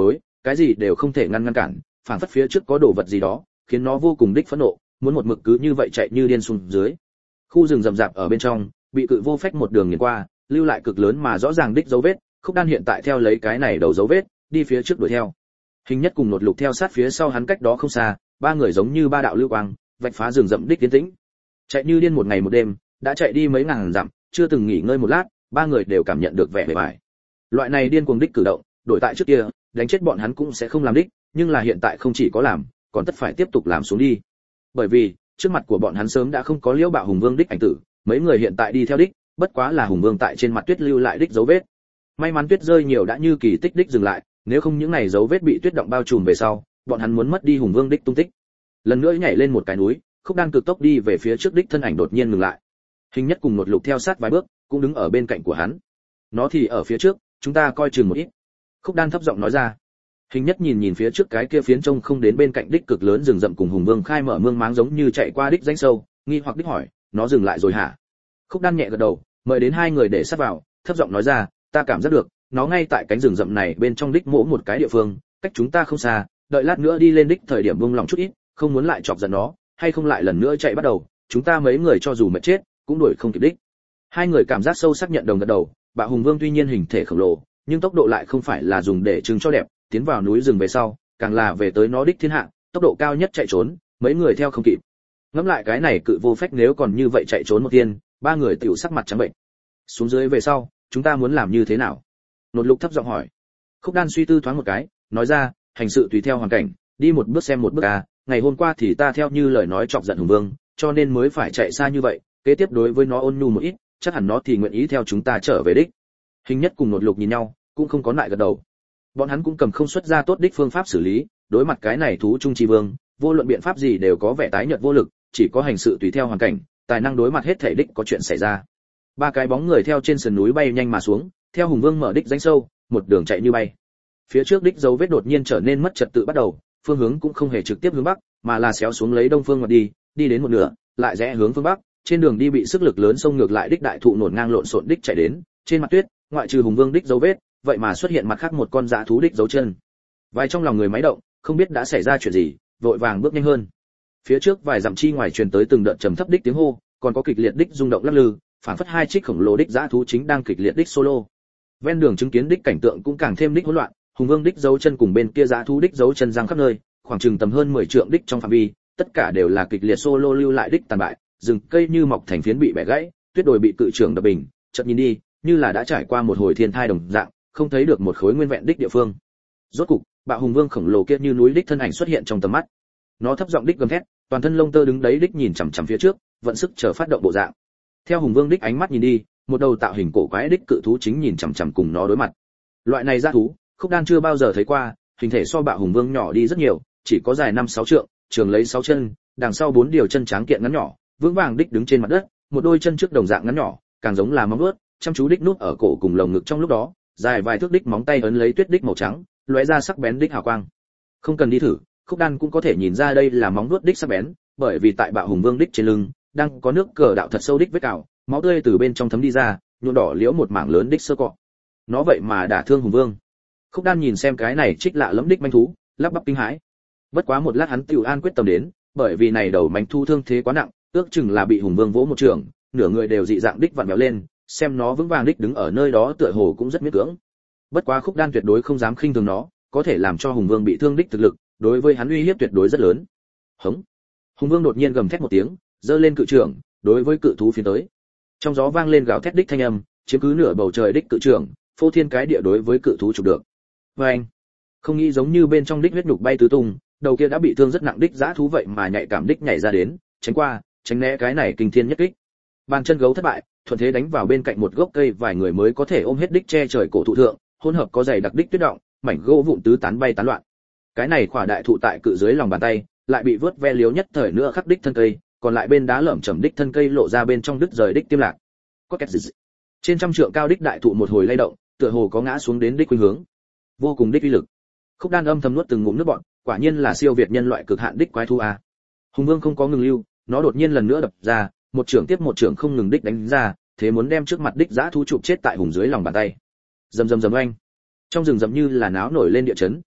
cái gì đều không thể ngăn ngăn cản, phảng phất phía trước có đồ vật gì đó, khiến nó vô cùng đích phẫn nộ, muốn một mực cứ như vậy chạy như điên xuống dưới. Khu rừng rậm rạp ở bên trong, bị cự vô phách một đường nghiền qua, lưu lại cực lớn mà rõ ràng đích dấu vết, Khúc Đan hiện tại theo lấy cái này đầu dấu vết, đi phía trước đuổi theo. Hình Nhất cùng Nột Lục theo sát phía sau hắn cách đó không xa, ba người giống như ba đạo lưu quang, vạch phá rừng rậm đích tiến tĩnh. Chạy như điên một ngày một đêm, đã chạy đi mấy ngàn dặm, chưa từng nghỉ ngơi một lát, ba người đều cảm nhận được vẻ bề bại. Loại này điên cuồng đích cử động, đổi tại trước kia, đánh chết bọn hắn cũng sẽ không làm đích, nhưng là hiện tại không chỉ có làm, còn tất phải tiếp tục làm xuống đi. Bởi vì, trước mặt của bọn hắn sớm đã không có Liễu Bạo Hùng Vương đích ảnh tử, mấy người hiện tại đi theo đích, bất quá là Hùng Vương tại trên mặt tuyết lưu lại đích dấu vết. May mắn tuyết rơi nhiều đã như kỳ tích đích dừng lại, nếu không những này dấu vết bị tuyết động bao trùm về sau, bọn hắn muốn mất đi Hùng Vương đích tung tích. Lần nữa nhảy lên một cái núi, Khúc Đan cực tốc đi về phía trước đích thân ảnh đột nhiên ngừng lại. Hình Nhất cùng Nột Lục theo sát vài bước, cũng đứng ở bên cạnh của hắn. Nó thì ở phía trước, chúng ta coi chừng một ít. Khúc Đan thấp giọng nói ra. Hình Nhất nhìn nhìn phía trước cái kia phiến trông không đến bên cạnh đích cực lớn rừng rậm cùng Hùng Vương khai mở mương máng giống như chạy qua đích rãnh sâu, nghi hoặc đích hỏi, nó dừng lại rồi hả? Khúc Đan nhẹ gật đầu, mời đến hai người để sát vào, thấp giọng nói ra, ta cảm giác được, nó ngay tại cánh rừng rậm này bên trong đích mỗ một cái địa phương, cách chúng ta không xa, đợi lát nữa đi lên đích thời điểm buông lòng chút ít, không muốn lại chọc giận nó, hay không lại lần nữa chạy bắt đầu, chúng ta mấy người cho dù mệt chết, cũng đuổi không kịp đích. Hai người cảm giác sâu sắc nhận đồng gật đầu, Bạo Hùng Vương tuy nhiên hình thể khổng lồ, nhưng tốc độ lại không phải là dùng để trưng cho đẹp, tiến vào núi rừng về sau, càng là về tới nó đích thiên hạ, tốc độ cao nhất chạy trốn, mấy người theo không kịp. Ngẫm lại cái này cự vô phách nếu còn như vậy chạy trốn một tiên, ba người tiểu sắc mặt trắng bệnh. Xuống dưới về sau, chúng ta muốn làm như thế nào? Nột Lục thấp giọng hỏi. Khúc Đan suy tư thoáng một cái, nói ra, hành sự tùy theo hoàn cảnh, đi một bước xem một bước à, ngày hôm qua thì ta theo như lời nói chọc giận Hùng Vương, cho nên mới phải chạy xa như vậy, kế tiếp đối với nó ôn nhu một ít, chắc hẳn nó thì nguyện ý theo chúng ta trở về đích. Hình Nhất cùng Nột Lục nhìn nhau, cũng không có lại gật đầu. Bọn hắn cũng cầm không xuất ra tốt đích phương pháp xử lý, đối mặt cái này thú trung chi vương, vô luận biện pháp gì đều có vẻ tái nhợt vô lực, chỉ có hành sự tùy theo hoàn cảnh, tài năng đối mặt hết thể đích có chuyện xảy ra. Ba cái bóng người theo trên sườn núi bay nhanh mà xuống, theo Hùng Vương mở đích rãnh sâu, một đường chạy như bay. Phía trước đích dấu vết đột nhiên trở nên mất trật tự bắt đầu, phương hướng cũng không hề trực tiếp hướng bắc, mà là xéo xuống lấy đông phương mà đi, đi đến một nửa, lại rẽ hướng phương bắc, trên đường đi bị sức lực lớn xông ngược lại đích đại thụ nổn ngang lộn xộn đích chạy đến, trên mặt tuyết, ngoại trừ Hùng Vương đích dấu vết, vậy mà xuất hiện mặt khác một con dã thú đích dấu chân. Vài trong lòng người máy động, không biết đã xảy ra chuyện gì, vội vàng bước nhanh hơn. Phía trước vài dặm chi ngoài truyền tới từng đợt trầm thấp đích tiếng hô, còn có kịch liệt đích rung động lắc lư, phản phất hai trích khổng lồ đích dã thú chính đang kịch liệt đích solo. Ven đường chứng kiến đích cảnh tượng cũng càng thêm đích hỗn loạn, Hùng Vương đích dấu chân cùng bên kia dã thú đích dấu chân giăng khắp nơi, khoảng chừng tầm hơn mười trượng đích trong phạm vi, tất cả đều là kịch liệt solo lưu lại đích tàn bại, rừng cây như mọc thành phiến bị bẻ gãy, tuyết đồi bị cự trưởng đập bình, chợt nhìn đi, như là đã trải qua một hồi thiên thai đồng dạng, không thấy được một khối nguyên vẹn đích địa phương. Rốt cục, Bạo Hùng Vương khổng lồ kia như núi đích thân ảnh xuất hiện trong tầm mắt. Nó thấp giọng đích gầm thét, toàn thân lông tơ đứng đấy đích nhìn chằm chằm phía trước, vận sức chờ phát động bộ dạng. Theo Hùng Vương đích ánh mắt nhìn đi, một đầu tạo hình cổ quái đích cự thú chính nhìn chằm chằm cùng nó đối mặt. Loại này dã thú, Khúc Đan chưa bao giờ thấy qua, hình thể so Bạo Hùng Vương nhỏ đi rất nhiều, chỉ có dài năm sáu trượng, trường lấy sáu chân, đằng sau bốn điều chân trắng kiện ngắn nhỏ, vững vàng đích đứng trên mặt đất, một đôi chân trước đồng dạng ngắn nhỏ, càng giống là móng vuốt, chăm chú đích nút ở cổ cùng lồng ngực trong lúc đó, dài vài thước đích móng tay ấn lấy tuyết đích màu trắng, lóe ra sắc bén đích hào quang. Không cần đi thử, Khúc Đan cũng có thể nhìn ra đây là móng vuốt đích sắc bén, bởi vì tại Bạo Hùng Vương đích trên lưng đang có nước cờ đạo thật sâu đích vết cào, máu tươi từ bên trong thấm đi ra, nhuộm đỏ liễu một mảng lớn đích sơ cọ. Nó vậy mà đả thương Hùng Vương. Khúc Đan nhìn xem cái này trích lạ lẫm đích manh thú, lắp bắp kinh hãi. Bất quá một lát hắn tiểu an quyết tâm đến, bởi vì này đầu manh thú thương thế quá nặng, ước chừng là bị Hùng Vương vỗ một trường, nửa người đều dị dạng đích vặn vẹo lên, xem nó vững vàng đích đứng ở nơi đó tựa hồ cũng rất miễn cưỡng. Bất quá Khúc Đan tuyệt đối không dám khinh thường nó, có thể làm cho Hùng Vương bị thương đích thực lực, đối với hắn uy hiếp tuyệt đối rất lớn. Hống! Hùng Vương đột nhiên gầm thét một tiếng, giơ lên cự trưởng, đối với cự thú phía tới. Trong gió vang lên gào thét đích thanh âm, chiếm cứ nửa bầu trời đích cự trưởng, phô thiên cái địa đối với cự thú chụp được. Oeng! Không nghĩ giống như bên trong đích huyết nhục bay tứ tung, đầu kia đã bị thương rất nặng đích dã thú vậy mà nhạy cảm đích nhảy ra đến, tránh qua, tránh né cái này kinh thiên nhất kích. Bàn chân gấu thất bại, thuận thế đánh vào bên cạnh một gốc cây vài người mới có thể ôm hết đích che trời cổ thụ thượng, hỗn hợp có dày đặc đích tuyết động, mảnh gỗ vụn tứ tán bay tán loạn. Cái này khỏa đại thụ tại cự dưới lòng bàn tay, lại bị vớt ve liếu nhất thời nữa khắc đích thân cây, còn lại bên đá lởm chởm đích thân cây lộ ra bên trong đứt rời đích tiêm lạc. Có kẹt dị. Trên trăm trượng cao đích đại thụ một hồi lay động, tựa hồ có ngã xuống đến đích khuynh hướng. Vô cùng đích uy lực. Khúc Đan âm thầm nuốt từng ngụm nước bọt, quả nhiên là siêu việt nhân loại cực hạn đích quái thú a. Hùng Vương không có ngừng lưu, nó đột nhiên lần nữa đập ra, một trưởng tiếp một trưởng không ngừng đích đánh ra, thế muốn đem trước mặt đích dã thú chụp chết tại hùng dưới lòng bàn tay. Rầm rầm rầm oanh. Trong rừng rậm như là náo nổi lên địa chấn,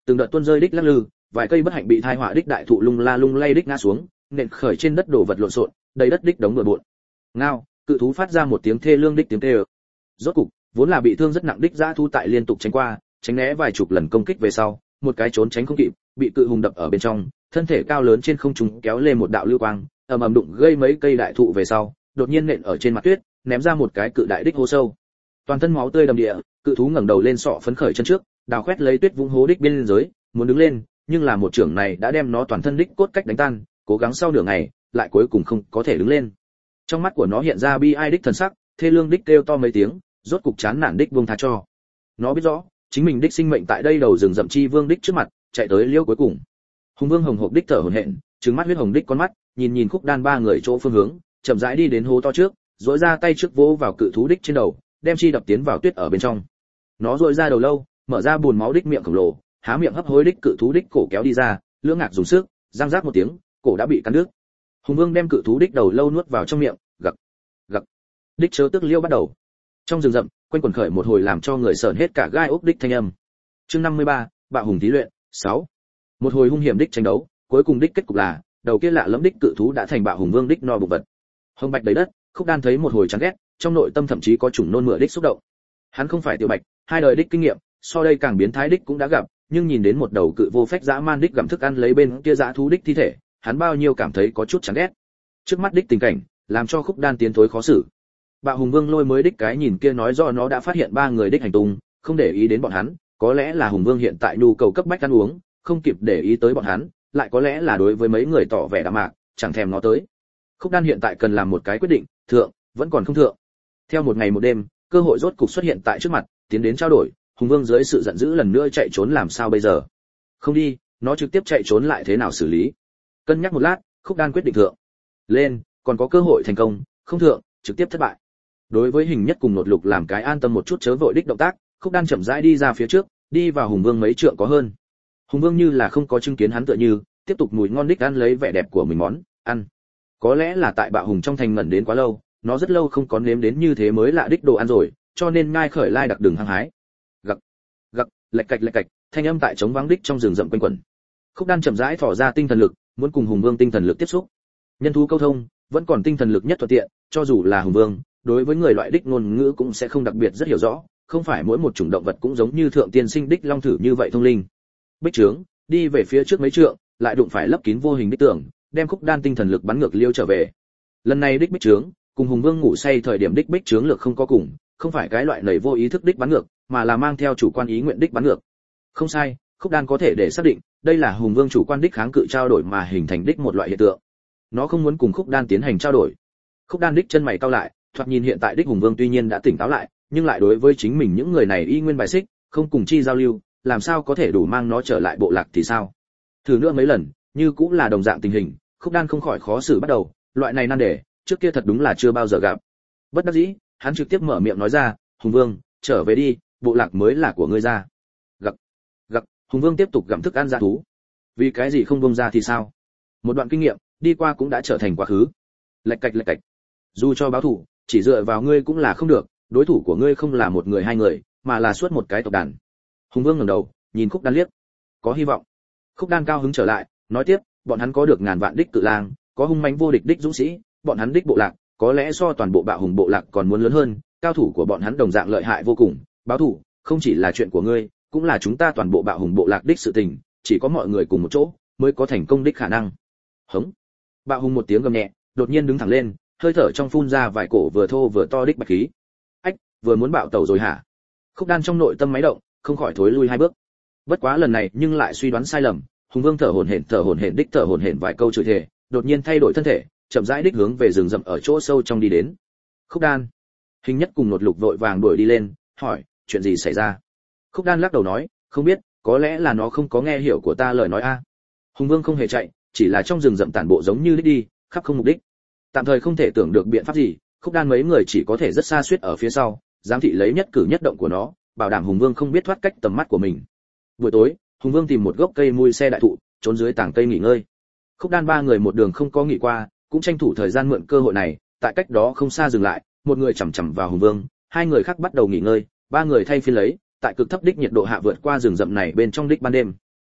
Từng đợt tuôn rơi đích lắc lư, vài cây bất hạnh bị thai họa đích đại thụ lung la lung lay đích ngã xuống, nện khởi trên đất đổ vật lộn xộn, đầy đất đích đống bừa bộn. Ngao, cự thú phát ra một tiếng thê lương đích tiếng kêu. Rốt cục, vốn là bị thương rất nặng đích dã thú tại liên tục tránh qua, tránh né vài chục lần công kích về sau, một cái trốn tránh không kịp, bị cự hùng đập ở bên trong, thân thể cao lớn trên không trung kéo lên một đạo lưu quang, ầm ầm đụng gây mấy cây đại thụ về sau, đột nhiên nện ở trên mặt tuyết, ném ra một cái cự đại đích hố sâu. Toàn thân máu tươi đầm địa, cự thú ngẩng đầu lên sọ phấn khởi chân trước, đào khoét lấy tuyết vũng hố đích biên giới, muốn đứng lên, nhưng là một trưởng này đã đem nó toàn thân đích cốt cách đánh tan, cố gắng sau nửa ngày, lại cuối cùng không có thể đứng lên. Trong mắt của nó hiện ra bi ai đích thần sắc, thê lương đích kêu to mấy tiếng, rốt cục chán nản đích buông tha cho. Nó biết rõ, chính mình đích sinh mệnh tại đây đầu rừng rậm chi vương đích trước mặt, chạy tới liêu cuối cùng. Hùng Vương hồng hộc đích thở hổn hển, trừng mắt huyết hồng đích con mắt, nhìn nhìn Khúc Đan ba người chỗ phương hướng, chậm rãi đi đến hố to trước, duỗi ra tay trước vỗ vào cự thú đích trên đầu, đem chi đập tiến vào tuyết ở bên trong. Nó duỗi ra đầu lâu, mở ra buồn máu đích miệng khổng lồ, há miệng hấp hối đích cự thú đích cổ kéo đi ra, lưỡng ngạc dùng sức, răng rác một tiếng, cổ đã bị cắn đứt. Hùng Vương đem cự thú đích đầu lâu nuốt vào trong miệng, gặc, gặc. Đích chớ tức liêu bắt đầu. Trong rừng rậm, quanh quẩn khởi một hồi làm cho người sởn hết cả gai ốc đích thanh âm. Chương năm mươi ba, Bạo hùng thí luyện, sáu. Một hồi hung hiểm đích tranh đấu, cuối cùng đích kết cục là, đầu kia lạ lẫm đích cự thú đã thành Bạo hùng vương đích no bụng vật. Hồng Bạch đầy đất, Khúc Đan thấy một hồi chán ghét, trong nội tâm thậm chí có chủng nôn mửa đích xúc động. Hắn không phải Tiểu Bạch, hai đời đích kinh nghiệm, so đây càng biến thái đích cũng đã gặp, nhưng nhìn đến một đầu cự vô phách dã man đích gặm thức ăn lấy bên kia dã thú đích thi thể, hắn bao nhiêu cảm thấy có chút chán ghét. Trước mắt đích tình cảnh, làm cho Khúc Đan tiến thối khó xử. Bạo hùng vương lôi mới đích cái nhìn kia nói rõ nó đã phát hiện ba người đích hành tung, không để ý đến bọn hắn, có lẽ là hùng vương hiện tại nhu cầu cấp bách ăn uống, không kịp để ý tới bọn hắn, lại có lẽ là đối với mấy người tỏ vẻ đạm mạc, chẳng thèm nó tới. Khúc Đan hiện tại cần làm một cái quyết định, thượng, vẫn còn không thượng. Theo một ngày một đêm, cơ hội rốt cục xuất hiện tại trước mặt, tiến đến trao đổi, hùng vương dưới sự giận dữ lần nữa chạy trốn làm sao bây giờ? Không đi, nó trực tiếp chạy trốn lại thế nào xử lý? Cân nhắc một lát, Khúc Đan quyết định thượng. Lên, còn có cơ hội thành công, không thượng, trực tiếp thất bại. Đối với hình nhất cùng nột lục làm cái an tâm một chút chớ vội đích động tác, Khúc Đan chậm rãi đi ra phía trước, đi vào hùng vương mấy trượng có hơn. Hùng vương như là không có chứng kiến hắn tựa như, tiếp tục mùi ngon đích ăn lấy vẻ đẹp của mình món ăn. Có lẽ là tại Bạo hùng trong thành ngẩn đến quá lâu, nó rất lâu không có nếm đến như thế mới lạ đích đồ ăn rồi, cho nên ngai khởi lai đặc đường hăng hái. Gặc, gặc, lạch cạch lạch cạch, thanh âm tại trống vắng đích trong rừng rậm quanh quẩn. Khúc Đan chậm rãi thỏ ra tinh thần lực, muốn cùng hùng vương tinh thần lực tiếp xúc. Nhân thú câu thông, vẫn còn tinh thần lực nhất thuận tiện, cho dù là hùng vương, đối với người loại đích ngôn ngữ cũng sẽ không đặc biệt rất hiểu rõ, không phải mỗi một chủng động vật cũng giống như thượng tiên sinh đích long thử như vậy thông linh. Bích trướng, đi về phía trước mấy trượng, lại đụng phải lấp kín vô hình đích tường, đem Khúc Đan tinh thần lực bắn ngược liêu trở về. Lần này đích bích trướng, cùng hùng vương ngủ say thời điểm đích bích trướng lực không có cùng, không phải cái loại nảy vô ý thức đích bắn ngược, mà là mang theo chủ quan ý nguyện đích bắn ngược. Không sai, Khúc Đan có thể để xác định, đây là hùng vương chủ quan đích kháng cự trao đổi mà hình thành đích một loại hiện tượng. Nó không muốn cùng Khúc Đan tiến hành trao đổi. Khúc Đan đích chân mày cau lại, thoạt nhìn hiện tại đích hùng vương tuy nhiên đã tỉnh táo lại, nhưng lại đối với chính mình những người này y nguyên bài xích, không cùng chi giao lưu, làm sao có thể đủ mang nó trở lại bộ lạc thì sao? Thử nữa mấy lần, như cũng là đồng dạng tình hình, Khúc Đan không khỏi khó xử bắt đầu, loại này nan đề, trước kia thật đúng là chưa bao giờ gặp. Bất đắc dĩ, hắn trực tiếp mở miệng nói ra, "Hùng Vương, trở về đi, bộ lạc mới là của ngươi ra." Gặc, gặc, Hùng Vương tiếp tục gặm thức ăn dã thú. Vì cái gì không buông ra thì sao? Một đoạn kinh nghiệm, đi qua cũng đã trở thành quá khứ. Lạch cạch lạch cạch. Dù cho báo thủ, chỉ dựa vào ngươi cũng là không được, đối thủ của ngươi không là một người hai người, mà là suốt một cái tộc đàn. Hùng Vương ngẩng đầu, nhìn Khúc Đan liếc. Có hy vọng. Khúc Đan cao hứng trở lại, nói tiếp, bọn hắn có được ngàn vạn đích cự lang, có hung mãnh vô địch đích dũng sĩ, bọn hắn đích bộ lạc, có lẽ so toàn bộ Bạo hùng bộ lạc còn muốn lớn hơn, cao thủ của bọn hắn đồng dạng lợi hại vô cùng, báo thủ, không chỉ là chuyện của ngươi, cũng là chúng ta toàn bộ Bạo hùng bộ lạc đích sự tình, chỉ có mọi người cùng một chỗ, mới có thành công đích khả năng. Hống. Bạo hùng một tiếng gầm nhẹ, đột nhiên đứng thẳng lên, hơi thở trong phun ra vài cổ vừa thô vừa to đích bạch khí. Ách, vừa muốn bạo tẩu rồi hả? Khúc Đan trong nội tâm máy động, không khỏi thối lui hai bước. Bất quá lần này nhưng lại suy đoán sai lầm, Hùng Vương thở hổn hển thở hổn hển đích thở hổn hển vài câu chửi thề, đột nhiên thay đổi thân thể, chậm rãi đích hướng về rừng rậm ở chỗ sâu trong đi đến. Khúc Đan, Hình Nhất cùng Nột Lục vội vàng đuổi đi lên, hỏi, chuyện gì xảy ra? Khúc Đan lắc đầu nói, không biết, có lẽ là nó không có nghe hiểu của ta lời nói a. Hùng Vương không hề chạy, chỉ là trong rừng rậm tản bộ giống như đích đi, khắp không mục đích. Tạm thời không thể tưởng được biện pháp gì, Khúc Đan mấy người chỉ có thể rất xa suýt ở phía sau, giám thị lấy nhất cử nhất động của nó, bảo đảm Hùng Vương không biết thoát cách tầm mắt của mình. Buổi tối, Hùng Vương tìm một gốc cây mui xe đại thụ, trốn dưới tảng cây nghỉ ngơi. Khúc Đan ba người một đường không có nghỉ qua, cũng tranh thủ thời gian mượn cơ hội này, tại cách đó không xa dừng lại, một người chằm chằm vào Hùng Vương, hai người khác bắt đầu nghỉ ngơi, ba người thay phiên lấy, tại cực thấp đích nhiệt độ hạ vượt qua rừng rậm này bên trong đích ban đêm.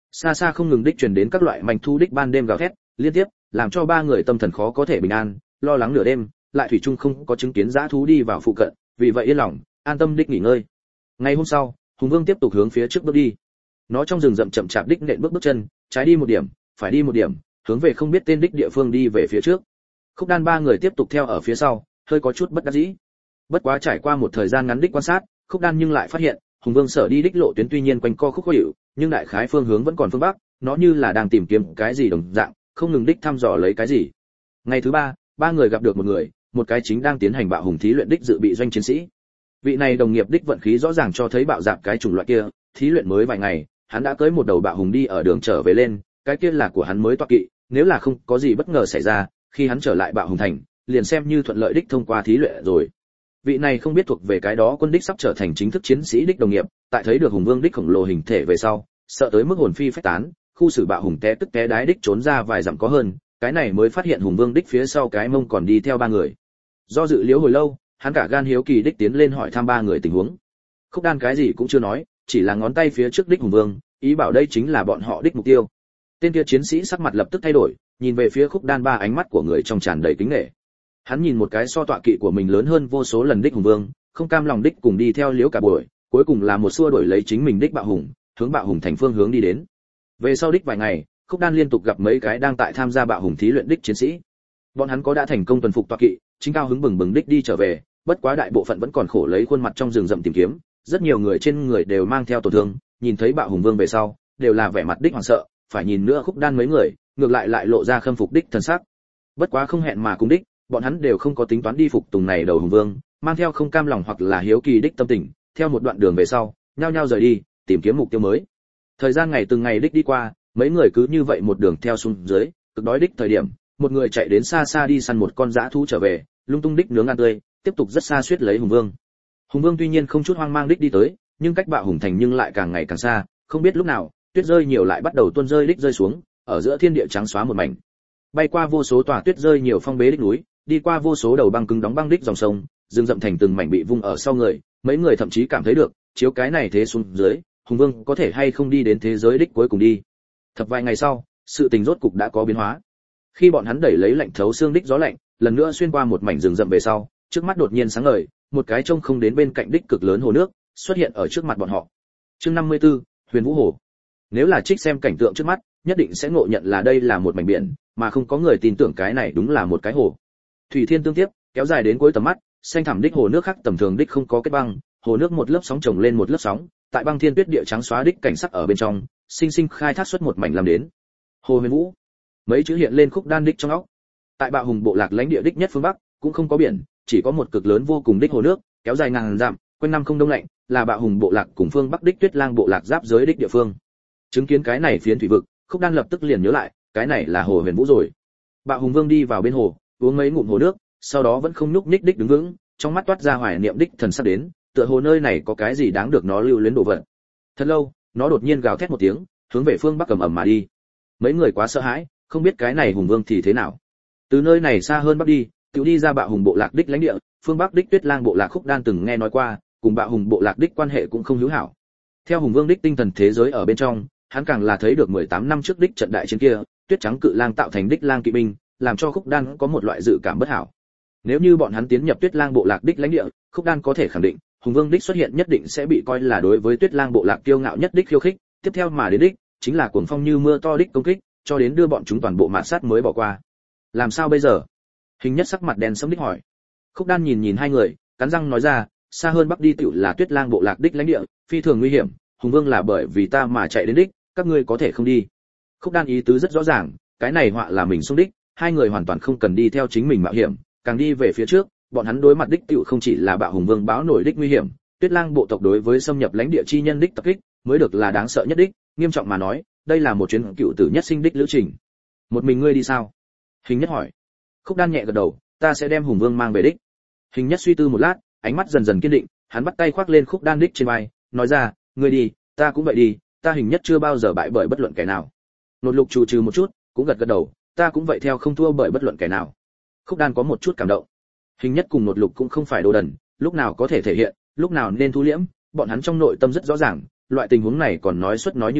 Xa xa không ngừng đích truyền đến các loại manh thu đích ban đêm gào thét, liên tiếp, làm cho ba người tâm thần khó có thể bình an, lo lắng nửa đêm, lại thủy chung không có chứng kiến dã thú đi vào phụ cận, vì vậy yên lòng, an tâm đích nghỉ ngơi. Ngày hôm sau, Hùng Vương tiếp tục hướng phía trước bước đi. Nó trong rừng rậm chậm chạp đích nện bước bước chân, trái đi một điểm, phải đi một điểm, hướng về không biết tên đích địa phương đi về phía trước. Khúc Đan ba người tiếp tục theo ở phía sau, hơi có chút bất đắc dĩ. Bất quá trải qua một thời gian ngắn đích quan sát, Khúc Đan nhưng lại phát hiện, Hùng Vương sở đi đích lộ tuyến tuy nhiên quanh co khúc khó hiểu, nhưng đại khái phương hướng vẫn còn phương bắc, nó như là đang tìm kiếm cái gì đồng dạng, không ngừng đích thăm dò lấy cái gì. Ngày thứ ba, ba người gặp được một người, một cái chính đang tiến hành bạo hùng thí luyện đích dự bị doanh chiến sĩ. Vị này đồng nghiệp đích vận khí rõ ràng cho thấy bạo dạp cái chủng loại kia, thí luyện mới vài ngày, hắn đã cưỡi một đầu bạo hùng đi ở đường trở về lên, cái kia là của hắn mới toạc kỵ, nếu là không có gì bất ngờ xảy ra, khi hắn trở lại bạo hùng thành, liền xem như thuận lợi đích thông qua thí luyện rồi. Vị này không biết thuộc về cái đó quân đích sắp trở thành chính thức chiến sĩ đích đồng nghiệp, tại thấy được Hùng Vương đích khổng lồ hình thể về sau, sợ tới mức hồn phi phách tán, khu xử bạo hùng té tức té đái đích trốn ra vài dặm có hơn, cái này mới phát hiện Hùng Vương đích phía sau cái mông còn đi theo ba người. Do dự liễu hồi lâu, hắn cả gan hiếu kỳ đích tiến lên hỏi thăm ba người tình huống. Khúc Đan cái gì cũng chưa nói, chỉ là ngón tay phía trước đích Hùng Vương, ý bảo đây chính là bọn họ đích mục tiêu. Tên kia chiến sĩ sắc mặt lập tức thay đổi, nhìn về phía Khúc Đan ba ánh mắt của người trong tràn đầy kính nể. Hắn nhìn một cái so tọa kỵ của mình lớn hơn vô số lần đích Hùng Vương, không cam lòng đích cùng đi theo liễu cả buổi, cuối cùng là một xua đổi lấy chính mình đích bạo hùng, hướng bạo hùng thành phương hướng đi đến. Về sau đích vài ngày, Khúc Đan liên tục gặp mấy cái đang tại tham gia bạo hùng thí luyện đích chiến sĩ. Bọn hắn có đã thành công tuần phục tọa kỵ, chính cao hứng bừng bừng đích đi trở về, bất quá đại bộ phận vẫn còn khổ lấy khuôn mặt trong rừng rậm tìm kiếm, rất nhiều người trên người đều mang theo tổn thương, nhìn thấy bạo hùng vương về sau, đều là vẻ mặt đích hoảng sợ, phải nhìn nữa Khúc Đan mấy người, ngược lại lại lộ ra khâm phục đích thần sắc. Bất quá không hẹn mà cùng đích, bọn hắn đều không có tính toán đi phục tùng này đầu hùng vương, mang theo không cam lòng hoặc là hiếu kỳ đích tâm tình, theo một đoạn đường về sau, nhao nhao rời đi, tìm kiếm mục tiêu mới. Thời gian ngày từng ngày đích đi qua, mấy người cứ như vậy một đường theo xuống dưới, cực đói đích thời điểm, một người chạy đến xa xa đi săn một con dã thú trở về, lung tung đích nướng ăn tươi, tiếp tục rất xa suýt lấy hùng vương. Hùng vương tuy nhiên không chút hoang mang đích đi tới, nhưng cách bạo hùng thành nhưng lại càng ngày càng xa, không biết lúc nào, tuyết rơi nhiều lại bắt đầu tuôn rơi đích rơi xuống, ở giữa thiên địa trắng xóa một mảnh. Bay qua vô số tòa tuyết rơi nhiều phong bế đích núi, đi qua vô số đầu băng cứng đóng băng đích dòng sông, rừng rậm thành từng mảnh bị vung ở sau người, mấy người thậm chí cảm thấy được, chiếu cái này thế xuống dưới, hùng vương có thể hay không đi đến thế giới đích cuối cùng đi. Thật vài ngày sau, sự tình rốt cục đã có biến hóa. Khi bọn hắn đẩy lấy lạnh thấu xương đích gió lạnh, lần nữa xuyên qua một mảnh rừng rậm về sau, trước mắt đột nhiên sáng ngời, một cái trông không đến bên cạnh đích cực lớn hồ nước xuất hiện ở trước mặt bọn họ. Chương năm mươi tư, Huyền Vũ Hồ. Nếu là trích xem cảnh tượng trước mắt, nhất định sẽ ngộ nhận là đây là một mảnh biển, mà không có người tin tưởng cái này đúng là một cái hồ. Thủy thiên tương tiếp, kéo dài đến cuối tầm mắt, xanh thẳm đích hồ nước khác tầm thường đích không có kết băng, hồ nước một lớp sóng chồng lên một lớp sóng, tại băng thiên tuyết địa trắng xóa đích cảnh sắc ở bên trong, sinh sinh khai thác xuất một mảnh làm đến. Hồ Huyền Vũ. Mấy chữ hiện lên Khúc Đan đích trong óc. Tại Bạo Hùng bộ lạc lãnh địa đích nhất phương bắc, cũng không có biển, chỉ có một cực lớn vô cùng đích hồ nước, kéo dài ngàn dặm, quanh năm không đông lạnh, là Bạo Hùng bộ lạc cùng phương bắc đích Tuyết Lang bộ lạc giáp giới đích địa phương. Chứng kiến cái này phiến thủy vực, Khúc Đan lập tức liền nhớ lại, cái này là hồ Huyền Vũ rồi. Bạo Hùng Vương đi vào bên hồ, uống mấy ngụm hồ nước, sau đó vẫn không nhúc nhích đích đứng vững, trong mắt toát ra hoài niệm đích thần sắc đến, tựa hồ nơi này có cái gì đáng được nó lưu luyến đồ vật. Thật lâu, nó đột nhiên gào thét một tiếng, hướng về phương bắc cầm ẩm mà đi. Mấy người quá sợ hãi, không biết cái này hùng vương thì thế nào. Từ nơi này xa hơn bắc đi, tự đi ra Bạo Hùng bộ lạc đích lãnh địa, phương bắc đích Tuyết Lang bộ lạc Khúc Đan từng nghe nói qua, cùng Bạo Hùng bộ lạc đích quan hệ cũng không hữu hảo. Theo hùng vương đích tinh thần thế giới ở bên trong, hắn càng là thấy được mười tám năm trước đích trận đại chiến kia, Tuyết Trắng cự lang tạo thành đích lang kỵ binh, làm cho Khúc Đan có một loại dự cảm bất hảo. Nếu như bọn hắn tiến nhập Tuyết Lang bộ lạc đích lãnh địa, Khúc Đan có thể khẳng định, hùng vương đích xuất hiện nhất định sẽ bị coi là đối với Tuyết Lang bộ lạc kiêu ngạo nhất đích khiêu khích, tiếp theo mà đến đích chính là cuồng phong như mưa to đích công kích, cho đến đưa bọn chúng toàn bộ mạt sát mới bỏ qua. Làm sao bây giờ? Hình Nhất sắc mặt đen sẫm đích hỏi. Khúc Đan nhìn nhìn hai người, cắn răng nói ra, xa hơn bắc đi tựu là Tuyết Lang bộ lạc đích lãnh địa, phi thường nguy hiểm, hùng vương là bởi vì ta mà chạy đến đích, các ngươi có thể không đi. Khúc Đan ý tứ rất rõ ràng, cái này họa là mình xung đích, hai người hoàn toàn không cần đi theo chính mình mạo hiểm, càng đi về phía trước, bọn hắn đối mặt đích tựu không chỉ là Bạo Hùng Vương báo nổi đích nguy hiểm, Tuyết Lang bộ tộc đối với xâm nhập lãnh địa chi nhân đích tập kích, mới được là đáng sợ nhất đích, nghiêm trọng mà nói, đây là một chuyến cựu tử nhất sinh đích lữ trình. Một mình ngươi đi sao? Hình Nhất hỏi. Khúc Đan nhẹ gật đầu, ta sẽ đem Hùng Vương mang về đích. Hình Nhất suy tư một lát, ánh mắt dần dần kiên định, hắn bắt tay khoác lên Khúc Đan đích trên vai, nói ra, ngươi đi, ta cũng vậy đi, ta Hình Nhất chưa bao giờ bại bởi bất luận kẻ nào. Nột Lục trù trừ một chút, cũng gật gật đầu, ta cũng vậy theo không thua bởi bất luận kẻ nào. Khúc Đan có một chút cảm động. Hình Nhất cùng Nột Lục cũng không phải đồ đần, lúc nào có thể thể hiện, lúc nào nên thu liễm, bọn hắn trong nội tâm rất rõ ràng, loại tình huống này còn nói suất nói như vậy,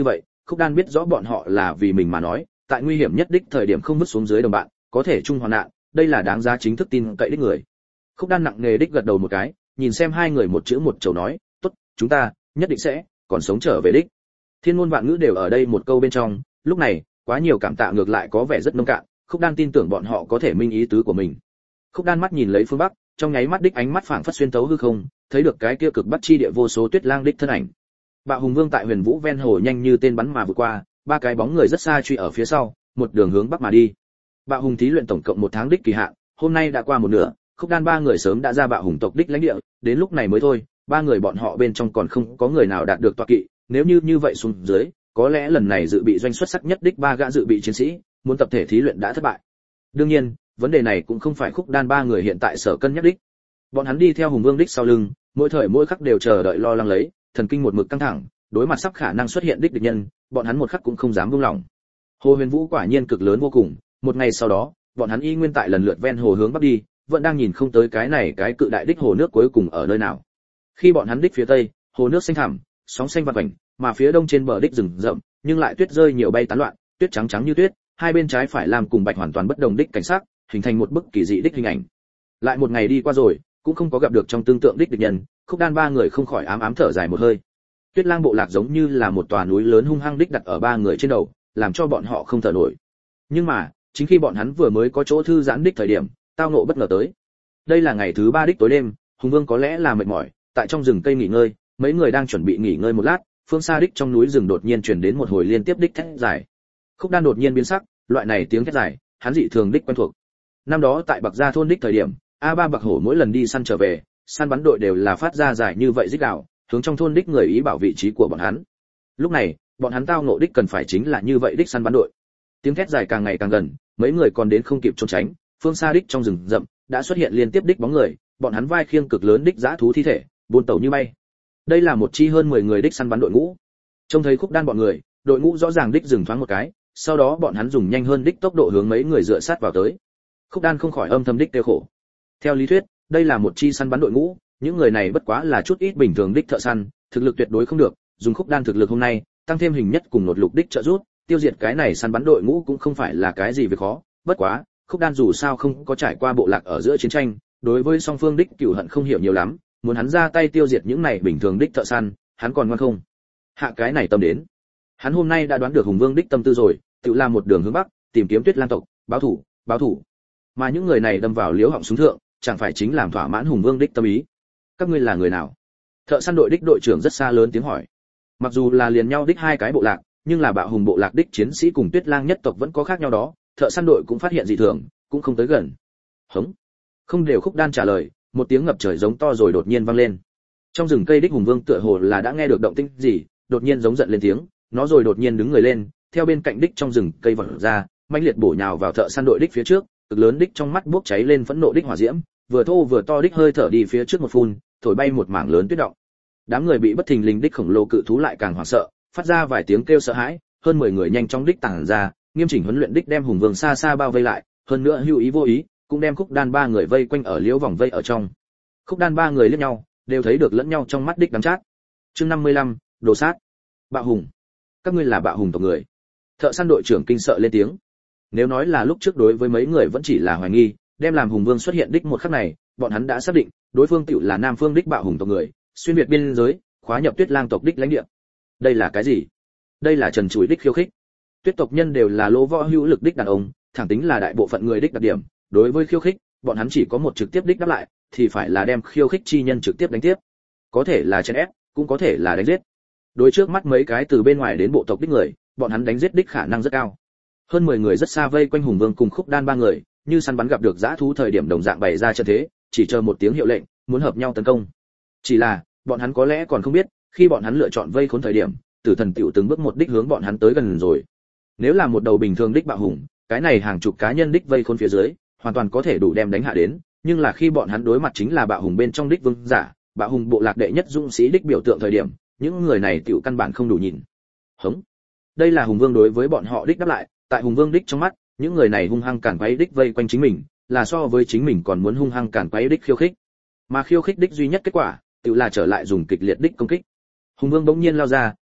Khúc Đan biết rõ bọn họ là vì mình mà nói, tại nguy hiểm nhất đích thời điểm không vứt xuống dưới đồng bạn, có thể chung hoạn nạn, đây là đáng giá chính thức tin cậy đích người. Khúc Đan nặng nề đích gật đầu một cái, nhìn xem hai người một chữ một chầu nói, tốt, chúng ta nhất định sẽ còn sống trở về đích. Thiên ngôn vạn ngữ đều ở đây một câu bên trong, lúc này quá nhiều cảm tạ ngược lại có vẻ rất nông cạn. Khúc Đan tin tưởng bọn họ có thể minh ý tứ của mình. Khúc Đan mắt nhìn lấy phương bắc, trong nháy mắt đích ánh mắt phảng phất xuyên tấu hư không, thấy được cái kia cực bắc chi địa vô số tuyết lang đích thân ảnh. Bạo Hùng Vương tại Huyền Vũ ven hồ nhanh như tên bắn mà vượt qua, ba cái bóng người rất xa truy ở phía sau, một đường hướng bắc mà đi. Bạo Hùng thí luyện tổng cộng một tháng đích kỳ hạn, hôm nay đã qua một nửa, Khúc Đan ba người sớm đã ra Bạo Hùng tộc đích lãnh địa, đến lúc này mới thôi, ba người bọn họ bên trong còn không có người nào đạt được tọa kỵ, nếu như như vậy xuống dưới, có lẽ lần này dự bị doanh xuất sắc nhất đích ba gã dự bị chiến sĩ, muốn tập thể thí luyện đã thất bại. Đương nhiên, vấn đề này cũng không phải Khúc Đan ba người hiện tại sở cân nhắc đích. Bọn hắn đi theo Hùng Vương đích sau lưng, mỗi thời mỗi khắc đều chờ đợi lo lắng lấy, thần kinh một mực căng thẳng, đối mặt sắp khả năng xuất hiện đích địch nhân, bọn hắn một khắc cũng không dám buông lỏng. Hồ Huyền Vũ quả nhiên cực lớn vô cùng, một ngày sau đó, bọn hắn y nguyên tại lần lượt ven hồ hướng bắc đi, vẫn đang nhìn không tới cái này cái cự đại đích hồ nước cuối cùng ở nơi nào. Khi bọn hắn đích phía tây, hồ nước xanh thẳm, sóng xanh vạn vảnh, mà phía đông trên bờ đích rừng rậm, nhưng lại tuyết rơi nhiều bay tán loạn, tuyết trắng trắng như tuyết, hai bên trái phải làm cùng bạch hoàn toàn bất đồng đích cảnh sắc, hình thành một bức kỳ dị đích hình ảnh. Lại một ngày đi qua rồi, cũng không có gặp được trong tương tượng đích địch nhân, Khúc Đan ba người không khỏi ám ám thở dài một hơi. Tuyết Lang bộ lạc giống như là một tòa núi lớn hung hăng đích đặt ở ba người trên đầu, làm cho bọn họ không thở nổi. Nhưng mà, chính khi bọn hắn vừa mới có chỗ thư giãn đích thời điểm, tao ngộ bất ngờ tới. Đây là ngày thứ ba đích tối đêm, Hùng Vương có lẽ là mệt mỏi, tại trong rừng cây nghỉ ngơi, mấy người đang chuẩn bị nghỉ ngơi một lát, phương xa đích trong núi rừng đột nhiên truyền đến một hồi liên tiếp đích thét dài. Khúc Đan đột nhiên biến sắc, loại này tiếng thét dài, hắn dị thường đích quen thuộc. Năm đó tại Bạc Gia thôn đích thời điểm, A Ba Bạc Hổ mỗi lần đi săn trở về, săn bắn đội đều là phát ra dài như vậy rít gào, hướng trong thôn đích người ý bảo vị trí của bọn hắn. Lúc này, bọn hắn tao ngộ đích cần phải chính là như vậy đích săn bắn đội. Tiếng thét dài càng ngày càng gần, mấy người còn đến không kịp trốn tránh, phương xa đích trong rừng rậm đã xuất hiện liên tiếp đích bóng người, bọn hắn vai khiêng cực lớn đích dã thú thi thể, buôn tẩu như bay. Đây là một chi hơn mười người đích săn bắn đội ngũ. Trông thấy Khúc Đan bọn người, đội ngũ rõ ràng đích dừng thoáng một cái, sau đó bọn hắn dùng nhanh hơn đích tốc độ hướng mấy người dựa sát vào tới. Khúc Đan không khỏi âm thầm đích tiêu khổ. Theo lý thuyết, đây là một chi săn bắn đội ngũ, những người này bất quá là chút ít bình thường đích thợ săn, thực lực tuyệt đối không được, dùng Khúc Đan thực lực hôm nay, tăng thêm hình nhất cùng nột lục đích trợ giúp, tiêu diệt cái này săn bắn đội ngũ cũng không phải là cái gì việc khó, bất quá, Khúc Đan dù sao không có trải qua bộ lạc ở giữa chiến tranh, đối với song phương đích cửu hận không hiểu nhiều lắm, muốn hắn ra tay tiêu diệt những này bình thường đích thợ săn, hắn còn ngoan không. Hạ cái này tâm đến. Hắn hôm nay đã đoán được Hùng Vương đích tâm tư rồi, tự làm một đường hướng bắc, tìm kiếm Tuyết Lang tộc, báo thủ, báo thủ. Mà những người này đâm vào liếu họng súng thượng, chẳng phải chính làm thỏa mãn Hùng Vương đích tâm ý. Các ngươi là người nào? Thợ săn đội đích đội trưởng rất xa lớn tiếng hỏi. Mặc dù là liền nhau đích hai cái bộ lạc, nhưng là Bạo Hùng bộ lạc đích chiến sĩ cùng Tuyết Lang nhất tộc vẫn có khác nhau đó, thợ săn đội cũng phát hiện dị thường, cũng không tới gần. Hống. Không đều Khúc Đan trả lời, một tiếng ngập trời giống to rồi đột nhiên vang lên. Trong rừng cây đích Hùng Vương tựa hồ là đã nghe được động tĩnh gì, đột nhiên giống giận lên tiếng, nó rồi đột nhiên đứng người lên, theo bên cạnh đích trong rừng cây vọt ra, mãnh liệt bổ nhào vào thợ săn đội đích phía trước, cực lớn đích trong mắt bốc cháy lên phẫn nộ đích hỏa diễm, vừa thô vừa to đích hơi thở đi phía trước một phun, thổi bay một mảng lớn tuyết động. Đám người bị bất thình lình đích khổng lồ cự thú lại càng hoảng sợ, phát ra vài tiếng kêu sợ hãi, hơn mười người nhanh chóng đích tàng ra, nghiêm chỉnh huấn luyện đích đem Hùng Vương xa xa bao vây lại, hơn nữa hữu ý vô ý, cũng đem Khúc Đan ba người vây quanh ở liễu vòng vây ở trong. Khúc Đan ba người liếc nhau, đều thấy được lẫn nhau trong mắt đích đắng chát. Chương năm mươi lăm, đồ sát. Bạo Hùng, các ngươi là Bạo Hùng tộc người. Thợ săn đội trưởng kinh sợ lên tiếng. Nếu nói là lúc trước đối với mấy người vẫn chỉ là hoài nghi, đem làm Hùng Vương xuất hiện đích một khắc này, bọn hắn đã xác định, đối phương tựu là Nam Phương đích Bạo Hùng tộc người, xuyên việt biên giới, khóa nhập Tuyết Lang tộc đích lãnh địa. Đây là cái gì? Đây là trần trụi đích khiêu khích. Tuyết tộc nhân đều là lỗ võ hữu lực đích đàn ông, thẳng tính là đại bộ phận người đích đặc điểm, đối với khiêu khích, bọn hắn chỉ có một trực tiếp đích đáp lại, thì phải là đem khiêu khích chi nhân trực tiếp đánh tiếp. Có thể là chèn ép, cũng có thể là đánh giết. Đối trước mắt mấy cái từ bên ngoài đến bộ tộc đích người, bọn hắn đánh giết đích khả năng rất cao. Hơn mười người rất xa vây quanh Hùng Vương cùng Khúc Đan ba người, như săn bắn gặp được dã thú thời điểm đồng dạng bày ra trận thế, chỉ chờ một tiếng hiệu lệnh, muốn hợp nhau tấn công. Chỉ là, bọn hắn có lẽ còn không biết, khi bọn hắn lựa chọn vây khốn thời điểm, Tử Thần tiểu từng bước một đích hướng bọn hắn tới gần rồi. Nếu là một đầu bình thường đích Bạo Hùng, cái này hàng chục cá nhân đích vây khốn phía dưới, hoàn toàn có thể đủ đem đánh hạ đến, nhưng là khi bọn hắn đối mặt chính là Bạo Hùng bên trong đích vương giả, Bạo Hùng bộ lạc đệ nhất dũng sĩ đích biểu tượng thời điểm, những người này tiểu căn bản không đủ nhìn. Hống. Đây là Hùng Vương đối với bọn họ đích đáp lại, tại Hùng Vương đích trong mắt, những người này hung hăng cản quấy đích vây quanh chính mình, là so với chính mình còn muốn hung hăng cản quấy đích khiêu khích. Mà khiêu khích đích duy nhất kết quả, tự là trở lại dùng kịch liệt đích công kích. Hùng Vương bỗng nhiên lao ra,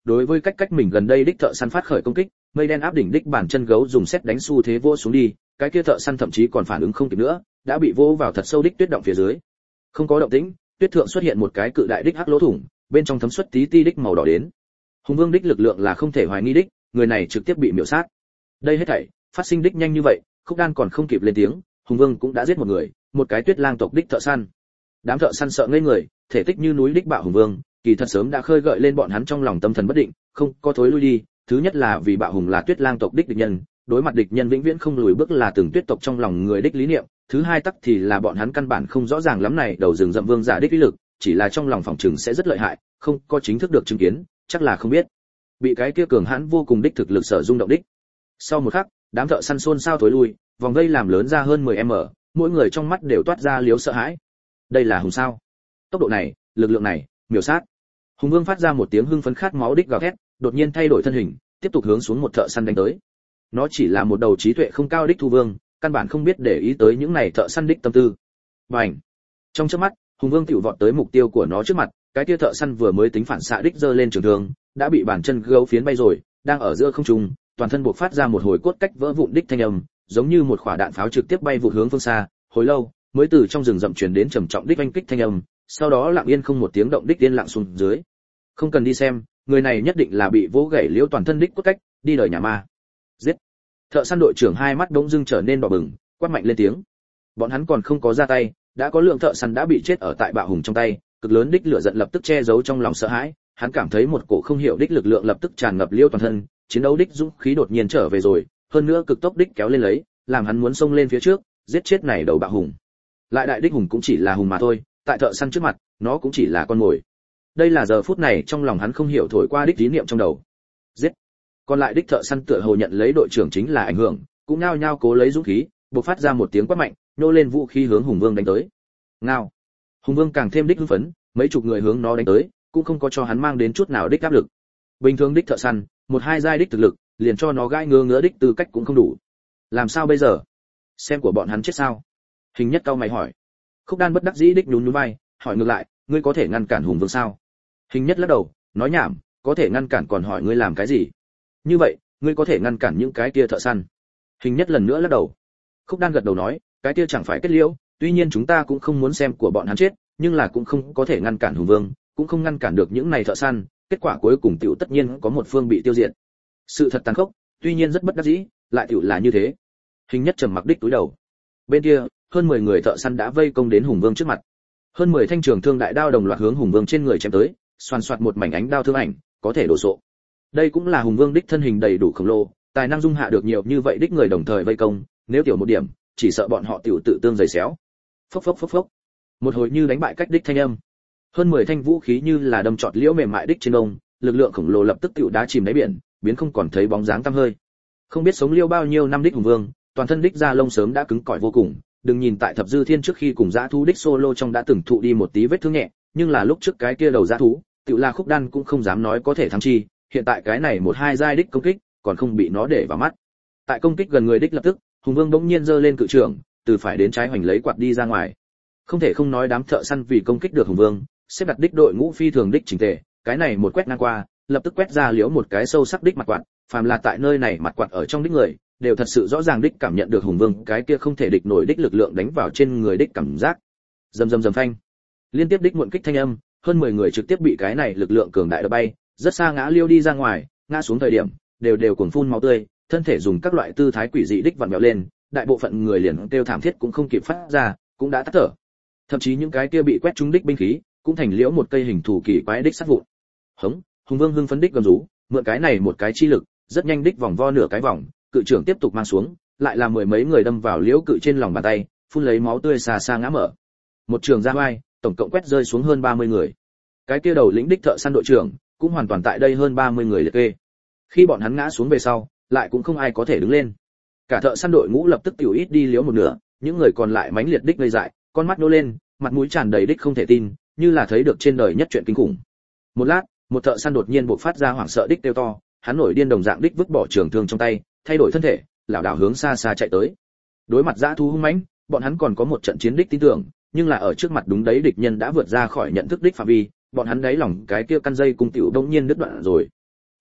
đối với cách cách mình gần đây đích thợ săn phát khởi công kích, mây đen áp đỉnh đích bản chân gấu dùng xét đánh xu thế vỗ xuống đi, cái kia thợ săn thậm chí còn phản ứng không kịp nữa, đã bị vỗ vào thật sâu đích tuyết động phía dưới. Không có động tĩnh, tuyết thượng xuất hiện một cái cự đại đích hắc lỗ thủng, bên trong thấm xuất tí ti đích màu đỏ đến. Hùng Vương đích lực lượng là không thể hoài nghi đích, người này trực tiếp bị miểu sát. Đây hết thảy phát sinh đích nhanh như vậy, Khúc Đan còn không kịp lên tiếng, Hùng Vương cũng đã giết một người, một cái Tuyết Lang tộc đích thợ săn. Đám thợ săn sợ ngây người, thể tích như núi đích bạo Hùng Vương, kỳ thật sớm đã khơi gợi lên bọn hắn trong lòng tâm thần bất định, không có thối lui đi. Thứ nhất là vì bạo hùng là Tuyết Lang tộc đích địch nhân, đối mặt địch nhân vĩnh viễn không lùi bước là từng Tuyết tộc trong lòng người đích lý niệm. Thứ hai tắc thì là bọn hắn căn bản không rõ ràng lắm này đầu rừng rậm vương giả đích uy lực, chỉ là trong lòng phòng trừng sẽ rất lợi hại, không có chính thức được chứng kiến, chắc là không biết. Bị cái kia cường hãn vô cùng đích thực lực sở rung động đích. Sau một khắc, đám thợ săn xôn xao thối lui, vòng vây làm lớn ra hơn mười mét, mỗi người trong mắt đều toát ra liếu sợ hãi. Đây là hùng sao? Tốc độ này, lực lượng này, miểu sát. Hùng Vương phát ra một tiếng hưng phấn khát máu đích gào thét, đột nhiên thay đổi thân hình, tiếp tục hướng xuống một thợ săn đánh tới. Nó chỉ là một đầu trí tuệ không cao đích thu vương, căn bản không biết để ý tới những này thợ săn đích tâm tư. Bành! Trong chớp mắt, Hùng Vương tiểu vọt tới mục tiêu của nó trước mặt, cái kia thợ săn vừa mới tính phản xạ đích giơ lên trường thương, đã bị bàn chân gấu phiến bay rồi, đang ở giữa không trung, toàn thân buộc phát ra một hồi cốt cách vỡ vụn đích thanh âm, giống như một quả đạn pháo trực tiếp bay vụt hướng phương xa, hồi lâu mới từ trong rừng rậm truyền đến trầm trọng đích oanh kích thanh âm, sau đó lặng yên không một tiếng động đích yên lặng xuống dưới. Không cần đi xem, người này nhất định là bị vỗ gãy liễu toàn thân đích cốt cách, đi đời nhà ma. Giết! Thợ săn đội trưởng hai mắt bỗng dưng trở nên đỏ bừng, quát mạnh lên tiếng. Bọn hắn còn không có ra tay, đã có lượng thợ săn đã bị chết ở tại bạo hùng trong tay, cực lớn đích lửa giận lập tức che giấu trong lòng sợ hãi, hắn cảm thấy một cổ không hiểu đích lực lượng lập tức tràn ngập liễu toàn thân, chiến đấu đích dũng khí đột nhiên trở về rồi, hơn nữa cực tốc đích kéo lên lấy, làm hắn muốn xông lên phía trước, giết chết này đầu bạo hùng. Lại đại đích hùng cũng chỉ là hùng mà thôi, tại thợ săn trước mặt, nó cũng chỉ là con mồi. Đây là giờ phút này trong lòng hắn không hiểu thổi qua đích ý niệm trong đầu. Giết. Còn lại đích thợ săn tựa hồ nhận lấy đội trưởng chính là ảnh hưởng, cũng nhao nhao cố lấy dũng khí, bộc phát ra một tiếng quát mạnh, nô lên vũ khí hướng Hùng Vương đánh tới. Ngao. Hùng Vương càng thêm đích hưng phấn, mấy chục người hướng nó đánh tới, cũng không có cho hắn mang đến chút nào đích áp lực. Bình thường đích thợ săn, một hai giai đích thực lực, liền cho nó gãi ngứa ngứa đích tư cách cũng không đủ. Làm sao bây giờ? Xem của bọn hắn chết sao? Hình Nhất cao mày hỏi. Khúc Đan bất đắc dĩ đích nhún nhún vai, hỏi ngược lại, ngươi có thể ngăn cản Hùng Vương sao? Hình Nhất lắc đầu, nói nhảm, có thể ngăn cản còn hỏi ngươi làm cái gì? Như vậy, ngươi có thể ngăn cản những cái kia thợ săn. Hình Nhất lần nữa lắc đầu. Khúc Đan gật đầu nói, cái kia chẳng phải kết liễu, tuy nhiên chúng ta cũng không muốn xem của bọn hắn chết, nhưng là cũng không có thể ngăn cản Hùng Vương, cũng không ngăn cản được những này thợ săn, kết quả cuối cùng tiểu tất nhiên có một phương bị tiêu diệt. Sự thật tàn khốc, tuy nhiên rất bất đắc dĩ, lại tiểu là như thế. Hình Nhất trầm mặc đích túi đầu. Bên kia, hơn mười người thợ săn đã vây công đến Hùng Vương trước mặt. Hơn mười thanh trường thương đại đao đồng loạt hướng Hùng Vương trên người chém tới, xoàn xoạt một mảnh ánh đao thương ảnh, có thể đổ sộ. Đây cũng là Hùng Vương đích thân hình đầy đủ khổng lồ, tài năng dung hạ được nhiều như vậy đích người đồng thời vây công, nếu tiểu một điểm, chỉ sợ bọn họ tiểu tự tương giày xéo. Phốc phốc phốc phốc. Một hồi như đánh bại cách đích thanh âm. Hơn mười thanh vũ khí như là đâm trọt liễu mềm mại đích trên đông, lực lượng khổng lồ lập tức tiểu đá chìm đáy biển, biến không còn thấy bóng dáng tăm hơi. Không biết sống liêu bao nhiêu năm đích Hùng Vương, toàn thân đích da lông sớm đã cứng cỏi vô cùng, đừng nhìn tại thập dư thiên trước khi cùng dã thú đích solo trong đã từng thụ đi một tí vết thương nhẹ, nhưng là lúc trước cái kia đầu dã thú, tiểu là Khúc Đan cũng không dám nói có thể thắng chi, hiện tại cái này một hai giai đích công kích, còn không bị nó để vào mắt. Tại công kích gần người đích lập tức, Hùng Vương bỗng nhiên giơ lên cự trường, từ phải đến trái hoành lấy quạt đi ra ngoài. Không thể không nói đám thợ săn vì công kích được Hùng Vương, xếp đặt đích đội ngũ phi thường đích chỉnh tề, cái này một quét ngang qua, lập tức quét ra liễu một cái sâu sắc đích mặt quạt, phàm là tại nơi này mặt quạt ở trong đích người, đều thật sự rõ ràng đích cảm nhận được Hùng Vương cái kia không thể địch nổi đích lực lượng đánh vào trên người đích cảm giác. Rầm rầm rầm phanh. Liên tiếp đích muộn kích thanh âm, hơn mười người trực tiếp bị cái này lực lượng cường đại đập bay, rất xa ngã liêu đi ra ngoài, ngã xuống thời điểm, đều đều cuồng phun máu tươi, thân thể dùng các loại tư thái quỷ dị đích vặn vẹo lên, đại bộ phận người liền kêu thảm thiết cũng không kịp phát ra, cũng đã tắt thở. Thậm chí những cái kia bị quét trúng đích binh khí, cũng thành liễu một cây hình thù kỳ quái đích sát vụn. Hống, Hùng Vương hưng phấn đích gầm rú, mượn cái này một cái chi lực, rất nhanh đích vòng vo nửa cái vòng, cự trưởng tiếp tục mang xuống, lại là mười mấy người đâm vào liễu cự trên lòng bàn tay, phun lấy máu tươi xà xa ngã mở. Một trường ra vai, tổng cộng quét rơi xuống hơn ba mươi người. Cái kia đầu lĩnh đích thợ săn đội trưởng, cũng hoàn toàn tại đây hơn ba mươi người liệt kê. Khi bọn hắn ngã xuống về sau, lại cũng không ai có thể đứng lên. Cả thợ săn đội ngũ lập tức tiểu ít đi liễu một nửa, những người còn lại mãnh liệt đích ngây dại, con mắt nô lên, mặt mũi tràn đầy đích không thể tin, như là thấy được trên đời nhất chuyện kinh khủng. Một lát, một thợ săn đột nhiên bộc phát ra hoảng sợ đích kêu to, hắn nổi điên đồng dạng đích vứt bỏ trường thương trong tay, thay đổi thân thể, lảo đảo hướng xa xa chạy tới. Đối mặt dã thú hung mãnh, bọn hắn còn có một trận chiến đích tin tưởng, nhưng là ở trước mặt đúng đấy địch nhân đã vượt ra khỏi nhận thức đích phạm vi, bọn hắn đáy lòng cái kia căn dây cung tiểu đông nhiên đứt đoạn rồi.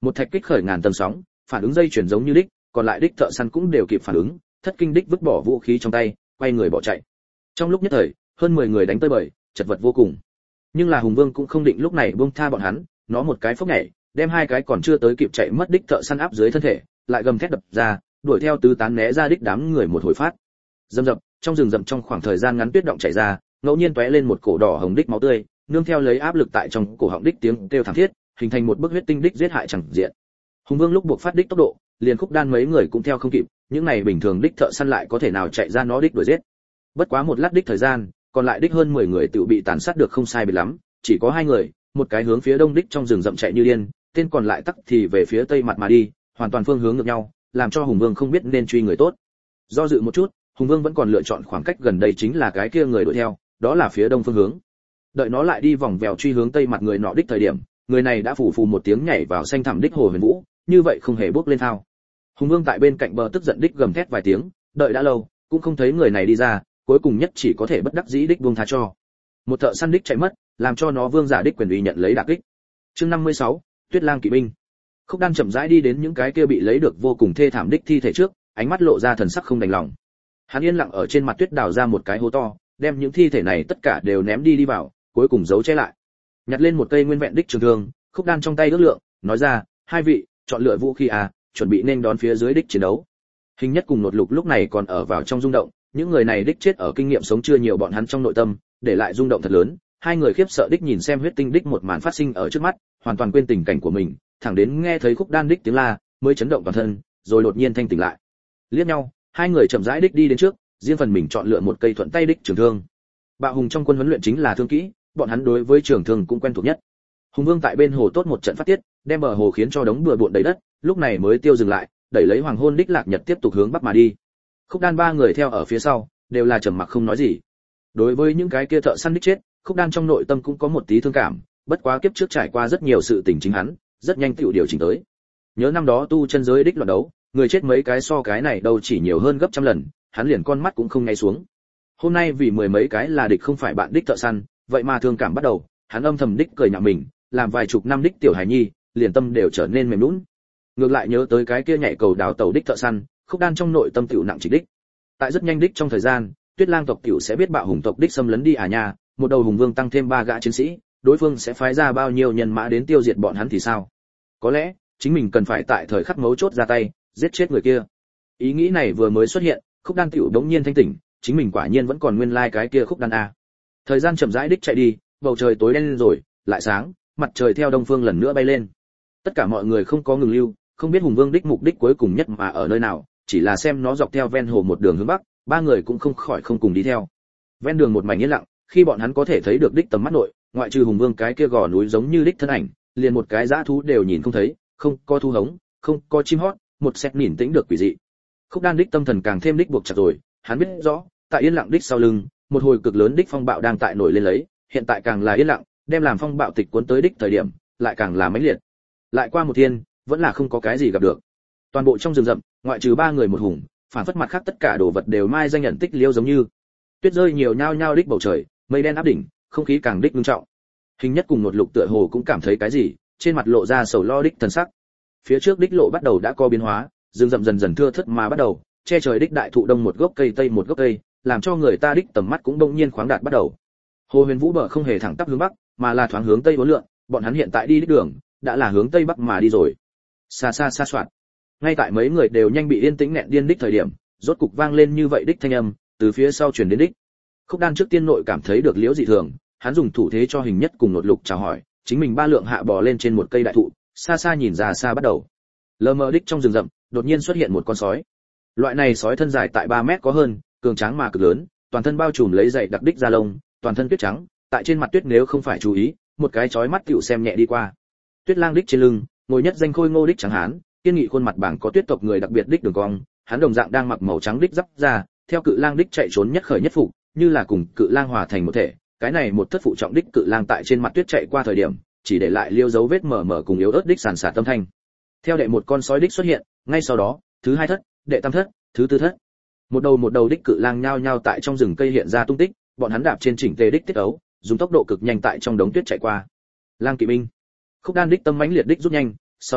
Một thạch kích khởi ngàn tầng sóng, phản ứng dây chuyển giống như đích, còn lại đích thợ săn cũng đều kịp phản ứng, thất kinh đích vứt bỏ vũ khí trong tay, quay người bỏ chạy. Trong lúc nhất thời, hơn mười người đánh tới bời, chật vật vô cùng. Nhưng là Hùng Vương cũng không định lúc này buông tha bọn hắn, nó một cái phốc nhảy, đem hai cái còn chưa tới kịp chạy mất đích thợ săn áp dưới thân thể, lại gầm thét đập ra, đuổi theo tứ tán né ra đích đám người một hồi phát. Dầm dập, trong rừng rậm trong khoảng thời gian ngắn tuyết động chảy ra, ngẫu nhiên tóe lên một cổ đỏ hồng đích máu tươi, nương theo lấy áp lực tại trong cổ họng đích tiếng kêu thảm thiết, hình thành một bức huyết tinh đích giết hại chẳng diện. Hùng Vương lúc buộc phát đích tốc độ, liền Khúc Đan mấy người cũng theo không kịp, những này bình thường đích thợ săn lại có thể nào chạy ra nó đích đuổi giết. Bất quá một lát đích thời gian, còn lại đích hơn mười người tự bị tàn sát được không sai biệt lắm, chỉ có hai người, một cái hướng phía đông đích trong rừng rậm chạy như điên, tên còn lại tắc thì về phía tây mặt mà đi, hoàn toàn phương hướng ngược nhau, làm cho Hùng Vương không biết nên truy người tốt. Do dự một chút, Hùng Vương vẫn còn lựa chọn khoảng cách gần đây chính là cái kia người đuổi theo, đó là phía đông phương hướng. Đợi nó lại đi vòng vèo truy hướng tây mặt người nọ đích thời điểm, người này đã phủ phù một tiếng nhảy vào xanh thẳm đích hồ huyền vũ, như vậy không hề bước lên thao. Hùng Vương tại bên cạnh bờ tức giận đích gầm thét vài tiếng, đợi đã lâu, cũng không thấy người này đi ra, cuối cùng nhất chỉ có thể bất đắc dĩ đích buông tha cho. Một thợ săn đích chạy mất, làm cho nó Vương giả đích quyền uy nhận lấy đả kích. Chương năm mươi sáu, Tuyết Lang kỵ binh. Khúc Đan chậm rãi đi đến những cái kia bị lấy được vô cùng thê thảm đích thi thể trước, ánh mắt lộ ra thần sắc không đành lòng. Hắn yên lặng ở trên mặt tuyết đào ra một cái hố to, đem những thi thể này tất cả đều ném đi đi vào, cuối cùng giấu che lại. Nhặt lên một cây nguyên vẹn đích trường thương, Khúc Đan trong tay ước lượng, nói ra, hai vị, chọn lựa vũ khí à, chuẩn bị nên đón phía dưới đích chiến đấu. Hình Nhất cùng Nột Lục lúc này còn ở vào trong rung động, những người này đích chết ở kinh nghiệm sống chưa nhiều bọn hắn trong nội tâm, để lại rung động thật lớn. Hai người khiếp sợ đích nhìn xem huyết tinh đích một màn phát sinh ở trước mắt, hoàn toàn quên tình cảnh của mình, thẳng đến nghe thấy Khúc Đan đích tiếng la, mới chấn động toàn thân, rồi đột nhiên thanh tỉnh lại. Liếc nhau, hai người chậm rãi đích đi đến trước, riêng phần mình chọn lựa một cây thuận tay đích trường thương. Bạo Hùng trong quân huấn luyện chính là thương kỹ, bọn hắn đối với trường thương cũng quen thuộc nhất. Hùng Vương tại bên hồ tốt một trận phát tiết, đem bờ hồ khiến cho đống bừa bộn đầy đất, lúc này mới tiêu dừng lại, đẩy lấy Hoàng Hôn đích Lạc Nhật tiếp tục hướng bắc mà đi. Khúc Đan ba người theo ở phía sau, đều là trầm mặc không nói gì. Đối với những cái kia thợ săn đích chết, Khúc Đan trong nội tâm cũng có một tí thương cảm, bất quá kiếp trước trải qua rất nhiều sự tình chính hắn, rất nhanh tựu điều chỉnh tới. Nhớ năm đó tu chân giới đích loạn đấu, người chết mấy cái so cái này đâu chỉ nhiều hơn gấp trăm lần, hắn liền con mắt cũng không ngay xuống. Hôm nay vì mười mấy cái là địch không phải bạn đích thợ săn, vậy mà thương cảm bắt đầu, hắn âm thầm đích cười nhạo mình, làm vài chục năm đích tiểu hài nhi, liền tâm đều trở nên mềm nhũn. Ngược lại nhớ tới cái kia nhảy cầu đào tàu đích thợ săn, Khúc Đan trong nội tâm tiểu nặng chỉ đích. Tại rất nhanh đích trong thời gian, Tuyết Lang tộc tiểu sẽ biết Bạo Hùng tộc đích xâm lấn đi à nha, một đầu hùng vương tăng thêm ba gã chiến sĩ, đối phương sẽ phái ra bao nhiêu nhân mã đến tiêu diệt bọn hắn thì sao? Có lẽ, chính mình cần phải tại thời khắc mấu chốt ra tay, giết chết người kia. Ý nghĩ này vừa mới xuất hiện, Khúc Đan tiểu đống nhiên thanh tỉnh, chính mình quả nhiên vẫn còn nguyên lai like cái kia Khúc Đan a. Thời gian chậm rãi đích chạy đi, bầu trời tối đen lên rồi, lại sáng, mặt trời theo đông phương lần nữa bay lên. Tất cả mọi người không có ngừng lưu, không biết hùng vương đích mục đích cuối cùng nhất mà ở nơi nào, chỉ là xem nó dọc theo ven hồ một đường hướng bắc, ba người cũng không khỏi không cùng đi theo. Ven đường một mảnh yên lặng, khi bọn hắn có thể thấy được đích tầm mắt nội, ngoại trừ hùng vương cái kia gò núi giống như đích thân ảnh, liền một cái dã thú đều nhìn không thấy, không có thu hống, không có chim hót, một xét nhìn tĩnh được quỷ dị. Khúc Đan đích tâm thần càng thêm đích buộc chặt rồi, hắn biết rõ, tại yên lặng đích sau lưng, một hồi cực lớn đích phong bạo đang tại nổi lên lấy, hiện tại càng là yên lặng, đem làm phong bạo tịch cuốn tới đích thời điểm, lại càng là mãnh liệt. Lại qua một thiên, vẫn là không có cái gì gặp được. Toàn bộ trong rừng rậm, ngoại trừ ba người một hùng, phản phất mặt khác tất cả đồ vật đều mai danh nhận tích liêu giống như. Tuyết rơi nhiều nhao nhao đích bầu trời, mây đen áp đỉnh, không khí càng đích nghiêm trọng. Hình Nhất cùng Nột Lục tựa hồ cũng cảm thấy cái gì, trên mặt lộ ra sầu lo đích thần sắc. Phía trước đích lộ bắt đầu đã có biến hóa, rừng rậm dần dần thưa thớt mà bắt đầu, che trời đích đại thụ đông một gốc cây tây một gốc cây, làm cho người ta đích tầm mắt cũng đông nhiên khoáng đạt bắt đầu. Hồ Huyền Vũ bờ không hề thẳng tắp hướng bắc, mà là thoáng hướng tây bốn lượn, bọn hắn hiện tại đi đích đường, đã là hướng tây bắc mà đi rồi. Xa xa xa soạt. Ngay tại mấy người đều nhanh bị yên tĩnh nghẹn điên đích thời điểm, rốt cục vang lên như vậy đích thanh âm, từ phía sau truyền đến đích. Khúc Đan trước tiên nội cảm thấy được liễu dị thường, hắn dùng thủ thế cho Hình Nhất cùng Nột Lục chào hỏi, chính mình ba lượng hạ bò lên trên một cây đại thụ, xa xa nhìn ra xa bắt đầu. Lờ mờ đích trong rừng rậm, đột nhiên xuất hiện một con sói. Loại này sói thân dài tại ba mét có hơn, cường tráng mà cực lớn, toàn thân bao trùm lấy dày đặc đích da lông, toàn thân tuyết trắng, tại trên mặt tuyết nếu không phải chú ý, một cái chói mắt tiểu xem nhẹ đi qua. Tuyết Lang đích trên lưng, ngồi nhất danh khôi ngô đích trắng hán, kiên nghị khuôn mặt bảng có tuyết tộc người đặc biệt đích đường cong, hắn đồng dạng đang mặc màu trắng đích giáp da, theo cự lang đích chạy trốn nhất khởi nhất phục, như là cùng cự lang hòa thành một thể. Cái này một thất phụ trọng đích cự lang tại trên mặt tuyết chạy qua thời điểm, chỉ để lại liêu dấu vết mờ mờ cùng yếu ớt đích sàn sạt âm thanh. Theo đệ một con sói đích xuất hiện, ngay sau đó, thứ hai thất, đệ tam thất, thứ tư thất. Một đầu một đầu đích cự lang nhao nhao tại trong rừng cây hiện ra tung tích, bọn hắn đạp trên chỉnh tề đích tiết ấu, dùng tốc độ cực nhanh tại trong đống tuyết chạy qua. Lang kỵ binh. Khúc Đan đích tâm mãnh liệt đích rút nhanh, sau đó,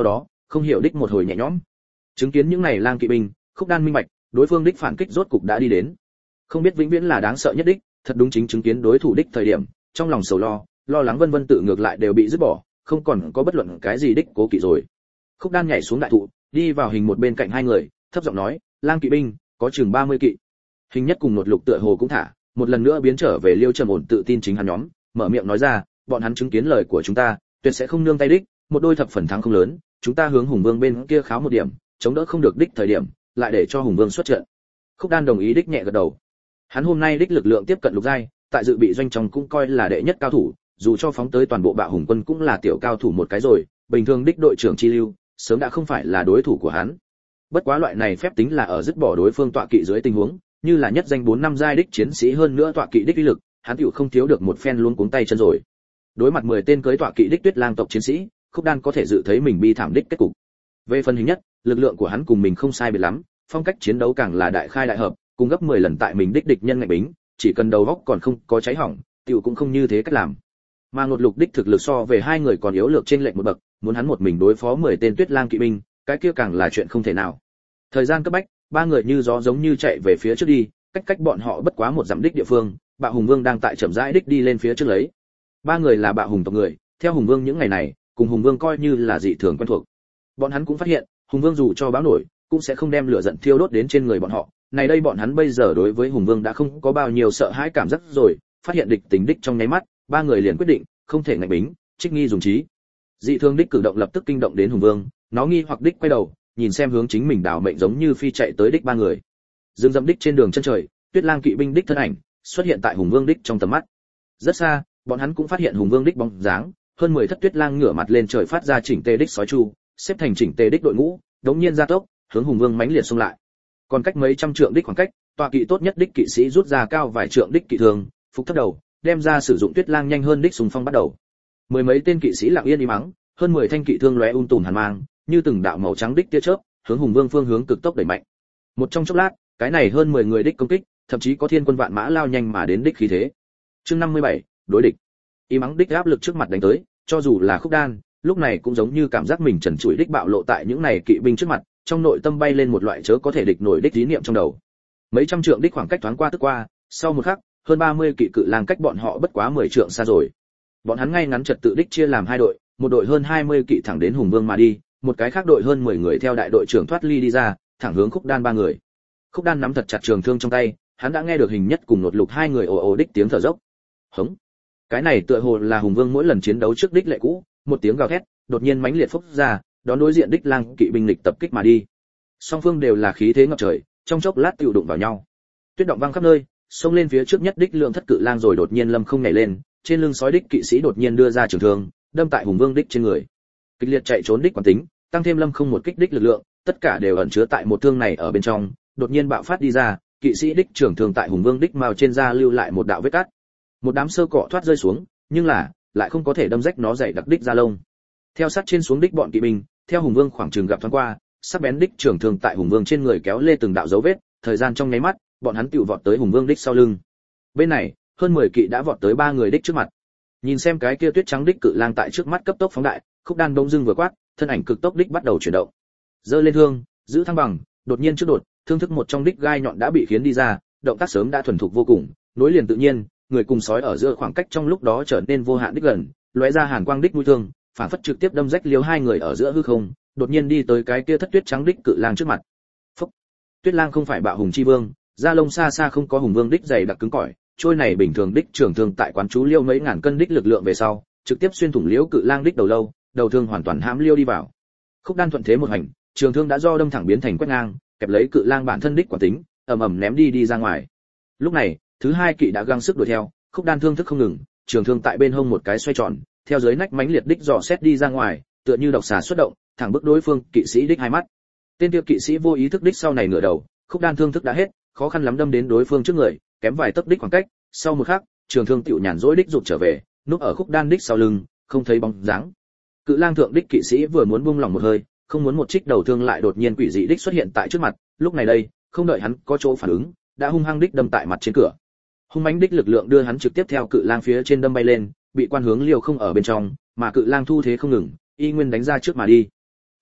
không hiểu đích một hồi nhẹ nhõm. Chứng kiến những này lang kỵ binh, Khúc Đan minh bạch, đối phương đích phản kích rốt cục đã đi đến. Không biết vĩnh viễn là đáng sợ nhất đích, thật đúng chính chứng kiến đối thủ đích thời điểm, trong lòng sầu lo, lo lắng vân vân tự ngược lại đều bị dứt bỏ, không còn có bất luận cái gì đích cố kỵ rồi. Khúc Đan nhảy xuống đại thụ, đi vào hình một bên cạnh hai người, thấp giọng nói, lang kỵ binh, có chừng ba mươi kỵ. Hình nhất cùng một lục tựa hồ cũng thả, một lần nữa biến trở về liêu trầm ổn tự tin chính hắn nhóm, mở miệng nói ra, bọn hắn chứng kiến lời của chúng ta, tuyệt sẽ không nương tay đích, một đôi thập phần thắng không lớn, chúng ta hướng Hùng Vương bên kia kháo một điểm, chống đỡ không được đích thời điểm, lại để cho Hùng Vương xuất trận. Khúc Đan đồng ý đích nhẹ gật đầu. Hắn hôm nay đích lực lượng tiếp cận lục giai, tại dự bị doanh trong cũng coi là đệ nhất cao thủ, dù cho phóng tới toàn bộ Bạo Hùng quân cũng là tiểu cao thủ một cái rồi, bình thường đích đội trưởng chi lưu, sớm đã không phải là đối thủ của hắn. Bất quá loại này phép tính là ở dứt bỏ đối phương tọa kỵ dưới tình huống, như là nhất danh bốn năm giai đích chiến sĩ hơn nữa tọa kỵ đích uy lực, hắn tiểu không thiếu được một phen luôn cuống tay chân rồi. Đối mặt mười tên cưới tọa kỵ đích Tuyết Lang tộc chiến sĩ, Khúc Đan có thể dự thấy mình bi thảm đích kết cục. Về phần hình nhất, lực lượng của hắn cùng mình không sai biệt lắm, phong cách chiến đấu càng là đại khai đại hợp, cùng gấp mười lần tại mình đích địch nhân ngạnh bính, chỉ cần đầu óc còn không có cháy hỏng, tiểu cũng không như thế cách làm. Mà Ngột Lục đích thực lực so về hai người còn yếu lược trên lệch một bậc, muốn hắn một mình đối phó mười tên Tuyết Lang kỵ binh, cái kia càng là chuyện không thể nào. Thời gian cấp bách, ba người như gió giống như chạy về phía trước đi, cách cách bọn họ bất quá một dặm đích địa phương, Bạo Hùng Vương đang tại chậm rãi đích đi lên phía trước lấy. Ba người là Bạo Hùng tộc người, theo Hùng Vương những ngày này, cùng Hùng Vương coi như là dị thường quen thuộc. Bọn hắn cũng phát hiện, Hùng Vương dù cho báo nổi, cũng sẽ không đem lửa giận thiêu đốt đến trên người bọn họ. Này đây bọn hắn bây giờ đối với Hùng Vương đã không có bao nhiêu sợ hãi cảm giác rồi, phát hiện địch tình đích trong nháy mắt, ba người liền quyết định, không thể ngạnh bính, trích nghi dùng trí. Dị thường đích cử động lập tức kinh động đến Hùng Vương, nó nghi hoặc đích quay đầu, nhìn xem hướng chính mình đảo mệnh giống như phi chạy tới đích ba người. Dương dẫm đích trên đường chân trời, Tuyết Lang kỵ binh đích thân ảnh xuất hiện tại Hùng Vương đích trong tầm mắt. Rất xa, bọn hắn cũng phát hiện Hùng Vương đích bóng dáng, hơn mười thất Tuyết Lang ngửa mặt lên trời phát ra chỉnh tề đích sói chu, xếp thành chỉnh tề đích đội ngũ, đống nhiên gia tốc, hướng Hùng Vương mãnh liệt xông lại. Còn cách mấy trăm trượng đích khoảng cách, tọa kỵ tốt nhất đích kỵ sĩ rút ra cao vài trượng đích kỵ thường, phục thấp đầu, đem ra sử dụng Tuyết Lang nhanh hơn đích xung phong bắt đầu. Mười mấy tên kỵ sĩ lặng yên im mắng, hơn mười thanh kỵ thương lóe um tùm hàn mang, như từng đạo màu trắng đích tia chớp, hướng Hùng Vương phương hướng cực tốc đẩy mạnh. Một trong chốc lát, cái này hơn mười người đích công kích, thậm chí có thiên quân vạn mã lao nhanh mà đến đích khí thế. Chương năm mươi bảy, đối địch. Im mắng đích áp lực trước mặt đánh tới, cho dù là Khúc Đan, lúc này cũng giống như cảm giác mình trần trụi đích bạo lộ tại những này kỵ binh trước mặt, trong nội tâm bay lên một loại chớ có thể địch nổi đích ý niệm trong đầu. Mấy trăm trượng đích khoảng cách thoáng qua tức qua, sau một khắc, hơn ba mươi kỵ cự lang cách bọn họ bất quá mười trượng xa rồi. Bọn hắn ngay ngắn trật tự đích chia làm hai đội, một đội hơn hai mươi kỵ thẳng đến Hùng Vương mà đi, một cái khác đội hơn mười người theo đại đội trưởng thoát ly đi ra, thẳng hướng Khúc Đan ba người. Khúc Đan nắm thật chặt trường thương trong tay, hắn đã nghe được hình nhất cùng Ngột Lục hai người ồ ồ đích tiếng thở dốc. Hống. Cái này tựa hồ là Hùng Vương mỗi lần chiến đấu trước đích lệ cũ, một tiếng gào thét, đột nhiên mãnh liệt phúc ra, đón đối diện đích lang kỵ binh lịch tập kích mà đi. Song phương đều là khí thế ngập trời, trong chốc lát tiêu đụng vào nhau. Tuyết động vang khắp nơi, xông lên phía trước nhất đích lượng thất cự lang rồi đột nhiên lâm không nhảy lên, trên lưng sói đích kỵ sĩ đột nhiên đưa ra trường thương, đâm tại Hùng Vương đích trên người. Kịch liệt chạy trốn đích quán tính, tăng thêm lâm không một kích đích lực lượng, tất cả đều ẩn chứa tại một thương này ở bên trong, đột nhiên bạo phát đi ra, kỵ sĩ đích trường thương tại Hùng Vương đích mao trên da lưu lại một đạo vết cắt. Một đám sơ cọ thoát rơi xuống, nhưng là lại không có thể đâm rách nó dày đặc đích da lông. Theo sát trên xuống đích bọn kỵ binh, theo Hùng Vương khoảng trường gặp thoáng qua, sắc bén đích trường thương tại Hùng Vương trên người kéo lê từng đạo dấu vết, thời gian trong nháy mắt, bọn hắn tiểu vọt tới Hùng Vương đích sau lưng. Bên này, hơn mười kỵ đã vọt tới ba người đích trước mặt. Nhìn xem cái kia tuyết trắng đích cự lang tại trước mắt cấp tốc phóng đại, Khúc Đan bỗng dưng vừa quát, thân ảnh cực tốc đích bắt đầu chuyển động. Giơ lên thương, giữ thăng bằng, đột nhiên trước đột, thương thức một trong đích gai nhọn đã bị khiến đi ra, động tác sớm đã thuần thục vô cùng, nối liền tự nhiên, người cùng sói ở giữa khoảng cách trong lúc đó trở nên vô hạn đích gần, lóe ra hàn quang đích mũi thương, phản phất trực tiếp đâm rách liếu hai người ở giữa hư không, đột nhiên đi tới cái kia thất tuyết trắng đích cự lang trước mặt. Phúc. Tuyết lang không phải Bạo Hùng chi vương, da lông xa xa không có Hùng Vương đích dày đặc cứng cỏi, trôi này bình thường đích trường thương tại quán chú liêu mấy ngàn cân đích lực lượng về sau, trực tiếp xuyên thủng liễu cự lang đích đầu lâu, đầu thương hoàn toàn hãm liêu đi vào. Khúc Đan thuận thế một hành, trường thương đã do đâm thẳng biến thành quét ngang, kẹp lấy cự lang bản thân đích quả tính, ầm ầm ném đi đi ra ngoài. Lúc này, thứ hai kỵ đã gắng sức đuổi theo, Khúc Đan thương thức không ngừng, trường thương tại bên hông một cái xoay tròn, theo dưới nách mãnh liệt đích dò xét đi ra ngoài, tựa như độc xà xuất động, thẳng bức đối phương kỵ sĩ đích hai mắt. Tên kia kỵ sĩ vô ý thức đích sau này ngửa đầu, Khúc Đan thương thức đã hết, khó khăn lắm đâm đến đối phương trước người, kém vài tấc đích khoảng cách, sau một khắc, trường thương tiểu nhàn rỗi đích rụt trở về, núp ở Khúc Đan đích sau lưng, không thấy bóng dáng. Cự lang thượng đích kỵ sĩ vừa muốn buông lỏng một hơi, không muốn một trích đầu thương lại đột nhiên quỷ dị đích xuất hiện tại trước mặt, lúc này đây, không đợi hắn có chỗ phản ứng, đã hung hăng đích đâm tại mặt trên cửa. Hung mãnh đích lực lượng đưa hắn trực tiếp theo cự lang phía trên đâm bay lên, bị quan hướng liều không ở bên trong, mà cự lang thu thế không ngừng, y nguyên đánh ra trước mà đi.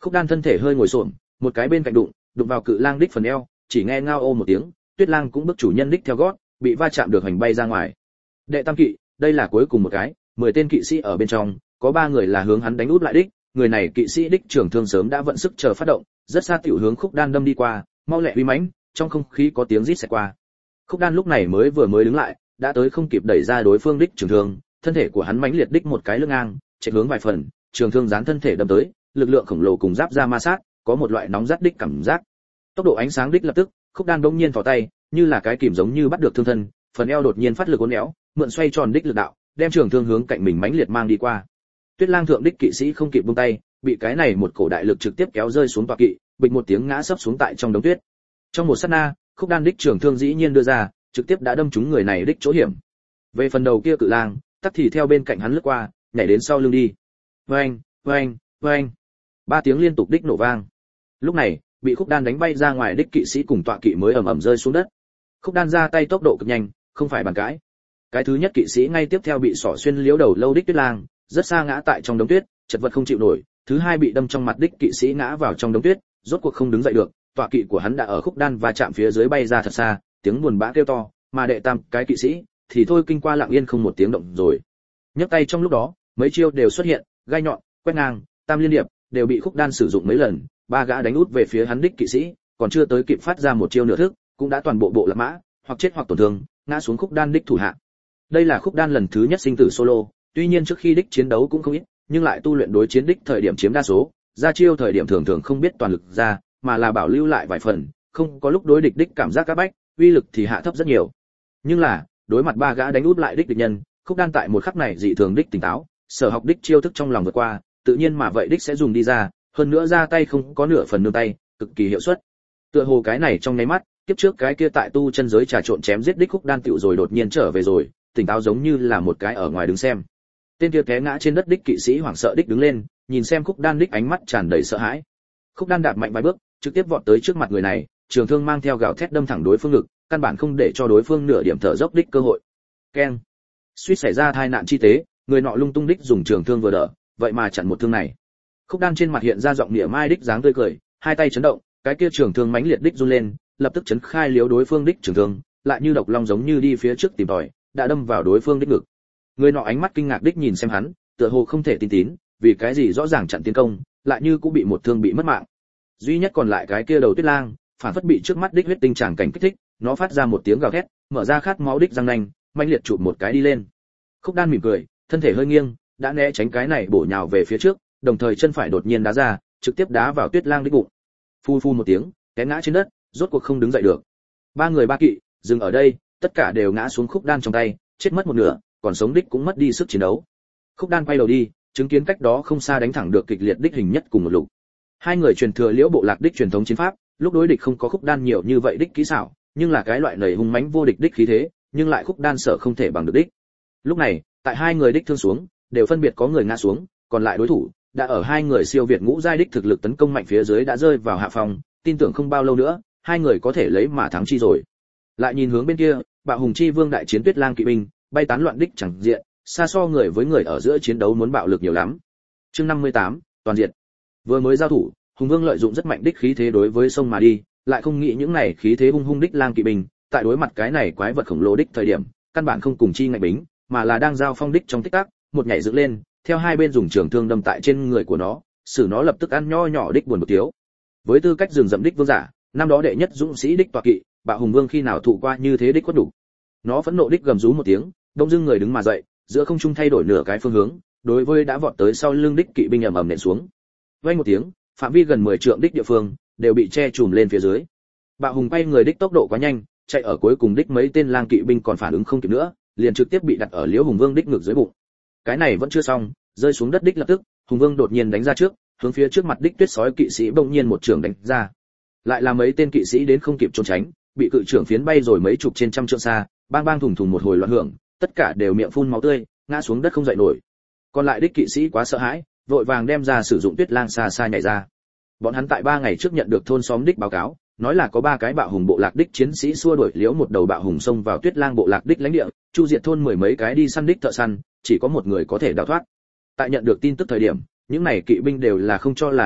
Khúc Đan thân thể hơi ngồi xổm, một cái bên cạnh đụng, đụng vào cự lang đích phần eo, chỉ nghe ngao ô một tiếng, Tuyết Lang cũng bước chủ nhân đích theo gót, bị va chạm được hành bay ra ngoài. Đệ tam kỵ, đây là cuối cùng một cái, mười tên kỵ sĩ ở bên trong, có ba người là hướng hắn đánh út lại đích, người này kỵ sĩ đích trưởng thương sớm đã vận sức chờ phát động, rất xa tiểu hướng Khúc Đan đâm đi qua, mau lẹ uy mãnh, trong không khí có tiếng rít xẹt qua. Khúc Đan lúc này mới vừa mới đứng lại, đã tới không kịp đẩy ra đối phương đích trường thương, thân thể của hắn mãnh liệt đích một cái lưng ngang, chạy hướng vài phần, trường thương dán thân thể đâm tới, lực lượng khổng lồ cùng giáp ra ma sát, có một loại nóng rát đích cảm giác. Tốc độ ánh sáng đích lập tức, Khúc Đan đống nhiên thò tay, như là cái kìm giống như bắt được thương thân, phần eo đột nhiên phát lực uốn éo, mượn xoay tròn đích lực đạo, đem trường thương hướng cạnh mình mãnh liệt mang đi qua. Tuyết Lang thượng đích kỵ sĩ không kịp buông tay, bị cái này một cổ đại lực trực tiếp kéo rơi xuống tọa kỵ, bịch một tiếng ngã sấp xuống tại trong đống tuyết. Trong một sát na, Khúc Đan đích trường thương dĩ nhiên đưa ra, trực tiếp đã đâm trúng người này đích chỗ hiểm. Về phần đầu kia cự lang, tắc thì theo bên cạnh hắn lướt qua, nhảy đến sau lưng đi. Oeng, oeng, oeng. Ba tiếng liên tục đích nổ vang. Lúc này, bị Khúc Đan đánh bay ra ngoài đích kỵ sĩ cùng tọa kỵ mới ầm ầm rơi xuống đất. Khúc Đan ra tay tốc độ cực nhanh, không phải bàn cãi. Cái thứ nhất kỵ sĩ ngay tiếp theo bị xỏ xuyên liếu đầu lâu đích Tuyết Lang, rất xa ngã tại trong đống tuyết, chật vật không chịu nổi. Thứ hai bị đâm trong mặt đích kỵ sĩ ngã vào trong đống tuyết, rốt cuộc không đứng dậy được, tọa kỵ của hắn đã ở Khúc Đan va chạm phía dưới bay ra thật xa, tiếng buồn bã kêu to, mà đệ tam cái kỵ sĩ thì thôi kinh qua lặng yên không một tiếng động rồi. Nhấc tay trong lúc đó, mấy chiêu đều xuất hiện, gai nhọn, quét ngang, tam liên điệp đều bị Khúc Đan sử dụng mấy lần, ba gã đánh út về phía hắn đích kỵ sĩ, còn chưa tới kịp phát ra một chiêu nửa thức, cũng đã toàn bộ bộ lạc mã, hoặc chết hoặc tổn thương, ngã xuống Khúc Đan đích thủ hạ. Đây là Khúc Đan lần thứ nhất sinh tử solo, tuy nhiên trước khi đích chiến đấu cũng không ít, nhưng lại tu luyện đối chiến đích thời điểm chiếm đa số, ra chiêu thời điểm thường thường không biết toàn lực ra, mà là bảo lưu lại vài phần, không có lúc đối địch đích cảm giác các bách, uy lực thì hạ thấp rất nhiều. Nhưng là, đối mặt ba gã đánh út lại đích địch nhân, Khúc Đan tại một khắc này dị thường đích tỉnh táo, sở học đích chiêu thức trong lòng vượt qua, tự nhiên mà vậy đích sẽ dùng đi ra, hơn nữa ra tay không có nửa phần nương tay, cực kỳ hiệu suất. Tựa hồ cái này trong nháy mắt, kiếp trước cái kia tại tu chân giới trà trộn chém giết đích Khúc Đan tựu rồi đột nhiên trở về rồi, tỉnh táo giống như là một cái ở ngoài đứng xem. Tên kia té ngã trên đất đích kỵ sĩ hoảng sợ đích đứng lên, nhìn xem Khúc Đan đích ánh mắt tràn đầy sợ hãi. Khúc Đan đạp mạnh vài bước, trực tiếp vọt tới trước mặt người này, trường thương mang theo gào thét đâm thẳng đối phương ngực, căn bản không để cho đối phương nửa điểm thở dốc đích cơ hội. Keng. Suýt xảy ra tai nạn chi tế, người nọ lung tung đích dùng trường thương vừa đỡ, vậy mà chặn một thương này. Khúc Đan trên mặt hiện ra giọng nghĩa mai đích dáng tươi cười, hai tay chấn động, cái kia trường thương mãnh liệt đích run lên, lập tức chấn khai liếu đối phương đích trường thương, lại như độc long giống như đi phía trước tìm tòi, đã đâm vào đối phương đích ngực. Người nọ ánh mắt kinh ngạc đích nhìn xem hắn, tựa hồ không thể tin tín, vì cái gì rõ ràng chặn tiến công, lại như cũng bị một thương bị mất mạng. Duy nhất còn lại cái kia đầu Tuyết Lang, phản phất bị trước mắt đích huyết tinh tràng cảnh kích thích, nó phát ra một tiếng gào thét, mở ra khát máu đích răng nanh, mãnh liệt chụp một cái đi lên. Khúc Đan mỉm cười, thân thể hơi nghiêng, đã né tránh cái này bổ nhào về phía trước, đồng thời chân phải đột nhiên đá ra, trực tiếp đá vào Tuyết Lang đích bụng. Phu phu một tiếng, té ngã trên đất, rốt cuộc không đứng dậy được. Ba người ba kỵ, dừng ở đây, tất cả đều ngã xuống Khúc Đan trong tay, chết mất một nửa, còn sống đích cũng mất đi sức chiến đấu. Khúc Đan quay đầu đi, chứng kiến cách đó không xa đánh thẳng được kịch liệt đích hình nhất cùng một lục. Hai người truyền thừa liễu bộ lạc đích truyền thống chiến pháp, lúc đối địch không có Khúc Đan nhiều như vậy đích kỹ xảo, nhưng là cái loại nảy hung mãnh vô địch đích khí thế, nhưng lại Khúc Đan sợ không thể bằng được đích. Lúc này, tại hai người đích thương xuống, đều phân biệt có người ngã xuống, còn lại đối thủ đã ở hai người siêu việt ngũ giai đích thực lực tấn công mạnh phía dưới đã rơi vào hạ phòng, tin tưởng không bao lâu nữa, hai người có thể lấy mà thắng chi rồi. Lại nhìn hướng bên kia, Bạo Hùng Chi Vương đại chiến Tuyết Lang kỵ binh, bay tán loạn đích chẳng diện, xa so người với người ở giữa chiến đấu muốn bạo lực nhiều lắm. Chương năm mươi tám, toàn diện. Vừa mới giao thủ, Hùng Vương lợi dụng rất mạnh đích khí thế đối với sông mà đi, lại không nghĩ những này khí thế hung hung đích lang kỵ binh, tại đối mặt cái này quái vật khổng lồ đích thời điểm, căn bản không cùng chi ngạnh bính, mà là đang giao phong đích trong tích tắc, một nhảy dựng lên, theo hai bên dùng trường thương đâm tại trên người của nó, xử nó lập tức ăn nho nhỏ đích buồn bực thiếu. Với tư cách rừng rậm đích vương giả, năm đó đệ nhất dũng sĩ đích tọa kỵ, Bạo Hùng Vương khi nào thụ qua như thế đích quất đủ. Nó phẫn nộ đích gầm rú một tiếng, đông dưng người đứng mà dậy, giữa không trung thay đổi nửa cái phương hướng, đối với đã vọt tới sau lưng đích kỵ binh ầm ầm nện xuống. Vang một tiếng, phạm vi gần mười trượng đích địa phương đều bị che chùm lên phía dưới. Bạo Hùng quay người đích tốc độ quá nhanh, chạy ở cuối cùng đích mấy tên lang kỵ binh còn phản ứng không kịp nữa, liền trực tiếp bị đặt ở Liễu Hùng Vương đích ngực dưới bụng. Cái này vẫn chưa xong, rơi xuống đất đích lập tức, Hùng Vương đột nhiên đánh ra trước, hướng phía trước mặt đích Tuyết Sói kỵ sĩ bỗng nhiên một trường đánh ra. Lại là mấy tên kỵ sĩ đến không kịp trốn tránh, bị cự trưởng phiến bay rồi mấy chục trên trăm trượng xa, bang bang thùng thùng một hồi loạn hưởng, tất cả đều miệng phun máu tươi, ngã xuống đất không dậy nổi. Còn lại đích kỵ sĩ quá sợ hãi, vội vàng đem ra sử dụng Tuyết Lang xa xa nhảy ra. Bọn hắn tại ba ngày trước nhận được thôn xóm đích báo cáo, nói là có ba cái Bạo Hùng bộ lạc đích chiến sĩ xua đuổi Liễu một đầu Bạo Hùng xông vào Tuyết Lang bộ lạc đích lãnh địa, chu diệt thôn mười mấy cái đi săn đích thợ săn, chỉ có một người có thể đào thoát. Tại nhận được tin tức thời điểm, những này kỵ binh đều là không cho là đúng đích,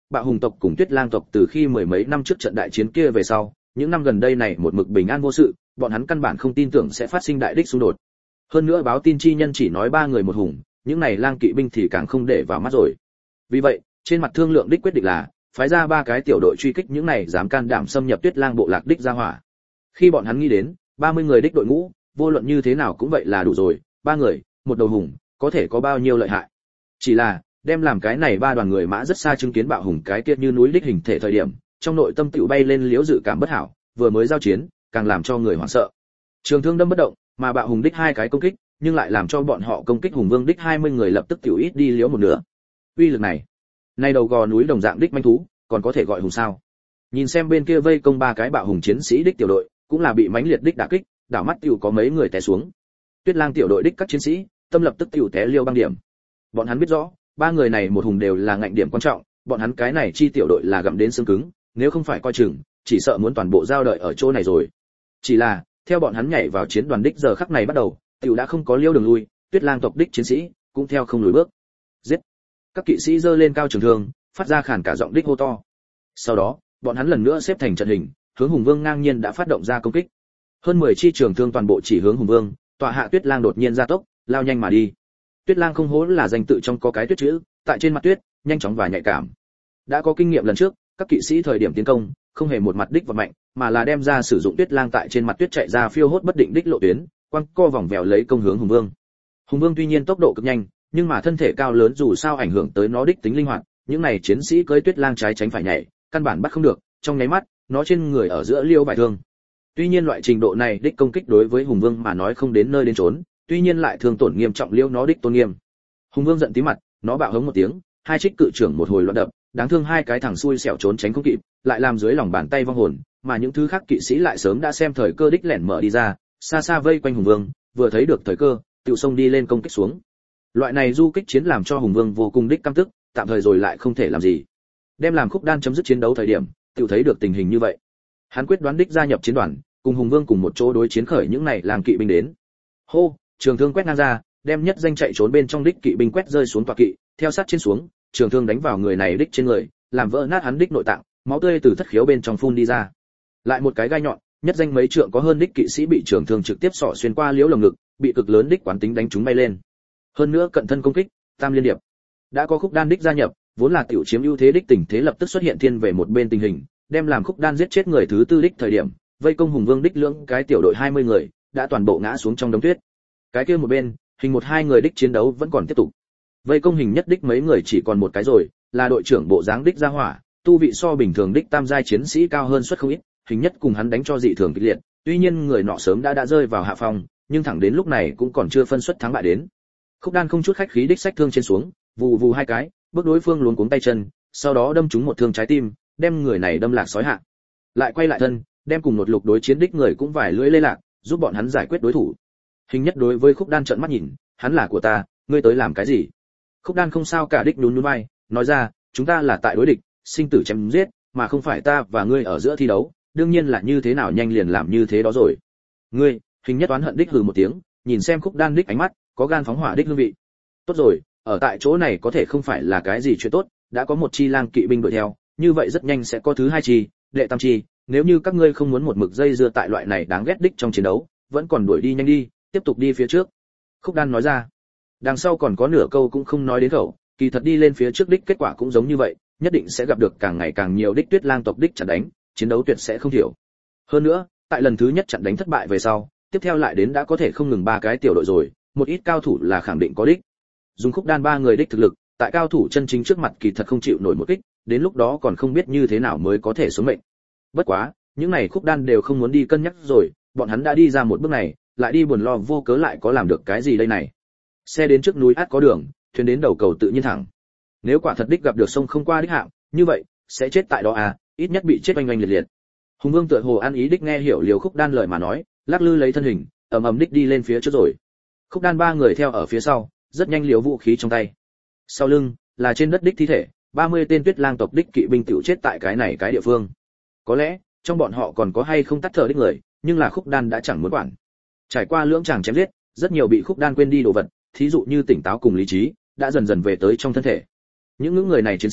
Bạo Hùng tộc cùng Tuyết Lang tộc từ khi mười mấy năm trước trận đại chiến kia về sau, những năm gần đây này một mực bình an vô sự, bọn hắn căn bản không tin tưởng sẽ phát sinh đại đích xung đột. Hơn nữa báo tin chi nhân chỉ nói ba người một hùng, những này lang kỵ binh thì càng không để vào mắt rồi. Vì vậy, trên mặt thương lượng đích quyết định là phái ra ba cái tiểu đội truy kích những này dám can đảm xâm nhập Tuyết Lang bộ lạc đích ra hỏa. Khi bọn hắn nghĩ đến ba mươi người đích đội ngũ, vô luận như thế nào cũng vậy là đủ rồi, ba người, một đầu hùng, có thể có bao nhiêu lợi hại. Chỉ là, đem làm cái này ba đoàn người mã rất xa chứng kiến Bạo Hùng cái kia như núi đích hình thể thời điểm, trong nội tâm tựu bay lên liếu dự cảm bất hảo, vừa mới giao chiến, càng làm cho người hoảng sợ. Trường thương đâm bất động, mà Bạo Hùng đích hai cái công kích, nhưng lại làm cho bọn họ công kích Hùng Vương đích hai mươi người lập tức tiểu ít đi liếu một nửa. Uy lực này, nay đầu gò núi đồng dạng đích manh thú, còn có thể gọi hùng sao? Nhìn xem bên kia vây công ba cái Bạo Hùng chiến sĩ đích tiểu đội, cũng là bị mãnh liệt đích đả kích, đảo mắt tiểu có mấy người té xuống. Tuyết Lang tiểu đội đích các chiến sĩ, tâm lập tức tiểu té liêu băng điểm. Bọn hắn biết rõ, ba người này một hùng đều là ngạnh điểm quan trọng, bọn hắn cái này chi tiểu đội là gặm đến xương cứng, nếu không phải coi chừng, chỉ sợ muốn toàn bộ giao đợi ở chỗ này rồi. Chỉ là, theo bọn hắn nhảy vào chiến đoàn đích giờ khắc này bắt đầu, tiểu đã không có liêu đường lui, Tuyết Lang tộc đích chiến sĩ cũng theo không lùi bước. Giết! Các kỵ sĩ giơ lên cao trường thương, phát ra khàn cả giọng đích hô to. Sau đó, bọn hắn lần nữa xếp thành trận hình, hướng Hùng Vương ngang nhiên đã phát động ra công kích. Hơn mười chi trường thương toàn bộ chỉ hướng Hùng Vương, tọa hạ Tuyết Lang đột nhiên gia tốc, lao nhanh mà đi. Tuyết Lang không hố là danh tự trong có cái tuyết chữ, tại trên mặt tuyết, nhanh chóng và nhạy cảm. Đã có kinh nghiệm lần trước, các kỵ sĩ thời điểm tiến công, không hề một mặt đích và mạnh, mà là đem ra sử dụng Tuyết Lang tại trên mặt tuyết chạy ra phiêu hốt bất định đích lộ tuyến, quăng co vòng vèo lấy công hướng Hùng Vương. Hùng Vương tuy nhiên tốc độ cực nhanh, nhưng mà thân thể cao lớn dù sao ảnh hưởng tới nó đích tính linh hoạt, những này chiến sĩ cưỡi Tuyết Lang trái tránh phải nhảy, căn bản bắt không được, trong nháy mắt, nó trên người ở giữa liêu vài thương. Tuy nhiên loại trình độ này đích công kích đối với Hùng Vương mà nói không đến nơi đến chốn, tuy nhiên lại thương tổn nghiêm trọng liêu nó đích tôn nghiêm. Hùng Vương giận tí mặt, nó bạo hống một tiếng, hai trích cự trưởng một hồi loạn đập, đáng thương hai cái thằng xui xẻo trốn tránh không kịp, lại làm dưới lòng bàn tay vong hồn, mà những thứ khác kỵ sĩ lại sớm đã xem thời cơ đích lẻn mở đi ra, xa xa vây quanh Hùng Vương, vừa thấy được thời cơ, tiểu xông đi lên công kích xuống. Loại này du kích chiến làm cho Hùng Vương vô cùng đích căm tức, tạm thời rồi lại không thể làm gì. Đem làm Khúc Đan chấm dứt chiến đấu thời điểm, tiểu thấy được tình hình như vậy. Hắn quyết đoán đích gia nhập chiến đoàn, cùng Hùng Vương cùng một chỗ đối chiến khởi những này làm kỵ binh đến. Hô, trường thương quét ngang ra, đem nhất danh chạy trốn bên trong đích kỵ binh quét rơi xuống tọa kỵ, theo sát trên xuống, trường thương đánh vào người này đích trên người, làm vỡ nát hắn đích nội tạng, máu tươi từ thất khiếu bên trong phun đi ra. Lại một cái gai nhọn, nhất danh mấy trượng có hơn đích kỵ sĩ bị trường thương trực tiếp xỏ xuyên qua liễu lồng ngực, bị cực lớn đích quán tính đánh trúng bay lên. Hơn nữa cận thân công kích, tam liên điệp. Đã có Khúc Đan đích gia nhập, vốn là tiểu chiếm ưu thế đích tình thế lập tức xuất hiện thiên về một bên tình hình, đem làm Khúc Đan giết chết người thứ tư đích thời điểm, vây công Hùng Vương đích lưỡng cái tiểu đội hai mươi người, đã toàn bộ ngã xuống trong đống tuyết. Cái kia một bên, hình một hai người đích chiến đấu vẫn còn tiếp tục. Vây công hình nhất đích mấy người chỉ còn một cái rồi, là đội trưởng bộ dáng đích gia hỏa, tu vị so bình thường đích tam giai chiến sĩ cao hơn suất không ít, hình nhất cùng hắn đánh cho dị thường kịch liệt, tuy nhiên người nọ sớm đã đã rơi vào hạ phòng, nhưng thẳng đến lúc này cũng còn chưa phân suất thắng bại đến. Khúc Đan không chút khách khí đích sách thương trên xuống, vù vù hai cái, bước đối phương luống cuống tay chân, sau đó đâm trúng một thương trái tim, đem người này đâm lạc sói hạ. Lại quay lại thân, đem cùng một lục đối chiến đích người cũng vài lưỡi lê lạc, giúp bọn hắn giải quyết đối thủ. Hình nhất đối với Khúc Đan trợn mắt nhìn, hắn là của ta, ngươi tới làm cái gì? Khúc Đan không sao cả đích nhún nhún vai, nói ra, chúng ta là tại đối địch, sinh tử chém giết, mà không phải ta và ngươi ở giữa thi đấu, đương nhiên là như thế nào nhanh liền làm như thế đó rồi. Ngươi, hình nhất oán hận đích hừ một tiếng, nhìn xem Khúc Đan đích ánh mắt, có gan phóng hỏa đích hương vị. Tốt rồi, ở tại chỗ này có thể không phải là cái gì chuyện tốt, đã có một chi lang kỵ binh đuổi theo, như vậy rất nhanh sẽ có thứ hai chi, đệ tam chi, nếu như các ngươi không muốn một mực dây dưa tại loại này đáng ghét đích trong chiến đấu, vẫn còn đuổi đi nhanh đi, tiếp tục đi phía trước. Khúc Đan nói ra. Đằng sau còn có nửa câu cũng không nói đến khẩu, kỳ thật đi lên phía trước đích kết quả cũng giống như vậy, nhất định sẽ gặp được càng ngày càng nhiều đích Tuyết Lang tộc đích chặn đánh, chiến đấu tuyệt sẽ không thiểu. Hơn nữa, tại lần thứ nhất chặn đánh thất bại về sau, tiếp theo lại đến đã có thể không ngừng ba cái tiểu đội rồi, một ít cao thủ là khẳng định có đích. Dùng Khúc Đan ba người đích thực lực, tại cao thủ chân chính trước mặt kỳ thật không chịu nổi một kích, đến lúc đó còn không biết như thế nào mới có thể sống mệnh. Bất quá, những này Khúc Đan đều không muốn đi cân nhắc rồi, bọn hắn đã đi ra một bước này, lại đi buồn lo vô cớ lại có làm được cái gì đây này. Xe đến trước núi át có đường, thuyền đến đầu cầu tự nhiên thẳng. Nếu quả thật đích gặp được sông không qua đích hạng, như vậy sẽ chết tại đó à, ít nhất bị chết oanh oanh liệt liệt. Hùng Vương tựa hồ ăn ý đích nghe hiểu Liều Khúc Đan lời mà nói, lắc lư lấy thân hình, ầm ầm đích đi lên phía trước rồi. Khúc Đan ba người theo ở phía sau, rất nhanh liều vũ khí trong tay. Sau lưng là trên đất đích thi thể, ba mươi tên Tuyết Lang tộc đích kỵ binh tiểu chết tại cái này cái địa phương. Có lẽ trong bọn họ còn có hay không tắt thở đích người, nhưng là Khúc Đan đã chẳng muốn quản. Trải qua lưỡng tràng chém giết, rất nhiều bị Khúc Đan quên đi đồ vật, thí dụ như tỉnh táo cùng lý trí, đã dần dần về tới trong thân thể. Những ngưỡng người này chiến sĩ,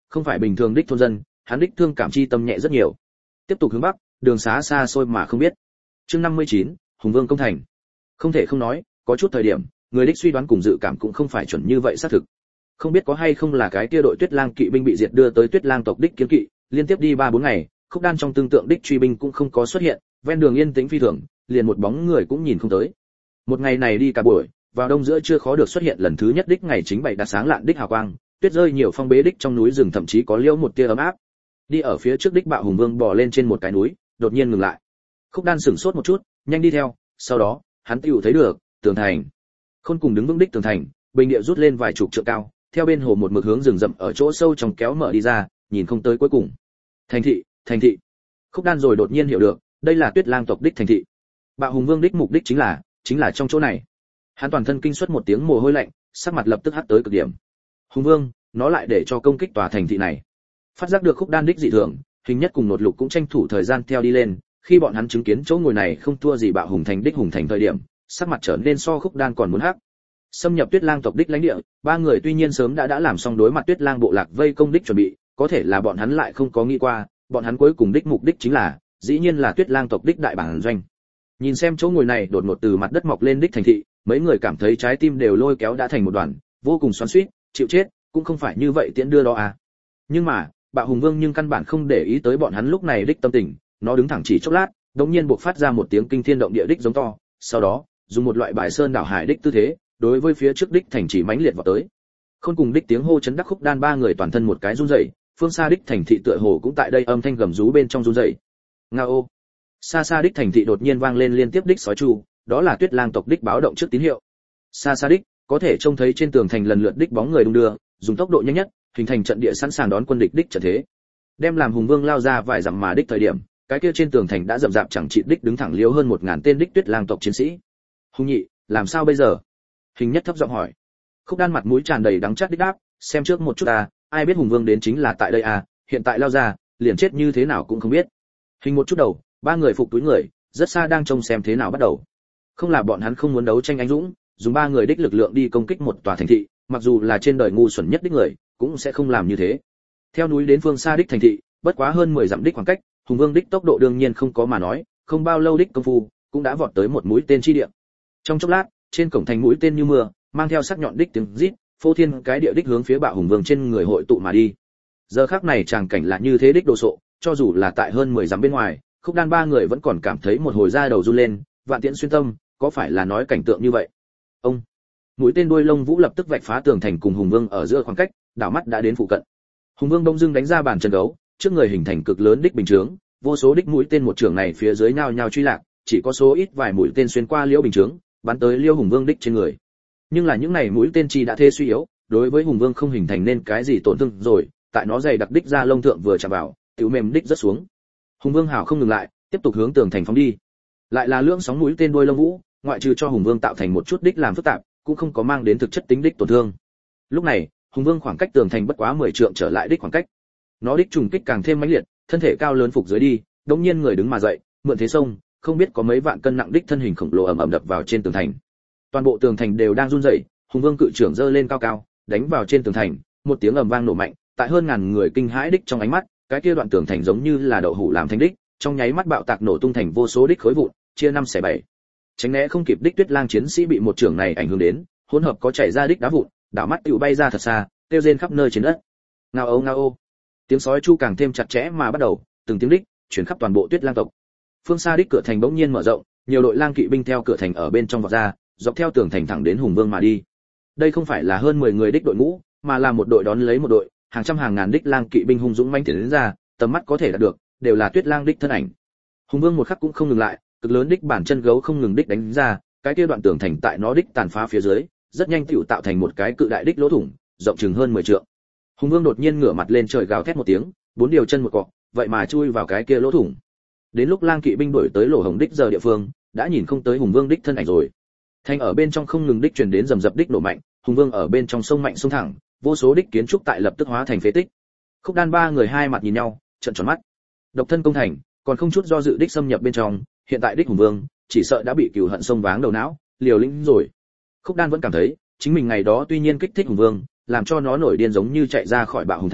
không phải bình thường đích thôn dân, hắn đích thương cảm chi tâm nhẹ rất nhiều. Tiếp tục hướng bắc, đường xá xa xôi mà không biết. Chương năm mươi chín, Hùng Vương công thành. Không thể không nói, có chút thời điểm, người đích suy đoán cùng dự cảm cũng không phải chuẩn như vậy xác thực. Không biết có hay không là cái kia đội Tuyết Lang kỵ binh bị diệt đưa tới Tuyết Lang tộc đích kiến kỵ, liên tiếp đi ba bốn ngày, Khúc Đan trong tương tượng đích truy binh cũng không có xuất hiện, ven đường yên tĩnh phi thường, liền một bóng người cũng nhìn không tới. Một ngày này đi cả buổi, vào đông giữa chưa khó được xuất hiện lần thứ nhất đích ngày chính bảy đã sáng lạn đích hào quang, tuyết rơi nhiều phong bế đích trong núi rừng thậm chí có liễu một tia ấm áp. Đi ở phía trước đích Bạo Hùng Vương bò lên trên một cái núi, đột nhiên ngừng lại. Khúc Đan sửng sốt một chút, nhanh đi theo, sau đó, hắn tựu thấy được tường thành. Khôn cùng đứng vững đích tường thành, bình địa rút lên vài chục trượng cao, theo bên hồ một mực hướng rừng rậm ở chỗ sâu trong kéo mở đi ra, nhìn không tới cuối cùng. Thành thị, thành thị. Khúc Đan rồi đột nhiên hiểu được, đây là Tuyết Lang tộc đích thành thị. Bạo Hùng Vương đích mục đích chính là, chính là trong chỗ này. Hắn toàn thân kinh xuất một tiếng mồ hôi lạnh, sắc mặt lập tức hắt tới cực điểm. Hùng Vương, nó lại để cho công kích tòa thành thị này. Phát giác được Khúc Đan đích dị thường, Hình Nhất cùng Nột Lục cũng tranh thủ thời gian theo đi lên, khi bọn hắn chứng kiến chỗ ngồi này không thua gì Bạo Hùng thành đích Hùng thành thời điểm, sắc mặt trở nên so Khúc Đan còn muốn hắc. Xâm nhập Tuyết Lang tộc đích lãnh địa, ba người tuy nhiên sớm đã đã làm xong đối mặt Tuyết Lang bộ lạc vây công đích chuẩn bị, có thể là bọn hắn lại không có nghĩ qua, bọn hắn cuối cùng đích mục đích chính là, dĩ nhiên là Tuyết Lang tộc đích đại bản doanh. Nhìn xem chỗ ngồi này đột ngột từ mặt đất mọc lên đích thành thị, mấy người cảm thấy trái tim đều lôi kéo đã thành một đoàn, vô cùng xoắn xuýt, chịu chết, cũng không phải như vậy tiễn đưa đó à. Nhưng mà, Bạo Hùng Vương nhưng căn bản không để ý tới bọn hắn lúc này đích tâm tình, nó đứng thẳng chỉ chốc lát, đột nhiên buộc phát ra một tiếng kinh thiên động địa đích giống to, sau đó, dùng một loại bài sơn đảo hải đích tư thế, đối với phía trước đích thành chỉ mãnh liệt vào tới. Khôn cùng đích tiếng hô chấn đắc Khúc Đan ba người toàn thân một cái run rẩy, phương xa đích thành thị tựa hồ cũng tại đây âm thanh gầm rú bên trong run rẩy. Ngao. Xa xa đích thành thị đột nhiên vang lên liên tiếp đích sói tru, đó là Tuyết Lang tộc đích báo động trước tín hiệu. Xa xa đích, có thể trông thấy trên tường thành lần lượt đích bóng người đung đưa, dùng tốc độ nhanh nhất, hình thành trận địa sẵn sàng đón quân địch đích trận thế. Đem làm Hùng Vương lao ra vài dặm mà đích thời điểm, cái kia trên tường thành đã rậm rạp chẳng chịt đích đứng thẳng liếu hơn một ngàn tên đích Tuyết Lang tộc chiến sĩ. Hùng nhị, làm sao bây giờ? Hình Nhất thấp giọng hỏi. Khúc Đan mặt mũi tràn đầy đắng chát đích đáp, xem trước một chút à, ai biết Hùng Vương đến chính là tại đây à, hiện tại lao ra, liền chết như thế nào cũng không biết. Hình một chút đầu, ba người phục túi người, rất xa đang trông xem thế nào bắt đầu. Không là bọn hắn không muốn đấu tranh anh dũng, dùng ba người đích lực lượng đi công kích một tòa thành thị, mặc dù là trên đời ngu xuẩn nhất đích người, cũng sẽ không làm như thế. Theo núi đến phương xa đích thành thị, bất quá hơn mười dặm đích khoảng cách, Hùng Vương đích tốc độ đương nhiên không có mà nói, không bao lâu đích công phu, cũng đã vọt tới một mũi tên chi địa. Trong chốc lát, trên cổng thành mũi tên như mưa, mang theo sắc nhọn đích tiếng rít, phô thiên cái địa đích hướng phía Bạo Hùng Vương trên người hội tụ mà đi. Giờ khắc này tràng cảnh là như thế đích đồ sộ, cho dù là tại hơn mười dặm bên ngoài, Khúc Đan ba người vẫn còn cảm thấy một hồi da đầu run lên, vạn tiễn xuyên tâm, có phải là nói cảnh tượng như vậy? Ông, mũi tên đuôi lông vũ lập tức vạch phá tường thành cùng Hùng Vương ở giữa khoảng cách, đảo mắt đã đến phụ cận. Hùng Vương đông dưng đánh ra bàn chân gấu, trước người hình thành cực lớn đích bình chướng, vô số đích mũi tên một trường này phía dưới nhao nhao truy lạc, chỉ có số ít vài mũi tên xuyên qua liễu bình chướng, bắn tới liễu Hùng Vương đích trên người. Nhưng là những này mũi tên chi đã thê suy yếu, đối với Hùng Vương không hình thành nên cái gì tổn thương rồi, tại nó dày đặc đích ra lông thượng vừa chạm vào, tiểu mềm đích rất xuống. Hùng Vương hảo không ngừng lại, tiếp tục hướng tường thành phóng đi. Lại là lưỡng sóng mũi tên đuôi lông vũ, ngoại trừ cho Hùng Vương tạo thành một chút đích làm phức tạp, cũng không có mang đến thực chất tính đích tổn thương. Lúc này, Hùng Vương khoảng cách tường thành bất quá mười trượng trở lại đích khoảng cách. Nó đích trùng kích càng thêm mãnh liệt, thân thể cao lớn phục dưới đi, đột nhiên người đứng mà dậy, mượn thế sông, không biết có mấy vạn cân nặng đích thân hình khổng lồ ầm ầm đập vào trên tường thành. Toàn bộ tường thành đều đang run rẩy, Hùng Vương cự trưởng giơ lên cao cao, đánh vào trên tường thành, một tiếng ầm vang nổ mạnh, tại hơn ngàn người kinh hãi đích trong ánh mắt, cái kia đoạn tường thành giống như là đậu hũ làm thành đích, trong nháy mắt bạo tạc nổ tung thành vô số đích khối vụn, chia năm xẻ bảy. Tránh né không kịp đích Tuyết Lang chiến sĩ bị một trưởng này ảnh hưởng đến, hỗn hợp có chảy ra đích đá vụn, đảo mắt tựu bay ra thật xa, tiêu rên khắp nơi trên đất. Ngao âu ngao ô. Tiếng sói chu càng thêm chặt chẽ mà bắt đầu, từng tiếng đích truyền khắp toàn bộ Tuyết Lang tộc. Phương xa đích cửa thành bỗng nhiên mở rộng, nhiều đội lang kỵ binh theo cửa thành ở bên trong vọt ra, dọc theo tường thành thẳng đến Hùng Vương mà đi. Đây không phải là hơn mười người đích đội ngũ, mà là một đội đón lấy một đội, hàng trăm hàng ngàn đích lang kỵ binh hung dũng mãnh tiến đến ra, tầm mắt có thể đạt được, đều là Tuyết Lang đích thân ảnh. Hùng Vương một khắc cũng không ngừng lại, cực lớn đích bản chân gấu không ngừng đích đánh ra, cái kia đoạn tường thành tại nó đích tàn phá phía dưới, rất nhanh tựu tạo thành một cái cự đại đích lỗ thủng, rộng chừng hơn mười trượng. Hùng Vương đột nhiên ngửa mặt lên trời gào thét một tiếng, bốn điều chân một cọ, vậy mà chui vào cái kia lỗ thủng. Đến lúc lang kỵ binh đuổi tới lỗ hổng đích giờ địa phương, đã nhìn không tới Hùng Vương đích thân ảnh rồi. Thành ở bên trong không ngừng đích truyền đến rầm rập đích nổ mạnh, Hùng Vương ở bên trong sông mạnh sông thẳng, vô số đích kiến trúc tại lập tức hóa thành phế tích. Khúc Đan ba người hai mặt nhìn nhau, trợn tròn mắt. Độc thân công thành, còn không chút do dự đích xâm nhập bên trong, hiện tại đích Hùng Vương, chỉ sợ đã bị cừu hận sông váng đầu não, liều lĩnh rồi. Khúc Đan vẫn cảm thấy, chính mình ngày đó tuy nhiên kích thích Hùng Vương, làm cho nó nổi điên giống như chạy ra khỏi Bạo Hùng thành,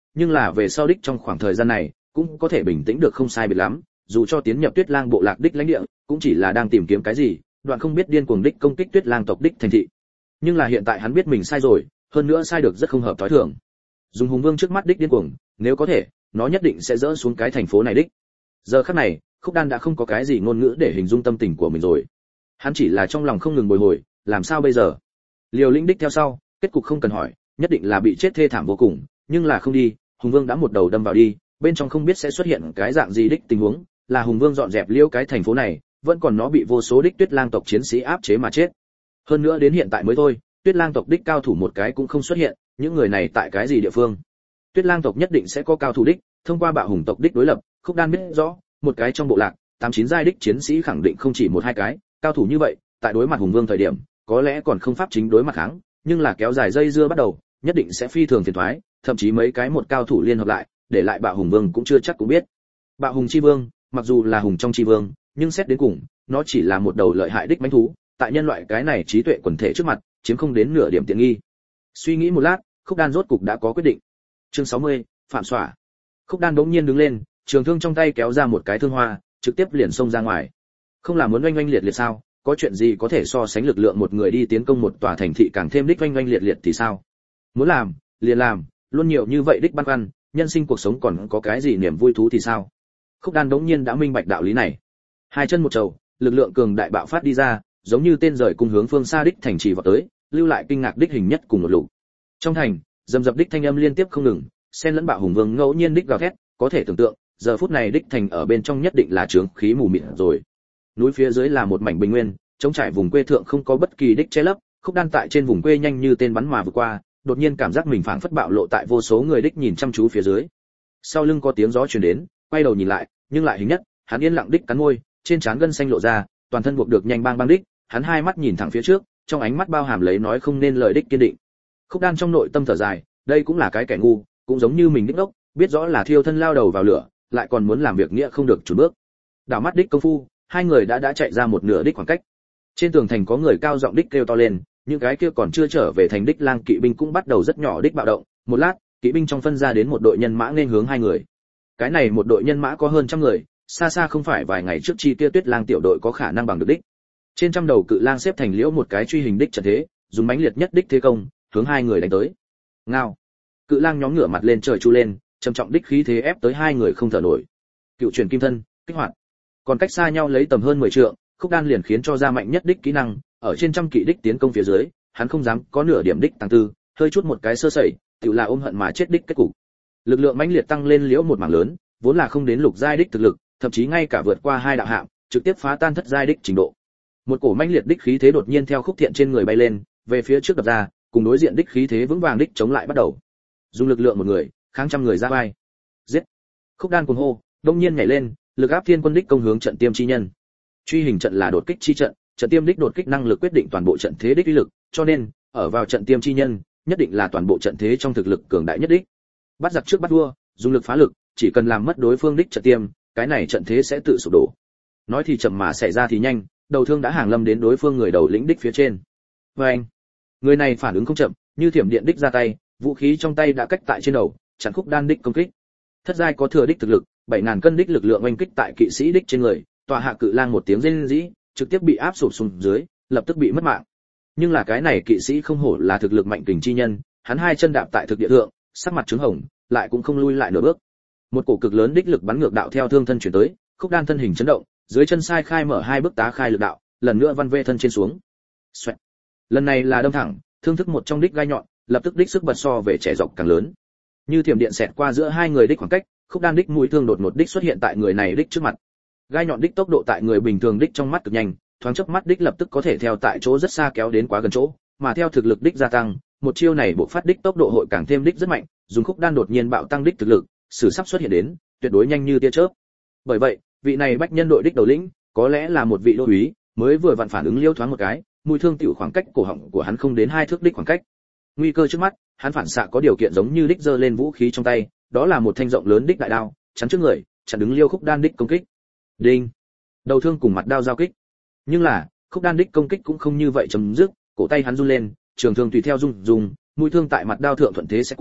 nhưng là về sau đích trong khoảng thời gian này cũng có thể bình tĩnh được không sai biệt lắm, dù cho tiến nhập Tuyết Lang bộ lạc đích lãnh địa, cũng chỉ là đang tìm kiếm cái gì, đoạn không biết điên cuồng đích công kích Tuyết Lang tộc đích thành thị. Nhưng là hiện tại hắn biết mình sai rồi, hơn nữa sai được rất không hợp thói thường. Dùng Hùng Vương trước mắt đích điên cuồng, nếu có thể, nó nhất định sẽ dỡ xuống cái thành phố này đích. Giờ khắc này, Khúc Đan đã không có cái gì ngôn ngữ để hình dung tâm tình của mình rồi. Hắn chỉ là trong lòng không ngừng bồi hồi, làm sao bây giờ? Liều Lĩnh đích theo sau, kết cục không cần hỏi, nhất định là bị chết thê thảm vô cùng, nhưng là không đi, Hùng Vương đã một đầu đâm vào đi, bên trong không biết sẽ xuất hiện cái dạng gì đích tình huống, là Hùng Vương dọn dẹp liêu cái thành phố này, vẫn còn nó bị vô số đích Tuyết Lang tộc chiến sĩ áp chế mà chết. Hơn nữa đến hiện tại mới thôi, Tuyết Lang tộc đích cao thủ một cái cũng không xuất hiện, những người này tại cái gì địa phương? Tuyết Lang tộc nhất định sẽ có cao thủ đích, thông qua Bạo Hùng tộc đích đối lập, Khúc Đan biết rõ, một cái trong bộ lạc, tám chín giai đích chiến sĩ khẳng định không chỉ một hai cái, cao thủ như vậy, tại đối mặt Hùng Vương thời điểm, có lẽ còn không pháp chính đối mặt kháng, nhưng là kéo dài dây dưa bắt đầu, nhất định sẽ phi thường phiền toái, thậm chí mấy cái một cao thủ liên hợp lại, để lại Bạo Hùng Vương cũng chưa chắc cũng biết. Bạo Hùng chi vương, mặc dù là hùng trong chi vương, nhưng xét đến cùng, nó chỉ là một đầu lợi hại đích mãnh thú, tại nhân loại cái này trí tuệ quần thể trước mặt, chiếm không đến nửa điểm tiện nghi. Suy nghĩ một lát, Khúc Đan rốt cục đã có quyết định. Chương sáu mươi, phạm xỏa. Khúc Đan bỗng nhiên đứng lên, trường thương trong tay kéo ra một cái thương hoa, trực tiếp liền xông ra ngoài. Không là muốn oanh oanh liệt liệt sao? Có chuyện gì có thể so sánh lực lượng một người đi tiến công một tòa thành thị càng thêm đích oanh oanh liệt liệt thì sao? Muốn làm, liền làm, luôn nhiều như vậy đích băn khoăn, nhân sinh cuộc sống còn có cái gì niềm vui thú thì sao? Khúc Đan đống nhiên đã minh bạch đạo lý này. Hai chân một trầu, lực lượng cường đại bạo phát đi ra, giống như tên rời cung hướng phương xa đích thành trì vọt tới, lưu lại kinh ngạc đích hình nhất cùng một lục. Trong thành, dầm dập đích thanh âm liên tiếp không ngừng, xen lẫn Bạo Hùng Vương ngẫu nhiên đích gào thét, có thể tưởng tượng, giờ phút này đích thành ở bên trong nhất định là trướng khí mù mịt rồi. Núi phía dưới là một mảnh bình nguyên, trống trải vùng quê thượng không có bất kỳ đích che lấp, Khúc Đan tại trên vùng quê nhanh như tên bắn mà vượt qua, đột nhiên cảm giác mình phảng phất bạo lộ tại vô số người đích nhìn chăm chú phía dưới. Sau lưng có tiếng gió truyền đến, quay đầu nhìn lại, nhưng lại hình nhất, hắn yên lặng đích cắn môi, trên trán gân xanh lộ ra, toàn thân buộc được nhanh bang bang đích, hắn hai mắt nhìn thẳng phía trước, trong ánh mắt bao hàm lấy nói không nên lời đích kiên định. Khúc Đan trong nội tâm thở dài, đây cũng là cái kẻ ngu, cũng giống như mình đích đốc, biết rõ là thiêu thân lao đầu vào lửa, lại còn muốn làm việc nghĩa không được chùn bước. Đảo mắt đích công phu, hai người đã đã chạy ra một nửa đích khoảng cách. Trên tường thành có người cao giọng đích kêu to lên, những cái kia còn chưa trở về thành đích lang kỵ binh cũng bắt đầu rất nhỏ đích bạo động. Một lát, kỵ binh trong phân ra đến một đội nhân mã nên hướng hai người. Cái này một đội nhân mã có hơn trăm người, xa xa không phải vài ngày trước chi kia Tuyết Lang tiểu đội có khả năng bằng được đích. Trên trăm đầu cự lang xếp thành liễu một cái truy hình đích trận thế, dùng mãnh liệt nhất đích thế công, hướng hai người đánh tới. Ngao. Cự lang nhóm ngửa mặt lên trời chu lên, trầm trọng đích khí thế ép tới hai người không thở nổi. Cựu truyền kim thân, kích hoạt. Còn cách xa nhau lấy tầm hơn mười trượng, Khúc Đan liền khiến cho ra mạnh nhất đích kỹ năng, ở trên trăm kỵ đích tiến công phía dưới, hắn không dám có nửa điểm đích tăng tư, hơi chút một cái sơ sẩy, tự là ôm hận mà chết đích kết cục. Lực lượng mãnh liệt tăng lên liễu một mảng lớn, vốn là không đến lục giai đích thực lực, thậm chí ngay cả vượt qua hai đạo hạng, trực tiếp phá tan thất giai đích trình độ. Một cổ mãnh liệt đích khí thế đột nhiên theo Khúc Thiện trên người bay lên, về phía trước đập ra, cùng đối diện đích khí thế vững vàng đích chống lại bắt đầu. Dùng lực lượng một người, kháng trăm người ra vai. Giết! Khúc Đan cuồng hô, đông nhiên nhảy lên, lực áp thiên quân đích công hướng trận tiêm chi nhân. Truy hình trận là đột kích chi trận, trận tiêm đích đột kích năng lực quyết định toàn bộ trận thế đích uy lực, cho nên, ở vào trận tiêm chi nhân, nhất định là toàn bộ trận thế trong thực lực cường đại nhất đích. Bắt giặc trước bắt vua, dùng lực phá lực, chỉ cần làm mất đối phương đích trận tiêm, cái này trận thế sẽ tự sụp đổ. Nói thì chậm mà xảy ra thì nhanh, đầu thương đã hàng lâm đến đối phương người đầu lĩnh đích phía trên. Và anh, người này phản ứng không chậm, như thiểm điện đích ra tay, vũ khí trong tay đã cách tại trên đầu, chặn Khúc Đan đích công kích. Thất giai có thừa đích thực lực, bảy ngàn cân đích lực lượng oanh kích tại kỵ sĩ đích trên người, tòa hạ cự lang một tiếng rên rỉ, trực tiếp bị áp sụp xuống dưới, lập tức bị mất mạng. Nhưng là cái này kỵ sĩ không hổ là thực lực mạnh kình chi nhân, hắn hai chân đạp tại thực địa thượng, sắc mặt trướng hồng, lại cũng không lui lại nửa bước. Một cổ cực lớn đích lực bắn ngược đạo theo thương thân chuyển tới, Khúc Đan thân hình chấn động, dưới chân sai khai mở hai bước tá khai lực đạo, lần nữa văn vê thân trên xuống. Xoẹt. Lần này là đâm thẳng, thương thức một trong đích gai nhọn, lập tức đích sức bật so về trẻ dọc càng lớn. Như thiểm điện xẹt qua giữa hai người đích khoảng cách, Khúc Đan đích mũi thương đột ngột đích xuất hiện tại người này đích trước mặt. Gai nhọn đích tốc độ tại người bình thường đích trong mắt cực nhanh, thoáng chớp mắt đích lập tức có thể theo tại chỗ rất xa kéo đến quá gần chỗ, mà theo thực lực đích gia tăng, một chiêu này bộ phát đích tốc độ hội càng thêm đích rất mạnh, dùng Khúc Đan đột nhiên bạo tăng đích thực lực, sử sắp xuất hiện đến, tuyệt đối nhanh như tia chớp. Bởi vậy, vị này bách nhân đội đích đầu lĩnh, có lẽ là một vị đô úy, mới vừa vặn phản ứng liêu thoáng một cái, mũi thương tiểu khoảng cách cổ họng của hắn không đến hai thước đích khoảng cách. Nguy cơ trước mắt, hắn phản xạ có điều kiện giống như đích giơ lên vũ khí trong tay, đó là một thanh rộng lớn đích đại đao, chắn trước người, chặn đứng liêu Khúc Đan đích công kích. Đinh. Đầu thương cùng mặt đao giao kích. Nhưng là, Khúc Đan đích công kích cũng không như vậy chấm dứt, cổ tay hắn run lên, trường thương tùy theo rung rung, mũi thương tại mặt đao thượng thuận thế sẽ qua,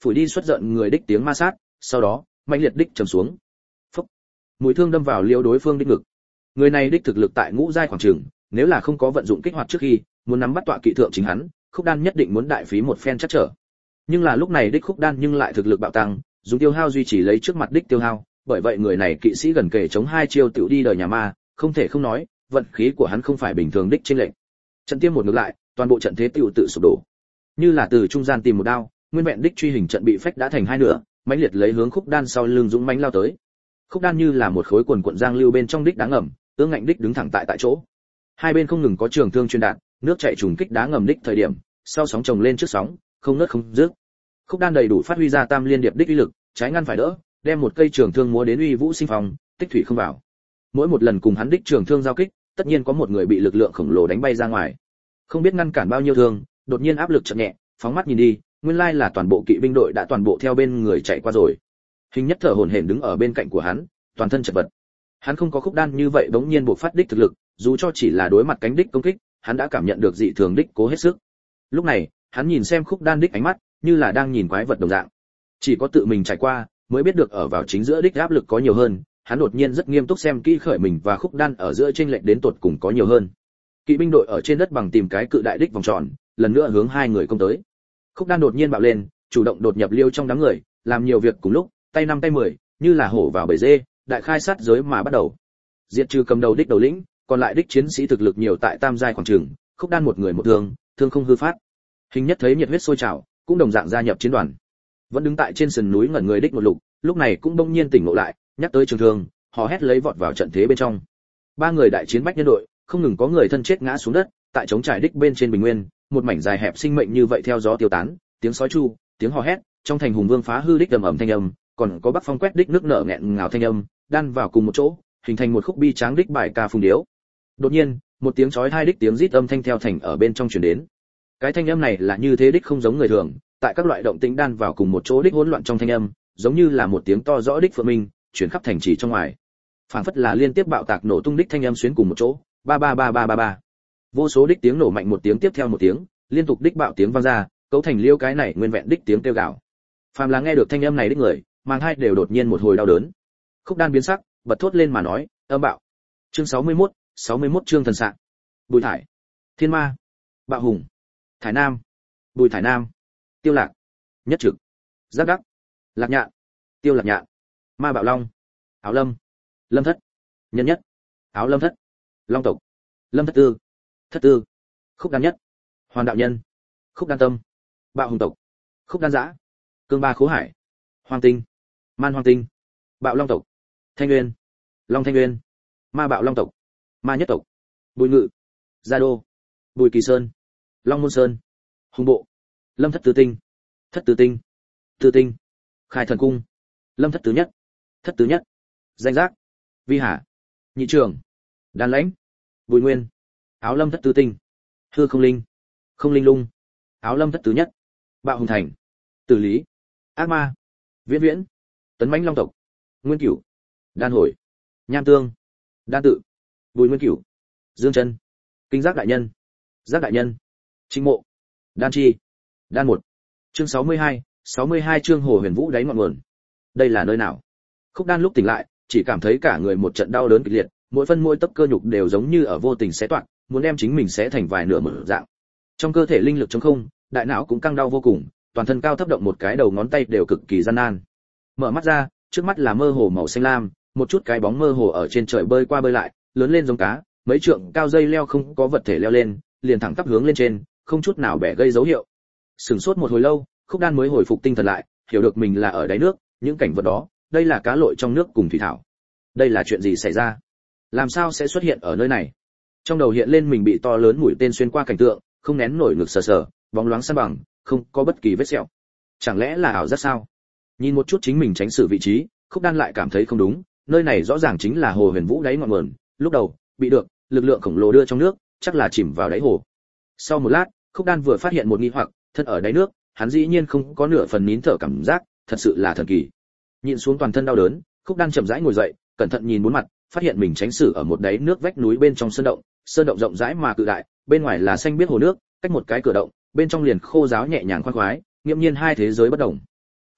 phủi đi xuất giận người đích tiếng ma sát, sau đó mạnh liệt đích trầm xuống. Phốc. Mũi thương đâm vào liêu đối phương đích ngực. Người này đích thực lực tại ngũ giai khoảng trường, nếu là không có vận dụng kích hoạt trước khi, muốn nắm bắt tọa kỵ thượng chính hắn, Khúc Đan nhất định muốn đại phí một phen chắc trở. Nhưng là lúc này đích Khúc Đan nhưng lại thực lực bạo tăng, dùng tiêu hao duy trì lấy trước mặt đích tiêu hao, bởi vậy người này kỵ sĩ gần kể chống hai chiêu tiểu đi đời nhà ma, không thể không nói, vận khí của hắn không phải bình thường đích trên lệnh. Trận tiêm một ngược lại, toàn bộ trận thế tiểu tự sụp đổ. Như là từ trung gian tìm một đao, nguyên vẹn đích truy hình trận bị phách đã thành hai nửa, mãnh liệt lấy hướng Khúc Đan sau lưng dũng mãnh lao tới. Khúc Đan như là một khối quần cuộn giang lưu bên trong đích đá ngầm, ương ngạnh đích đứng thẳng tại tại chỗ. Hai bên không ngừng có trường thương truyền đạn, nước chảy trùng kích đá ngầm đích thời điểm, sau sóng chồng lên trước sóng, không ngớt không dứt. Khúc Đan đầy đủ phát huy ra tam liên điệp đích uy lực, trái ngăn phải đỡ, đem một cây trường thương múa đến uy vũ sinh phong, tích thủy không vào. Mỗi một lần cùng hắn đích trường thương giao kích, tất nhiên có một người bị lực lượng khổng lồ đánh bay ra ngoài. Không biết ngăn cản bao nhiêu thương, đột nhiên áp lực chậm nhẹ, phóng mắt nhìn đi, nguyên lai là toàn bộ kỵ binh đội đã toàn bộ theo bên người chạy qua rồi. Hình Nhất thở hổn hển đứng ở bên cạnh của hắn, toàn thân chật vật. Hắn không có Khúc Đan như vậy bỗng nhiên buộc phát đích thực lực, dù cho chỉ là đối mặt cánh đích công kích, hắn đã cảm nhận được dị thường đích cố hết sức. Lúc này, hắn nhìn xem Khúc Đan đích ánh mắt, như là đang nhìn quái vật đồng dạng. Chỉ có tự mình trải qua, mới biết được ở vào chính giữa đích áp lực có nhiều hơn, hắn đột nhiên rất nghiêm túc xem kỹ khởi mình và Khúc Đan ở giữa chênh lệch đến tột cùng có nhiều hơn. Kỵ binh đội ở trên đất bằng tìm cái cự đại đích vòng tròn, lần nữa hướng hai người công tới. Khúc Đan đột nhiên bạo lên, chủ động đột nhập liêu trong đám người, làm nhiều việc cùng lúc, tay năm tay mười, như là hổ vào bầy dê, đại khai sát giới mà bắt đầu. Diệt trừ cầm đầu đích đầu lĩnh, còn lại đích chiến sĩ thực lực nhiều tại tam giai khoảng trường, Khúc Đan một người một thương, thương không hư phát. Hình Nhất thấy nhiệt huyết sôi trào, cũng đồng dạng gia nhập chiến đoàn. Vẫn đứng tại trên sườn núi ngẩn người đích một lục, lúc này cũng bỗng nhiên tỉnh ngộ lại, nhắc tới trường thương, họ hét lấy vọt vào trận thế bên trong. Ba người đại chiến bách nhân đội, không ngừng có người thân chết ngã xuống đất, tại chống trải đích bên trên bình nguyên, một mảnh dài hẹp sinh mệnh như vậy theo gió tiêu tán, tiếng sói chu, tiếng hò hét, trong thành hùng vương phá hư đích ầm ầm thanh âm, còn có bắc phong quét đích nước nở nghẹn ngào thanh âm, đan vào cùng một chỗ, hình thành một khúc bi tráng đích bài ca phùng điếu. Đột nhiên, một tiếng chói tai đích tiếng rít âm thanh theo thành ở bên trong truyền đến. Cái thanh âm này là như thế đích không giống người thường, tại các loại động tĩnh đan vào cùng một chỗ đích hỗn loạn trong thanh âm, giống như là một tiếng to rõ đích phượng minh, truyền khắp thành trì trong ngoài. Phảng phất là liên tiếp bạo tạc nổ tung đích thanh âm xuyến cùng một chỗ, ba ba ba ba ba ba. Vô số đích tiếng nổ mạnh một tiếng tiếp theo một tiếng, liên tục đích bạo tiếng vang ra, cấu thành liêu cái này nguyên vẹn đích tiếng kêu gào. Phàm là nghe được thanh âm này đích người, mang hai đều đột nhiên một hồi đau đớn. Khúc Đan biến sắc, bật thốt lên mà nói, âm bạo. Chương sáu mươi mốt, sáu mươi mốt chương thần sạng. Bùi Thải, Thiên Ma, Bạo Hùng, Thải Nam, Bùi Thải Nam, Tiêu Lạc, Nhất Trực, Giác Đắc, Lạc Nhạn, Tiêu Lạc Nhạn, Ma Bạo Long, Áo Lâm, Lâm Thất, Nhân Nhất, Áo Lâm Thất, Long Tộc, Lâm Thất Tư, Thất Tư, Khúc Đan Nhất, Hoàn Đạo Nhân, Khúc Đan Tâm, Bạo Hùng Tộc, Khúc Đan Dã, Cương Ba Khố Hải, Hoàng Tinh, Man Hoàng Tinh, Bạo Long Tộc, Thanh Nguyên, Long Thanh Nguyên, Ma Bạo Long Tộc, Ma Nhất Tộc, Bùi Ngự, Gia Đô, Bùi Kỳ Sơn, Long Môn Sơn, Hùng Bộ, Lâm Thất Tứ Tinh, Thất Tứ Tinh, Tứ Tinh, Khai Thần Cung, Lâm Thất Tứ Nhất, Thất Tứ Nhất, Danh Giác, Vi Hà, Nhị Trường, Đan Lãnh, Bùi Nguyên, Áo Lâm Thất Tứ Tinh, Hư Không Linh, Không Linh Lung, Áo Lâm Thất Tứ Nhất, Bạo Hùng Thành, Tử Lý, Ác Ma, Viễn Viễn, Tấn Mãnh Long Tộc, Nguyên Cửu, Đan Hồi, Nham Tương, Đan Tự, Bùi Nguyên Cửu, Dương Chân, Kinh Giác Đại Nhân, Giác Đại Nhân, Trinh Mộ, Đan Chi, Đan Một. Chương sáu mươi hai, sáu mươi hai chương Hồ Huyền Vũ đáy ngọn nguồn. Đây là nơi nào? Khúc Đan lúc tỉnh lại, chỉ cảm thấy cả người một trận đau đớn kịch liệt, mỗi phân mỗi tấc cơ nhục đều giống như ở vô tình xé toạc, muốn đem chính mình xé thành vài nửa mở dạng. Trong cơ thể linh lực trống không, đại não cũng căng đau vô cùng, toàn thân cao thấp động một cái đầu ngón tay đều cực kỳ gian nan. Mở mắt ra, trước mắt là mơ hồ màu xanh lam, một chút cái bóng mơ hồ ở trên trời bơi qua bơi lại, lớn lên giống cá, mấy trượng cao dây leo không có vật thể leo lên, liền thẳng tắp hướng lên trên, không chút nào bẻ gây dấu hiệu. Sừng sốt một hồi lâu, Khúc Đan mới hồi phục tinh thần lại, hiểu được mình là ở đáy nước, những cảnh vật đó, đây là cá lội trong nước cùng thủy thảo. Đây là chuyện gì xảy ra? Làm sao sẽ xuất hiện ở nơi này? Trong đầu hiện lên mình bị to lớn mũi tên xuyên qua cảnh tượng, không nén nổi ngực sờ sờ, bóng loáng san bằng, không có bất kỳ vết sẹo. Chẳng lẽ là ảo giác sao? Nhìn một chút chính mình tránh xử vị trí, Khúc Đan lại cảm thấy không đúng, nơi này rõ ràng chính là Hồ Huyền Vũ đáy ngọn nguồn, lúc đầu bị được lực lượng khổng lồ đưa trong nước, chắc là chìm vào đáy hồ. Sau một lát, Khúc Đan vừa phát hiện một nghi hoặc, thân ở đáy nước, hắn dĩ nhiên không có nửa phần nín thở cảm giác, thật sự là thần kỳ. Nhìn xuống toàn thân đau đớn, Khúc Đan chậm rãi ngồi dậy, cẩn thận nhìn bốn mặt, phát hiện mình tránh xử ở một đáy nước vách núi bên trong sơn động, sơn động rộng rãi mà cự đại, bên ngoài là xanh biếc hồ nước, cách một cái cửa động, bên trong liền khô ráo nhẹ nhàng khoan khoái, nghiêm nhiên hai thế giới bất động.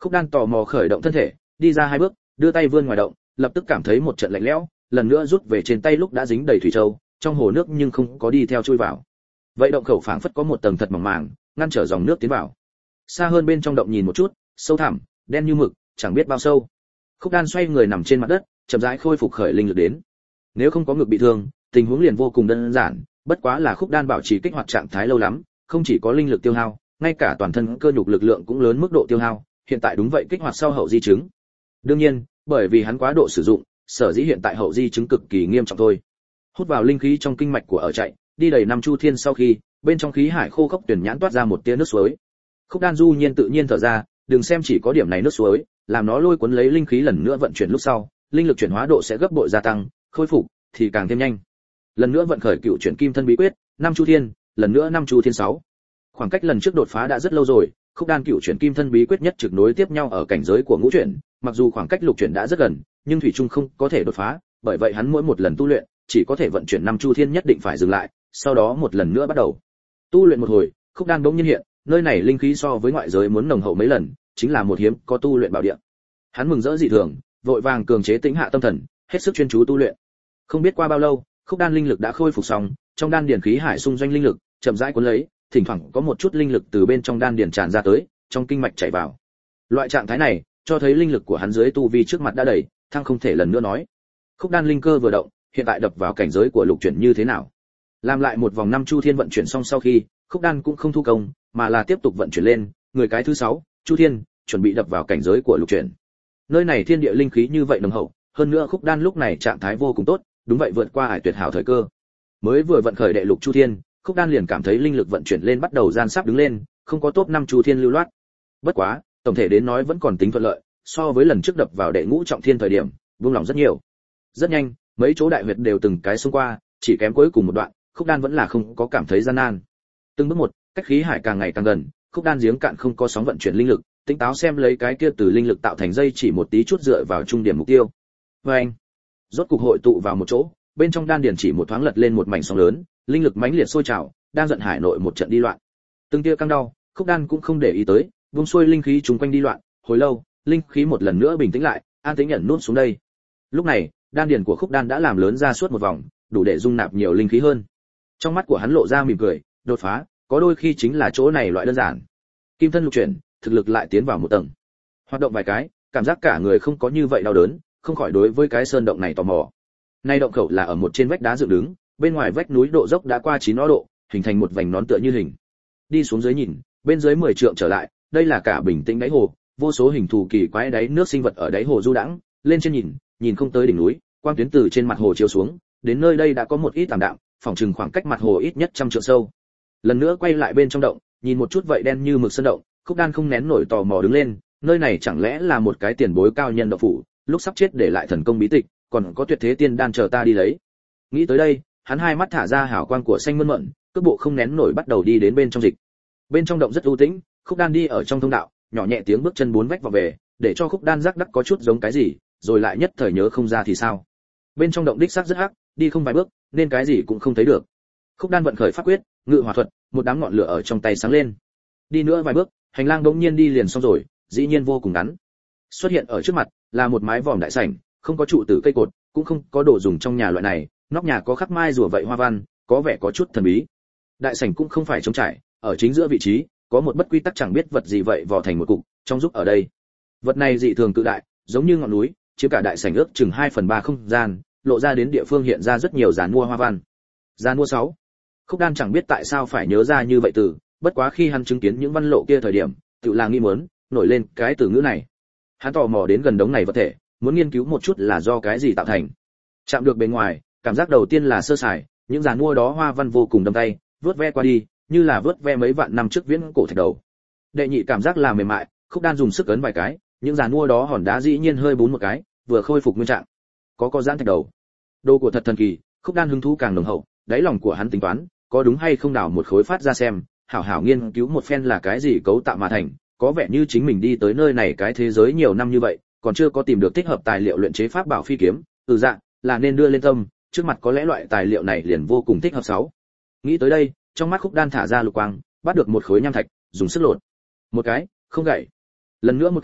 Khúc Đan tò mò khởi động thân thể, đi ra hai bước, đưa tay vươn ngoài động, lập tức cảm thấy một trận lạnh lẽo, lần nữa rút về trên tay lúc đã dính đầy thủy châu, trong hồ nước nhưng không có đi theo chui vào. Vậy động khẩu phảng phất có một tầng thật mỏng màng, ngăn trở dòng nước tiến vào. Xa hơn bên trong động nhìn một chút, sâu thẳm, đen như mực, chẳng biết bao sâu. Khúc Đan xoay người nằm trên mặt đất, chậm rãi khôi phục khởi linh lực đến. Nếu không có ngực bị thương, tình huống liền vô cùng đơn giản, bất quá là Khúc Đan bảo trì kích hoạt trạng thái lâu lắm, không chỉ có linh lực tiêu hao, ngay cả toàn thân cơ nhục lực lượng cũng lớn mức độ tiêu hao, hiện tại đúng vậy kích hoạt sau hậu di chứng. Đương nhiên, bởi vì hắn quá độ sử dụng, sở dĩ hiện tại hậu di chứng cực kỳ nghiêm trọng thôi. Hút vào linh khí trong kinh mạch của ở chạy, đi đầy năm chu thiên sau khi, bên trong khí hải khô khốc tuyển nhãn toát ra một tia nước suối. Khúc Đan du nhiên tự nhiên thở ra, đừng xem chỉ có điểm này nước suối, làm nó lôi cuốn lấy linh khí lần nữa vận chuyển lúc sau, linh lực chuyển hóa độ sẽ gấp bội gia tăng, khôi phục thì càng thêm nhanh. Lần nữa vận khởi cựu chuyển kim thân bí quyết, năm chu thiên, lần nữa năm chu thiên sáu. Khoảng cách lần trước đột phá đã rất lâu rồi, Khúc Đan cựu chuyển kim thân bí quyết nhất trực nối tiếp nhau ở cảnh giới của ngũ chuyển, mặc dù khoảng cách lục chuyển đã rất gần, nhưng thủy chung không có thể đột phá, bởi vậy hắn mỗi một lần tu luyện, chỉ có thể vận chuyển năm chu thiên nhất định phải dừng lại, sau đó một lần nữa bắt đầu. Tu luyện một hồi, Khúc Đan bỗng nhiên hiện, nơi này linh khí so với ngoại giới muốn nồng hậu mấy lần, chính là một hiếm có tu luyện bảo địa. Hắn mừng rỡ dị thường, vội vàng cường chế tĩnh hạ tâm thần, hết sức chuyên chú tu luyện. Không biết qua bao lâu, Khúc Đan linh lực đã khôi phục xong, trong đan điền khí hải xung doanh linh lực, chậm rãi cuốn lấy, thỉnh thoảng có một chút linh lực từ bên trong đan điền tràn ra tới, trong kinh mạch chảy vào. Loại trạng thái này, cho thấy linh lực của hắn dưới tu vi trước mặt đã đầy, thăng không thể lần nữa nói. Khúc Đan linh cơ vừa động, hiện tại đập vào cảnh giới của lục chuyển như thế nào? Làm lại một vòng năm chu thiên vận chuyển xong sau khi, Khúc Đan cũng không thu công, mà là tiếp tục vận chuyển lên, người cái thứ sáu, chu thiên, chuẩn bị đập vào cảnh giới của lục chuyển. Nơi này thiên địa linh khí như vậy nồng hậu, hơn nữa Khúc Đan lúc này trạng thái vô cùng tốt, đúng vậy vượt qua ải tuyệt hảo thời cơ. Mới vừa vận khởi đệ lục chu thiên, Khúc Đan liền cảm thấy linh lực vận chuyển lên bắt đầu gian sắp đứng lên, không có top năm chu thiên lưu loát. Bất quá, tổng thể đến nói vẫn còn tính thuận lợi, so với lần trước đập vào đệ ngũ trọng thiên thời điểm, buông lỏng rất nhiều. Rất nhanh, mấy chỗ đại huyệt đều từng cái xông qua, chỉ kém cuối cùng một đoạn, Khúc Đan vẫn là không có cảm thấy gian nan. Từng bước một, cách khí hải càng ngày càng gần, Khúc Đan giếng cạn không có sóng vận chuyển linh lực, tỉnh táo xem lấy cái kia từ linh lực tạo thành dây chỉ một tí chút dựa vào trung điểm mục tiêu. Và anh, rốt cục hội tụ vào một chỗ, bên trong đan điền chỉ một thoáng lật lên một mảnh sóng lớn, linh lực mãnh liệt sôi trào, đang giận hải nội một trận đi loạn. Từng tia căng đau, Khúc Đan cũng không để ý tới, vung xuôi linh khí chúng quanh đi loạn, hồi lâu, linh khí một lần nữa bình tĩnh lại, an tĩnh nhận nuốt xuống đây. Lúc này, đan điền của Khúc Đan đã làm lớn ra suốt một vòng, đủ để dung nạp nhiều linh khí hơn. Trong mắt của hắn lộ ra mỉm cười, đột phá, có đôi khi chính là chỗ này loại đơn giản. Kim thân lục chuyển, thực lực lại tiến vào một tầng. Hoạt động vài cái, cảm giác cả người không có như vậy đau đớn, không khỏi đối với cái sơn động này tò mò. Nay động khẩu là ở một trên vách đá dựng đứng, bên ngoài vách núi độ dốc đã qua chín nó độ, hình thành một vành nón tựa như hình. Đi xuống dưới nhìn, bên dưới mười trượng trở lại, đây là cả bình tĩnh đáy hồ, vô số hình thù kỳ quái đáy nước sinh vật ở đáy hồ du đãng, lên trên nhìn, nhìn không tới đỉnh núi, quang tuyến từ trên mặt hồ chiếu xuống, đến nơi đây đã có một ít tạm đạm, phòng trừng khoảng cách mặt hồ ít nhất trăm trượng sâu. Lần nữa quay lại bên trong động, nhìn một chút vậy đen như mực sơn động, Khúc Đan không nén nổi tò mò đứng lên, nơi này chẳng lẽ là một cái tiền bối cao nhân động phủ, lúc sắp chết để lại thần công bí tịch, còn có tuyệt thế tiên đan chờ ta đi lấy. Nghĩ tới đây, hắn hai mắt thả ra hào quang của xanh mơn mởn, cước bộ không nén nổi bắt đầu đi đến bên trong dịch. Bên trong động rất u tĩnh, Khúc Đan đi ở trong thông đạo, nhỏ nhẹ tiếng bước chân bốn vách vào về, để cho Khúc Đan rắc đắc có chút giống cái gì, rồi lại nhất thời nhớ không ra thì sao. Bên trong động đích xác rất hắc, đi không vài bước, nên cái gì cũng không thấy được. Khúc Đan vận khởi pháp quyết, ngự hỏa thuật, một đám ngọn lửa ở trong tay sáng lên. Đi nữa vài bước, hành lang đống nhiên đi liền xong rồi, dĩ nhiên vô cùng ngắn. Xuất hiện ở trước mặt là một mái vòm đại sảnh, không có trụ tử cây cột, cũng không có đồ dùng trong nhà loại này, nóc nhà có khắc mai rùa vậy hoa văn, có vẻ có chút thần bí. Đại sảnh cũng không phải trống trải, ở chính giữa vị trí có một bất quy tắc chẳng biết vật gì vậy vò thành một cục, trong giúp ở đây. Vật này dị thường cự đại, giống như ngọn núi, chiếm cả đại sảnh ước chừng hai phần ba không gian, lộ ra đến địa phương hiện ra rất nhiều dàn mua hoa văn. Dàn mua sáu. Khúc Đan chẳng biết tại sao phải nhớ ra như vậy từ, bất quá khi hắn chứng kiến những văn lộ kia thời điểm, tự là nghi muốn, nổi lên cái từ ngữ này. Hắn tò mò đến gần đống này vật thể, muốn nghiên cứu một chút là do cái gì tạo thành. Chạm được bên ngoài, cảm giác đầu tiên là sơ sài, những dàn mua đó hoa văn vô cùng đâm tay, vớt ve qua đi, như là vớt ve mấy vạn năm trước viễn cổ thạch đầu. Đệ nhị cảm giác là mềm mại, Khúc Đan dùng sức ấn vài cái, những dàn mua đó hòn đá dĩ nhiên hơi bún một cái, vừa khôi phục nguyên trạng. Có có giãn thạch đầu. Đồ của thật thần kỳ, Khúc Đan hứng thú càng nồng hậu, đáy lòng của hắn tính toán, có đúng hay không đào một khối phát ra xem, hảo hảo nghiên cứu một phen là cái gì cấu tạo mà thành, có vẻ như chính mình đi tới nơi này cái thế giới nhiều năm như vậy, còn chưa có tìm được thích hợp tài liệu luyện chế pháp bảo phi kiếm, từ dạng, là nên đưa lên tâm, trước mặt có lẽ loại tài liệu này liền vô cùng thích hợp sáu. Nghĩ tới đây, trong mắt Khúc Đan thả ra lục quang, bắt được một khối nham thạch, dùng sức lột. Một cái, không gãy. Lần nữa một cái,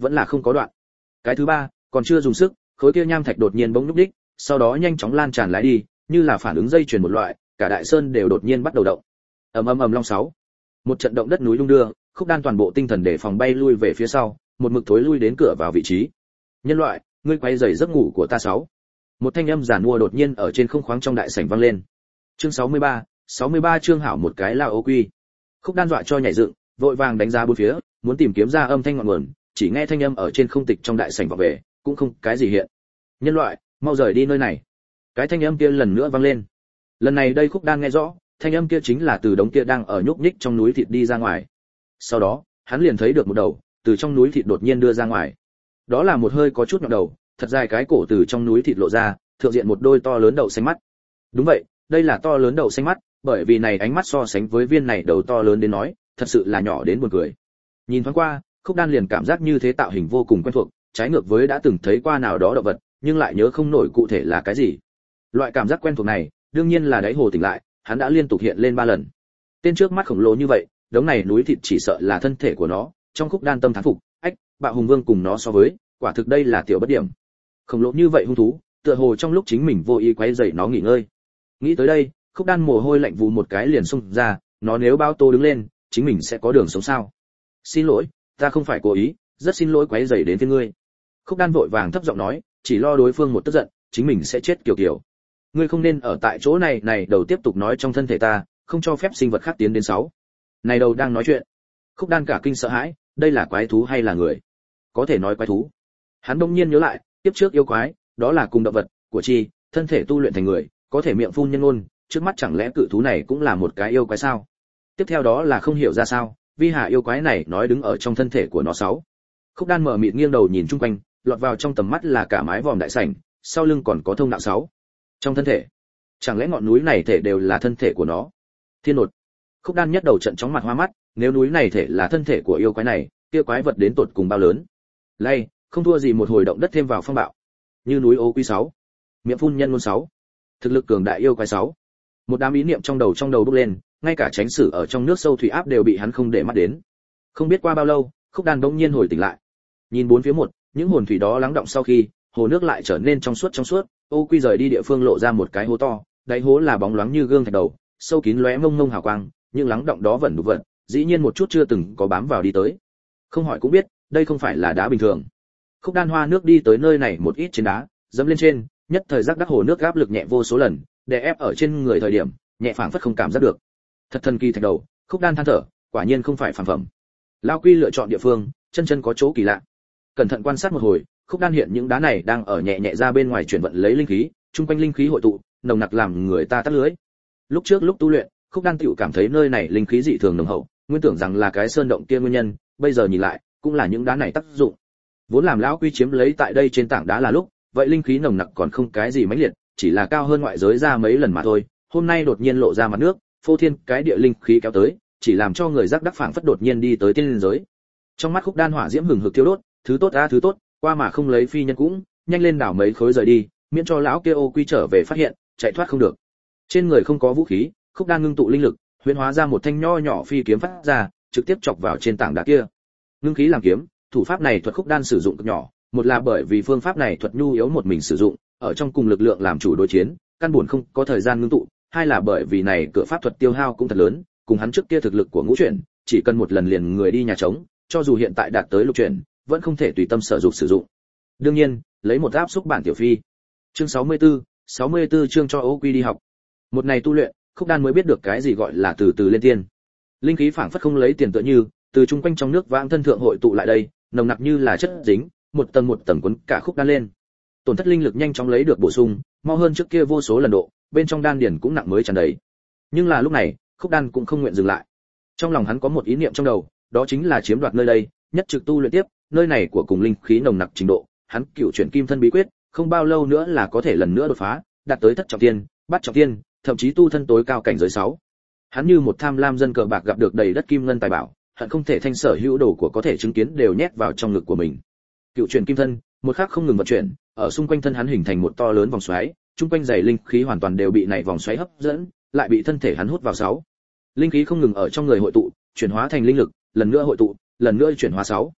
vẫn là không có đoạn. Cái thứ ba, còn chưa dùng sức, khối kia nham thạch đột nhiên bỗng nhúc nhích, sau đó nhanh chóng lan tràn lại đi, như là phản ứng dây chuyền một loại, cả đại sơn đều đột nhiên bắt đầu động. Ầm ầm ầm long sáu. Một trận động đất núi lung đưa, Khúc Đan toàn bộ tinh thần để phòng bay lui về phía sau, một mực thối lui đến cửa vào vị trí. Nhân loại, ngươi quay rầy giấc ngủ của ta sáu. Một thanh âm giản mua đột nhiên ở trên không khoáng trong đại sảnh vang lên. Chương sáu mươi ba, sáu mươi ba chương hảo một cái lao ô quy. Khúc Đan dọa cho nhảy dựng, vội vàng đánh ra bốn phía, muốn tìm kiếm ra âm thanh ngọn nguồn, chỉ nghe thanh âm ở trên không tịch trong đại sảnh vọng về, cũng không cái gì hiện. Nhân loại, mau rời đi nơi này. Cái thanh âm kia lần nữa vang lên. Lần này đây Khúc Đan nghe rõ, thanh âm kia chính là từ đống kia đang ở nhúc nhích trong núi thịt đi ra ngoài. Sau đó, hắn liền thấy được một đầu từ trong núi thịt đột nhiên đưa ra ngoài. Đó là một hơi có chút nhọn đầu, thật dài cái cổ từ trong núi thịt lộ ra, thượng diện một đôi to lớn đậu xanh mắt. Đúng vậy, đây là to lớn đậu xanh mắt, bởi vì này ánh mắt so sánh với viên này đầu to lớn đến nói, thật sự là nhỏ đến buồn cười. Nhìn thoáng qua, Khúc Đan liền cảm giác như thế tạo hình vô cùng quen thuộc, trái ngược với đã từng thấy qua nào đó động vật, nhưng lại nhớ không nổi cụ thể là cái gì. Loại cảm giác quen thuộc này, đương nhiên là đáy hồ tỉnh lại, hắn đã liên tục hiện lên ba lần. Tên trước mắt khổng lồ như vậy, đống này núi thịt chỉ sợ là thân thể của nó, trong Khúc Đan tâm thán phục, ách, Bạo Hùng Vương cùng nó so với, quả thực đây là tiểu bất điểm. Khổng lồ như vậy hung thú, tựa hồ trong lúc chính mình vô ý quấy rầy nó nghỉ ngơi. Nghĩ tới đây, Khúc Đan mồ hôi lạnh vù một cái liền xông ra, nó nếu bao tô đứng lên, chính mình sẽ có đường sống sao? Xin lỗi, ta không phải cố ý, rất xin lỗi quấy rầy đến phía ngươi. Khúc Đan vội vàng thấp giọng nói, chỉ lo đối phương một tức giận, chính mình sẽ chết kiểu kiểu. Ngươi không nên ở tại chỗ này, này đầu tiếp tục nói trong thân thể ta, không cho phép sinh vật khác tiến đến sáu. Này đầu đang nói chuyện. Khúc Đan cả kinh sợ hãi, đây là quái thú hay là người? Có thể nói quái thú. Hắn bỗng nhiên nhớ lại, tiếp trước yêu quái, đó là cùng động vật, của chi, thân thể tu luyện thành người, có thể miệng phun nhân ngôn, trước mắt chẳng lẽ cự thú này cũng là một cái yêu quái sao? Tiếp theo đó là không hiểu ra sao, vi hạ yêu quái này nói đứng ở trong thân thể của nó sáu. Khúc Đan mở mịt nghiêng đầu nhìn chung quanh, lọt vào trong tầm mắt là cả mái vòm đại sảnh, sau lưng còn có thông đạo sáu. Trong thân thể, chẳng lẽ ngọn núi này thể đều là thân thể của nó? Thiên nột. Khúc Đan nhất đầu trận chóng mặt hoa mắt, nếu núi này thể là thân thể của yêu quái này, kia quái vật đến tột cùng bao lớn? Lay, không thua gì một hồi động đất thêm vào phong bạo. Như núi ô quy sáu, miệng phun nhân ngôn sáu, thực lực cường đại yêu quái sáu. Một đám ý niệm trong đầu trong đầu bốc lên, ngay cả tránh sử ở trong nước sâu thủy áp đều bị hắn không để mắt đến. Không biết qua bao lâu, Khúc Đan bỗng nhiên hồi tỉnh lại. Nhìn bốn phía một, những hồn thủy đó lắng động sau khi, hồ nước lại trở nên trong suốt trong suốt, ô quy rời đi địa phương lộ ra một cái hố to, đáy hố là bóng loáng như gương thạch đầu, sâu kín lóe mông mông hào quang, nhưng lắng động đó vẫn đủ vận, dĩ nhiên một chút chưa từng có bám vào đi tới. Không hỏi cũng biết, đây không phải là đá bình thường. Khúc Đan hoa nước đi tới nơi này một ít trên đá, dẫm lên trên, nhất thời giác đắc hồ nước áp lực nhẹ vô số lần, đè ép ở trên người thời điểm, nhẹ phảng phất không cảm giác được. Thật thần kỳ thạch đầu, Khúc Đan than thở, quả nhiên không phải phàm phẩm. Lao Quy lựa chọn địa phương, chân chân có chỗ kỳ lạ. Cẩn thận quan sát một hồi, Khúc Đan hiện những đá này đang ở nhẹ nhẹ ra bên ngoài chuyển vận lấy linh khí, trung quanh linh khí hội tụ, nồng nặc làm người ta tắt lưới. Lúc trước lúc tu luyện, Khúc Đan tựu cảm thấy nơi này linh khí dị thường nồng hậu, nguyên tưởng rằng là cái sơn động kia nguyên nhân, bây giờ nhìn lại, cũng là những đá này tác dụng. Vốn làm lão Quy chiếm lấy tại đây trên tảng đá là lúc, vậy linh khí nồng nặc còn không cái gì mãnh liệt, chỉ là cao hơn ngoại giới ra mấy lần mà thôi, hôm nay đột nhiên lộ ra mặt nước, phô thiên cái địa linh khí kéo tới, chỉ làm cho người giác đắc phảng phất đột nhiên đi tới tiên giới. Trong mắt Khúc Đan hỏa diễm hừng hực thiêu đốt, thứ tốt a thứ tốt, qua mà không lấy phi nhân cũng, nhanh lên đảo mấy khối rời đi, miễn cho lão kia ô quy trở về phát hiện, chạy thoát không được. Trên người không có vũ khí, Khúc Đan ngưng tụ linh lực, huyễn hóa ra một thanh nho nhỏ phi kiếm phát ra, trực tiếp chọc vào trên tảng đá kia. Ngưng khí làm kiếm, thủ pháp này thuật Khúc Đan sử dụng cực nhỏ, một là bởi vì phương pháp này thuật nhu yếu một mình sử dụng, ở trong cùng lực lượng làm chủ đối chiến, căn buồn không có thời gian ngưng tụ, hai là bởi vì này cửa pháp thuật tiêu hao cũng thật lớn, cùng hắn trước kia thực lực của ngũ chuyển, chỉ cần một lần liền người đi nhà trống, cho dù hiện tại đạt tới lục chuyển, vẫn không thể tùy tâm sở dục sử dụng. Đương nhiên, lấy một áp xúc bản tiểu phi. Chương sáu mươi tư, sáu mươi tư chương cho ô quy đi học. Một ngày tu luyện, Khúc Đan mới biết được cái gì gọi là từ từ lên tiên. Linh khí phảng phất không lấy tiền tựa như, từ trung quanh trong nước vãng thân thượng hội tụ lại đây, nồng nặc như là chất dính, một tầng một tầng cuốn cả Khúc Đan lên. Tổn thất linh lực nhanh chóng lấy được bổ sung, mau hơn trước kia vô số lần độ, bên trong đan điền cũng nặng mới tràn đầy. Nhưng là lúc này, Khúc Đan cũng không nguyện dừng lại. Trong lòng hắn có một ý niệm trong đầu, đó chính là chiếm đoạt nơi đây, nhất trực tu luyện tiếp, nơi này của cùng linh khí nồng nặc trình độ, hắn cựu chuyển kim thân bí quyết, không bao lâu nữa là có thể lần nữa đột phá, đạt tới thất trọng tiên, bát trọng tiên, thậm chí tu thân tối cao cảnh giới sáu. Hắn như một tham lam dân cờ bạc gặp được đầy đất kim ngân tài bảo, hận không thể thanh sở hữu đồ của có thể chứng kiến đều nhét vào trong ngực của mình. Cựu chuyển kim thân, một khắc không ngừng vận chuyển, ở xung quanh thân hắn hình thành một to lớn vòng xoáy, trung quanh dày linh khí hoàn toàn đều bị này vòng xoáy hấp dẫn, lại bị thân thể hắn hút vào sáu. Linh khí không ngừng ở trong người hội tụ, chuyển hóa thành linh lực, lần nữa hội tụ, lần nữa chuyển hóa sáu.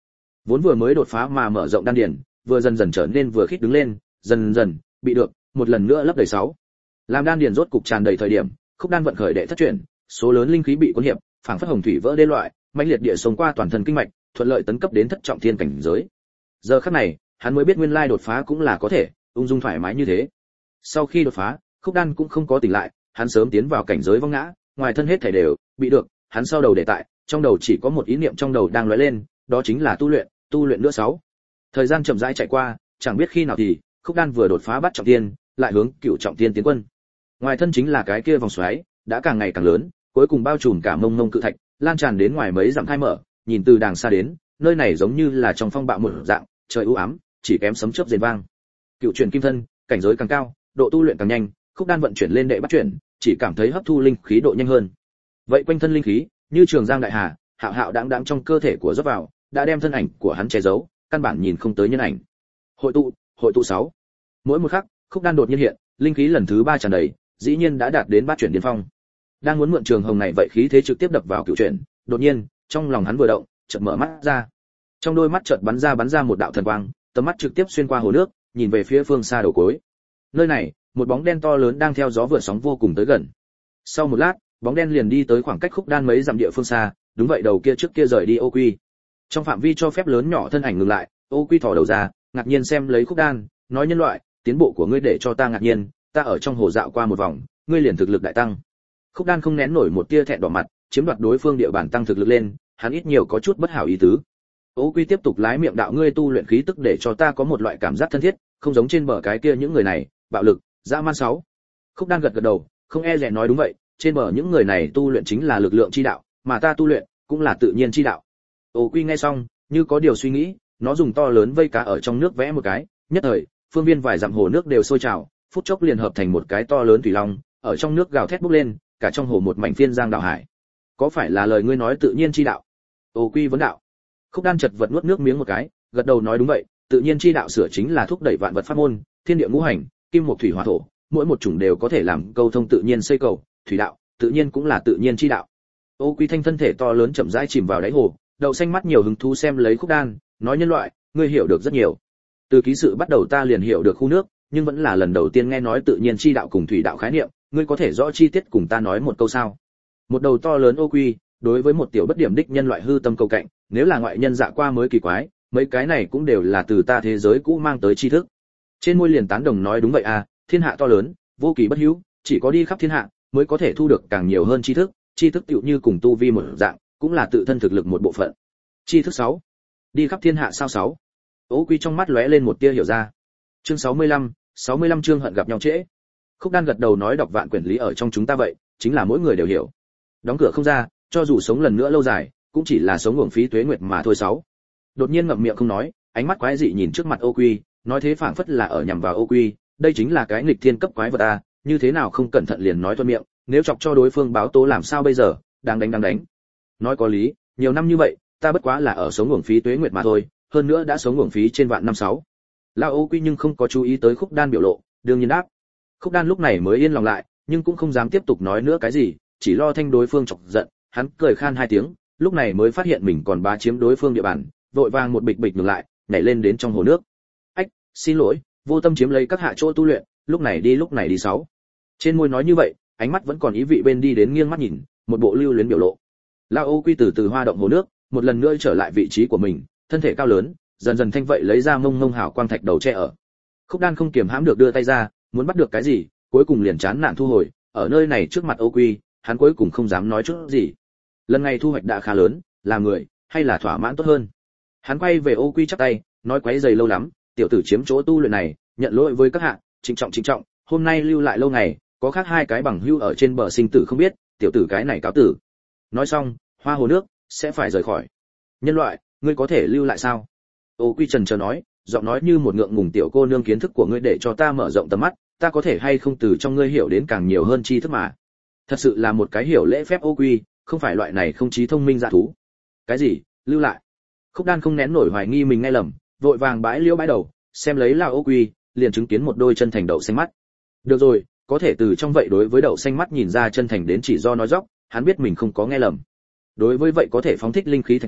Vốn vừa mới đột phá mà mở rộng đan điền, vừa dần dần trở nên vừa khít đứng lên, dần dần bị được một lần nữa lấp đầy sáu. Làm đan điền rốt cục tràn đầy thời điểm, Khúc Đan vận khởi đệ thất chuyển, số lớn linh khí bị cuốn hiệp, phảng phất hồng thủy vỡ đê loại, mãnh liệt địa sông qua toàn thân kinh mạch, thuận lợi tấn cấp đến thất trọng thiên cảnh giới. Giờ khắc này, hắn mới biết nguyên lai đột phá cũng là có thể, ung dung thoải mái như thế. Sau khi đột phá, Khúc Đan cũng không có tỉnh lại, hắn sớm tiến vào cảnh giới vong ngã, ngoài thân hết thảy đều bị được, hắn sau đầu để tại, trong đầu chỉ có một ý niệm trong đầu đang lóe lên, đó chính là tu luyện, tu luyện nữa sáu. Thời gian chậm rãi chạy qua, chẳng biết khi nào thì, Khúc Đan vừa đột phá bắt trọng thiên, lại hướng cựu trọng thiên tiến quân. Ngoài thân chính là cái kia vòng xoáy, đã càng ngày càng lớn, cuối cùng bao trùm cả mông mông cự thạch, lan tràn đến ngoài mấy dặm khai mở, nhìn từ đàng xa đến, nơi này giống như là trong phong bạo một dạng, trời u ám, chỉ kém sấm chớp rền vang. Cựu chuyển kim thân, cảnh giới càng cao, độ tu luyện càng nhanh, Khúc Đan vận chuyển lên đệ bắt chuyển, chỉ cảm thấy hấp thu linh khí độ nhanh hơn. Vậy quanh thân linh khí, như trường giang đại hà, hạo hạo đãng đãng trong cơ thể của rót vào, đã đem thân ảnh của hắn che giấu, căn bản nhìn không tới nhân ảnh. Hội tụ, hội tụ sáu. Mỗi một khắc, Khúc Đan đột nhiên hiện, linh khí lần thứ ba tràn đầy, dĩ nhiên đã đạt đến bát chuyển điên phong. Đang muốn mượn trường hồng này vậy khí thế trực tiếp đập vào cựu chuyển, đột nhiên, trong lòng hắn vừa động, chợt mở mắt ra. Trong đôi mắt chợt bắn ra bắn ra một đạo thần quang, tầm mắt trực tiếp xuyên qua hồ nước, nhìn về phía phương xa đầu cối. Nơi này, một bóng đen to lớn đang theo gió vượt sóng vô cùng tới gần. Sau một lát, bóng đen liền đi tới khoảng cách Khúc Đan mấy dặm địa phương xa, đúng vậy đầu kia trước kia rời đi Ô Quy. Trong phạm vi cho phép lớn nhỏ thân ảnh ngừng lại, Ô Quy thò đầu ra, ngạc nhiên xem lấy Khúc Đan, nói nhân loại, tiến bộ của ngươi để cho ta ngạc nhiên, ta ở trong hồ dạo qua một vòng, ngươi liền thực lực đại tăng. Khúc Đan không nén nổi một tia thẹn đỏ mặt, chiếm đoạt đối phương địa bàn tăng thực lực lên, hắn ít nhiều có chút bất hảo ý tứ. Ô Quy tiếp tục lái miệng đạo ngươi tu luyện khí tức để cho ta có một loại cảm giác thân thiết, không giống trên bờ cái kia những người này, bạo lực, dã man sáu. Khúc Đan gật gật đầu, không e dè nói đúng vậy, trên bờ những người này tu luyện chính là lực lượng chi đạo, mà ta tu luyện cũng là tự nhiên chi đạo. Ô Quy nghe xong, như có điều suy nghĩ, nó dùng to lớn vây cá ở trong nước vẽ một cái, nhất thời, phương viên vài dặm hồ nước đều sôi trào, phút chốc liền hợp thành một cái to lớn thủy long, ở trong nước gào thét bốc lên, cả trong hồ một mảnh phiên giang đạo hải. Có phải là lời ngươi nói tự nhiên chi đạo? Ô Quy vấn đạo. Khúc Đan chật vật nuốt nước miếng một cái, gật đầu nói đúng vậy, tự nhiên chi đạo sửa chính là thúc đẩy vạn vật pháp môn, thiên địa ngũ hành, kim mộc thủy hỏa thổ, mỗi một chủng đều có thể làm câu thông tự nhiên xây cầu, thủy đạo, tự nhiên cũng là tự nhiên chi đạo. Ô Quy thanh thân thể to lớn chậm rãi chìm vào đáy hồ, đậu xanh mắt nhiều hứng thú xem lấy Khúc Đan, nói nhân loại, ngươi hiểu được rất nhiều. Từ ký sự bắt đầu ta liền hiểu được khu nước, nhưng vẫn là lần đầu tiên nghe nói tự nhiên chi đạo cùng thủy đạo khái niệm, ngươi có thể rõ chi tiết cùng ta nói một câu sao? Một đầu to lớn Ô Quy, đối với một tiểu bất điểm đích nhân loại hư tâm cầu cạnh, nếu là ngoại nhân dạ qua mới kỳ quái, mấy cái này cũng đều là từ ta thế giới cũ mang tới tri thức. Trên môi liền tán đồng nói đúng vậy à, thiên hạ to lớn, vô kỳ bất hữu, chỉ có đi khắp thiên hạ mới có thể thu được càng nhiều hơn tri thức, tri thức tựu như cùng tu vi một dạng, cũng là tự thân thực lực một bộ phận. Tri thức sáu. Đi khắp thiên hạ sao sáu? Ô Quy trong mắt lóe lên một tia hiểu ra. Chương sáu mươi lăm, sáu mươi lăm chương hận gặp nhau trễ. Khúc Đan gật đầu nói đọc vạn quyển lý ở trong chúng ta vậy, chính là mỗi người đều hiểu. Đóng cửa không ra, cho dù sống lần nữa lâu dài, cũng chỉ là sống uổng phí tuế nguyệt mà thôi sáu. Đột nhiên ngậm miệng không nói, ánh mắt quái dị nhìn trước mặt Ô Quy, nói thế phảng phất là ở nhằm vào Ô Quy, đây chính là cái nghịch thiên cấp quái vật a, như thế nào không cẩn thận liền nói toan miệng, nếu chọc cho đối phương báo tố làm sao bây giờ, đang đánh đang đánh. Nói có lý, nhiều năm như vậy, ta bất quá là ở sống uổng phí tuế nguyệt mà thôi, hơn nữa đã sống uổng phí trên vạn năm sáu. Lão Ô Quy nhưng không có chú ý tới Khúc Đan biểu lộ, đương nhiên đáp. Khúc Đan lúc này mới yên lòng lại, nhưng cũng không dám tiếp tục nói nữa cái gì, chỉ lo thanh đối phương chọc giận, hắn cười khan hai tiếng, lúc này mới phát hiện mình còn bá chiếm đối phương địa bàn, vội vàng một bịch bịch ngừng lại, nhảy lên đến trong hồ nước. Ách, xin lỗi, vô tâm chiếm lấy các hạ chỗ tu luyện, lúc này đi lúc này đi sáu. Trên môi nói như vậy, ánh mắt vẫn còn ý vị bên đi đến nghiêng mắt nhìn, một bộ lưu luyến biểu lộ. Lão Ô Quy từ từ hoa động hồ nước, một lần nữa trở lại vị trí của mình, thân thể cao lớn, dần dần thanh vậy lấy ra mông mông hào quang thạch đầu che ở. Khúc Đan không kiềm hãm được đưa tay ra, muốn bắt được cái gì, cuối cùng liền chán nản thu hồi, ở nơi này trước mặt Ô Quy, hắn cuối cùng không dám nói chút gì. Lần này thu hoạch đã khá lớn, làm người hay là thỏa mãn tốt hơn. Hắn quay về Ô Quy chắp tay, nói quấy giày lâu lắm, tiểu tử chiếm chỗ tu luyện này, nhận lỗi với các hạ, trịnh trọng trịnh trọng, hôm nay lưu lại lâu ngày, có khác hai cái bằng hữu ở trên bờ sinh tử không biết, tiểu tử cái này cáo tử. Nói xong, hoa hồ nước sẽ phải rời khỏi. Nhân loại, ngươi có thể lưu lại sao? Ô Quy trần chờ nói, giọng nói như một ngượng ngùng tiểu cô nương kiến thức của ngươi để cho ta mở rộng tầm mắt, ta có thể hay không từ trong ngươi hiểu đến càng nhiều hơn tri thức mà. Thật sự là một cái hiểu lễ phép Ô Quy, không phải loại này không trí thông minh dạ thú. Cái gì? Lưu lại? Khúc Đan không nén nổi hoài nghi mình nghe lầm, vội vàng bãi liễu bãi đầu, xem lấy là Ô Quy, liền chứng kiến một đôi chân thành đậu xanh mắt. Được rồi, có thể từ trong vậy đối với đậu xanh mắt nhìn ra chân thành đến chỉ do nói dóc, hắn biết mình không có nghe lầm. Đối với vậy có thể phóng thích linh khí thạch đầu,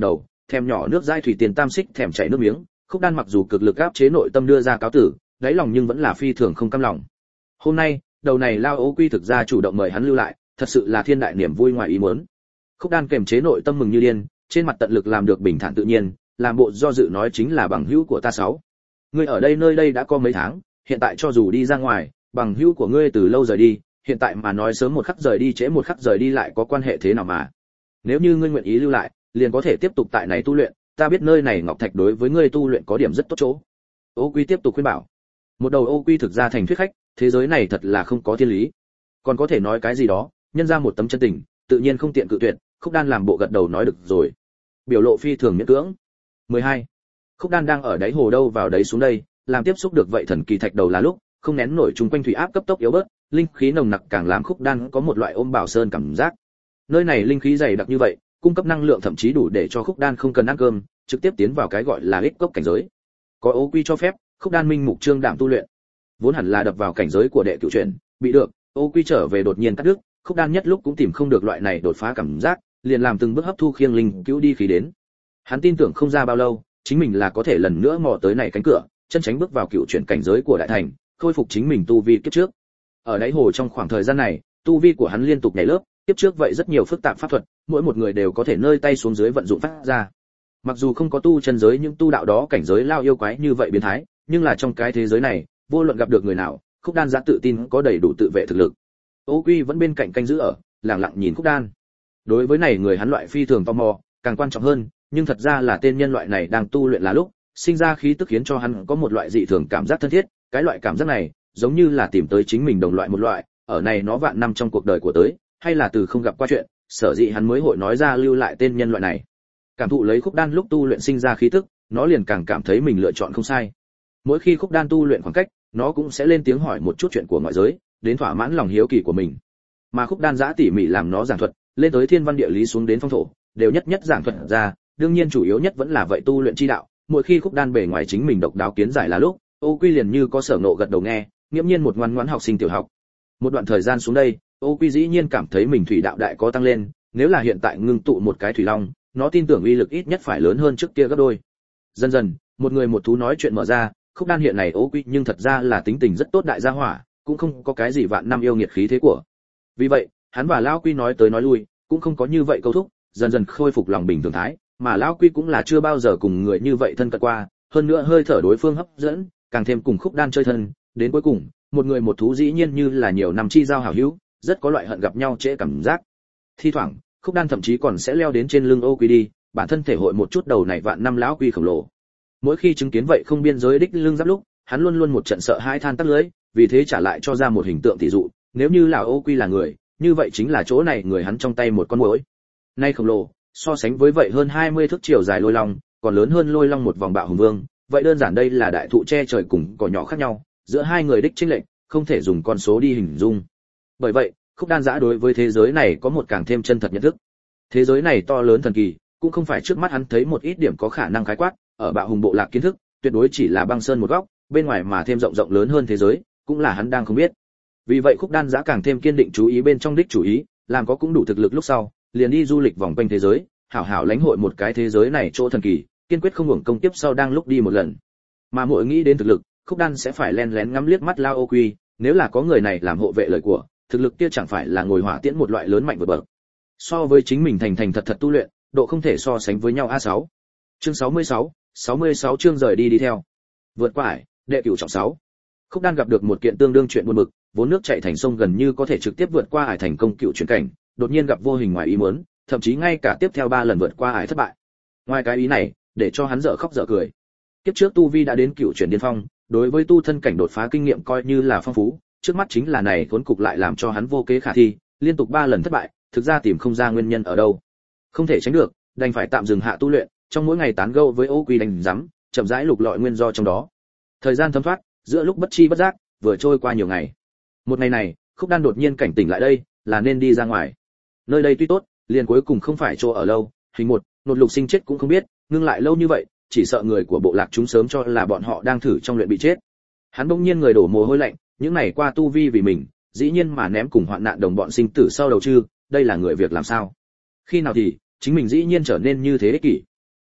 thèm nhỏ nước dai thủy tiền tam xích thèm chảy nước miếng. Khúc Đan mặc dù cực lực áp chế nội tâm đưa ra cáo tử, đáy lòng nhưng vẫn là phi thường không cam lòng. Hôm nay, đầu này Lao Ô Quy thực ra chủ động mời hắn lưu lại, thật sự là thiên đại niềm vui ngoài ý muốn. Khúc Đan kiềm chế nội tâm mừng như điên, trên mặt tận lực làm được bình thản tự nhiên, làm bộ do dự nói chính là bằng hữu của ta sáu. Ngươi ở đây nơi đây đã có mấy tháng, hiện tại cho dù đi ra ngoài, bằng hữu của ngươi từ lâu rời đi, hiện tại mà nói sớm một khắc rời đi trễ một khắc rời đi lại có quan hệ thế nào mà? Nếu như ngươi nguyện ý lưu lại, liền có thể tiếp tục tại này tu luyện, ta biết nơi này ngọc thạch đối với ngươi tu luyện có điểm rất tốt chỗ. Ô Quy tiếp tục khuyên bảo. Một đầu Ô Quy thực ra thành thuyết khách, thế giới này thật là không có thiên lý. Còn có thể nói cái gì đó, nhân ra một tấm chân tình, tự nhiên không tiện cự tuyệt, Khúc Đan làm bộ gật đầu nói được rồi. Biểu lộ phi thường miễn cưỡng. mười hai. Khúc Đan đang ở đáy hồ đâu vào đấy xuống đây, làm tiếp xúc được vậy thần kỳ thạch đầu là lúc, không nén nổi chung quanh thủy áp cấp tốc yếu bớt, linh khí nồng nặc càng làm Khúc Đan có một loại ôm bảo sơn cảm giác. Nơi này linh khí dày đặc như vậy, cung cấp năng lượng thậm chí đủ để cho Khúc Đan không cần ăn cơm, trực tiếp tiến vào cái gọi là ích cốc cảnh giới. Có Ô Quy cho phép, Khúc Đan minh mục trương đảm tu luyện. Vốn hẳn là đập vào cảnh giới của đệ cửu chuyển, bị được, Ô Quy trở về đột nhiên cắt đứt, Khúc Đan nhất lúc cũng tìm không được loại này đột phá cảm giác, liền làm từng bước hấp thu khiêng linh cứu đi khí đến. Hắn tin tưởng không ra bao lâu, chính mình là có thể lần nữa mò tới này cánh cửa, chân tránh bước vào cựu chuyển cảnh giới của đại thành, khôi phục chính mình tu vi kiếp trước. Ở đáy hồ trong khoảng thời gian này, tu vi của hắn liên tục nhảy lớp, kiếp trước vậy rất nhiều phức tạp pháp thuật, mỗi một người đều có thể nơi tay xuống dưới vận dụng phát ra. Mặc dù không có tu chân giới những tu đạo đó cảnh giới lao yêu quái như vậy biến thái, nhưng là trong cái thế giới này, vô luận gặp được người nào, Khúc Đan giá tự tin có đầy đủ tự vệ thực lực. Ô Quy vẫn bên cạnh canh giữ ở, lặng lặng nhìn Khúc Đan. Đối với này người hắn loại phi thường tò mò, càng quan trọng hơn, nhưng thật ra là tên nhân loại này đang tu luyện là lúc, sinh ra khí tức khiến cho hắn có một loại dị thường cảm giác thân thiết, cái loại cảm giác này, giống như là tìm tới chính mình đồng loại một loại, ở này nó vạn năm trong cuộc đời của tới, hay là từ không gặp qua chuyện, sở dĩ hắn mới hội nói ra lưu lại tên nhân loại này. Cảm thụ lấy Khúc Đan lúc tu luyện sinh ra khí tức, nó liền càng cảm thấy mình lựa chọn không sai. Mỗi khi Khúc Đan tu luyện khoảng cách, nó cũng sẽ lên tiếng hỏi một chút chuyện của ngoại giới, đến thỏa mãn lòng hiếu kỳ của mình. Mà Khúc Đan giã tỉ mỉ làm nó giảng thuật, lên tới thiên văn địa lý xuống đến phong thổ, đều nhất nhất giảng thuật ra, đương nhiên chủ yếu nhất vẫn là vậy tu luyện chi đạo. Mỗi khi Khúc Đan bề ngoài chính mình độc đáo kiến giải là lúc, Ô Quy liền như có sở nộ gật đầu nghe, nghiễm nhiên một ngoan ngoãn học sinh tiểu học. Một đoạn thời gian xuống đây, Ô Quy dĩ nhiên cảm thấy mình thủy đạo đại có tăng lên, nếu là hiện tại ngưng tụ một cái thủy long, nó tin tưởng uy lực ít nhất phải lớn hơn trước kia gấp đôi. Dần dần, một người một thú nói chuyện mở ra, Khúc Đan hiện này Ô Quy nhưng thật ra là tính tình rất tốt đại gia hỏa, cũng không có cái gì vạn năm yêu nghiệt khí thế của. Vì vậy, hắn và lão Quy nói tới nói lui, cũng không có như vậy câu thúc, dần dần khôi phục lòng bình thường thái, mà lão Quy cũng là chưa bao giờ cùng người như vậy thân cận qua, hơn nữa hơi thở đối phương hấp dẫn, càng thêm cùng Khúc Đan chơi thân, đến cuối cùng, một người một thú dĩ nhiên như là nhiều năm chi giao hảo hữu, rất có loại hận gặp nhau trễ cảm giác. Thi thoảng, Khúc Đan thậm chí còn sẽ leo đến trên lưng Ô Quy đi, bản thân thể hội một chút đầu này vạn năm lão Quy khổng lồ. Mỗi khi chứng kiến vậy không biên giới đích lưng giáp lúc, hắn luôn luôn một trận sợ hãi than tắc lưỡi, vì thế trả lại cho ra một hình tượng tỷ dụ, nếu như là Ô Quy là người, như vậy chính là chỗ này người hắn trong tay một con muỗi. Nay khổng lồ, so sánh với vậy hơn hai mươi thước chiều dài lôi long, còn lớn hơn lôi long một vòng bạo hùng vương, vậy đơn giản đây là đại thụ che trời cùng cỏ nhỏ khác nhau, giữa hai người đích chênh lệch, không thể dùng con số đi hình dung. Bởi vậy, Khúc Đan giã đối với thế giới này có một càng thêm chân thật nhận thức. Thế giới này to lớn thần kỳ, cũng không phải trước mắt hắn thấy một ít điểm có khả năng khái quát, ở bạo hùng bộ lạc kiến thức, tuyệt đối chỉ là băng sơn một góc, bên ngoài mà thêm rộng rộng lớn hơn thế giới, cũng là hắn đang không biết. Vì vậy Khúc Đan giã càng thêm kiên định chú ý bên trong đích chủ ý, làm có cũng đủ thực lực lúc sau, liền đi du lịch vòng quanh thế giới, hảo hảo lãnh hội một cái thế giới này chỗ thần kỳ, kiên quyết không hưởng công tiếp sau đang lúc đi một lần. Mà mỗi nghĩ đến thực lực, Khúc Đan sẽ phải len lén ngắm liếc mắt Lao Ô Quy, nếu là có người này làm hộ vệ lời của, thực lực kia chẳng phải là ngồi hỏa tiễn một loại lớn mạnh vượt bậc. So với chính mình thành thành thật thật tu luyện, độ không thể so sánh với nhau a sáu. Chương sáu mươi sáu, sáu mươi sáu chương rời đi đi theo. Vượt qua ải, đệ cửu trọng sáu. Khúc Đan gặp được một kiện tương đương chuyện buồn bực, vốn nước chảy thành sông gần như có thể trực tiếp vượt qua ải thành công cựu chuyển cảnh, đột nhiên gặp vô hình ngoài ý muốn, thậm chí ngay cả tiếp theo ba lần vượt qua ải thất bại. Ngoài cái ý này, để cho hắn dở khóc dở cười. Kiếp trước tu vi đã đến cựu chuyển điên phong, đối với tu thân cảnh đột phá kinh nghiệm coi như là phong phú, trước mắt chính là này cuốn cục lại làm cho hắn vô kế khả thi, liên tục ba lần thất bại, thực ra tìm không ra nguyên nhân ở đâu. Không thể tránh được, đành phải tạm dừng hạ tu luyện, trong mỗi ngày tán gẫu với Ô Quy đánh rắm, chậm rãi lục lọi nguyên do trong đó. Thời gian thấm thoát, giữa lúc bất chi bất giác, vừa trôi qua nhiều ngày. Một ngày này, Khúc Đan đột nhiên cảnh tỉnh lại đây, là nên đi ra ngoài. Nơi đây tuy tốt, liền cuối cùng không phải chỗ ở lâu, hình một, nột lục sinh chết cũng không biết, ngưng lại lâu như vậy, chỉ sợ người của bộ lạc chúng sớm cho là bọn họ đang thử trong luyện bị chết. Hắn bỗng nhiên người đổ mồ hôi lạnh, những ngày qua tu vi vì mình, dĩ nhiên mà ném cùng hoạn nạn đồng bọn sinh tử sau đầu chư, đây là người việc làm sao? Khi nào thì chính mình dĩ nhiên trở nên như thế ích kỷ.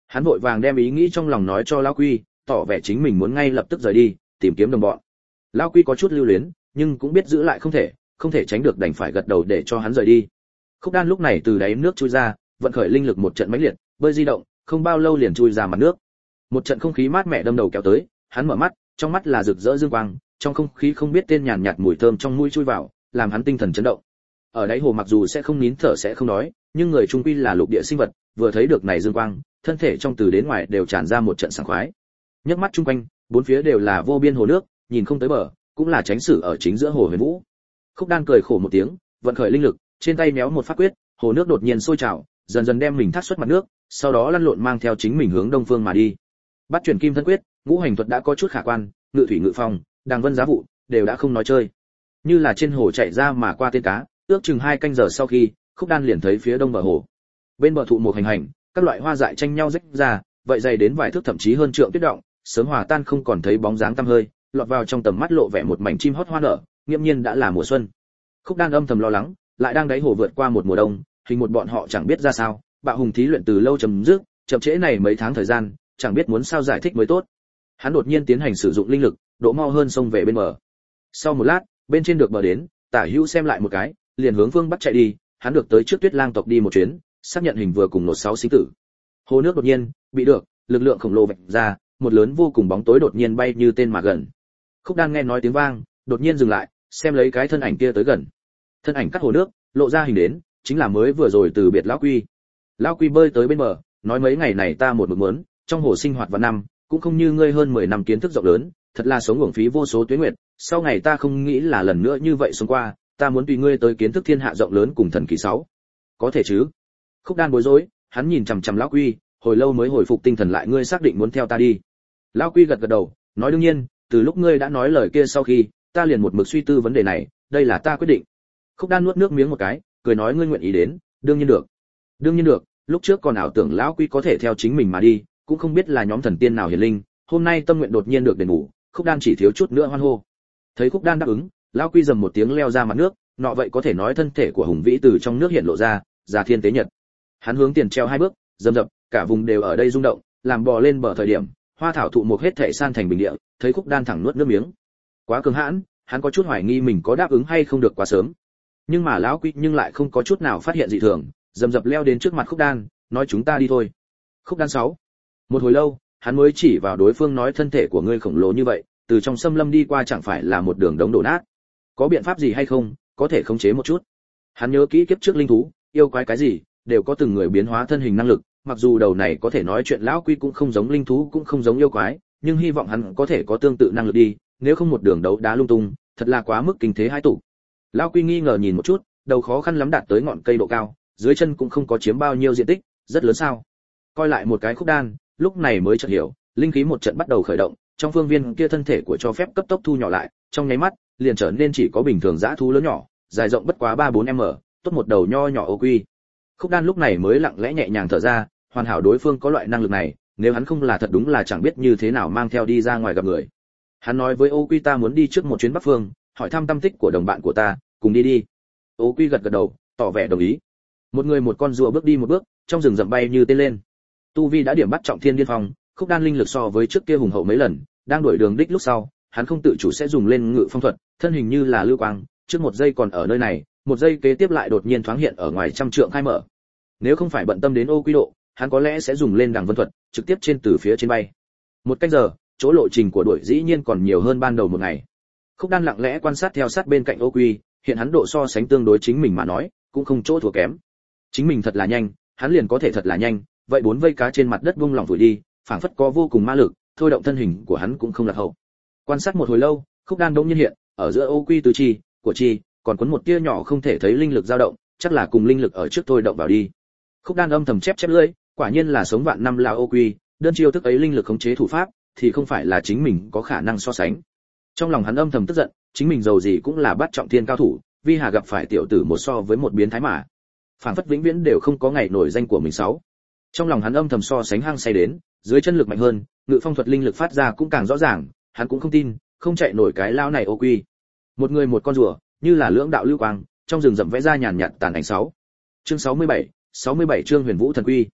Hắn vội vàng đem ý nghĩ trong lòng nói cho lão Quy, tỏ vẻ chính mình muốn ngay lập tức rời đi, tìm kiếm đồng bọn. Lão Quy có chút lưu luyến, nhưng cũng biết giữ lại không thể, không thể tránh được đành phải gật đầu để cho hắn rời đi. Khúc Đan lúc này từ đáy nước chui ra, vận khởi linh lực một trận mãnh liệt, bơi di động, không bao lâu liền chui ra mặt nước. Một trận không khí mát mẻ đâm đầu kéo tới, hắn mở mắt, trong mắt là rực rỡ dương quang, trong không khí không biết tên nhàn nhạt mùi thơm trong mũi chui vào, làm hắn tinh thần chấn động. Ở đáy hồ mặc dù sẽ không nín thở sẽ không nói, nhưng người trung quy là lục địa sinh vật, vừa thấy được này dương quang, thân thể trong từ đến ngoài đều tràn ra một trận sảng khoái. Nhấc mắt chung quanh, bốn phía đều là vô biên hồ nước, nhìn không tới bờ, cũng là tránh sử ở chính giữa hồ huyền vũ. Khúc Đan cười khổ một tiếng, vận khởi linh lực, trên tay méo một pháp quyết, hồ nước đột nhiên sôi trào, dần dần đem mình thác xuất mặt nước, sau đó lăn lộn mang theo chính mình hướng đông phương mà đi. Bắt chuyển kim thân quyết, ngũ hành thuật đã có chút khả quan, ngự thủy ngự phong, đàng vân giá vụ, đều đã không nói chơi. Như là trên hồ chạy ra mà qua tên cá, ước chừng hai canh giờ sau khi, Khúc Đan liền thấy phía đông bờ hồ. Bên bờ thụ một hành hành, các loại hoa dại tranh nhau rách ra, vậy dày đến vài thước thậm chí hơn trượng tuyết động, sớm hòa tan không còn thấy bóng dáng tăm hơi, lọt vào trong tầm mắt lộ vẻ một mảnh chim hót hoa nở, nghiêm nhiên đã là mùa xuân. Khúc Đan âm thầm lo lắng, lại đang đáy hồ vượt qua một mùa đông, hình một bọn họ chẳng biết ra sao, bạo hùng thí luyện từ lâu chấm dứt, chậm trễ này mấy tháng thời gian, chẳng biết muốn sao giải thích mới tốt. Hắn đột nhiên tiến hành sử dụng linh lực, độ mau hơn sông về bên bờ. Sau một lát, bên trên được bờ đến, Tả Hữu xem lại một cái, liền hướng phương bắc chạy đi, hắn được tới trước Tuyết Lang tộc đi một chuyến, xác nhận hình vừa cùng nột sáu sinh tử. Hồ nước đột nhiên bị được, lực lượng khổng lồ vạch ra, một lớn vô cùng bóng tối đột nhiên bay như tên mà gần. Khúc Đan nghe nói tiếng vang, đột nhiên dừng lại, xem lấy cái thân ảnh kia tới gần. Thân ảnh cắt hồ nước, lộ ra hình đến, chính là mới vừa rồi từ biệt lão Quy. Lão Quy bơi tới bên bờ, nói mấy ngày này ta một mực muốn, trong hồ sinh hoạt vạn năm, cũng không như ngươi hơn mười năm kiến thức rộng lớn, thật là sống uổng phí vô số tuế nguyệt, sau ngày ta không nghĩ là lần nữa như vậy sống qua, ta muốn tùy ngươi tới kiến thức thiên hạ rộng lớn cùng thần kỳ sáu. Có thể chứ? Khúc Đan bối rối, hắn nhìn chằm chằm lão Quy, hồi lâu mới hồi phục tinh thần lại, ngươi xác định muốn theo ta đi? Lão Quy gật gật đầu, nói đương nhiên, từ lúc ngươi đã nói lời kia sau khi, ta liền một mực suy tư vấn đề này, đây là ta quyết định. Khúc Đan nuốt nước miếng một cái, cười nói ngươi nguyện ý đến, đương nhiên được. Đương nhiên được, lúc trước còn ảo tưởng lão Quy có thể theo chính mình mà đi, cũng không biết là nhóm thần tiên nào hiển linh, hôm nay tâm nguyện đột nhiên được đền bù, Khúc Đan chỉ thiếu chút nữa hoan hô. Thấy Khúc Đan đáp ứng, lão Quy rầm một tiếng leo ra mặt nước, nọ vậy có thể nói thân thể của hùng vĩ từ trong nước hiện lộ ra, già thiên tế nhật. Hắn hướng tiền treo hai bước, dầm dập, cả vùng đều ở đây rung động, làm bò lên bờ thời điểm, hoa thảo thụ một hết thảy san thành bình địa, thấy Khúc Đan thẳng nuốt nước miếng. Quá cường hãn, hắn có chút hoài nghi mình có đáp ứng hay không được quá sớm. Nhưng mà lão Quy nhưng lại không có chút nào phát hiện dị thường, dầm dập leo đến trước mặt Khúc Đan, nói chúng ta đi thôi. Khúc Đan sáu. Một hồi lâu, hắn mới chỉ vào đối phương nói thân thể của ngươi khổng lồ như vậy, từ trong xâm lâm đi qua chẳng phải là một đường đống đổ nát. Có biện pháp gì hay không, có thể khống chế một chút. Hắn nhớ kỹ kiếp trước linh thú, yêu quái cái gì, đều có từng người biến hóa thân hình năng lực, mặc dù đầu này có thể nói chuyện lão Quy cũng không giống linh thú cũng không giống yêu quái, nhưng hy vọng hắn có thể có tương tự năng lực đi, nếu không một đường đấu đá lung tung, thật là quá mức kinh thế hai tụ. Lão Quy nghi ngờ nhìn một chút, đầu khó khăn lắm đạt tới ngọn cây độ cao, dưới chân cũng không có chiếm bao nhiêu diện tích, rất lớn sao? Coi lại một cái Khúc Đan, lúc này mới chợt hiểu, linh khí một trận bắt đầu khởi động, trong phương viên kia thân thể của cho phép cấp tốc thu nhỏ lại, trong nháy mắt, liền trở nên chỉ có bình thường dã thú lớn nhỏ, dài rộng bất quá ba bốn m, tốt một đầu nho nhỏ ô quy. Khúc Đan lúc này mới lặng lẽ nhẹ nhàng thở ra, hoàn hảo đối phương có loại năng lực này, nếu hắn không là thật đúng là chẳng biết như thế nào mang theo đi ra ngoài gặp người. Hắn nói với ô quy ta muốn đi trước một chuyến bắc phương, hỏi thăm tâm tích của đồng bạn của ta, cùng đi đi. Ô quy gật gật đầu, tỏ vẻ đồng ý. Một người một con rùa bước đi một bước, trong rừng rậm bay như tên lên. Tu vi đã điểm bắt trọng thiên điên phong, Khúc Đan linh lực so với trước kia hùng hậu mấy lần, đang đuổi đường đích lúc sau, hắn không tự chủ sẽ dùng lên ngự phong thuật, thân hình như là lưu quang, trước một giây còn ở nơi này, một giây kế tiếp lại đột nhiên thoáng hiện ở ngoài trăm trượng khai mở. Nếu không phải bận tâm đến ô quy độ, hắn có lẽ sẽ dùng lên đằng vân thuật, trực tiếp trên từ phía trên bay. Một canh giờ, chỗ lộ trình của đuổi dĩ nhiên còn nhiều hơn ban đầu một ngày. Khúc Đan lặng lẽ quan sát theo sát bên cạnh ô quy, hiện hắn độ so sánh tương đối chính mình mà nói, cũng không chỗ thua kém. Chính mình thật là nhanh, hắn liền có thể thật là nhanh, vậy bốn vây cá trên mặt đất vung lòng vùi đi, phảng phất có vô cùng ma lực, thôi động thân hình của hắn cũng không lạc hậu. Quan sát một hồi lâu, Khúc Đan đống nhiên hiện, ở giữa ô quy tứ chi, của chi, còn cuốn một tia nhỏ không thể thấy linh lực dao động, chắc là cùng linh lực ở trước thôi động vào đi. Khúc Đan âm thầm chép chép lưỡi, quả nhiên là sống vạn năm là ô quy, đơn chiêu thức ấy linh lực khống chế thủ pháp, thì không phải là chính mình có khả năng so sánh. Trong lòng hắn âm thầm tức giận, chính mình giàu gì cũng là bắt trọng thiên cao thủ, vi hà gặp phải tiểu tử một so với một biến thái mà. Phản phất vĩnh viễn đều không có ngày nổi danh của mình sáu. Trong lòng hắn âm thầm so sánh hăng say đến, dưới chân lực mạnh hơn, ngự phong thuật linh lực phát ra cũng càng rõ ràng, hắn cũng không tin, không chạy nổi cái lao này ô quy. Một người một con rùa, như là lưỡng đạo lưu quang, trong rừng rậm vẽ ra nhàn nhạt tàn ảnh sáu. Chương sáu mươi bảy, sáu mươi bảy chương Huyền Vũ thần quy.